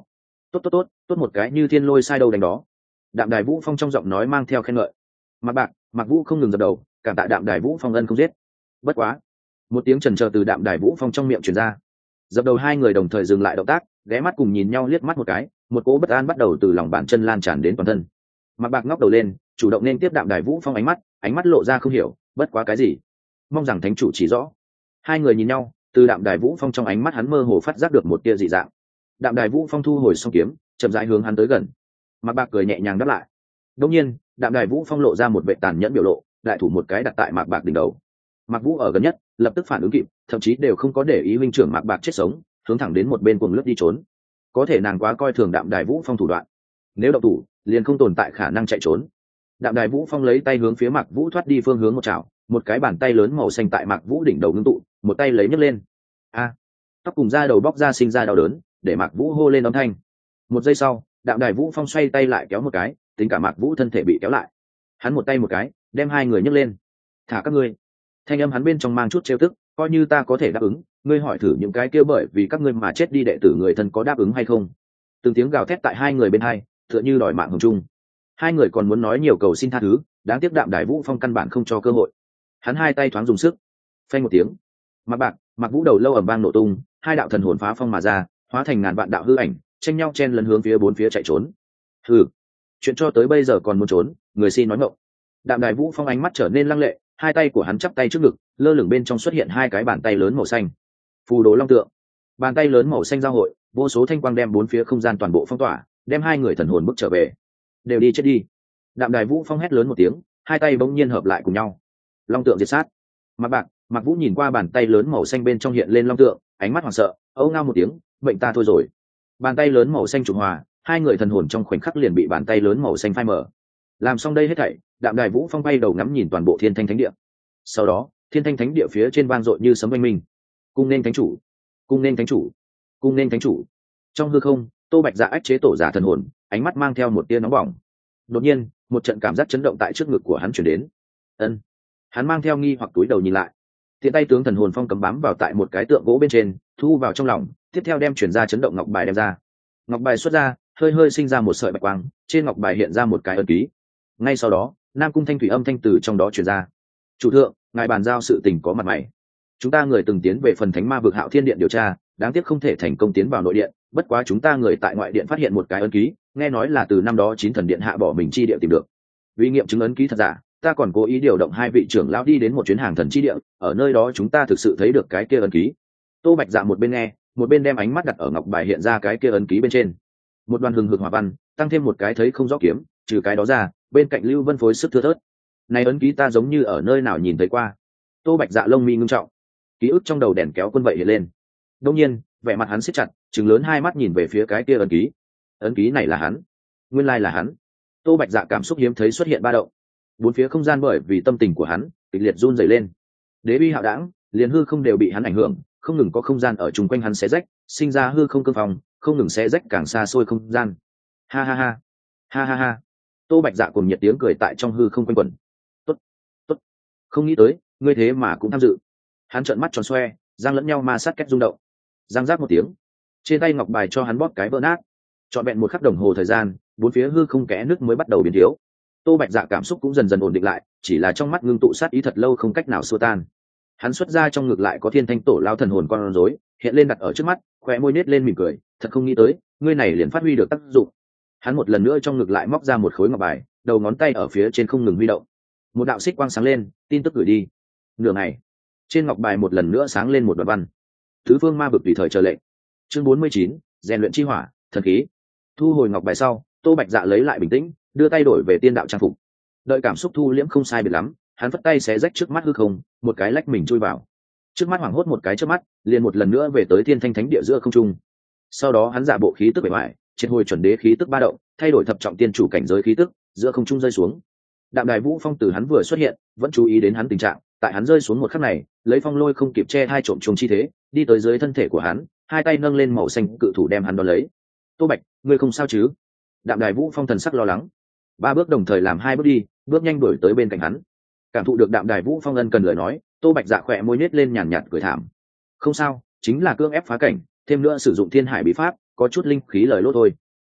tốt tốt tốt tốt một cái như thiên lôi sai đâu đánh đó. Đạm Đài Vũ Phong trong giọng nói mang theo khen ngợi. Mạc Bạc, Mạc Vũ không ngừng dập đầu, cảm tạ Đạm Đài Vũ Phong ân không giết. Bất quá, một tiếng chần chờ từ Đạm Đài Vũ Phong trong miệng truyền ra. Dập đầu hai người đồng thời dừng lại động tác, ghé mắt cùng nhìn nhau liếc mắt một cái, một cỗ bất an bắt đầu từ lòng bàn chân lan tràn đến toàn thân. Mạc Bạc ngóc đầu lên, chủ động nên tiếp Đạm Đài Vũ Phong ánh mắt, ánh mắt lộ ra không hiểu, bất quá cái gì? Mong rằng thánh chủ chỉ rõ. Hai người nhìn nhau, từ Đạm Đài Vũ Phong trong ánh mắt hắn mơ hồ phát giác được một tia dị dạng. Đạm Đài Vũ Phong thu hồi song kiếm, chậm rãi hướng hắn tới gần. Mạc Bạc cười nhẹ nhàng đáp lại. Đột nhiên, Đạm Đài Vũ Phong lộ ra một vẻ tàn nhẫn biểu lộ, đại thủ một cái đặt tại Mạc Bạc đỉnh đầu. Mạc Vũ ở gần nhất, lập tức phản ứng kịp, thậm chí đều không có để ý huynh trưởng Mạc Bạc chết sống, hướng thẳng đến một bên cuồng lướt đi trốn. Có thể nàng quá coi thường Đạm Đài Vũ Phong thủ đoạn, nếu động thủ, liền không tồn tại khả năng chạy trốn. Đạm Đài Vũ Phong lấy tay hướng phía Mạc Vũ thoát đi phương hướng một chảo, một cái bàn tay lớn màu xanh tại Mạc Vũ đỉnh đầu ngưng tụ, một tay lấy nhấc lên. A! Tóc cùng da đầu bóc ra sinh ra đau đớn, để Mạc Vũ hô lên âm thanh. Một giây sau, Đạm Đài Vũ Phong xoay tay lại kéo một cái, tính cả Mạc Vũ thân thể bị kéo lại. Hắn một tay một cái, đem hai người nhấc lên. Thả các ngươi. Thanh âm hắn bên trong mang chút trêu tức, coi như ta có thể đáp ứng, ngươi hỏi thử những cái kia bởi vì các ngươi mà chết đi đệ tử người thân có đáp ứng hay không? Từng tiếng gào thét tại hai người bên hai, tựa như đòi mạng hùng trung. Hai người còn muốn nói nhiều cầu xin tha thứ, đáng tiếc Đạm Đài Vũ Phong căn bản không cho cơ hội. Hắn hai tay thoáng dùng sức, phanh một tiếng, Mạc Bạc, Mạc Vũ đầu lâu ầm vang nổ tung, hai đạo thần hồn phá phong mà ra, hóa thành ngàn vạn đạo hư ảnh, tranh nhau chen lấn hướng phía bốn phía chạy trốn. Hừ, chuyện cho tới bây giờ còn muốn trốn, người xin nói ngọng. Đạm Đài Vũ Phong ánh mắt trở nên lăng lệ, hai tay của hắn chắp tay trước ngực, lơ lửng bên trong xuất hiện hai cái bàn tay lớn màu xanh. Phù đồ long tượng. Bàn tay lớn màu xanh giao hội, vô số thanh quang đem bốn phía không gian toàn bộ phong tỏa, đem hai người thần hồn bức trở về. Đều đi chết đi. Đạm Đài Vũ Phong hét lớn một tiếng, hai tay bỗng nhiên hợp lại cùng nhau. Long tượng diệt sát. Mạc Bạc, Mạc Vũ nhìn qua bàn tay lớn màu xanh bên trong hiện lên long tượng, ánh mắt hoảng sợ, âu ngao một tiếng, bệnh ta thôi rồi. Bàn tay lớn màu xanh trùng hòa, hai người thần hồn trong khoảnh khắc liền bị bàn tay lớn màu xanh phai mở. Làm xong đây hết thảy, Đạm Đài Vũ Phong bay đầu ngắm nhìn toàn bộ Thiên Thanh Thánh Địa. Sau đó, Thiên Thanh Thánh Địa phía trên vang dội như sấm oanh minh. Cung nên thánh chủ, cung nên thánh chủ, cung nên thánh chủ. Trong hư không, Tô Bạch Dạ ách chế tổ giả thần hồn, ánh mắt mang theo một tia nóng bỏng. Đột nhiên, một trận cảm giác chấn động tại trước ngực của hắn truyền đến. Ân. Hắn mang theo nghi hoặc túi đầu nhìn lại. Tiện tay tướng thần hồn phong cấm bám vào tại một cái tượng gỗ bên trên, thu vào trong lòng, tiếp theo đem chuyển ra chấn động ngọc bài đem ra. Ngọc bài xuất ra, hơi hơi sinh ra một sợi bạch quang, trên ngọc bài hiện ra một cái ấn ký. Ngay sau đó, Nam Cung Thanh Thủy âm thanh từ trong đó truyền ra. Chủ thượng, ngài bàn giao sự tình có mặt mày. Chúng ta người từng tiến về phần Thánh Ma vực Hạo Thiên Điện điều tra, đáng tiếc không thể thành công tiến vào nội điện, bất quá chúng ta người tại ngoại điện phát hiện một cái ấn ký, nghe nói là từ năm đó chín thần điện hạ bỏ mình chi địa tìm được. Vì nghiệm chứng ấn ký thật giả, ta còn cố ý điều động hai vị trưởng lão đi đến một chuyến hàng thần chi địa, ở nơi đó chúng ta thực sự thấy được cái kia ấn ký. Tô Bạch Dạ một bên nghe, một bên đem ánh mắt đặt ở ngọc bài hiện ra cái kia ấn ký bên trên. Một đoàn hừng hực hỏa văn, tăng thêm một cái thấy không rõ kiếm, trừ cái đó ra, bên cạnh Lưu Vân phối sức thưa thớt. Này ấn ký ta giống như ở nơi nào nhìn thấy qua. Tô Bạch Dạ lông mi ngưng trọng, ký ức trong đầu đèn kéo quân vậy hiện lên. Đương nhiên, vẻ mặt hắn siết chặt, trừng lớn hai mắt nhìn về phía cái kia ấn ký. Ấn ký này là hắn, nguyên lai là hắn. Tô Bạch Dạ cảm xúc hiếm thấy xuất hiện ba động. Bốn phía không gian bởi vì tâm tình của hắn kịch liệt run rẩy lên. Đế uy hạo đãng, liền hư không đều bị hắn ảnh hưởng, không ngừng có không gian ở chung quanh hắn xé rách, sinh ra hư không cương phòng, không ngừng xé rách càng xa xôi không gian. Ha ha ha, ha ha ha. Tô Bạch Dạ cùng nhiệt tiếng cười tại trong hư không quanh quẩn. Tốt, tốt, không nghĩ tới, ngươi thế mà cũng tham dự. Hắn trợn mắt tròn xoe, răng lẫn nhau ma sát kết rung động. Răng rác một tiếng, trên tay ngọc bài cho hắn bóp cái vỡ nát. Trọn vẹn một khắc đồng hồ thời gian, bốn phía hư không kẽ nước mới bắt đầu biến thiếu. Tô Bạch Dạ cảm xúc cũng dần dần ổn định lại, chỉ là trong mắt ngưng tụ sát ý thật lâu không cách nào xua tan. Hắn xuất ra trong ngực lại có Thiên Thanh Tổ lao thần hồn con rối, hiện lên đặt ở trước mắt, khóe môi nết lên mỉm cười, thật không nghĩ tới, ngươi này liền phát huy được tác dụng. Hắn một lần nữa trong ngực lại móc ra một khối ngọc bài, đầu ngón tay ở phía trên không ngừng huy động. Một đạo xích quang sáng lên, tin tức gửi đi. Nửa ngày, trên ngọc bài một lần nữa sáng lên một đoạn văn. Thứ Phương Ma vực tùy thời chờ lệnh. Chương bốn mươi chín, rèn luyện chi hỏa, thần khí. Thu hồi ngọc bài sau, Tô Bạch Dạ lấy lại bình tĩnh, đưa tay đổi về tiên đạo trang phục. Đợi cảm xúc thu liễm không sai biệt lắm, hắn vất tay xé rách trước mắt hư không, một cái lách mình chui vào. Trước mắt hoảng hốt một cái trước mắt, liền một lần nữa về tới Thiên Thanh Thánh Địa giữa không trung. Sau đó hắn giả bộ khí tức bề ngoài, triệt hồi chuẩn đế khí tức ba động, thay đổi thập trọng tiên chủ cảnh giới khí tức, giữa không trung rơi xuống. Đạm Đài Vũ Phong từ hắn vừa xuất hiện, vẫn chú ý đến hắn tình trạng, tại hắn rơi xuống một khắc này, lấy phong lôi không kịp che hai trộm trùng chi thế, đi tới dưới thân thể của hắn, hai tay nâng lên màu xanh cự thủ đem hắn đón lấy. Tô Bạch, ngươi không sao chứ? Đạm Đài Vũ Phong thần sắc lo lắng, ba bước đồng thời làm hai bước đi, bước nhanh đuổi tới bên cạnh hắn. Cảm thụ được Đạm Đài Vũ Phong ân cần lời nói, Tô Bạch Dạ khỏe môi nết lên nhàn nhạt cười thảm. Không sao, chính là cương ép phá cảnh, thêm nữa sử dụng Thiên Hải bí pháp, có chút linh khí lời lốt thôi.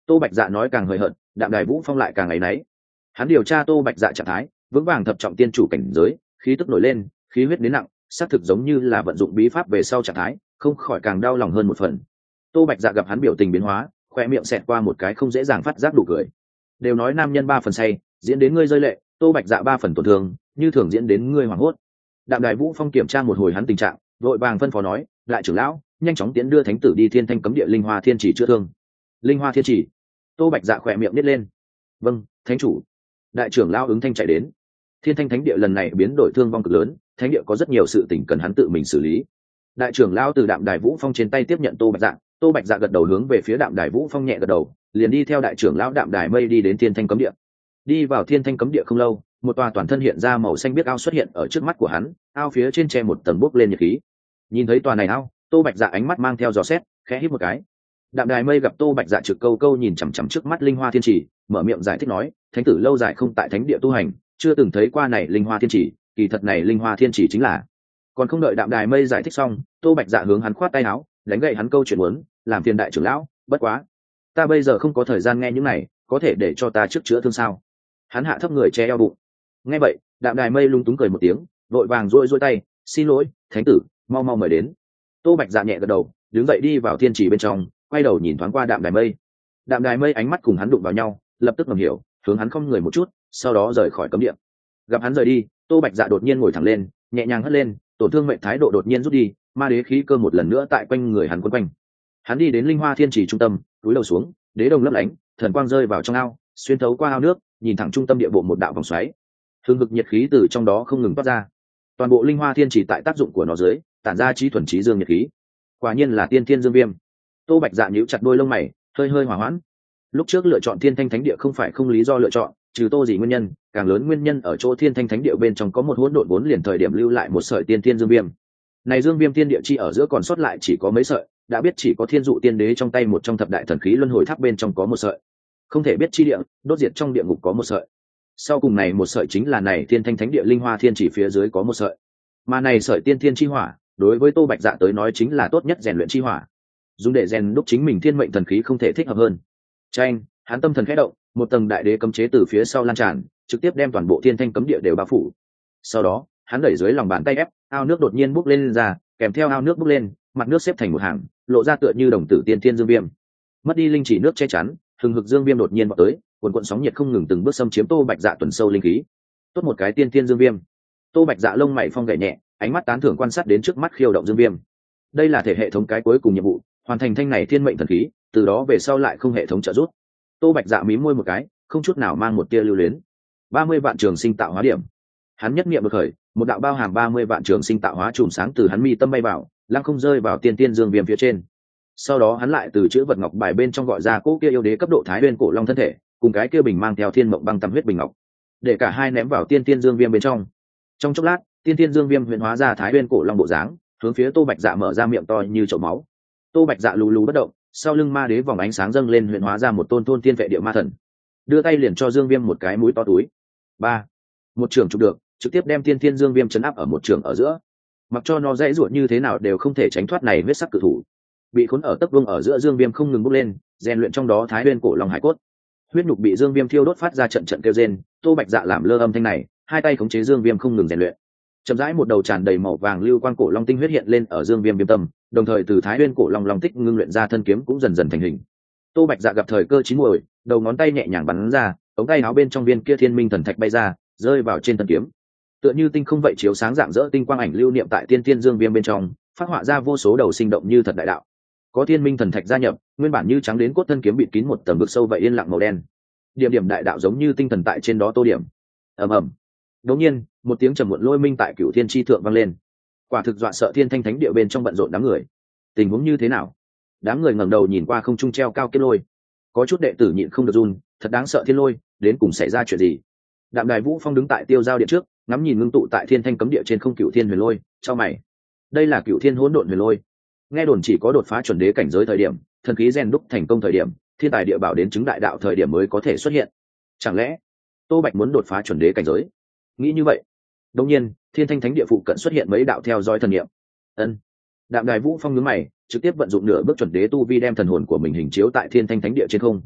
Tô Bạch Dạ nói càng hời hợt, Đạm Đài Vũ Phong lại càng áy náy. Hắn điều tra Tô Bạch Dạ trạng thái, vững vàng thập trọng tiên chủ cảnh giới, khí tức nổi lên, khí huyết đến nặng, xác thực giống như là vận dụng bí pháp về sau trạng thái, không khỏi càng đau lòng hơn một phần. Tô Bạch Dạ gặp hắn biểu tình biến hóa, khoe miệng xẹt qua một cái không dễ dàng phát giác đủ cười. Đều nói nam nhân ba phần say, diễn đến ngươi rơi lệ, Tô Bạch Dạ ba phần tổn thương, như thường diễn đến ngươi hoảng hốt. Đạm Đài Vũ Phong kiểm tra một hồi hắn tình trạng, vội vàng phân phó nói, đại trưởng lão, nhanh chóng tiến đưa thánh tử đi Thiên Thanh cấm địa linh hoa thiên chỉ chữa thương. Linh hoa thiên chỉ. Tô Bạch Dạ khỏe miệng nít lên. Vâng, thánh chủ. Đại trưởng lão ứng thanh chạy đến. Thiên Thanh thánh địa lần này biến đổi thương vong cực lớn, thánh địa có rất nhiều sự tình cần hắn tự mình xử lý. Đại trưởng lão từ Đạm Đài Vũ Phong trên tay tiếp nhận Tô Bạch Dạ, Tô Bạch Dạ gật đầu hướng về phía Đạm Đài Vũ Phong nhẹ gật đầu, liền đi theo đại trưởng lão Đạm Đài Mây đi đến Thiên Thanh cấm địa. Đi vào Thiên Thanh cấm địa không lâu, một tòa toàn thân hiện ra màu xanh biếc ao xuất hiện ở trước mắt của hắn, ao phía trên che một tầng bốc lên nhiệt khí. Nhìn thấy tòa này ao, Tô Bạch Dạ ánh mắt mang theo dò xét, khẽ hít một cái. Đạm Đài Mây gặp Tô Bạch Dạ trực câu câu nhìn chằm chằm trước mắt linh hoa thiên chỉ, mở miệng giải thích nói, thánh tử lâu dài không tại thánh địa tu hành, chưa từng thấy qua này linh hoa thiên chỉ, kỳ thật này linh hoa thiên chỉ chính là. Còn không đợi Đạm Đài Mây giải thích xong, Tô Bạch Dạ hướng hắn khoát tay áo, đánh gậy hắn câu chuyện muốn, làm phiền đại trưởng lão, bất quá, ta bây giờ không có thời gian nghe những này, có thể để cho ta trước chữa thương sao? Hắn hạ thấp người che eo bụng. Nghe vậy, Đạm Đài Mây lung túng cười một tiếng, vội vàng duỗi duỗi tay, xin lỗi, thánh tử, mau mau mời đến. Tô Bạch Dạ nhẹ gật đầu, đứng dậy đi vào thiên chỉ bên trong, quay đầu nhìn thoáng qua Đạm Đài Mây. Đạm Đài Mây ánh mắt cùng hắn đụng vào nhau, lập tức ngầm hiểu, hướng hắn không người một chút, sau đó rời khỏi cấm địa. Gặp hắn rời đi, Tô Bạch Dạ đột nhiên ngồi thẳng lên, nhẹ nhàng hất lên, tổn thương mệnh thái độ đột nhiên rút đi, ma đế khí cơ một lần nữa tại quanh người hắn quấn quanh. Hắn đi đến linh hoa thiên chỉ trung tâm, cúi đầu xuống, đế đồng lấp lánh, thần quang rơi vào trong ao, xuyên thấu qua ao nước, nhìn thẳng trung tâm địa bộ một đạo vòng xoáy. Hưng hực nhiệt khí từ trong đó không ngừng toát ra. Toàn bộ linh hoa thiên chỉ tại tác dụng của nó dưới, tản ra trí thuần trí dương nhiệt khí. Quả nhiên là tiên thiên dương viêm. Tô Bạch Dạ nhíu chặt đôi lông mày, hơi hơi hỏa hoãn. Lúc trước lựa chọn Thiên Thanh Thánh Địa không phải không lý do lựa chọn, trừ Tô gì nguyên nhân, càng lớn nguyên nhân ở chỗ Thiên Thanh Thánh Địa bên trong có một hỗn độn vốn liền thời điểm lưu lại một sợi tiên thiên dương viêm. Này dương viêm tiên địa chi ở giữa còn sót lại chỉ có mấy sợi, đã biết chỉ có Thiên Dụ Tiên Đế trong tay một trong thập đại thần khí luân hồi tháp bên trong có một sợi. Không thể biết chi địa, đốt diệt trong địa ngục có một sợi. Sau cùng này một sợi chính là này Thiên Thanh Thánh Địa linh hoa thiên chỉ phía dưới có một sợi. Mà này sợi tiên thiên chi hỏa, đối với Tô Bạch Dạ tới nói chính là tốt nhất rèn luyện chi hỏa. Dùng để rèn đúc chính mình thiên mệnh thần khí không thể thích hợp hơn. Tranh, hắn tâm thần khẽ động, một tầng đại đế cấm chế từ phía sau lan tràn, trực tiếp đem toàn bộ Thiên Thanh cấm địa đều bao phủ. Sau đó, hắn đẩy dưới lòng bàn tay ép, ao nước đột nhiên bốc lên, lên ra, kèm theo ao nước bốc lên, mặt nước xếp thành một hàng, lộ ra tựa như đồng tử tiên thiên dương viêm. Mất đi linh chỉ nước che chắn, hừng hực dương viêm đột nhiên vọt tới, cuồn cuộn sóng nhiệt không ngừng từng bước xâm chiếm Tô Bạch Dạ tuần sâu linh khí. Tốt một cái tiên thiên dương viêm. Tô Bạch Dạ lông mày phong gảy nhẹ, ánh mắt tán thưởng quan sát đến trước mắt khiêu động dương viêm. Đây là thể hệ thống cái cuối cùng nhiệm vụ, hoàn thành thanh này thiên mệnh thần khí, từ đó về sau lại không hệ thống trợ giúp. Tô Bạch Dạ mím môi một cái, không chút nào mang một tia lưu luyến. ba mươi vạn trường sinh tạo hóa điểm. Hắn nhất niệm bực khởi, một đạo bao hàm ba mươi vạn trường sinh tạo hóa chùm sáng từ hắn mi tâm bay vào, lăng không rơi vào tiên tiên dương viêm phía trên. Sau đó hắn lại từ chữ vật ngọc bài bên trong gọi ra cỗ kia yêu đế cấp độ thái nguyên cổ long thân thể, cùng cái kia bình mang theo thiên mộng băng tầm huyết bình ngọc, để cả hai ném vào tiên tiên dương viêm bên trong. Trong chốc lát, tiên tiên dương viêm huyễn hóa ra thái nguyên cổ long bộ dáng, hướng phía Tô Bạch Dạ mở ra miệng to như chậu máu. Tô Bạch Dạ lù lù bất động, sau lưng ma đế vòng ánh sáng dâng lên huyễn hóa ra một tôn tôn tiên vệ địa ma thần, đưa tay liền cho dương viêm một cái mũi to túi. Ba, một trường chụp được, trực tiếp đem tiên tiên dương viêm chấn áp ở một trường ở giữa. Mặc cho nó dãy ruột như thế nào đều không thể tránh thoát này huyết sắc cự thủ. Bị khốn ở tấc vương ở giữa dương viêm không ngừng bốc lên, rèn luyện trong đó thái nguyên cổ long hải cốt. Huyết nhục bị dương viêm thiêu đốt phát ra trận trận kêu rên, Tô Bạch Dạ làm lơ âm thanh này, hai tay khống chế dương viêm không ngừng rèn luyện. Chậm rãi một đầu tràn đầy màu vàng lưu quang cổ long tinh huyết hiện lên ở dương viêm viêm tâm, đồng thời từ thái nguyên cổ long long tích ngưng luyện ra thân kiếm cũng dần dần thành hình. Tô Bạch Dạ gặp thời cơ chín muồi, đầu ngón tay nhẹ nhàng bắn ra, ống tay áo bên trong viên kia thiên minh thần thạch bay ra, rơi vào trên thân kiếm. Tựa như tinh không vậy chiếu sáng rạng rỡ tinh quang ảnh lưu niệm tại tiên tiên dương viêm bên trong, phát họa ra vô số đầu sinh động như thật đại đạo. Có thiên minh thần thạch gia nhập, nguyên bản như trắng đến cốt thân kiếm bịt kín một tầng vực sâu vậy yên lặng màu đen. Điểm điểm đại đạo giống như tinh thần tại trên đó tô điểm. Ầm ầm. Đột nhiên, một tiếng trầm muộn lôi minh tại Cửu Thiên chi thượng vang lên. Quả thực dọa sợ Thiên Thanh Thánh địa bên trong bận rộn đám người. Tình huống như thế nào? Đám người ngẩng đầu nhìn qua không trung treo cao kết lôi. Có chút đệ tử nhịn không được run, thật đáng sợ thiên lôi, đến cùng xảy ra chuyện gì? Đạm Đài Vũ Phong đứng tại tiêu giao điện trước, ngắm nhìn ngưng tụ tại Thiên Thanh cấm địa trên không Cửu Thiên huyền lôi, chau mày. Đây là Cửu Thiên hỗn độn huyền lôi. Nghe đồn chỉ có đột phá chuẩn đế cảnh giới thời điểm, thần khí rèn đúc thành công thời điểm, thiên tài địa bảo đến chứng đại đạo thời điểm mới có thể xuất hiện. Chẳng lẽ Tô Bạch muốn đột phá chuẩn đế cảnh giới? Nghĩ như vậy, đột nhiên, Thiên Thanh Thánh địa phụ cận xuất hiện mấy đạo theo dõi thần niệm. Ân. Đạm Đài Vũ Phong nhướng mày, trực tiếp vận dụng nửa bước chuẩn đế tu vi đem thần hồn của mình hình chiếu tại Thiên Thanh Thánh địa trên không.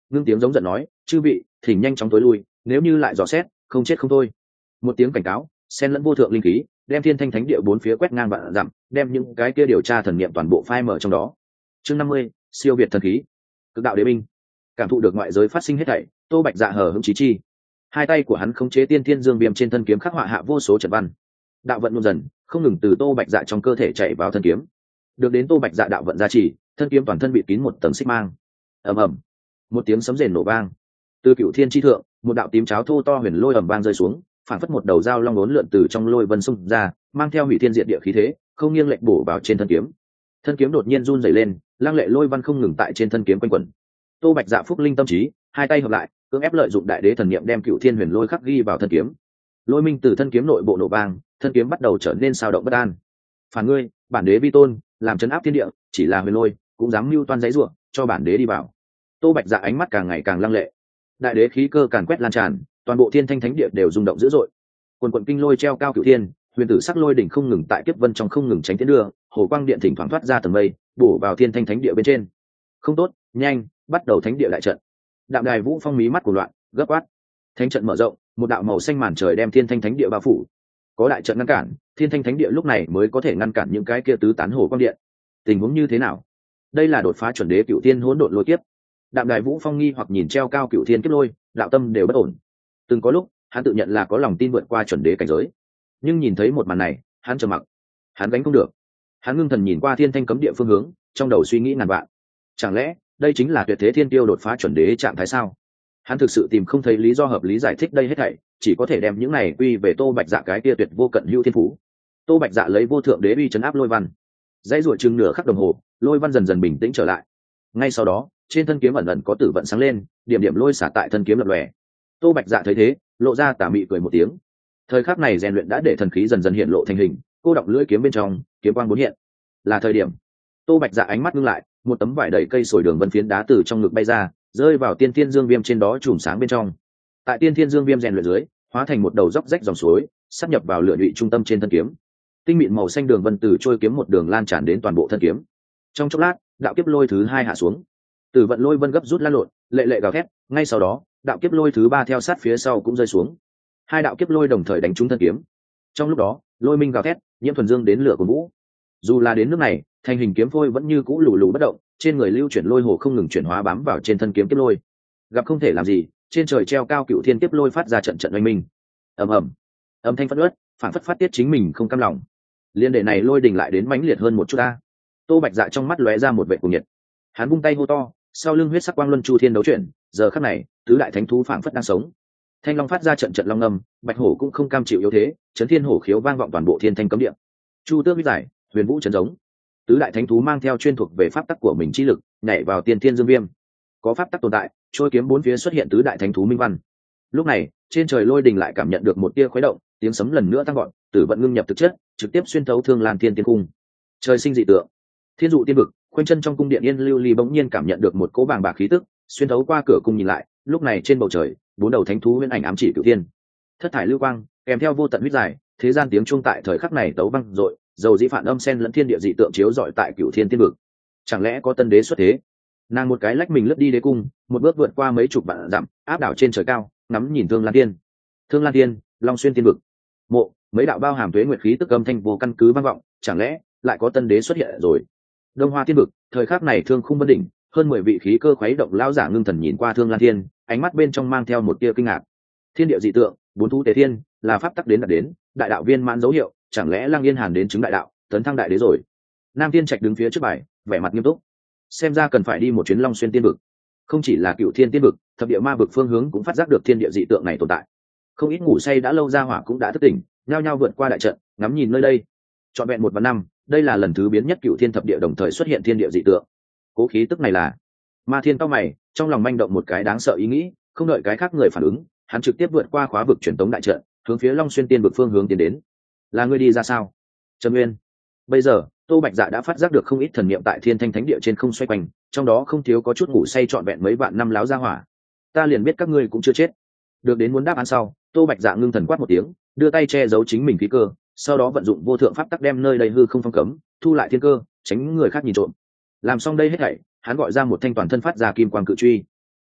ngưng tiếng giống giận nói, chư vị thỉnh nhanh chóng tối lui, nếu như lại dò xét không chết không thôi. Một tiếng cảnh cáo xen lẫn vô thượng linh khí, đem thiên thanh thánh địa bốn phía quét ngang vạn dặm, đem những cái kia điều tra thần niệm toàn bộ phai mở trong đó. Chương năm mươi, siêu việt thần khí, cực đạo đế binh. Cảm thụ được ngoại giới phát sinh hết thảy, Tô Bạch Dạ hờ hững chí chi. Hai tay của hắn khống chế tiên thiên dương viêm trên thân kiếm khắc họa hạ vô số trận văn. Đạo vận luôn dần, không ngừng từ Tô Bạch Dạ trong cơ thể chạy vào thân kiếm. Được đến Tô Bạch Dạ đạo vận gia trì, thân kiếm toàn thân bị kín một tầng xích mang. Ầm ầm, một tiếng sấm rền nổ vang. Từ cựu thiên chi thượng, một đạo tím cháo thô to huyền lôi ầm vang rơi xuống, phản phất một đầu dao long uốn lượn từ trong lôi vân xung ra, mang theo hủy thiên diệt địa khí thế, không nghiêng lệch bổ vào trên thân kiếm. Thân kiếm đột nhiên run rẩy lên, lăng lệ lôi văn không ngừng tại trên thân kiếm quanh quẩn. Tô Bạch Dạ phúc linh tâm trí, hai tay hợp lại, cưỡng ép lợi dụng đại đế thần niệm đem cựu thiên huyền lôi khắc ghi vào thân kiếm. Lôi minh từ thân kiếm nội bộ nổ vang, thân kiếm bắt đầu trở nên sao động bất an. Phản ngươi, bản đế vi tôn, làm chấn áp thiên địa, chỉ là huyền lôi, cũng dám mưu toan giấy rủa, cho bản đế đi vào. Tô Bạch Dạ ánh mắt càng ngày càng lăng lệ. Đại đế khí cơ càn quét lan tràn, toàn bộ thiên thanh thánh địa đều rung động dữ dội. Quần quần kinh lôi treo cao cửu thiên, huyền tử sắc lôi đỉnh không ngừng tại kiếp vân trong không ngừng tránh tiến đưa, hồ quang điện thỉnh thoảng thoát ra tầng mây, bổ vào thiên thanh thánh địa bên trên. Không tốt, nhanh, bắt đầu thánh địa đại trận. Đạm Đài Vũ Phong mí mắt của loạn, gấp quát. Thánh trận mở rộng, một đạo màu xanh màn trời đem thiên thanh thánh địa bao phủ. Có đại trận ngăn cản, thiên thanh thánh địa lúc này mới có thể ngăn cản những cái kia tứ tán hồ quang điện. Tình huống như thế nào? Đây là đột phá chuẩn đế cửu thiên hỗn độn lôi kiếp. Đạm Đài Vũ Phong nghi hoặc nhìn treo cao cửu thiên kiếp lôi, đạo tâm đều bất ổn. Từng có lúc, hắn tự nhận là có lòng tin vượt qua chuẩn đế cảnh giới, nhưng nhìn thấy một màn này, hắn trầm mặc. Hắn gánh không được. Hắn ngưng thần nhìn qua thiên thanh cấm địa phương hướng, trong đầu suy nghĩ ngàn vạn. Chẳng lẽ đây chính là tuyệt thế thiên tiêu đột phá chuẩn đế trạng thái sao? Hắn thực sự tìm không thấy lý do hợp lý giải thích đây hết thảy, chỉ có thể đem những này quy về Tô Bạch Dạ cái kia tuyệt vô cận hữu thiên phú. Tô Bạch Dạ lấy vô thượng đế uy trấn áp lôi văn. Dãy ruột chừng nửa khắc đồng hồ, lôi văn dần dần bình tĩnh trở lại. Ngay sau đó, trên thân kiếm ẩn ẩn có tử vận sáng lên, điểm điểm lôi xả tại thân kiếm lập lòe. Tô Bạch Dạ thấy thế, lộ ra tà mị cười một tiếng. Thời khắc này rèn luyện đã để thần khí dần dần hiện lộ thành hình, cô đọng lưỡi kiếm bên trong, kiếm quang bốn hiện. Là thời điểm. Tô Bạch Dạ ánh mắt ngưng lại, một tấm vải đầy cây sồi đường vân phiến đá từ trong ngực bay ra, rơi vào tiên thiên dương viêm trên đó chùm sáng bên trong. Tại tiên thiên dương viêm rèn luyện dưới, hóa thành một đầu dốc rách dòng suối, sắp nhập vào lửa nhụy trung tâm trên thân kiếm. Tinh mịn màu xanh đường vân từ trôi kiếm một đường lan tràn đến toàn bộ thân kiếm. Trong chốc lát, đạo kiếp lôi thứ hai hạ xuống. Tử vận lôi vân gấp rút lan lộn, lệ lệ gào thét, ngay sau đó, đạo kiếp lôi thứ ba theo sát phía sau cũng rơi xuống. Hai đạo kiếp lôi đồng thời đánh trúng thân kiếm. Trong lúc đó, lôi minh gào thét, nhiễm thuần dương đến lửa của vũ. Dù là đến nước này, thành hình kiếm phôi vẫn như cũ lù lù bất động, trên người lưu chuyển lôi hồ không ngừng chuyển hóa bám vào trên thân kiếm kiếp lôi. Gặp không thể làm gì, trên trời treo cao cựu thiên kiếp lôi phát ra trận trận oanh minh. Ầm ầm, âm thanh phất ướt, phản phất phát tiết chính mình không cam lòng. Liên đệ này lôi đình lại đến mãnh liệt hơn một chút ta. Tô Bạch Dạ trong mắt lóe ra một vẻ cuồng nhiệt. Hắn vung tay hô to, sau lưng huyết sắc quang luân chu thiên đấu chuyển, giờ khắc này, tứ đại thánh thú phảng phất đang sống. Thanh long phát ra trận trận long ngâm, bạch hổ cũng không cam chịu yếu thế, chấn thiên hổ khiếu vang vọng toàn bộ thiên thanh cấm địa. Chu tước huyết giải, huyền vũ chấn giống. Tứ đại thánh thú mang theo chuyên thuộc về pháp tắc của mình chi lực, nhảy vào tiên thiên dương viêm. Có pháp tắc tồn tại, trôi kiếm bốn phía xuất hiện tứ đại thánh thú minh văn. Lúc này, trên trời lôi đình lại cảm nhận được một tia khuấy động, tiếng sấm lần nữa tăng vọt, tử vận ngưng nhập thực chất, trực tiếp xuyên thấu thương lan thiên tiên cung. Trời sinh dị tượng, thiên dụ tiên vực, khoanh chân trong cung điện yên lưu ly bỗng nhiên cảm nhận được một cỗ bàng bạc khí tức, xuyên thấu qua cửa cung nhìn lại, lúc này trên bầu trời, bốn đầu thánh thú nguyên ảnh ám chỉ cửu thiên. Thất thải lưu quang, kèm theo vô tận huyết dài, thế gian tiếng chuông tại thời khắc này tấu vang dội, dầu dĩ phản âm sen lẫn thiên địa dị tượng chiếu rọi tại cửu thiên tiên vực. Chẳng lẽ có tân đế xuất thế? Nàng một cái lách mình lướt đi đế cung, một bước vượt qua mấy chục vạn dặm, áp đảo trên trời cao, ngắm nhìn thương lan tiên. Thương lan tiên, long xuyên tiên vực. Mộ, mấy đạo bao hàm tuế nguyệt khí tức âm thanh vô căn cứ vang vọng, chẳng lẽ lại có tân đế xuất hiện rồi? Đông Hoa tiên vực, thời khắc này thương khung vân đỉnh, hơn mười vị khí cơ khuấy động lão giả ngưng thần nhìn qua Thương Lan Thiên, ánh mắt bên trong mang theo một tia kinh ngạc. Thiên địa dị tượng, bốn thú tế thiên, là pháp tắc đến đạt đến, đại đạo viên mãn dấu hiệu, chẳng lẽ Lăng Yên Hàn đến chứng đại đạo, tấn thăng đại đế rồi? Nam Thiên Trạch đứng phía trước bài, vẻ mặt nghiêm túc. Xem ra cần phải đi một chuyến Long Xuyên tiên vực. Không chỉ là Cựu Thiên tiên vực, thập địa ma vực phương hướng cũng phát giác được thiên địa dị tượng này tồn tại. Không ít ngủ say đã lâu ra hỏa cũng đã thức tỉnh, nhao nhao vượt qua đại trận, ngắm nhìn nơi đây. Trọn vẹn một và năm, đây là lần thứ biến nhất Cựu Thiên thập địa đồng thời xuất hiện thiên địa dị tượng. Cố khí tức này là Ma Thiên cao mày, trong lòng manh động một cái đáng sợ ý nghĩ, không đợi cái khác người phản ứng, hắn trực tiếp vượt qua khóa vực truyền tống đại trận, hướng phía Long Xuyên tiên vực phương hướng tiến đến. Là ngươi đi ra sao? Trầm Nguyên. Bây giờ, Tô Bạch Dạ đã phát giác được không ít thần niệm tại Thiên Thanh Thánh địa trên không xoay quanh, trong đó không thiếu có chút ngủ say trọn vẹn mấy vạn năm láo ra hỏa. Ta liền biết các ngươi cũng chưa chết. Được đến muốn đáp án sau, Tô Bạch Dạ ngưng thần quát một tiếng, đưa tay che giấu chính mình khí cơ, sau đó vận dụng vô thượng pháp tắc đem nơi đây hư không phong cấm, thu lại thiên cơ, tránh người khác nhìn trộm. Làm xong đây hết thảy, hắn gọi ra một thanh toàn thân phát ra kim quang cự truy.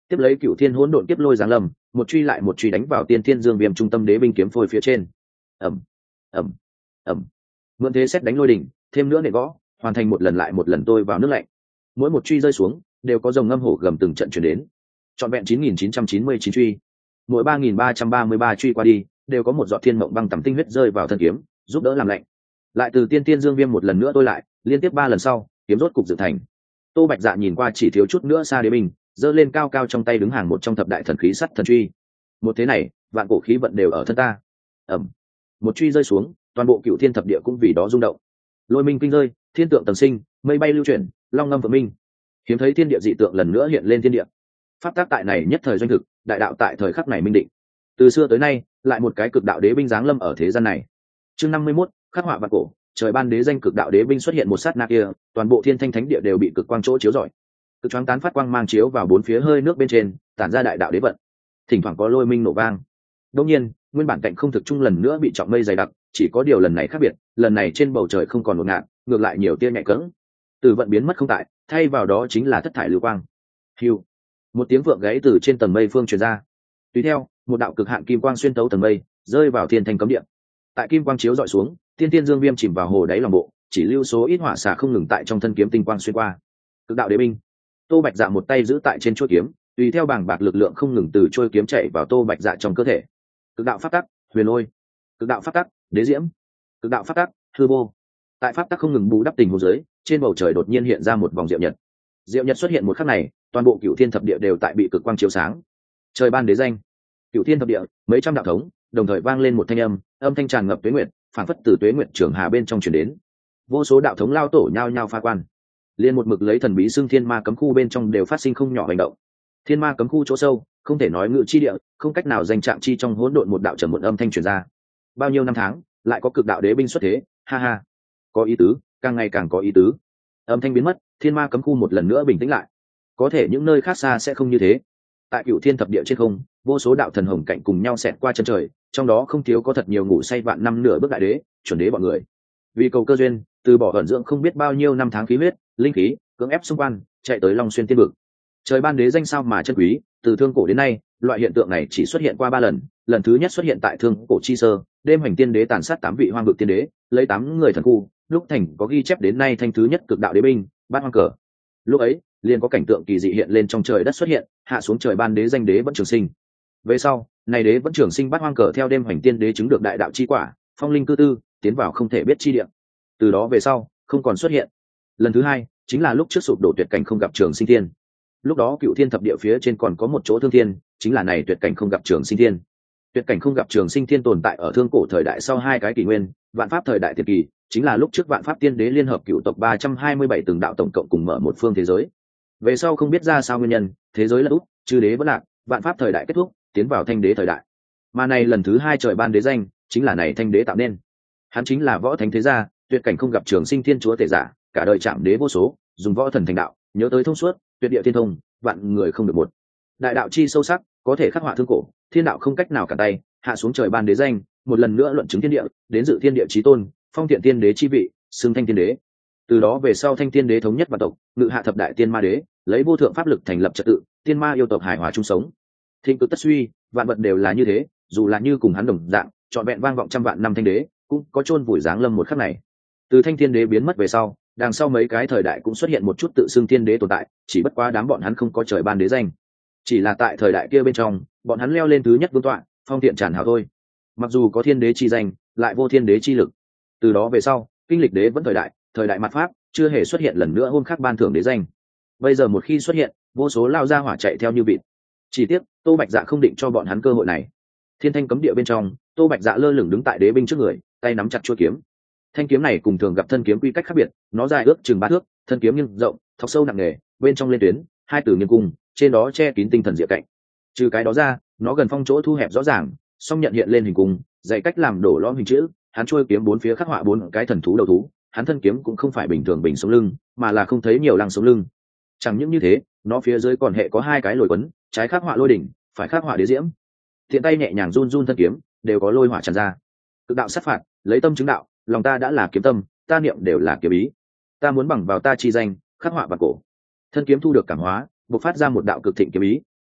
tiếp lấy cựu thiên hỗn độn tiếp lôi giáng lâm, một truy lại một truy đánh vào tiên thiên dương viêm trung tâm đế binh kiếm phôi phía trên. ẩm ẩm ẩm mượn thế xét đánh lôi đỉnh, thêm nữa nệ gõ, hoàn thành một lần lại một lần tôi vào nước lạnh. Mỗi một truy rơi xuống đều có dòng ngâm hổ gầm từng trận chuyển đến, trọn vẹn chín nghìn chín trăm chín mươi chín truy, mỗi ba nghìn ba trăm ba mươi ba truy qua đi đều có một giọt thiên mộng băng tầm tinh huyết rơi vào thân kiếm, giúp đỡ làm lạnh. Lại từ tiên tiên dương viêm một lần nữa tôi lại, liên tiếp ba lần sau kiếm rốt cục dựng thành. Tô Bạch Dạ nhìn qua chỉ thiếu chút nữa xa đế binh, giơ lên cao cao trong tay đứng hàng một trong thập đại thần khí sắt thần truy. Một thế này vạn cổ khí vận đều ở thân ta. ẩm một truy rơi xuống, toàn bộ cựu thiên thập địa cũng vì đó rung động. Lôi minh kinh rơi, thiên tượng tầng sinh, mây bay lưu chuyển, long ngâm vượng minh. Hiếm thấy thiên địa dị tượng lần nữa hiện lên thiên địa. Pháp tác tại này nhất thời doanh thực, đại đạo tại thời khắc này minh định. Từ xưa tới nay, lại một cái cực đạo đế binh giáng lâm ở thế gian này. Chương năm mươi mốt, khắc họa vạn cổ, trời ban đế danh cực đạo đế binh xuất hiện một sát na kia, toàn bộ thiên thanh thánh địa đều bị cực quang chỗ chiếu rọi. Cực choáng tán phát quang mang chiếu vào bốn phía hơi nước bên trên, tản ra đại đạo đế vận. Thỉnh thoảng có lôi minh nổ vang. Đương nhiên, nguyên bản cạnh không thực trung lần nữa bị trọng mây dày đặc, chỉ có điều lần này khác biệt, lần này trên bầu trời không còn một ngạn, ngược lại nhiều tia nhẹ cẫng. Từ vận biến mất không tại, thay vào đó chính là thất thải lưu quang. Hưu, một tiếng vượng gáy từ trên tầng mây phương truyền ra. Tùy theo, một đạo cực hạn kim quang xuyên tấu tầng mây, rơi vào thiên thanh cấm địa. Tại kim quang chiếu dọi xuống, tiên tiên dương viêm chìm vào hồ đáy lòng bộ, chỉ lưu số ít hỏa xả không ngừng tại trong thân kiếm tinh quang xuyên qua. Cực đạo đế binh. Tô Bạch Dạ một tay giữ tại trên chuôi kiếm, tùy theo bảng bạc lực lượng không ngừng từ chuôi kiếm chạy vào Tô Bạch Dạ trong cơ thể. Cực đạo pháp tắc, huyền lôi. Cực đạo pháp tắc, đế diễm. Cực đạo pháp tắc, hư vô. Tại pháp tắc không ngừng bù đắp tình hồ dưới, trên bầu trời đột nhiên hiện ra một vòng diệu nhật. Diệu nhật xuất hiện một khắc này, toàn bộ cửu thiên thập địa đều tại bị cực quang chiếu sáng. Trời ban đế danh. Cửu thiên thập địa, mấy trăm đạo thống, đồng thời vang lên một thanh âm, âm thanh tràn ngập tuế nguyệt, phản phất từ tuế nguyệt trường hà bên trong truyền đến. Vô số đạo thống lao tổ nhao nhao pha quan. Liên một mực lấy thần bí xưng thiên ma cấm khu bên trong đều phát sinh không nhỏ hành động. Thiên ma cấm khu chỗ sâu, không thể nói ngự chi địa, không cách nào danh trạng chi trong hỗn độn một đạo trầm muộn âm thanh truyền ra. Bao nhiêu năm tháng, lại có cực đạo đế binh xuất thế, ha ha. Có ý tứ, càng ngày càng có ý tứ. Âm thanh biến mất, thiên ma cấm khu một lần nữa bình tĩnh lại. Có thể những nơi khác xa sẽ không như thế. Tại cửu thiên thập địa trên không, vô số đạo thần hồng cạnh cùng nhau xẹt qua chân trời, trong đó không thiếu có thật nhiều ngủ say vạn năm nửa bước đại đế, chuẩn đế bọn người. Vì cầu cơ duyên, từ bỏ ẩn dưỡng không biết bao nhiêu năm tháng khí huyết, linh khí, cưỡng ép xung quanh, chạy tới Long Xuyên tiên vực. Trời ban đế danh sao mà chân quý, từ thương cổ đến nay, loại hiện tượng này chỉ xuất hiện qua ba lần, lần thứ nhất xuất hiện tại thương cổ chi sơ, đêm hành tiên đế tàn sát tám vị hoang vực tiên đế, lấy tám người thần khu, lúc thành có ghi chép đến nay thanh thứ nhất cực đạo đế binh, bát hoang cờ. Lúc ấy, liền có cảnh tượng kỳ dị hiện lên trong trời đất xuất hiện, hạ xuống trời ban đế danh đế vẫn trường sinh. Về sau, này đế vẫn trường sinh bát hoang cờ theo đêm hành tiên đế chứng được đại đạo chi quả, phong linh cư tư, tiến vào không thể biết chi địa. Từ đó về sau, không còn xuất hiện. Lần thứ hai, chính là lúc trước sụp đổ tuyệt cảnh không gặp trường sinh thiên. Lúc đó cựu thiên thập địa phía trên còn có một chỗ thương thiên, chính là này tuyệt cảnh không gặp trường sinh thiên. Tuyệt cảnh không gặp trường sinh thiên tồn tại ở thương cổ thời đại sau hai cái kỷ nguyên, vạn pháp thời đại tiền kỳ, chính là lúc trước vạn pháp tiên đế liên hợp cựu tộc ba trăm hai mươi bảy từng đạo tổng cộng cùng mở một phương thế giới. Về sau không biết ra sao nguyên nhân, thế giới lật úp, chư đế vẫn lạc, vạn pháp thời đại kết thúc, tiến vào thanh đế thời đại. Mà này lần thứ hai trời ban đế danh, chính là này thanh đế tạo nên. Hắn chính là võ thánh thế gia, tuyệt cảnh không gặp trường sinh thiên chúa tể giả, cả đời chạm đế vô số, dùng võ thần thành đạo, nhớ tới thông suốt, tuyệt địa thiên thông, vạn người không được một. Đại đạo chi sâu sắc, có thể khắc họa thương cổ, thiên đạo không cách nào cả tay, hạ xuống trời ban đế danh, một lần nữa luận chứng thiên địa, đến dự thiên địa chí tôn, phong thiện tiên đế chi vị, xưng thanh tiên đế. Từ đó về sau thanh tiên đế thống nhất vạn tộc, ngự hạ thập đại tiên ma đế, lấy vô thượng pháp lực thành lập trật tự, tiên ma yêu tộc hài hòa chung sống. Thịnh cực tất suy, vạn vật đều là như thế, dù là như cùng hắn đồng dạng, trọn vẹn vang vọng trăm vạn năm thanh đế, cũng có chôn vùi dáng lâm một khắc này. Từ thanh tiên đế biến mất về sau, đằng sau mấy cái thời đại cũng xuất hiện một chút tự xưng tiên đế tồn tại, chỉ bất quá đám bọn hắn không có trời ban đế danh. Chỉ là tại thời đại kia bên trong, bọn hắn leo lên thứ nhất vương tọa, phong tiện tràn hào thôi. Mặc dù có thiên đế chi danh, lại vô thiên đế chi lực. Từ đó về sau, kinh lịch đế vẫn thời đại, thời đại mặt pháp, chưa hề xuất hiện lần nữa hôm khác ban thưởng đế danh. Bây giờ một khi xuất hiện, vô số lao ra hỏa chạy theo như vịt. Chỉ tiếc, Tô Bạch Dạ không định cho bọn hắn cơ hội này. Thiên thanh cấm địa bên trong, Tô Bạch Dạ lơ lửng đứng tại đế binh trước người, tay nắm chặt chuôi kiếm. Thanh kiếm này cùng thường gặp thân kiếm quy cách khác biệt, nó dài ước chừng ba thước, thân kiếm nghiêng rộng, thọc sâu nặng nề, bên trong lên tuyến, hai từ nghiêng cung, trên đó che kín tinh thần diệu cạnh. Trừ cái đó ra, nó gần phong chỗ thu hẹp rõ ràng, song nhận hiện lên hình cung, dạy cách làm đổ lõm hình chữ, hắn chuôi kiếm bốn phía khắc họa bốn cái thần thú đầu thú, hắn thân kiếm cũng không phải bình thường bình sống lưng, mà là không thấy nhiều lăng sống lưng. Chẳng những như thế, nó phía dưới còn hệ có hai cái lồi quấn, trái khắc họa lôi đỉnh, phải khắc họa đế diễm. Thiện tay nhẹ nhàng run run thân kiếm, đều có lôi hỏa tràn ra. Cực đạo sát phạt, lấy tâm chứng đạo, lòng ta đã là kiếm tâm, ta niệm đều là kiếm ý. Ta muốn bằng vào ta chi danh, khắc họa vào cổ. Thân kiếm thu được cảm hóa, bộc phát ra một đạo cực thịnh kiếm ý,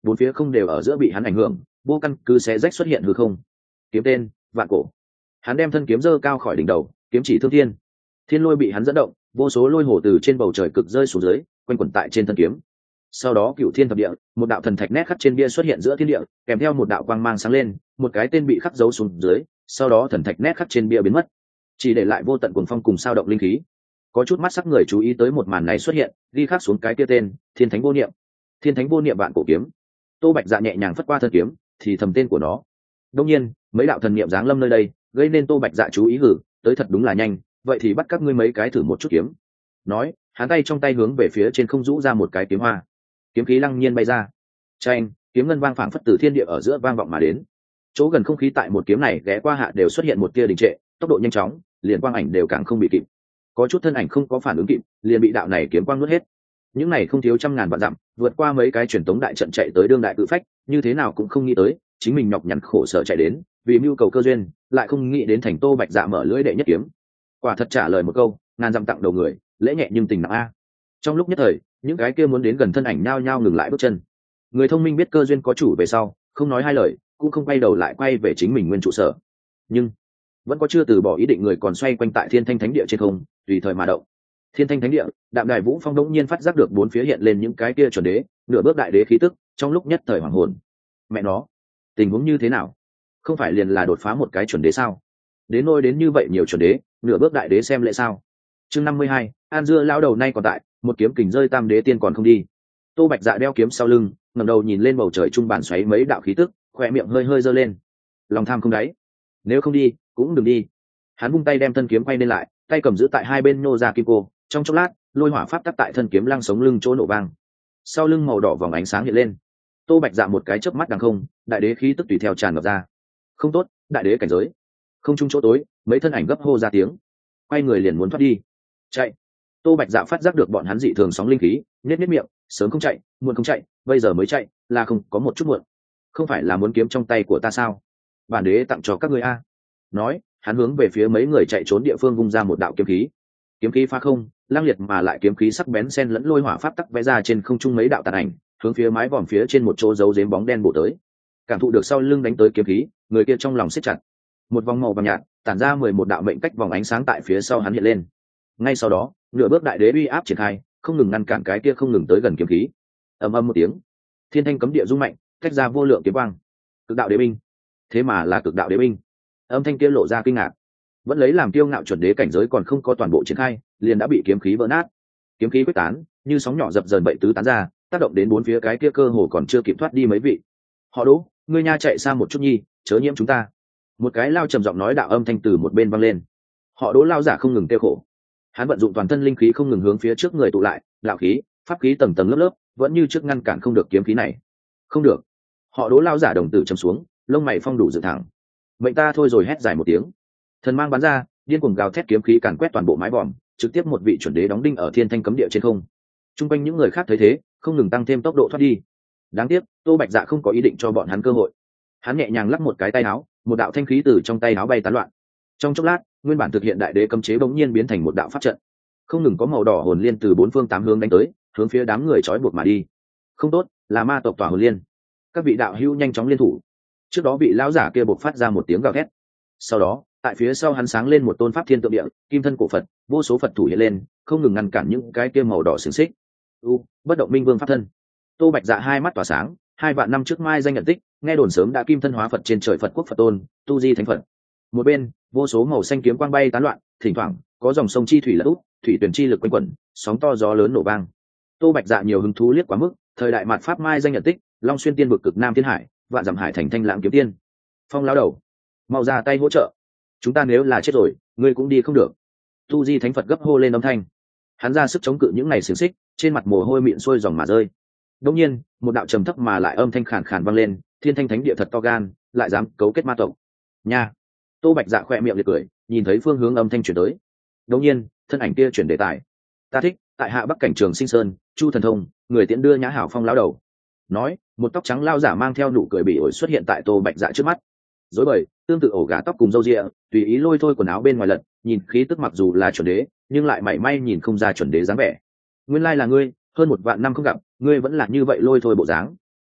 bốn phía không đều ở giữa bị hắn ảnh hưởng, vô căn cứ xé rách xuất hiện hư không. Kiếm tên vạn cổ. Hắn đem thân kiếm giơ cao khỏi đỉnh đầu, kiếm chỉ thương thiên. Thiên lôi bị hắn dẫn động, vô số lôi hồ từ trên bầu trời cực rơi xuống dưới, quanh quẩn tại trên thân kiếm. Sau đó cựu thiên thập địa, một đạo thần thạch nét khắc trên bia xuất hiện giữa thiên địa, kèm theo một đạo quang mang sáng lên, một cái tên bị khắc dấu xuống dưới, sau đó thần thạch nét khắc trên bia biến mất, chỉ để lại vô tận cuồng phong cùng sao động linh khí. Có chút mắt sắc người chú ý tới một màn này xuất hiện, ghi khắc xuống cái kia tên, Thiên Thánh Vô Niệm. Thiên Thánh Vô Niệm vạn cổ kiếm. Tô Bạch Dạ nhẹ nhàng phất qua thân kiếm, thì thầm tên của nó. Đương nhiên, mấy đạo thần niệm giáng lâm nơi đây, gây nên Tô Bạch Dạ chú ý hử, tới thật đúng là nhanh, vậy thì bắt các ngươi mấy cái thử một chút kiếm. Nói, hắn tay trong tay hướng về phía trên không rũ ra một cái kiếm hoa. Kiếm khí lăng nhiên bay ra. Chanh, kiếm ngân vang phảng phất từ thiên địa ở giữa vang vọng mà đến. Chỗ gần không khí tại một kiếm này ghé qua hạ đều xuất hiện một tia đình trệ, tốc độ nhanh chóng, liền quang ảnh đều càng không bị kịp. Có chút thân ảnh không có phản ứng kịp, liền bị đạo này kiếm quang nuốt hết. Những này không thiếu trăm ngàn vạn dặm, vượt qua mấy cái truyền tống đại trận chạy tới đương đại cự phách, như thế nào cũng không nghĩ tới, chính mình nhọc nhằn khổ sở chạy đến, vì mưu cầu cơ duyên, lại không nghĩ đến thành Tô Bạch Dạ mở lưỡi đệ nhất kiếm. Quả thật trả lời một câu, ngàn dặm tặng đầu người, lễ nhẹ nhưng tình nặng a. Trong lúc nhất thời, những cái kia muốn đến gần thân ảnh nhao nhao ngừng lại bước chân. Người thông minh biết cơ duyên có chủ về sau, không nói hai lời, cũng không quay đầu lại quay về chính mình nguyên trụ sở. Nhưng vẫn có chưa từ bỏ ý định người còn xoay quanh tại Thiên Thanh Thánh Địa trên không, tùy thời mà động. Thiên Thanh Thánh Địa, Đạm Đài Vũ Phong đống nhiên phát giác được bốn phía hiện lên những cái kia chuẩn đế, nửa bước đại đế khí tức, trong lúc nhất thời hoảng hồn. Mẹ nó, tình huống như thế nào? Không phải liền là đột phá một cái chuẩn đế sao? Đến nôi đến như vậy nhiều chuẩn đế, nửa bước đại đế xem lệ sao? Chương năm mươi hai, An Dưa lão đầu nay còn tại, một kiếm kình rơi tam đế tiên còn không đi. Tô Bạch Dạ đeo kiếm sau lưng, ngẩng đầu nhìn lên bầu trời trung bản xoáy mấy đạo khí tức, khóe miệng hơi hơi giơ lên. Lòng tham không đáy, nếu không đi, cũng đừng đi. Hắn vung tay đem thân kiếm quay lên lại, tay cầm giữ tại hai bên nô ra kim cô, trong chốc lát, lôi hỏa pháp tắc tại thân kiếm lăng sống lưng chỗ nổ vang. Sau lưng màu đỏ vòng ánh sáng hiện lên. Tô Bạch Dạ một cái chớp mắt đằng không, đại đế khí tức tùy theo tràn ngập ra. Không tốt, đại đế cảnh giới. Không trung chỗ tối, mấy thân ảnh gấp hô ra tiếng, quay người liền muốn thoát đi. Chạy. Tô Bạch Dạ phát giác được bọn hắn dị thường sóng linh khí, nhếch nhếch miệng, sớm không chạy, muộn không chạy, bây giờ mới chạy, là không có một chút muộn. Không phải là muốn kiếm trong tay của ta sao? Bản đế tặng cho các ngươi a. Nói, hắn hướng về phía mấy người chạy trốn địa phương vung ra một đạo kiếm khí. Kiếm khí phá không, lang liệt mà lại kiếm khí sắc bén xen lẫn lôi hỏa pháp tắc vẽ ra trên không trung mấy đạo tàn ảnh, hướng phía mái vòm phía trên một chỗ giấu giếm bóng đen bổ tới. Cảm thụ được sau lưng đánh tới kiếm khí, người kia trong lòng siết chặt. Một vòng màu vàng nhạt, tản ra mười một đạo mệnh cách vòng ánh sáng tại phía sau hắn hiện lên. Ngay sau đó, nửa bước đại đế uy áp triển khai, không ngừng ngăn cản cái kia không ngừng tới gần kiếm khí. Ầm ầm một tiếng, thiên thanh cấm địa rung mạnh, tách ra vô lượng kiếm quang. Cực đạo đế binh, thế mà là cực đạo đế binh. Âm thanh kia lộ ra kinh ngạc. Vẫn lấy làm kiêu ngạo chuẩn đế cảnh giới còn không có toàn bộ triển khai, liền đã bị kiếm khí vỡ nát. Kiếm khí quyết tán, như sóng nhỏ dập dờn bậy tứ tán ra, tác động đến bốn phía cái kia cơ hồ còn chưa kịp thoát đi mấy vị. Họ Đỗ, ngươi nha chạy xa một chút nhi, chớ nhiễm chúng ta. Một cái lao trầm giọng nói đạo âm thanh từ một bên vang lên. Họ Đỗ lao giả không ngừng tiêu khổ. Hắn vận dụng toàn thân linh khí không ngừng hướng phía trước người tụ lại, đạo khí, pháp khí tầng tầng lớp lớp, vẫn như trước ngăn cản không được kiếm khí này. Không được. Họ Đỗ lao giả đồng tử trầm xuống, lông mày phong đủ dựng thẳng. Mệnh ta thôi rồi, hét dài một tiếng. Thần mang bắn ra, điên cuồng gào thét kiếm khí càn quét toàn bộ mái vòm, trực tiếp một vị chuẩn đế đóng đinh ở thiên thanh cấm địa trên không. Trung quanh những người khác thấy thế, không ngừng tăng thêm tốc độ thoát đi. Đáng tiếc, Tô Bạch Dạ không có ý định cho bọn hắn cơ hội. Hắn nhẹ nhàng lắc một cái tay áo, một đạo thanh khí từ trong tay áo bay tán loạn. Trong chốc lát, nguyên bản thực hiện đại đế cấm chế bỗng nhiên biến thành một đạo pháp trận. Không ngừng có màu đỏ hồn liên từ bốn phương tám hướng đánh tới, hướng phía đám người trói buộc mà đi. Không tốt, là ma tộc tỏa hồn liên. Các vị đạo hữu nhanh chóng liên thủ. Trước đó vị lão giả kia buộc phát ra một tiếng gào thét. Sau đó, tại phía sau hắn sáng lên một tôn pháp thiên tượng địa, kim thân cổ Phật, vô số Phật thủ hiện lên, không ngừng ngăn cản những cái kia màu đỏ xiềng xích. U, bất động minh vương pháp thân. Tô Bạch Dạ hai mắt tỏa sáng, hai vạn năm trước mai danh nhận tích, nghe đồn sớm đã kim thân hóa Phật trên trời Phật quốc Phật tôn, tu di thánh Phật. Một bên, vô số màu xanh kiếm quang bay tán loạn, thỉnh thoảng có dòng sông chi thủy lẫn út, thủy tuyển chi lực quanh quẩn, sóng to gió lớn nổ vang. Tô Bạch Dạ nhiều hứng thú liếc quá mức, thời đại mạt pháp mai danh nhận tích, long xuyên tiên vực cực nam thiên hải, vạn dặm hải thành thanh lãng kiếm tiên. Phong lão đầu, mau ra tay hỗ trợ. Chúng ta nếu là chết rồi, ngươi cũng đi không được. Tu di thánh Phật gấp hô lên âm thanh. Hắn ra sức chống cự những này xiềng xích, trên mặt mồ hôi mịn xuôi dòng mà rơi. Đột nhiên, một đạo trầm thấp mà lại âm thanh khàn khàn vang lên, thiên thanh thánh địa thật to gan, lại dám cấu kết ma tộc. Nha. Tô Bạch Dạ khẽ miệng liệt cười, nhìn thấy phương hướng âm thanh chuyển tới. Đột nhiên, thân ảnh kia chuyển đề tài. Ta thích, tại hạ Bắc cảnh Trường Sinh Sơn, Chu thần thông, người tiễn đưa nhã hảo phong lão đầu. Nói, một tóc trắng lao giả mang theo nụ cười bị ổi xuất hiện tại Tô Bạch Dạ trước mắt. Dối bời, tương tự ổ gà tóc cùng râu ria, tùy ý lôi thôi quần áo bên ngoài lật, nhìn khí tức mặc dù là chuẩn đế, nhưng lại mảy may nhìn không ra chuẩn đế dáng vẻ. Nguyên lai là ngươi, hơn một vạn năm không gặp, ngươi vẫn là như vậy lôi thôi bộ dáng.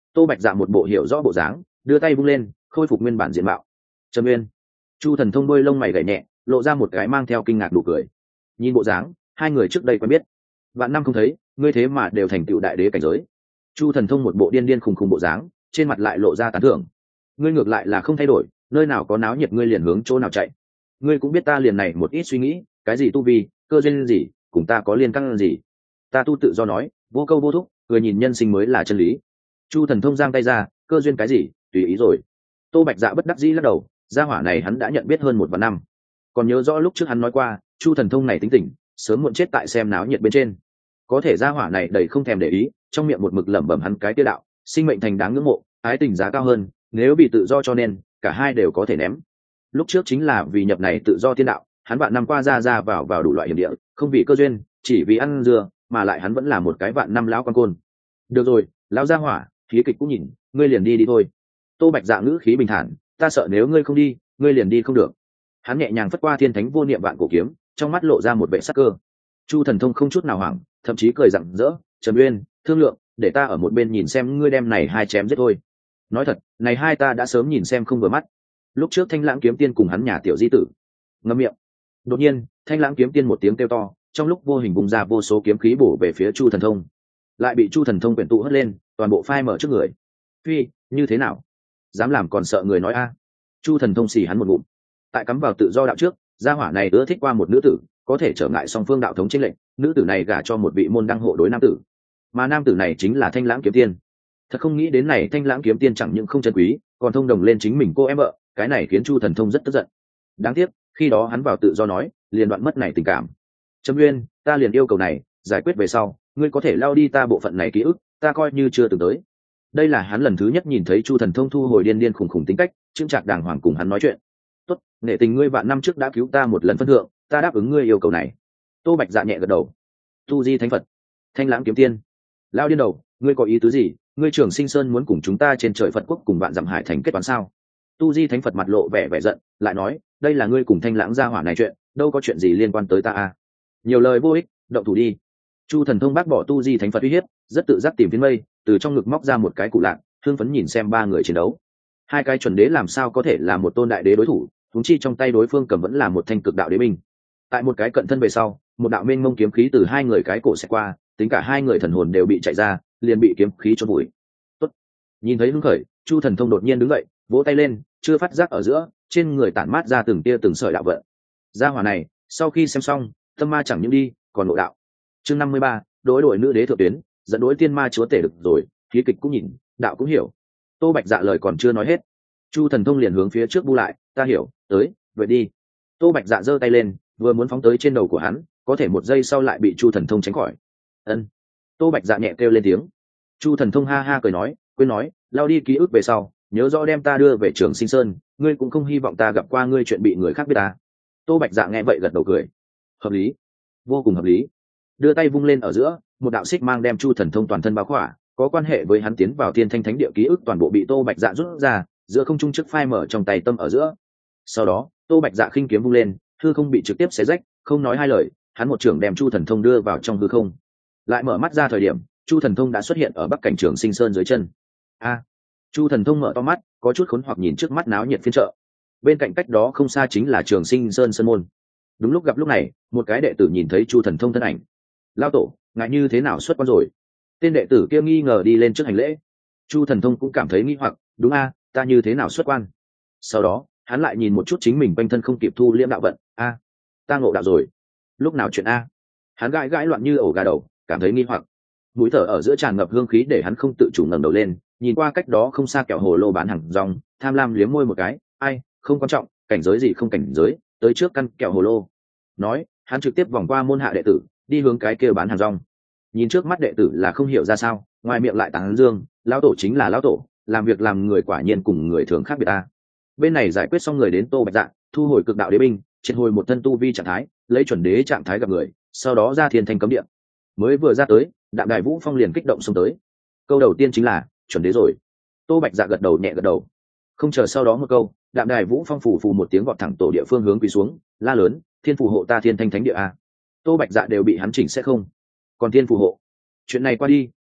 Tô Bạch Dạ một bộ hiểu rõ bộ dáng, đưa tay vung lên khôi phục nguyên bản diện mạo. Trầm Uyên. Chu Thần Thông đôi lông mày gảy nhẹ, lộ ra một cái mang theo kinh ngạc đủ cười. Nhìn bộ dáng, hai người trước đây quen biết. Vạn năm không thấy, ngươi thế mà đều thành tựu đại đế cảnh giới. Chu Thần Thông một bộ điên điên khùng khùng bộ dáng, trên mặt lại lộ ra tán thưởng. Ngươi ngược lại là không thay đổi, nơi nào có náo nhiệt ngươi liền hướng chỗ nào chạy. Ngươi cũng biết ta liền này một ít suy nghĩ, cái gì tu vi, cơ duyên gì, cùng ta có liên căn gì. Ta tu tự do nói, vô câu vô thúc, người nhìn nhân sinh mới là chân lý. Chu Thần Thông giang tay ra, cơ duyên cái gì, tùy ý rồi. Tô Bạch Dạ bất đắc dĩ lắc đầu, gia hỏa này hắn đã nhận biết hơn một vạn năm, còn nhớ rõ lúc trước hắn nói qua, Chu Thần Thông này tính tình, sớm muộn chết tại xem náo nhiệt bên trên. Có thể gia hỏa này đầy không thèm để ý, trong miệng một mực lẩm bẩm hắn cái tiêu đạo, sinh mệnh thành đáng ngưỡng mộ, ái tình giá cao hơn, nếu bị tự do cho nên cả hai đều có thể ném. Lúc trước chính là vì nhập này tự do thiên đạo, hắn vạn năm qua ra ra vào vào đủ loại hiểm địa, không vì cơ duyên, chỉ vì ăn dưa, mà lại hắn vẫn là một cái vạn năm lão quan côn. Được rồi, lão gia hỏa, khí kịch cũng nhìn, ngươi liền đi đi thôi. Tô Bạch Dạ ngữ khí bình thản, ta sợ nếu ngươi không đi, ngươi liền đi không được. Hắn nhẹ nhàng phất qua thiên thánh vô niệm vạn cổ kiếm, trong mắt lộ ra một vẻ sắc cơ. Chu Thần Thông không chút nào hoảng, thậm chí cười rạng rỡ, Trầm Uyên, thương lượng, để ta ở một bên nhìn xem ngươi đem này hai chém giết thôi. Nói thật, này hai ta đã sớm nhìn xem không vừa mắt. Lúc trước Thanh Lãng kiếm tiên cùng hắn nhà tiểu di tử. Ngậm miệng. Đột nhiên, Thanh Lãng kiếm tiên một tiếng kêu to, trong lúc vô hình bùng ra vô số kiếm khí bổ về phía Chu Thần Thông, lại bị Chu Thần Thông quyển tụ hất lên, toàn bộ phai mở trước người. Phi, như thế nào? Dám làm còn sợ người nói a? Chu Thần Thông xì hắn một ngụm. Tại cắm vào tự do đạo trước, gia hỏa này ưa thích qua một nữ tử, có thể trở ngại song phương đạo thống chênh lệnh, nữ tử này gả cho một vị môn đăng hộ đối nam tử, mà nam tử này chính là Thanh Lãng kiếm tiên. Thật không nghĩ đến này Thanh Lãng kiếm tiên chẳng những không chân quý, còn thông đồng lên chính mình cô em vợ, cái này khiến Chu Thần Thông rất tức giận. Đáng tiếc, khi đó hắn vào tự do nói, liền đoạn mất này tình cảm. Trầm Uyên, ta liền yêu cầu này, giải quyết về sau, ngươi có thể lao đi ta bộ phận này ký ức, ta coi như chưa từng tới. Đây là hắn lần thứ nhất nhìn thấy Chu Thần Thông thu hồi điên điên khủng khủng tính cách, chững chạc đàng hoàng cùng hắn nói chuyện. Tốt, nể tình ngươi vạn năm trước đã cứu ta một lần phân thượng, ta đáp ứng ngươi yêu cầu này. Tô Bạch Dạ nhẹ gật đầu. Tu Di Thánh Phật, Thanh Lãng kiếm tiên, lao điên đầu, ngươi có ý tứ gì? Ngươi Trường Sinh Sơn muốn cùng chúng ta trên trời Phật quốc cùng vạn dặm hải thành kết toán sao? Tu Di Thánh Phật mặt lộ vẻ vẻ giận, lại nói, đây là ngươi cùng Thanh Lãng gia hỏa này chuyện, đâu có chuyện gì liên quan tới ta à? Nhiều lời vô ích, động thủ đi. Chu Thần Thông bác bỏ Tu Di Thánh Phật uy hiếp, rất tự giác tìm phiến mây, từ trong ngực móc ra một cái cụ lạc, hương phấn nhìn xem ba người chiến đấu. Hai cái chuẩn đế làm sao có thể là một tôn đại đế đối thủ, huống chi trong tay đối phương cầm vẫn là một thanh cực đạo đế binh. Tại một cái cận thân về sau, một đạo mênh mông kiếm khí từ hai người cái cổ sẽ qua, tính cả hai người thần hồn đều bị chạy ra, liền bị kiếm khí chôn vùi. Tốt. Nhìn thấy hứng khởi, Chu Thần Thông đột nhiên đứng dậy, vỗ tay lên, chưa phát giác ở giữa, trên người tản mát ra từng tia từng sợi đạo vận. Gia hỏa này, sau khi xem xong, tâm ma chẳng những đi, còn nội đạo. Chương năm mươi ba, đối đội nữ đế thượng tuyến, dẫn đối tiên ma chúa tể được rồi, khí kịch cũng nhìn, đạo cũng hiểu. Tô Bạch Dạ lời còn chưa nói hết, Chu Thần Thông liền hướng phía trước bu lại, ta hiểu, tới, vậy đi. Tô Bạch Dạ giơ tay lên, vừa muốn phóng tới trên đầu của hắn, có thể một giây sau lại bị Chu Thần Thông tránh khỏi. Ân. Tô Bạch Dạ nhẹ kêu lên tiếng. Chu Thần Thông ha ha cười nói, quên nói, lao đi ký ức về sau, nhớ rõ đem ta đưa về Trường Sinh Sơn, ngươi cũng không hy vọng ta gặp qua ngươi chuyện bị người khác biết ta. Tô Bạch Dạ nghe vậy gật đầu cười. Hợp lý, vô cùng hợp lý. Đưa tay vung lên ở giữa, một đạo xích mang đem Chu Thần Thông toàn thân bao khỏa, có quan hệ với hắn tiến vào Tiên Thanh Thánh Địa ký ức toàn bộ bị Tô Bạch Dạ rút ra, giữa không trung trước phai mở trong tay tâm ở giữa. Sau đó, Tô Bạch Dạ khinh kiếm vung lên, hư không bị trực tiếp xé rách, không nói hai lời, hắn một trưởng đem Chu Thần Thông đưa vào trong hư không. Lại mở mắt ra thời điểm, Chu Thần Thông đã xuất hiện ở bắc cảnh Trường Sinh Sơn dưới chân. A! Chu Thần Thông mở to mắt, có chút khốn hoặc nhìn trước mắt náo nhiệt phiên chợ. Bên cạnh cách đó không xa chính là Trường Sinh Sơn sơn môn. Đúng lúc gặp lúc này, một cái đệ tử nhìn thấy Chu Thần Thông thân ảnh. Lao tổ, ngại như thế nào xuất quan rồi? Tên đệ tử kia nghi ngờ đi lên trước hành lễ. Chu Thần Thông cũng cảm thấy nghi hoặc, đúng a, ta như thế nào xuất quan? Sau đó, hắn lại nhìn một chút chính mình quanh thân không kịp thu liễm đạo vận, a, ta ngộ đạo rồi. Lúc nào chuyện a? Hắn gãi gãi loạn như ổ gà đầu, cảm thấy nghi hoặc. Mũi thở ở giữa tràn ngập hương khí để hắn không tự chủ ngẩng đầu lên, nhìn qua cách đó không xa kẹo hồ lô bán hàng rong, tham lam liếm môi một cái, ai, không quan trọng, cảnh giới gì không cảnh giới, tới trước căn kẹo hồ lô. Nói, hắn trực tiếp vòng qua môn hạ đệ tử, đi hướng cái kia bán hàng rong. Nhìn trước mắt đệ tử là không hiểu ra sao, ngoài miệng lại tán dương, lão tổ chính là lão tổ, làm việc làm người quả nhiên cùng người thường khác biệt ta. Bên này giải quyết xong người đến Tô Bạch Dạ, thu hồi cực đạo đế binh, triệt hồi một thân tu vi trạng thái, lấy chuẩn đế trạng thái gặp người, sau đó ra thiên thành cấm địa. Mới vừa ra tới, Đạm Đài Vũ Phong liền kích động xông tới. Câu đầu tiên chính là chuẩn đế rồi. Tô Bạch Dạ gật đầu nhẹ gật đầu. Không chờ sau đó một câu, Đạm Đài Vũ Phong phủ phù một tiếng vọt thẳng tổ địa phương hướng quỳ xuống, la lớn, thiên phù hộ ta thiên thanh thánh địa a. Tô Bạch Dạ đều bị hắn chỉnh sẽ không, còn thiên phù hộ, chuyện này qua đi,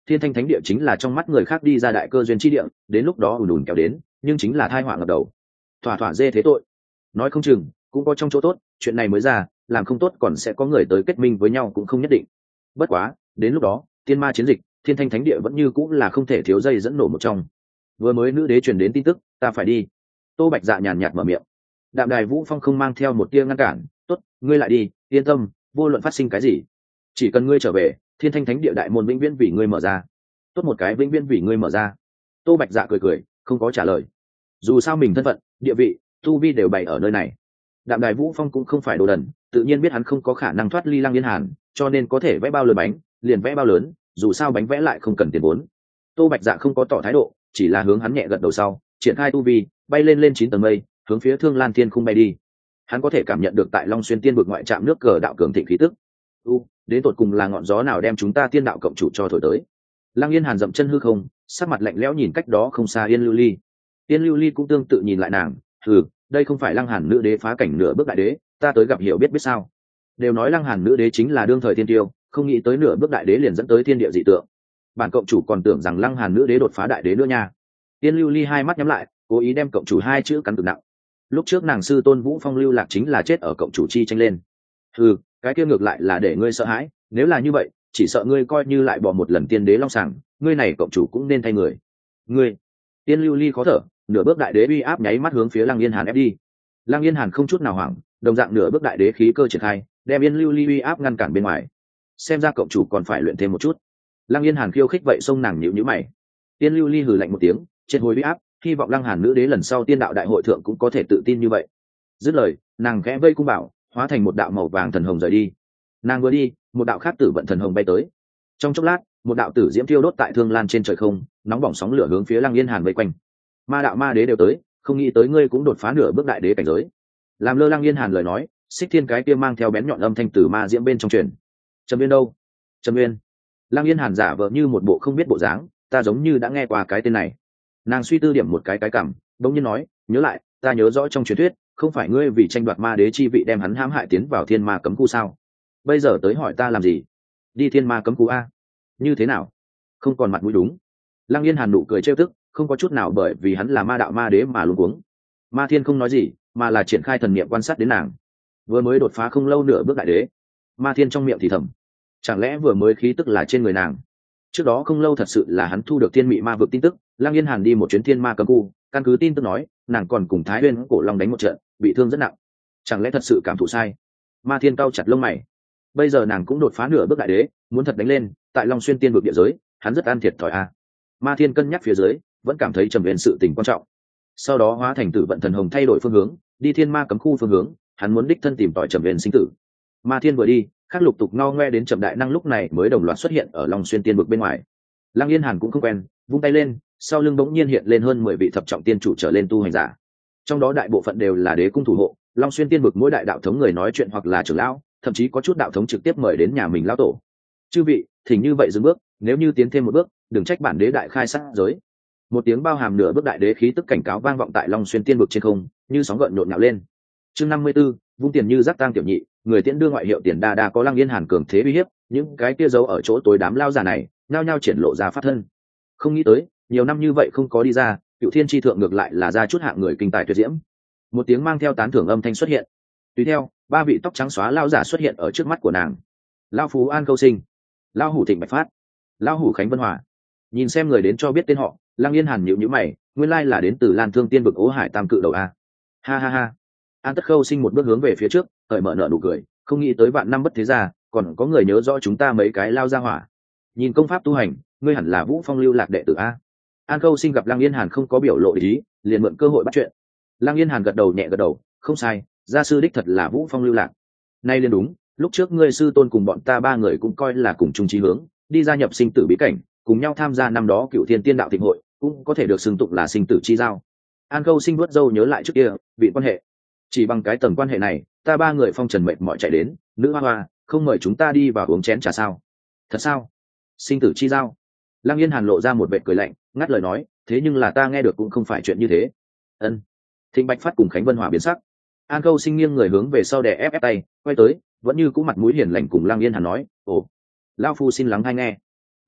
thiên thanh thánh địa chính là trong mắt người khác đi ra đại cơ duyên chi địa, đến lúc đó ùn ùn kéo đến nhưng chính là thai họa ngập đầu, thỏa thỏa dê thế tội. Nói không chừng cũng có trong chỗ tốt, chuyện này mới ra làm không tốt còn sẽ có người tới kết minh với nhau cũng không nhất định. Bất quá đến lúc đó tiên ma chiến dịch, thiên thanh thánh địa vẫn như cũng là không thể thiếu dây dẫn nổ một trong. Vừa mới nữ đế truyền đến tin tức, ta phải đi. Tô Bạch Dạ nhàn nhạt mở miệng. Đạm Đài Vũ Phong không mang theo một tia ngăn cản. Tốt, ngươi lại đi, yên tâm, vô luận phát sinh cái gì, chỉ cần ngươi trở về, thiên thanh thánh địa đại môn vĩnh viễn vì ngươi mở ra. Tốt một cái vĩnh viễn vì ngươi mở ra. Tô Bạch Dạ cười cười, không có trả lời. Dù sao mình thân phận, địa vị, tu vi đều bày ở nơi này. Đạm Đài Vũ Phong cũng không phải đồ đần, tự nhiên biết hắn không có khả năng thoát ly Lăng Yên Hàn, cho nên có thể vẽ bao lớn bánh, liền vẽ bao lớn, dù sao bánh vẽ lại không cần tiền vốn. Tô Bạch Dạ không có tỏ thái độ, chỉ là hướng hắn nhẹ gật đầu sau, triển khai tu vi, bay lên lên chín tầng mây, hướng phía Thương Lan Thiên Khung bay đi. Hắn có thể cảm nhận được tại Long Xuyên Tiên vực ngoại trạm nước cờ đạo cường thịnh khí tức. U, đến tột cùng là ngọn gió nào đem chúng ta tiên đạo cộng chủ cho thổi tới? Lăng Yên Hàn dậm chân hư không, sắc mặt lạnh lẽo nhìn cách đó không xa Yên Lưu Ly. Yên Lưu Ly cũng tương tự nhìn lại nàng, "Hừ, đây không phải Lăng Hàn nữ đế phá cảnh nửa bước đại đế, ta tới gặp hiểu biết biết sao? Đều nói Lăng Hàn nữ đế chính là đương thời tiên tiêu, không nghĩ tới nửa bước đại đế liền dẫn tới thiên địa dị tượng. Bản cộng chủ còn tưởng rằng Lăng Hàn nữ đế đột phá đại đế nữa nha." Yên Lưu Ly hai mắt nhắm lại, cố ý đem cộng chủ hai chữ cắn cực nặng. Lúc trước nàng sư tôn Vũ Phong lưu lạc chính là chết ở cộng chủ chi tranh lên. "Ừ, cái kia ngược lại là để ngươi sợ hãi, nếu là như vậy, chỉ sợ ngươi coi như lại bỏ một lần tiên đế long sàng, ngươi này cộng chủ cũng nên thay người." "Ngươi?" Yên Lưu Ly khó thở, nửa bước đại đế uy áp nháy mắt hướng phía Lăng Yên Hàn ép đi. Lăng Yên Hàn không chút nào hoảng, đồng dạng nửa bước đại đế khí cơ triển khai, đem Yên Lưu Ly uy áp ngăn cản bên ngoài. Xem ra cộng chủ còn phải luyện thêm một chút. Lăng Yên Hàn khiêu khích vậy xông nàng nhíu nhíu mày. Yên Lưu Ly hừ lạnh một tiếng, trên hồi uy áp, hy vọng Lăng Hàn nữ đế lần sau tiên đạo đại hội thượng cũng có thể tự tin như vậy. Dứt lời, nàng khẽ vây cung bảo, hóa thành một đạo màu vàng thần hồng rời đi. Nàng vừa đi, một đạo khác tử vận thần hồng bay tới. Trong chốc lát, một đạo tử diễm thiêu đốt tại Thương Lan trên trời không, nóng bỏng sóng lửa hướng phía Lăng Yên Hàn vây quanh. Ma đạo ma đế đều tới, không nghĩ tới ngươi cũng đột phá nửa bước đại đế cảnh giới. Làm lơ Lăng Yên Hàn lời nói, Xích Thiên cái kia mang theo bén nhọn âm thanh từ ma diễm bên trong truyền. Trầm Uyên đâu? Trầm Uyên. Lăng Yên Hàn giả vờ như một bộ không biết bộ dáng, ta giống như đã nghe qua cái tên này. Nàng suy tư điểm một cái cái cảm, đống nhiên nói, nhớ lại, ta nhớ rõ trong truyền thuyết, không phải ngươi vì tranh đoạt ma đế chi vị đem hắn hãm hại tiến vào thiên ma cấm khu sao? Bây giờ tới hỏi ta làm gì? Đi thiên ma cấm khu a? Như thế nào? Không còn mặt mũi đúng. Lăng Yên Hàn nụ cười trêu tức, không có chút nào bởi vì hắn là ma đạo ma đế mà luống cuống. Ma Thiên không nói gì, mà là triển khai thần niệm quan sát đến nàng. Vừa mới đột phá không lâu nửa bước đại đế. Ma Thiên trong miệng thì thầm, chẳng lẽ vừa mới khí tức là trên người nàng? Trước đó không lâu thật sự là hắn thu được thiên mị ma vực tin tức, Lăng Yên Hàn đi một chuyến thiên ma cấm khu, căn cứ tin tức nói, nàng còn cùng Thái Nguyên cổ long đánh một trận, bị thương rất nặng. Chẳng lẽ thật sự cảm thụ sai? Ma Thiên cau chặt lông mày. Bây giờ nàng cũng đột phá nửa bước đại đế, muốn thật đánh lên, tại Long Xuyên tiên vực địa giới, hắn rất ăn thiệt thòi a. À. Ma Thiên cân nhắc phía dưới, vẫn cảm thấy Trầm Uyên sự tình quan trọng. Sau đó hóa thành tử vận thần hồng thay đổi phương hướng, đi thiên ma cấm khu phương hướng, hắn muốn đích thân tìm tòi Trầm Uyên sinh tử. Ma Thiên vừa đi, khác lục tục ngao ngoe đến Trầm Đại Năng lúc này mới đồng loạt xuất hiện ở Long Xuyên tiên vực bên ngoài. Lăng Yên Hàn cũng không quen, vung tay lên, sau lưng bỗng nhiên hiện lên hơn mười vị thập trọng tiên chủ trở lên tu hành giả. Trong đó đại bộ phận đều là đế cung thủ hộ, Long Xuyên tiên vực mỗi đại đạo thống người nói chuyện hoặc là trưởng lão, thậm chí có chút đạo thống trực tiếp mời đến nhà mình lão tổ. Chư vị, thỉnh như vậy dừng bước, nếu như tiến thêm một bước, đừng trách bản đế đại khai sát giới. Một tiếng bao hàm nửa bước đại đế khí tức cảnh cáo vang vọng tại Long Xuyên tiên vực trên không, như sóng gợn nhộn nhạo lên. Chương năm mươi 54, vung tiền như rác tang tiểu nhị, người tiễn đưa ngoại hiệu tiền đa đa có Lăng Yên Hàn cường thế uy hiếp, những cái kia giấu ở chỗ tối đám lao giả này, nhao nhao triển lộ ra pháp thân. Không nghĩ tới, nhiều năm như vậy không có đi ra, Cựu Thiên chi thượng ngược lại là ra chút hạng người kinh tài tuyệt diễm. Một tiếng mang theo tán thưởng âm thanh xuất hiện. Tùy theo, ba vị tóc trắng xóa lao giả xuất hiện ở trước mắt của nàng. Lao Phú An Câu Sinh, Lao Hủ Thịnh Bạch Phát, Lao Hủ Khánh Vân Hòa. Nhìn xem người đến cho biết tên họ, Lăng Yên Hàn nhíu nhíu mày, nguyên lai là đến từ Lan Thương Tiên vực Ố Hải Tam Cự đầu a. Ha ha ha. An Tất Khâu Sinh một bước hướng về phía trước, cởi mở nở nụ cười, không nghĩ tới vạn năm bất thế gia, còn có người nhớ rõ chúng ta mấy cái lao ra hỏa. Nhìn công pháp tu hành, ngươi hẳn là Vũ Phong lưu lạc đệ tử a. An Khâu Sinh gặp Lăng Yên Hàn không có biểu lộ ý, liền mượn cơ hội bắt chuyện. Lăng Yên Hàn gật đầu nhẹ gật đầu, không sai, gia sư đích thật là Vũ Phong lưu lạc. Nay liền đúng, lúc trước ngươi sư tôn cùng bọn ta ba người cũng coi là cùng chung chí hướng, đi gia nhập sinh tử bí cảnh, cùng nhau tham gia năm đó Cựu Thiên Tiên đạo thịnh hội, cũng có thể được xưng tụng là sinh tử chi giao. An Khâu Sinh vuốt râu nhớ lại trước kia, vị quan hệ. Chỉ bằng cái tầng quan hệ này, ta ba người phong trần mệt mỏi chạy đến, nữ hoa hoa, không mời chúng ta đi vào uống chén trà sao? Thật sao? Sinh tử chi giao. Lăng Yên Hàn lộ ra một vẻ cười lạnh, ngắt lời nói, thế nhưng là ta nghe được cũng không phải chuyện như thế. Ân. Thịnh Bạch Phát cùng Khánh Vân Hòa biến sắc. An Khâu Sinh nghiêng người hướng về sau đè ép ép tay, quay tới, vẫn như cũ mặt mũi hiền lành cùng Lăng Yên Hàn nói, ồ, lão phu xin lắng hay nghe.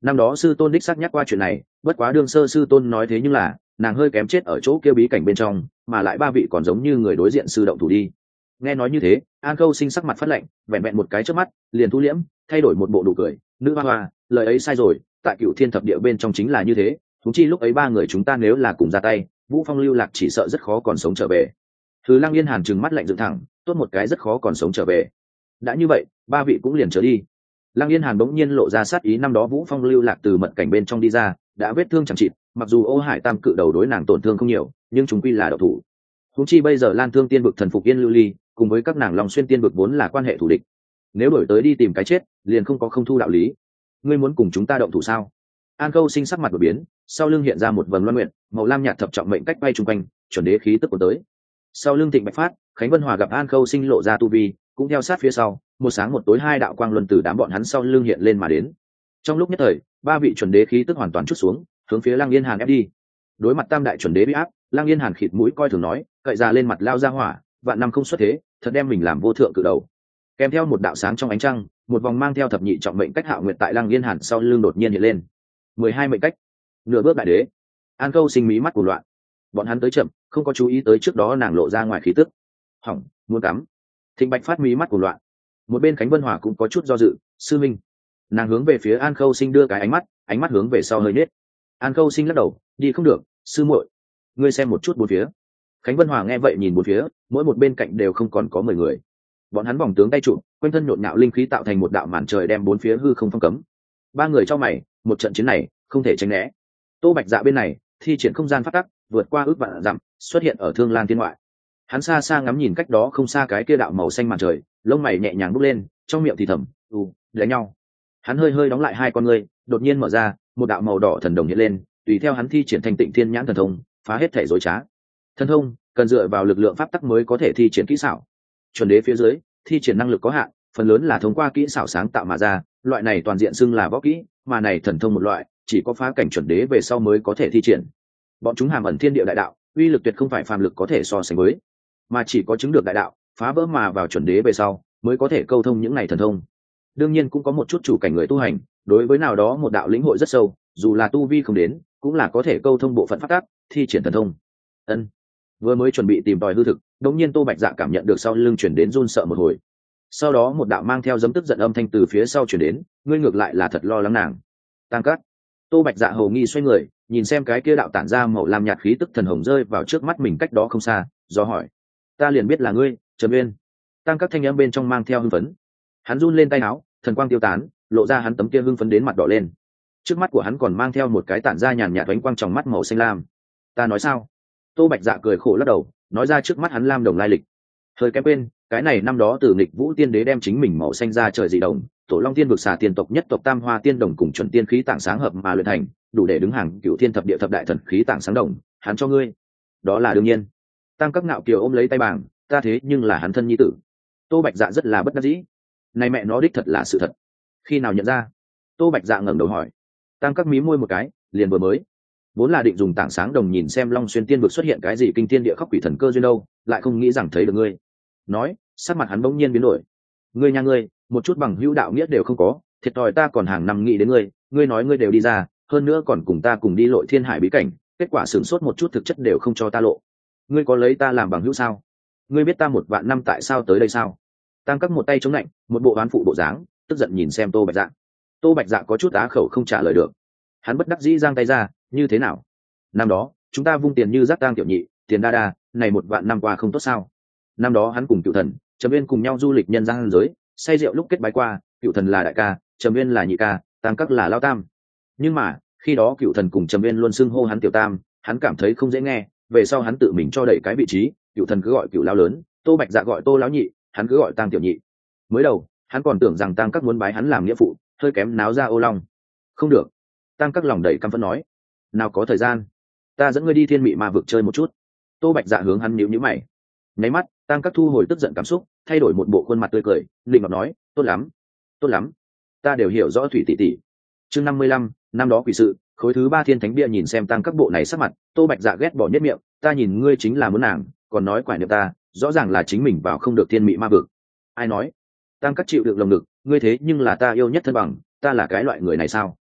năm đó sư tôn đích xác nhắc qua chuyện này, bất quá đương sơ sư tôn nói thế nhưng là nàng hơi kém chết ở chỗ kia bí cảnh bên trong, mà lại ba vị còn giống như người đối diện sư động thủ đi. Nghe nói như thế, An Khâu Sinh sắc mặt phát lạnh, vẹn vẹn một cái trước mắt liền thu liễm, thay đổi một bộ nụ cười. Nữ hoa hoa, lời ấy sai rồi, tại Cửu Thiên thập địa bên trong chính là như thế, thúng chi lúc ấy ba người chúng ta nếu là cùng ra tay, Vũ Phong lưu lạc chỉ sợ rất khó còn sống trở về. Thứ Lăng Yên Hàn trừng mắt lạnh dựng thẳng, tốt một cái rất khó còn sống trở về. Đã như vậy, ba vị cũng liền trở đi. Lăng Yên Hàn bỗng nhiên lộ ra sát ý, năm đó Vũ Phong lưu lạc từ mật cảnh bên trong đi ra, đã vết thương chẳng chịt, mặc dù Ô Hải Tam cự đầu đối nàng tổn thương không nhiều, nhưng chúng quy là độc thủ. Huống chi bây giờ Lan Thương Tiên vực thần phục Yên Lưu Ly, cùng với các nàng Long Xuyên Tiên vực vốn là quan hệ thù địch. Nếu đổi tới đi tìm cái chết, liền không có không thu đạo lý. Ngươi muốn cùng chúng ta động thủ sao? An Khâu Sinh sắc mặt đổi biến, sau lưng hiện ra một vầng loan nguyện, màu lam nhạt thập trọng mệnh cách bay trung quanh, chuẩn đế khí tức cuốn tới. Sau lưng Thịnh Bạch Phát, Khánh Vân Hòa gặp An Khâu Sinh lộ ra tu vi, cũng theo sát phía sau, một sáng một tối hai đạo quang luân từ đám bọn hắn sau lưng hiện lên mà đến. Trong lúc nhất thời, ba vị chuẩn đế khí tức hoàn toàn trút xuống, hướng phía Lăng Yên Hàn ép đi. Đối mặt tam đại chuẩn đế bị áp, Lăng Yên Hàn khịt mũi coi thường nói, cậy ra lên mặt lao ra hỏa, vạn năm không xuất thế, thật đem mình làm vô thượng cự đầu. Kèm theo một đạo sáng trong ánh trăng, một vòng mang theo thập nhị trọng mệnh cách Hạo Nguyệt tại Lăng Yên Hàn sau lưng đột nhiên hiện lên. mười hai mệnh cách, nửa bước đại đế. An Khâu Sinh mí mắt của loạn. Bọn hắn tới chậm, không có chú ý tới trước đó nàng lộ ra ngoài khí tức. Hỏng, muốn cắm. Thịnh Bạch Phát mí mắt của loạn. Một bên Khánh Vân Hòa cũng có chút do dự, sư minh. Nàng hướng về phía An Khâu Sinh đưa cái ánh mắt, ánh mắt hướng về sau hơi nết. An Khâu Sinh lắc đầu, đi không được, sư muội, ngươi xem một chút bốn phía. Khánh Vân Hòa nghe vậy nhìn bốn phía, mỗi một bên cạnh đều không còn có mười người. Bọn hắn vòng tướng tay trụ, quanh thân nhộn nhạo linh khí tạo thành một đạo màn trời đem bốn phía hư không phong cấm. Ba người cho mày, một trận chiến này không thể tránh né. Tô Bạch Dạ bên này thi triển không gian phát tắc, vượt qua ước vạn dặm, xuất hiện ở Thương Lan Thiên ngoại. Hắn xa xa ngắm nhìn cách đó không xa cái kia đạo màu xanh màn trời, lông mày nhẹ nhàng bốc lên, trong miệng thì thầm, "Ừ, đánh nhau." Hắn hơi hơi đóng lại hai con ngươi, đột nhiên mở ra, một đạo màu đỏ thần đồng hiện lên, tùy theo hắn thi triển Thanh Tịnh Thiên Nhãn thần thông, phá hết thể rối trá. Thần thông cần dựa vào lực lượng pháp tắc mới có thể thi triển kỹ xảo. Chuẩn đế phía dưới, thi triển năng lực có hạn, phần lớn là thông qua kỹ xảo sáng tạo mà ra, loại này toàn diện xưng là võ kỹ, mà này thần thông một loại, chỉ có phá cảnh chuẩn đế về sau mới có thể thi triển. Bọn chúng hàm ẩn thiên địa đại đạo, uy lực tuyệt không phải phàm lực có thể so sánh với, mà chỉ có chứng được đại đạo, phá vỡ mà vào chuẩn đế về sau, mới có thể câu thông những này thần thông. Đương nhiên cũng có một chút chủ cảnh người tu hành, đối với nào đó một đạo lĩnh hội rất sâu, dù là tu vi không đến, cũng là có thể câu thông bộ phận pháp tắc, thi triển thần thông. Ân. Vừa mới chuẩn bị tìm tòi hư thực, đống nhiên Tô Bạch Dạ cảm nhận được sau lưng chuyển đến run sợ một hồi. Sau đó một đạo mang theo dấm tức giận âm thanh từ phía sau chuyển đến, ngươi ngược lại là thật lo lắng nàng. Tăng cát. Tô Bạch Dạ hầu nghi xoay người, nhìn xem cái kia đạo tản ra màu lam nhạt khí tức thần hồng rơi vào trước mắt mình cách đó không xa, do hỏi, ta liền biết là ngươi, Trần Uyên. Tăng các thanh âm bên trong mang theo hưng phấn. Hắn run lên tay áo, thần quang tiêu tán, lộ ra hắn tấm kia hưng phấn đến mặt đỏ lên. Trước mắt của hắn còn mang theo một cái tản ra nhàn nhạt ánh quang trong mắt màu xanh lam. Ta nói sao? Tô Bạch Dạ cười khổ lắc đầu, nói ra trước mắt hắn lam đồng lai lịch. Hơi kém quên, cái này năm đó Tử Nghịch Vũ Tiên Đế đem chính mình màu xanh ra trời dị đồng, Tổ Long Tiên vực xà tiên tộc nhất tộc Tam Hoa Tiên đồng cùng chuẩn tiên khí tảng sáng hợp mà luyện thành, đủ để đứng hàng Cửu Thiên thập địa thập đại thần khí tảng sáng đồng, hắn cho ngươi. Đó là đương nhiên. Tăng Các Ngạo Kiều ôm lấy tay bảng, ta thế nhưng là hắn thân nhi tử. Tô Bạch Dạ rất là bất đắc dĩ. Này mẹ nó đích thật là sự thật. Khi nào nhận ra? Tô Bạch Dạ ngẩng đầu hỏi. Tăng Các mí môi một cái, liền vừa mới. Vốn là định dùng tảng sáng đồng nhìn xem Long Xuyên Tiên vực xuất hiện cái gì kinh thiên địa khóc quỷ thần cơ duyên đâu, lại không nghĩ rằng thấy được ngươi. Nói, sắc mặt hắn bỗng nhiên biến đổi. Ngươi nha ngươi, một chút bằng hữu đạo nghĩa đều không có, thiệt thòi ta còn hàng năm nghĩ đến ngươi, ngươi nói ngươi đều đi ra, hơn nữa còn cùng ta cùng đi lội thiên hải bí cảnh, kết quả sửng sốt một chút thực chất đều không cho ta lộ. Ngươi có lấy ta làm bằng hữu sao? Ngươi biết ta một vạn năm tại sao tới đây sao? Tăng Các một tay chống lạnh, một bộ oán phụ bộ dáng, tức giận nhìn xem Tô Bạch Dạ. Tô Bạch Dạ có chút á khẩu không trả lời được. Hắn bất đắc dĩ giang tay ra, như thế nào? Năm đó, chúng ta vung tiền như rác tang tiểu nhị, tiền đa đa, này một vạn năm qua không tốt sao? Năm đó hắn cùng Cựu Thần, Trầm Uyên cùng nhau du lịch nhân gian giới, say rượu lúc kết bái qua, Cựu Thần là đại ca, Trầm Uyên là nhị ca, Tăng Các là lao tam. Nhưng mà, khi đó Cựu Thần cùng Trầm Uyên luôn xưng hô hắn tiểu tam, hắn cảm thấy không dễ nghe, về sau hắn tự mình cho đẩy cái vị trí, Cựu Thần cứ gọi Cựu lão lớn, Tô Bạch Dạ gọi Tô lão nhị, hắn cứ gọi Tăng tiểu nhị. Mới đầu, hắn còn tưởng rằng Tăng Các muốn bái hắn làm nghĩa phụ, hơi kém náo ra ô long. Không được. Tăng Các lòng đầy căm phẫn nói, nào có thời gian, ta dẫn ngươi đi thiên mị ma vực chơi một chút. Tô Bạch Dạ hướng hắn nhíu nhíu mày. Nháy mắt, Tăng Các thu hồi tức giận cảm xúc, thay đổi một bộ khuôn mặt tươi cười, định ngọc nói, tốt lắm, tốt lắm, ta đều hiểu rõ thủy tỷ tỷ. Chương năm mươi lăm, năm đó quỷ sự, khối thứ ba thiên thánh bia nhìn xem Tăng Các bộ này sắc mặt, Tô Bạch Dạ ghét bỏ nhất miệng, ta nhìn ngươi chính là muốn nàng, còn nói quải niệm ta, rõ ràng là chính mình vào không được thiên mị ma vực. Ai nói? Tăng Các chịu được lồng ngực, ngươi thế nhưng là ta yêu nhất thân bằng, ta là cái loại người này sao?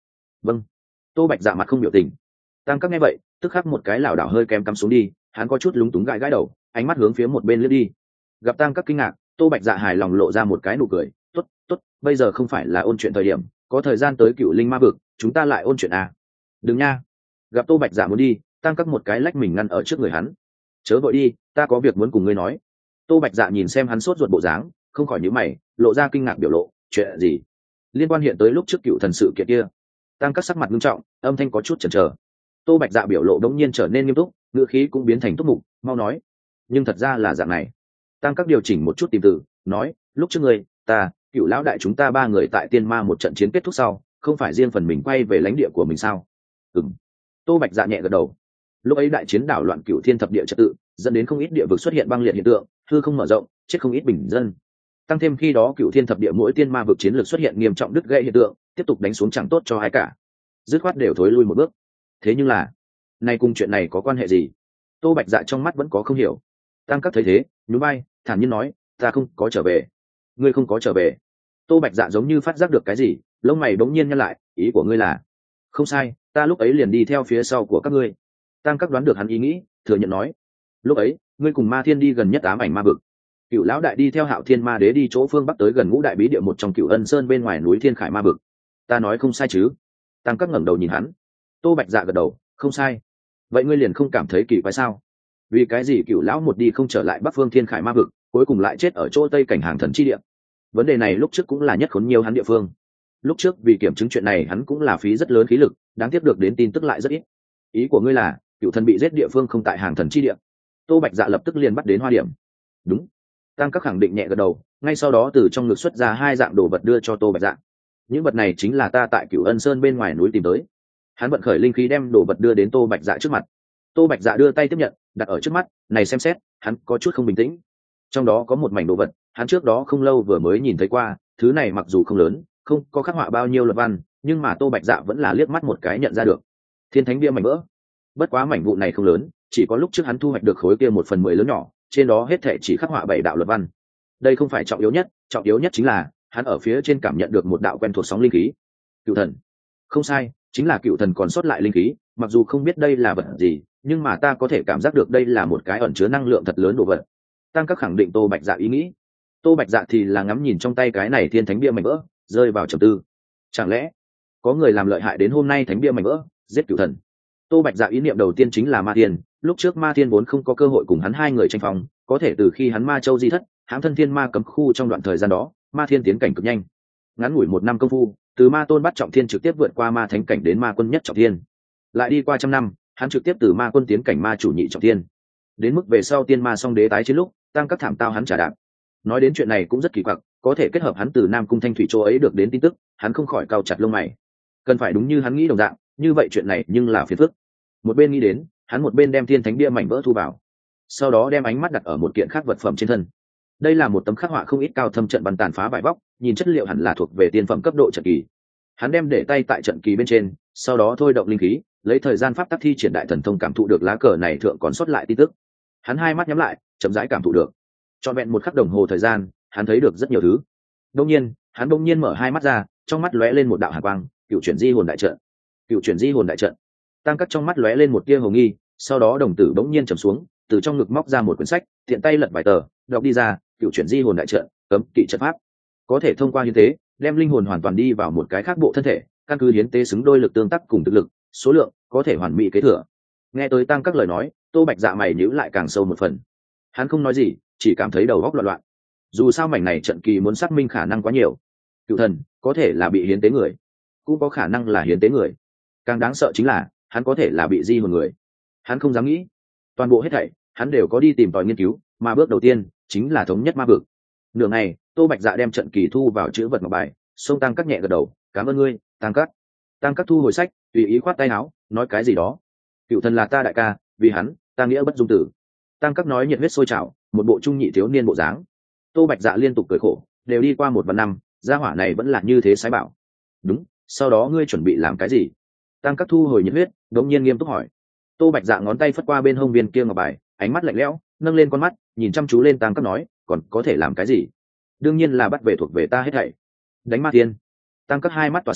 Vâng. Tô Bạch Dạ mặt không biểu tình. Tăng các nghe vậy tức khắc một cái lảo đảo hơi kém cắm xuống đi, hắn có chút lúng túng gãi gãi đầu, ánh mắt hướng phía một bên lướt đi. Gặp Tăng các kinh ngạc, Tô Bạch Dạ hài lòng lộ ra một cái nụ cười, tốt tốt, bây giờ không phải là ôn chuyện thời điểm, có thời gian tới Cựu Linh Ma vực chúng ta lại ôn chuyện à. Đừng nha. Gặp Tô Bạch Dạ muốn đi, Tăng các một cái lách mình ngăn ở trước người hắn. Chớ vội đi, ta có việc muốn cùng ngươi nói. Tô Bạch Dạ nhìn xem hắn sốt ruột bộ dáng, không khỏi nhíu mày, lộ ra kinh ngạc biểu lộ, chuyện gì? Liên quan hiện tới lúc trước cựu thần sự kiện kia. Tăng các sắc mặt nghiêm trọng, âm thanh có chút chần chờ. Tô Bạch Dạ biểu lộ đống nhiên trở nên nghiêm túc, ngữ khí cũng biến thành túc mục, mau nói. Nhưng thật ra là dạng này. Tăng các điều chỉnh một chút tìm từ, nói, lúc trước ngươi, ta, cựu lão đại chúng ta ba người tại tiên ma một trận chiến kết thúc sau, không phải riêng phần mình quay về lãnh địa của mình sao? Ừm. Tô Bạch Dạ nhẹ gật đầu. Lúc ấy đại chiến đảo loạn cựu thiên thập địa trật tự, dẫn đến không ít địa vực xuất hiện băng liệt hiện tượng, hư không mở rộng, chết không ít bình dân. Tăng thêm khi đó cựu thiên thập địa mỗi tiên ma vực chiến lược xuất hiện nghiêm trọng đứt gãy hiện tượng, tiếp tục đánh xuống chẳng tốt cho ai cả, dứt khoát đều thối lui một bước. Thế nhưng là, nay cùng chuyện này có quan hệ gì? Tô Bạch Dạ trong mắt vẫn có không hiểu. Tăng các thấy thế, nhún vai, thản nhiên nói, ta không có trở về. Ngươi không có trở về? Tô Bạch Dạ giống như phát giác được cái gì, lông mày bỗng nhiên nhăn lại, ý của ngươi là? Không sai, ta lúc ấy liền đi theo phía sau của các ngươi. Tăng các đoán được hắn ý nghĩ, thừa nhận nói, lúc ấy ngươi cùng Ma Thiên đi gần nhất ám ảnh ma vực, cựu lão đại đi theo Hạo Thiên Ma Đế đi chỗ phương bắc tới gần ngũ đại bí địa một trong Cựu Ân Sơn bên ngoài núi Thiên Khải ma vực. Ta nói không sai chứ? Tăng các ngẩng đầu nhìn hắn. Tô Bạch Dạ gật đầu, không sai. Vậy ngươi liền không cảm thấy kỳ quái sao? Vì cái gì cựu lão một đi không trở lại bắc phương Thiên Khải ma vực, cuối cùng lại chết ở chỗ tây cảnh hàng thần chi địa? Vấn đề này lúc trước cũng là nhất khốn nhiều hắn địa phương. Lúc trước vì kiểm chứng chuyện này hắn cũng là phí rất lớn khí lực, đáng tiếc được đến tin tức lại rất ít. Ý của ngươi là cựu thần bị giết địa phương không tại hàng thần chi địa? Tô Bạch Dạ lập tức liền bắt đến hoa điểm. Đúng. Tăng các khẳng định nhẹ gật đầu, ngay sau đó từ trong ngực xuất ra hai dạng đồ vật đưa cho Tô Bạch Dạ. Những vật này chính là ta tại Cửu Ân Sơn bên ngoài núi tìm tới. Hắn vận khởi linh khí đem đồ vật đưa đến Tô Bạch Dạ trước mặt. Tô Bạch Dạ đưa tay tiếp nhận, đặt ở trước mắt, này xem xét, hắn có chút không bình tĩnh. Trong đó có một mảnh đồ vật, hắn trước đó không lâu vừa mới nhìn thấy qua, thứ này mặc dù không lớn, không có khắc họa bao nhiêu luật văn, nhưng mà Tô Bạch Dạ vẫn là liếc mắt một cái nhận ra được. Thiên Thánh bia mảnh vỡ. Bất quá mảnh vụ này không lớn, chỉ có lúc trước hắn thu hoạch được khối kia một phần mười lớn nhỏ, trên đó hết thảy chỉ khắc họa bảy đạo luật văn. Đây không phải trọng yếu nhất, trọng yếu nhất chính là hắn ở phía trên cảm nhận được một đạo quen thuộc sóng linh khí. Cựu thần. Không sai, chính là cựu thần còn sót lại linh khí, mặc dù không biết đây là vật gì, nhưng mà ta có thể cảm giác được đây là một cái ẩn chứa năng lượng thật lớn đồ vật. Tăng các khẳng định Tô Bạch Dạ ý nghĩ. Tô Bạch Dạ thì là ngắm nhìn trong tay cái này thiên thánh bia mảnh vỡ, rơi vào trầm tư. Chẳng lẽ có người làm lợi hại đến hôm nay thánh bia mảnh vỡ, giết cựu thần? Tô Bạch Dạ ý niệm đầu tiên chính là Ma Thiên, lúc trước Ma Thiên vốn không có cơ hội cùng hắn hai người tranh phòng, có thể từ khi hắn Ma Châu di thất, hãm thân thiên ma cấm khu trong đoạn thời gian đó, Ma Thiên tiến cảnh cực nhanh. Ngắn ngủi một năm công phu, từ Ma Tôn bắt trọng thiên trực tiếp vượt qua Ma Thánh cảnh đến Ma Quân nhất trọng thiên. Lại đi qua trăm năm, hắn trực tiếp từ Ma Quân tiến cảnh Ma chủ nhị trọng thiên. Đến mức về sau tiên ma song đế tái chiến lúc, tăng các thảm tao hắn trả đạp. Nói đến chuyện này cũng rất kỳ quặc, có thể kết hợp hắn từ Nam Cung Thanh Thủy Châu ấy được đến tin tức, hắn không khỏi cau chặt lông mày. Cần phải đúng như hắn nghĩ đồng dạng, như vậy chuyện này nhưng là phiền phức. Một bên nghĩ đến, hắn một bên đem thiên thánh bia mảnh vỡ thu vào, sau đó đem ánh mắt đặt ở một kiện khác vật phẩm trên thân. Đây là một tấm khắc họa không ít cao thâm trận bắn tàn phá vải vóc, nhìn chất liệu hẳn là thuộc về tiên phẩm cấp độ trận kỳ. Hắn đem để tay tại trận kỳ bên trên, sau đó thôi động linh khí, lấy thời gian pháp tắc thi triển đại thần thông cảm thụ được lá cờ này thượng còn sót lại tin tức. Hắn hai mắt nhắm lại, chậm rãi cảm thụ được. Trọn vẹn một khắc đồng hồ thời gian, hắn thấy được rất nhiều thứ. Đột nhiên, hắn đột nhiên mở hai mắt ra, trong mắt lóe lên một đạo hàn quang, cựu chuyển di hồn đại trận. Cựu chuyển di hồn đại trận. Tăng các trong mắt lóe lên một tia hồ nghi, sau đó đồng tử bỗng nhiên trầm xuống, từ trong ngực móc ra một quyển sách, tiện tay lật vài tờ, đọc đi ra, cựu chuyển di hồn đại trận, cấm kỵ trận pháp. Có thể thông qua hiến tế, đem linh hồn hoàn toàn đi vào một cái khác bộ thân thể, căn cứ hiến tế xứng đôi lực tương tác cùng thực lực, số lượng, có thể hoàn mỹ kế thừa. Nghe tới Tăng các lời nói, Tô Bạch Dạ mày nhíu lại càng sâu một phần. Hắn không nói gì, chỉ cảm thấy đầu óc loạn loạn. Dù sao mảnh này trận kỳ muốn xác minh khả năng quá nhiều. Cựu thần có thể là bị hiến tế người, cũng có khả năng là hiến tế người. Càng đáng sợ chính là hắn có thể là bị di hồn người. Hắn không dám nghĩ. Toàn bộ hết thảy hắn đều có đi tìm tòi nghiên cứu, mà bước đầu tiên chính là thống nhất ma vực. Nửa ngày, Tô Bạch Dạ đem trận kỳ thu vào chữ vật ngọc bài, xông Tăng các nhẹ gật đầu, cảm ơn ngươi, Tăng các. Tăng các thu hồi sách, tùy ý khoát tay áo, nói cái gì đó. Cựu thần là ta đại ca, vì hắn, ta nghĩa bất dung tử. Tăng các nói nhiệt huyết sôi trào, một bộ trung nhị thiếu niên bộ dáng. Tô Bạch Dạ liên tục cười khổ, đều đi qua một vạn năm, gia hỏa này vẫn là như thế sái bảo. Đúng, sau đó ngươi chuẩn bị làm cái gì? Tăng các thu hồi nhiệt huyết, đống nhiên nghiêm túc hỏi. Tô Bạch Dạ ngón tay phất qua bên hông viên kia ngọc bài, ánh mắt lạnh lẽo, nâng lên con mắt, nhìn chăm chú lên Tăng các nói, còn có thể làm cái gì? Đương nhiên là bắt về thuộc về ta hết thảy. Đánh Ma Thiên. Tăng các hai mắt tỏa sáng,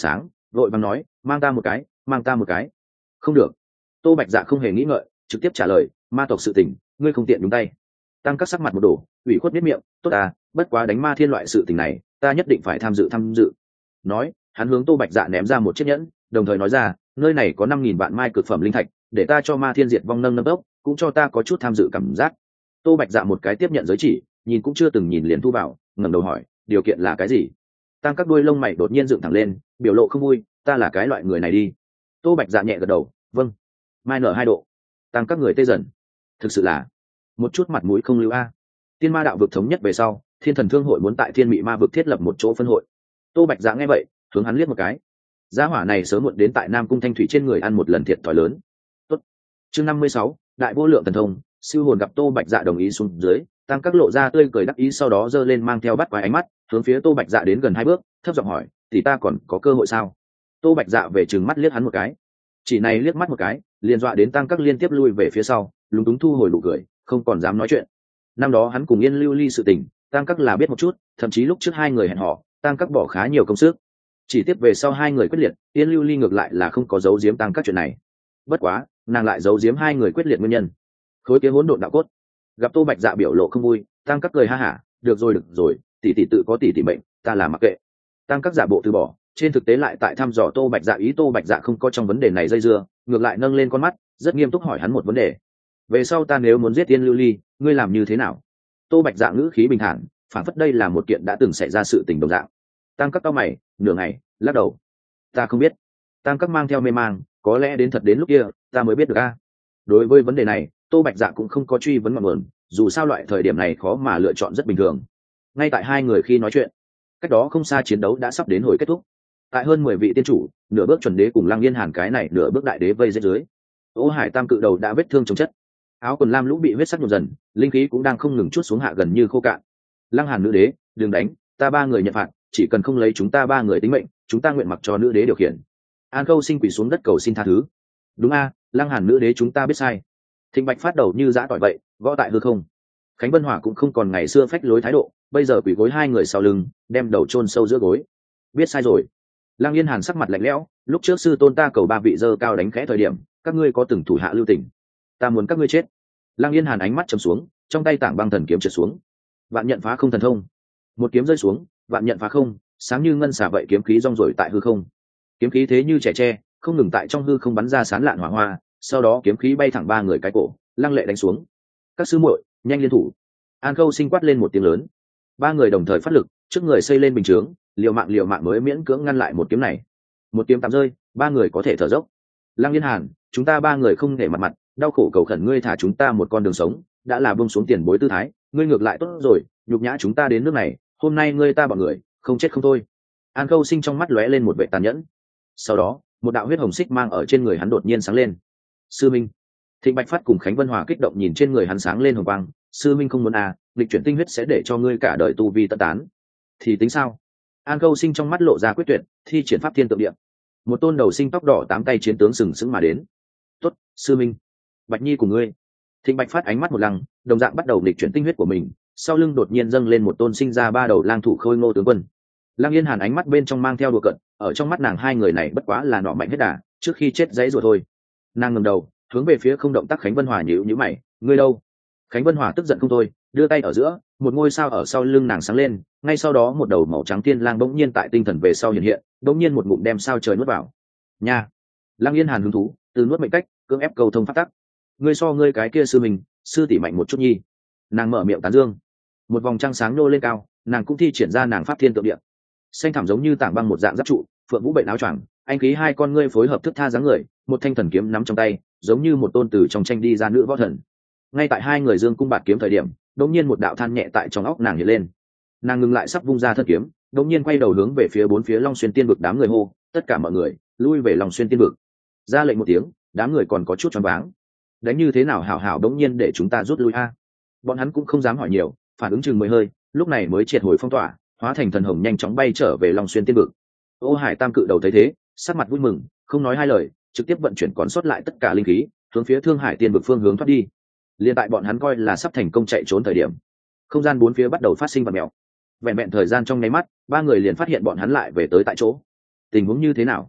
vội vàng nói mang ta một cái mang ta một cái. Không được. Tô Bạch Dạ không hề nghĩ ngợi trực tiếp trả lời, ma tộc sự tình ngươi không tiện nhúng tay. Tăng các sắc mặt một đổ, ủy khuất biết miệng, tốt à, bất quá đánh ma thiên loại sự tình này ta nhất định phải tham dự tham dự. Nói hắn hướng Tô Bạch Dạ ném ra một chiếc nhẫn, đồng thời nói ra nơi này có năm nghìn vạn mai cực phẩm linh thạch, để ta cho ma thiên diệt vong nâng nâng tốc, cũng cho ta có chút tham dự cảm giác. Tô Bạch Dạ một cái tiếp nhận giới chỉ, nhìn cũng chưa từng nhìn liền thu vào, ngẩng đầu hỏi điều kiện là cái gì. Tăng các đuôi lông mày đột nhiên dựng thẳng lên, biểu lộ không vui, ta là cái loại người này đi. Tô Bạch Dạ nhẹ gật đầu, vâng. Mai nở hai độ. Tăng các người tê dần, thực sự là một chút mặt mũi không lưu a. Tiên ma đạo vực thống nhất về sau, thiên thần thương hội muốn tại thiên mị ma vực thiết lập một chỗ phân hội. Tô Bạch Dạ nghe vậy hướng hắn liếc một cái, gia hỏa này sớm muộn đến tại Nam Cung Thanh Thủy trên người ăn một lần thiệt thòi lớn. Tốt. Chương năm mươi sáu, đại vô lượng thần thông. Siêu hồn gặp Tô Bạch Dạ đồng ý xuống dưới, Tăng các lộ ra tươi cười đắc ý, sau đó giơ lên mang theo bắt quái ánh mắt hướng phía Tô Bạch Dạ đến gần hai bước, thấp giọng hỏi thì ta còn có cơ hội sao. Tô Bạch Dạ về trừng mắt liếc hắn một cái, chỉ này liếc mắt một cái liền dọa đến Tăng các liên tiếp lui về phía sau, lúng túng thu hồi nụ cười, không còn dám nói chuyện. Năm đó hắn cùng Yên Lưu Ly sự tình Tăng các là biết một chút, thậm chí lúc trước hai người hẹn hò Tăng các bỏ khá nhiều công sức, chỉ tiếp về sau hai người quyết liệt, Yên Lưu Ly ngược lại là không có giấu giếm Tăng các chuyện này. Bất quá nàng lại giấu giếm hai người quyết liệt nguyên nhân, khối kia hỗn độn đạo cốt. Gặp Tô Bạch Dạ biểu lộ không vui, Tăng các cười ha hả, được rồi được rồi, tỷ tỷ tự có tỷ tỷ mệnh, ta là mặc kệ. Tăng các giả bộ từ bỏ, trên thực tế lại tại thăm dò Tô Bạch Dạ ý. Tô Bạch Dạ không có trong vấn đề này dây dưa, ngược lại nâng lên con mắt rất nghiêm túc hỏi hắn một vấn đề, về sau ta nếu muốn giết Tiên Lưu Ly ngươi làm như thế nào. Tô Bạch Dạ ngữ khí bình thản, phản phất đây là một kiện đã từng xảy ra sự tình đồng dạng. Tăng các cao mày nửa ngày lắc đầu, ta không biết. Tăng các mang theo mê mang, có lẽ đến thật đến lúc kia ta mới biết được a. Đối với vấn đề này Tô Bạch Dạ cũng không có truy vấn ngọn nguồn, dù sao loại thời điểm này khó mà lựa chọn rất bình thường. Ngay tại hai người khi nói chuyện, cách đó không xa chiến đấu đã sắp đến hồi kết thúc. Tại hơn mười vị tiên chủ, nửa bước chuẩn đế cùng Lăng Yên Hàn cái này nửa bước đại đế vây dưới dưới, Ô Hải Tam cự đầu đã vết thương chống chất, áo quần lam lũ bị huyết sắc nhuộm dần, linh khí cũng đang không ngừng chút xuống hạ gần như khô cạn. Lăng Hàn nữ đế, đừng đánh, ta ba người nhận phạt, chỉ cần không lấy chúng ta ba người tính mệnh, chúng ta nguyện mặc cho nữ đế điều khiển. An Khâu Sinh quỳ xuống đất cầu xin tha thứ. Đúng a, Lăng Hàn nữ đế chúng ta biết sai. Thịnh Bạch phát đầu như dã tỏi vậy, gõ tại hư không. Khánh Vân Hỏa cũng không còn ngày xưa phách lối thái độ, bây giờ quỳ gối hai người sau lưng, đem đầu chôn sâu giữa gối. Biết sai rồi. Lăng Yên Hàn sắc mặt lạnh lẽo, lúc trước sư tôn ta cầu ba vị dơ cao đánh khẽ thời điểm, các ngươi có từng thủ hạ lưu tình, ta muốn các ngươi chết. Lăng Yên Hàn ánh mắt trầm xuống, trong tay tảng băng thần kiếm trượt xuống. Vạn nhận phá không thần thông, một kiếm rơi xuống, vạn nhận phá không, sáng như ngân xà vậy kiếm khí rong rổi tại hư không. Kiếm khí thế như trẻ tre, không ngừng tại trong hư không bắn ra sán lạn hỏa hoa, sau đó kiếm khí bay thẳng ba người cái cổ, lăng lệ đánh xuống. Các sư muội, nhanh liên thủ. An Khâu Sinh quát lên một tiếng lớn. Ba người đồng thời phát lực, trước người xây lên bình chướng, liều mạng liều mạng mới miễn cưỡng ngăn lại một kiếm này. Một kiếm tạm rơi, ba người có thể thở dốc. Lăng Yên Hàn, chúng ta ba người không để mặt mặt, đau khổ cầu khẩn ngươi thả chúng ta một con đường sống, đã là buông xuống tiền bối tư thái, ngươi ngược lại tốt rồi, nhục nhã chúng ta đến nước này, hôm nay ngươi ta bọn người không chết không thôi. An Khâu Sinh trong mắt lóe lên một vẻ tàn nhẫn. Sau đó một đạo huyết hồng xích mang ở trên người hắn đột nhiên sáng lên. Sư Minh. Thịnh Bạch Phát cùng Khánh Vân Hòa kích động nhìn trên người hắn sáng lên hồng quang. Sư Minh không muốn à, lịch chuyển tinh huyết sẽ để cho ngươi cả đời tu vi tất tán. Thì tính sao? An Khâu Sinh trong mắt lộ ra quyết tuyệt, thi triển pháp thiên tượng địa. Một tôn đầu sinh tóc đỏ tám tay chiến tướng sừng sững mà đến. Tốt, Sư Minh. Bạch Nhi của ngươi. Thịnh Bạch Phát ánh mắt một lăng, đồng dạng bắt đầu lịch chuyển tinh huyết của mình, sau lưng đột nhiên dâng lên một tôn sinh ra ba đầu lang thủ khôi ngô tướng quân. Lăng Yên Hàn ánh mắt bên trong mang theo đùa cợt, ở trong mắt nàng hai người này bất quá là nọ mạnh hết đà, trước khi chết giấy rồi thôi. Nàng ngẩng đầu, hướng về phía không động tác Khánh Vân Hòa nhíu nhíu mày, ngươi đâu? Khánh Vân Hòa tức giận không thôi, đưa tay ở giữa, một ngôi sao ở sau lưng nàng sáng lên, ngay sau đó một đầu màu trắng tiên lang bỗng nhiên tại tinh thần về sau hiện hiện, bỗng nhiên một ngụm đem sao trời nuốt vào. Nha! Lăng Yên Hàn hứng thú, từ nuốt mệnh cách, cưỡng ép cầu thông pháp tắc. Ngươi so ngươi cái kia sư mình, sư tỷ mạnh một chút nhi. Nàng mở miệng tán dương. Một vòng trăng sáng nô lên cao, nàng cũng thi triển ra nàng pháp thiên tượng địa. Xanh thẳm giống như tảng băng một dạng giáp trụ, phượng vũ bệnh áo choàng, anh khí hai con ngươi phối hợp thức tha dáng người, một thanh thần kiếm nắm trong tay, giống như một tôn từ trong tranh đi ra nữ võ thần. Ngay tại hai người dương cung bạt kiếm thời điểm, đột nhiên một đạo than nhẹ tại trong óc nàng hiện lên. Nàng ngừng lại sắp vung ra thân kiếm, đột nhiên quay đầu hướng về phía bốn phía Long Xuyên Tiên vực đám người hô, tất cả mọi người lui về Long Xuyên Tiên vực. Ra lệnh một tiếng, đám người còn có chút choáng váng. Đánh như thế nào hảo hảo đống nhiên để chúng ta rút lui a. Bọn hắn cũng không dám hỏi nhiều, phản ứng chừng mười hơi, lúc này mới triệt hồi phong tỏa, hóa thành thần hồng nhanh chóng bay trở về Long Xuyên Tiên vực. Ô Hải Tam cự đầu thấy thế, sắc mặt vui mừng, không nói hai lời, trực tiếp vận chuyển còn sót lại tất cả linh khí, hướng phía Thương Hải Tiên vực phương hướng thoát đi. Liên tại bọn hắn coi là sắp thành công chạy trốn thời điểm, không gian bốn phía bắt đầu phát sinh vật mèo. Vẹn vẹn thời gian trong nháy mắt, ba người liền phát hiện bọn hắn lại về tới tại chỗ. Tình huống như thế nào?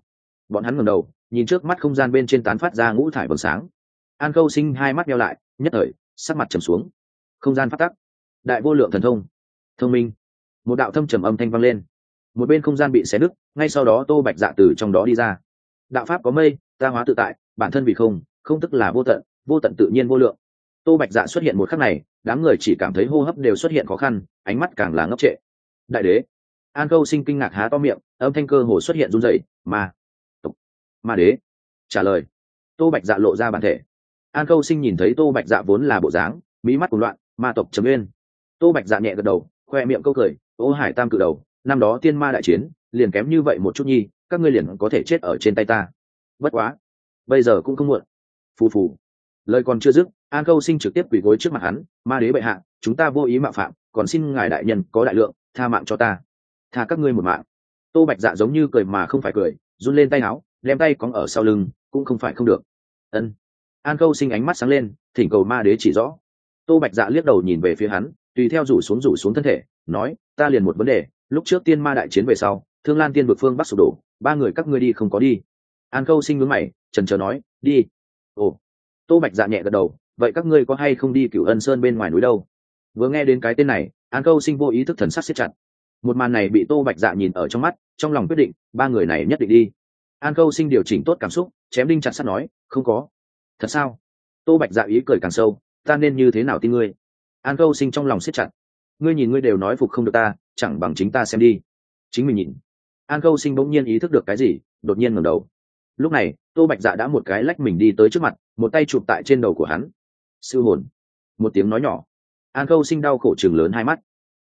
bọn hắn ngẩng đầu nhìn trước mắt không gian bên trên tán phát ra ngũ thải vầng sáng. An Khâu Sinh hai mắt nheo lại, nhất thời sắc mặt trầm xuống. Không gian phát tắc, đại vô lượng thần thông, thông minh. Một đạo thâm trầm âm thanh vang lên, một bên không gian bị xé nứt, ngay sau đó Tô Bạch Dạ từ trong đó đi ra. Đạo pháp có mây, ta hóa tự tại, bản thân vì không, không tức là vô tận, vô tận tự nhiên vô lượng. Tô Bạch Dạ xuất hiện một khắc này, đám người chỉ cảm thấy hô hấp đều xuất hiện khó khăn, ánh mắt càng là ngốc trệ. Đại đế. An Khâu Sinh kinh ngạc há to miệng, âm thanh cơ hồ xuất hiện run rẩy, "Ma tộc, ma đế." Trả lời. Tô Bạch Dạ lộ ra bản thể. An Khâu Sinh nhìn thấy Tô Bạch Dạ vốn là bộ dáng, mí mắt cuồng loạn, "Ma tộc Trầm Nguyên." Tô Bạch Dạ nhẹ gật đầu, khoe miệng câu cười, "Ô Hải Tam cự đầu, năm đó tiên ma đại chiến, liền kém như vậy một chút nhi, các ngươi liền có thể chết ở trên tay ta. Bất quá, bây giờ cũng không muộn." Phù phù. Lời còn chưa dứt, An Khâu Sinh trực tiếp quỳ gối trước mặt hắn, "Ma đế bệ hạ, chúng ta vô ý mạo phạm, còn xin ngài đại nhân có đại lượng, tha mạng cho ta, tha các ngươi một mạng." Tô Bạch Dạ giống như cười mà không phải cười, run lên tay áo, đem tay cóng ở sau lưng, cũng không phải không được. Ân. An Khâu Sinh ánh mắt sáng lên, thỉnh cầu ma đế chỉ rõ. Tô Bạch Dạ liếc đầu nhìn về phía hắn, tùy theo rủ xuống rủ xuống thân thể, nói, "Ta liền một vấn đề, lúc trước tiên ma đại chiến về sau, Thương Lan tiên vực phương bắc sụp đổ, ba người các ngươi đi không có đi?" An Khâu Sinh nhướng mày, chần chờ nói, "Đi." Ồ. Tô Bạch Dạ nhẹ gật đầu, "Vậy các ngươi có hay không đi Cửu Ân Sơn bên ngoài núi đâu?" Vừa nghe đến cái tên này, An Khâu Sinh vô ý thức thần sắc siết chặt. Một màn này bị Tô Bạch Dạ nhìn ở trong mắt, trong lòng quyết định, ba người này nhất định đi. An Khâu Sinh điều chỉnh tốt cảm xúc, chém đinh chặt sắt nói, "Không có." "Thật sao?" Tô Bạch Dạ ý cười càng sâu, "Ta nên như thế nào tin ngươi?" An Khâu Sinh trong lòng siết chặt. "Ngươi nhìn ngươi đều nói phục không được ta, chẳng bằng chính ta xem đi." Chính mình nhìn. An Khâu Sinh bỗng nhiên ý thức được cái gì, đột nhiên ngẩng đầu. Lúc này, Tô Bạch Dạ đã một cái lách mình đi tới trước mặt, một tay chụp tại trên đầu của hắn. "Sư hồn." Một tiếng nói nhỏ. An Khâu Sinh đau khổ trừng lớn hai mắt.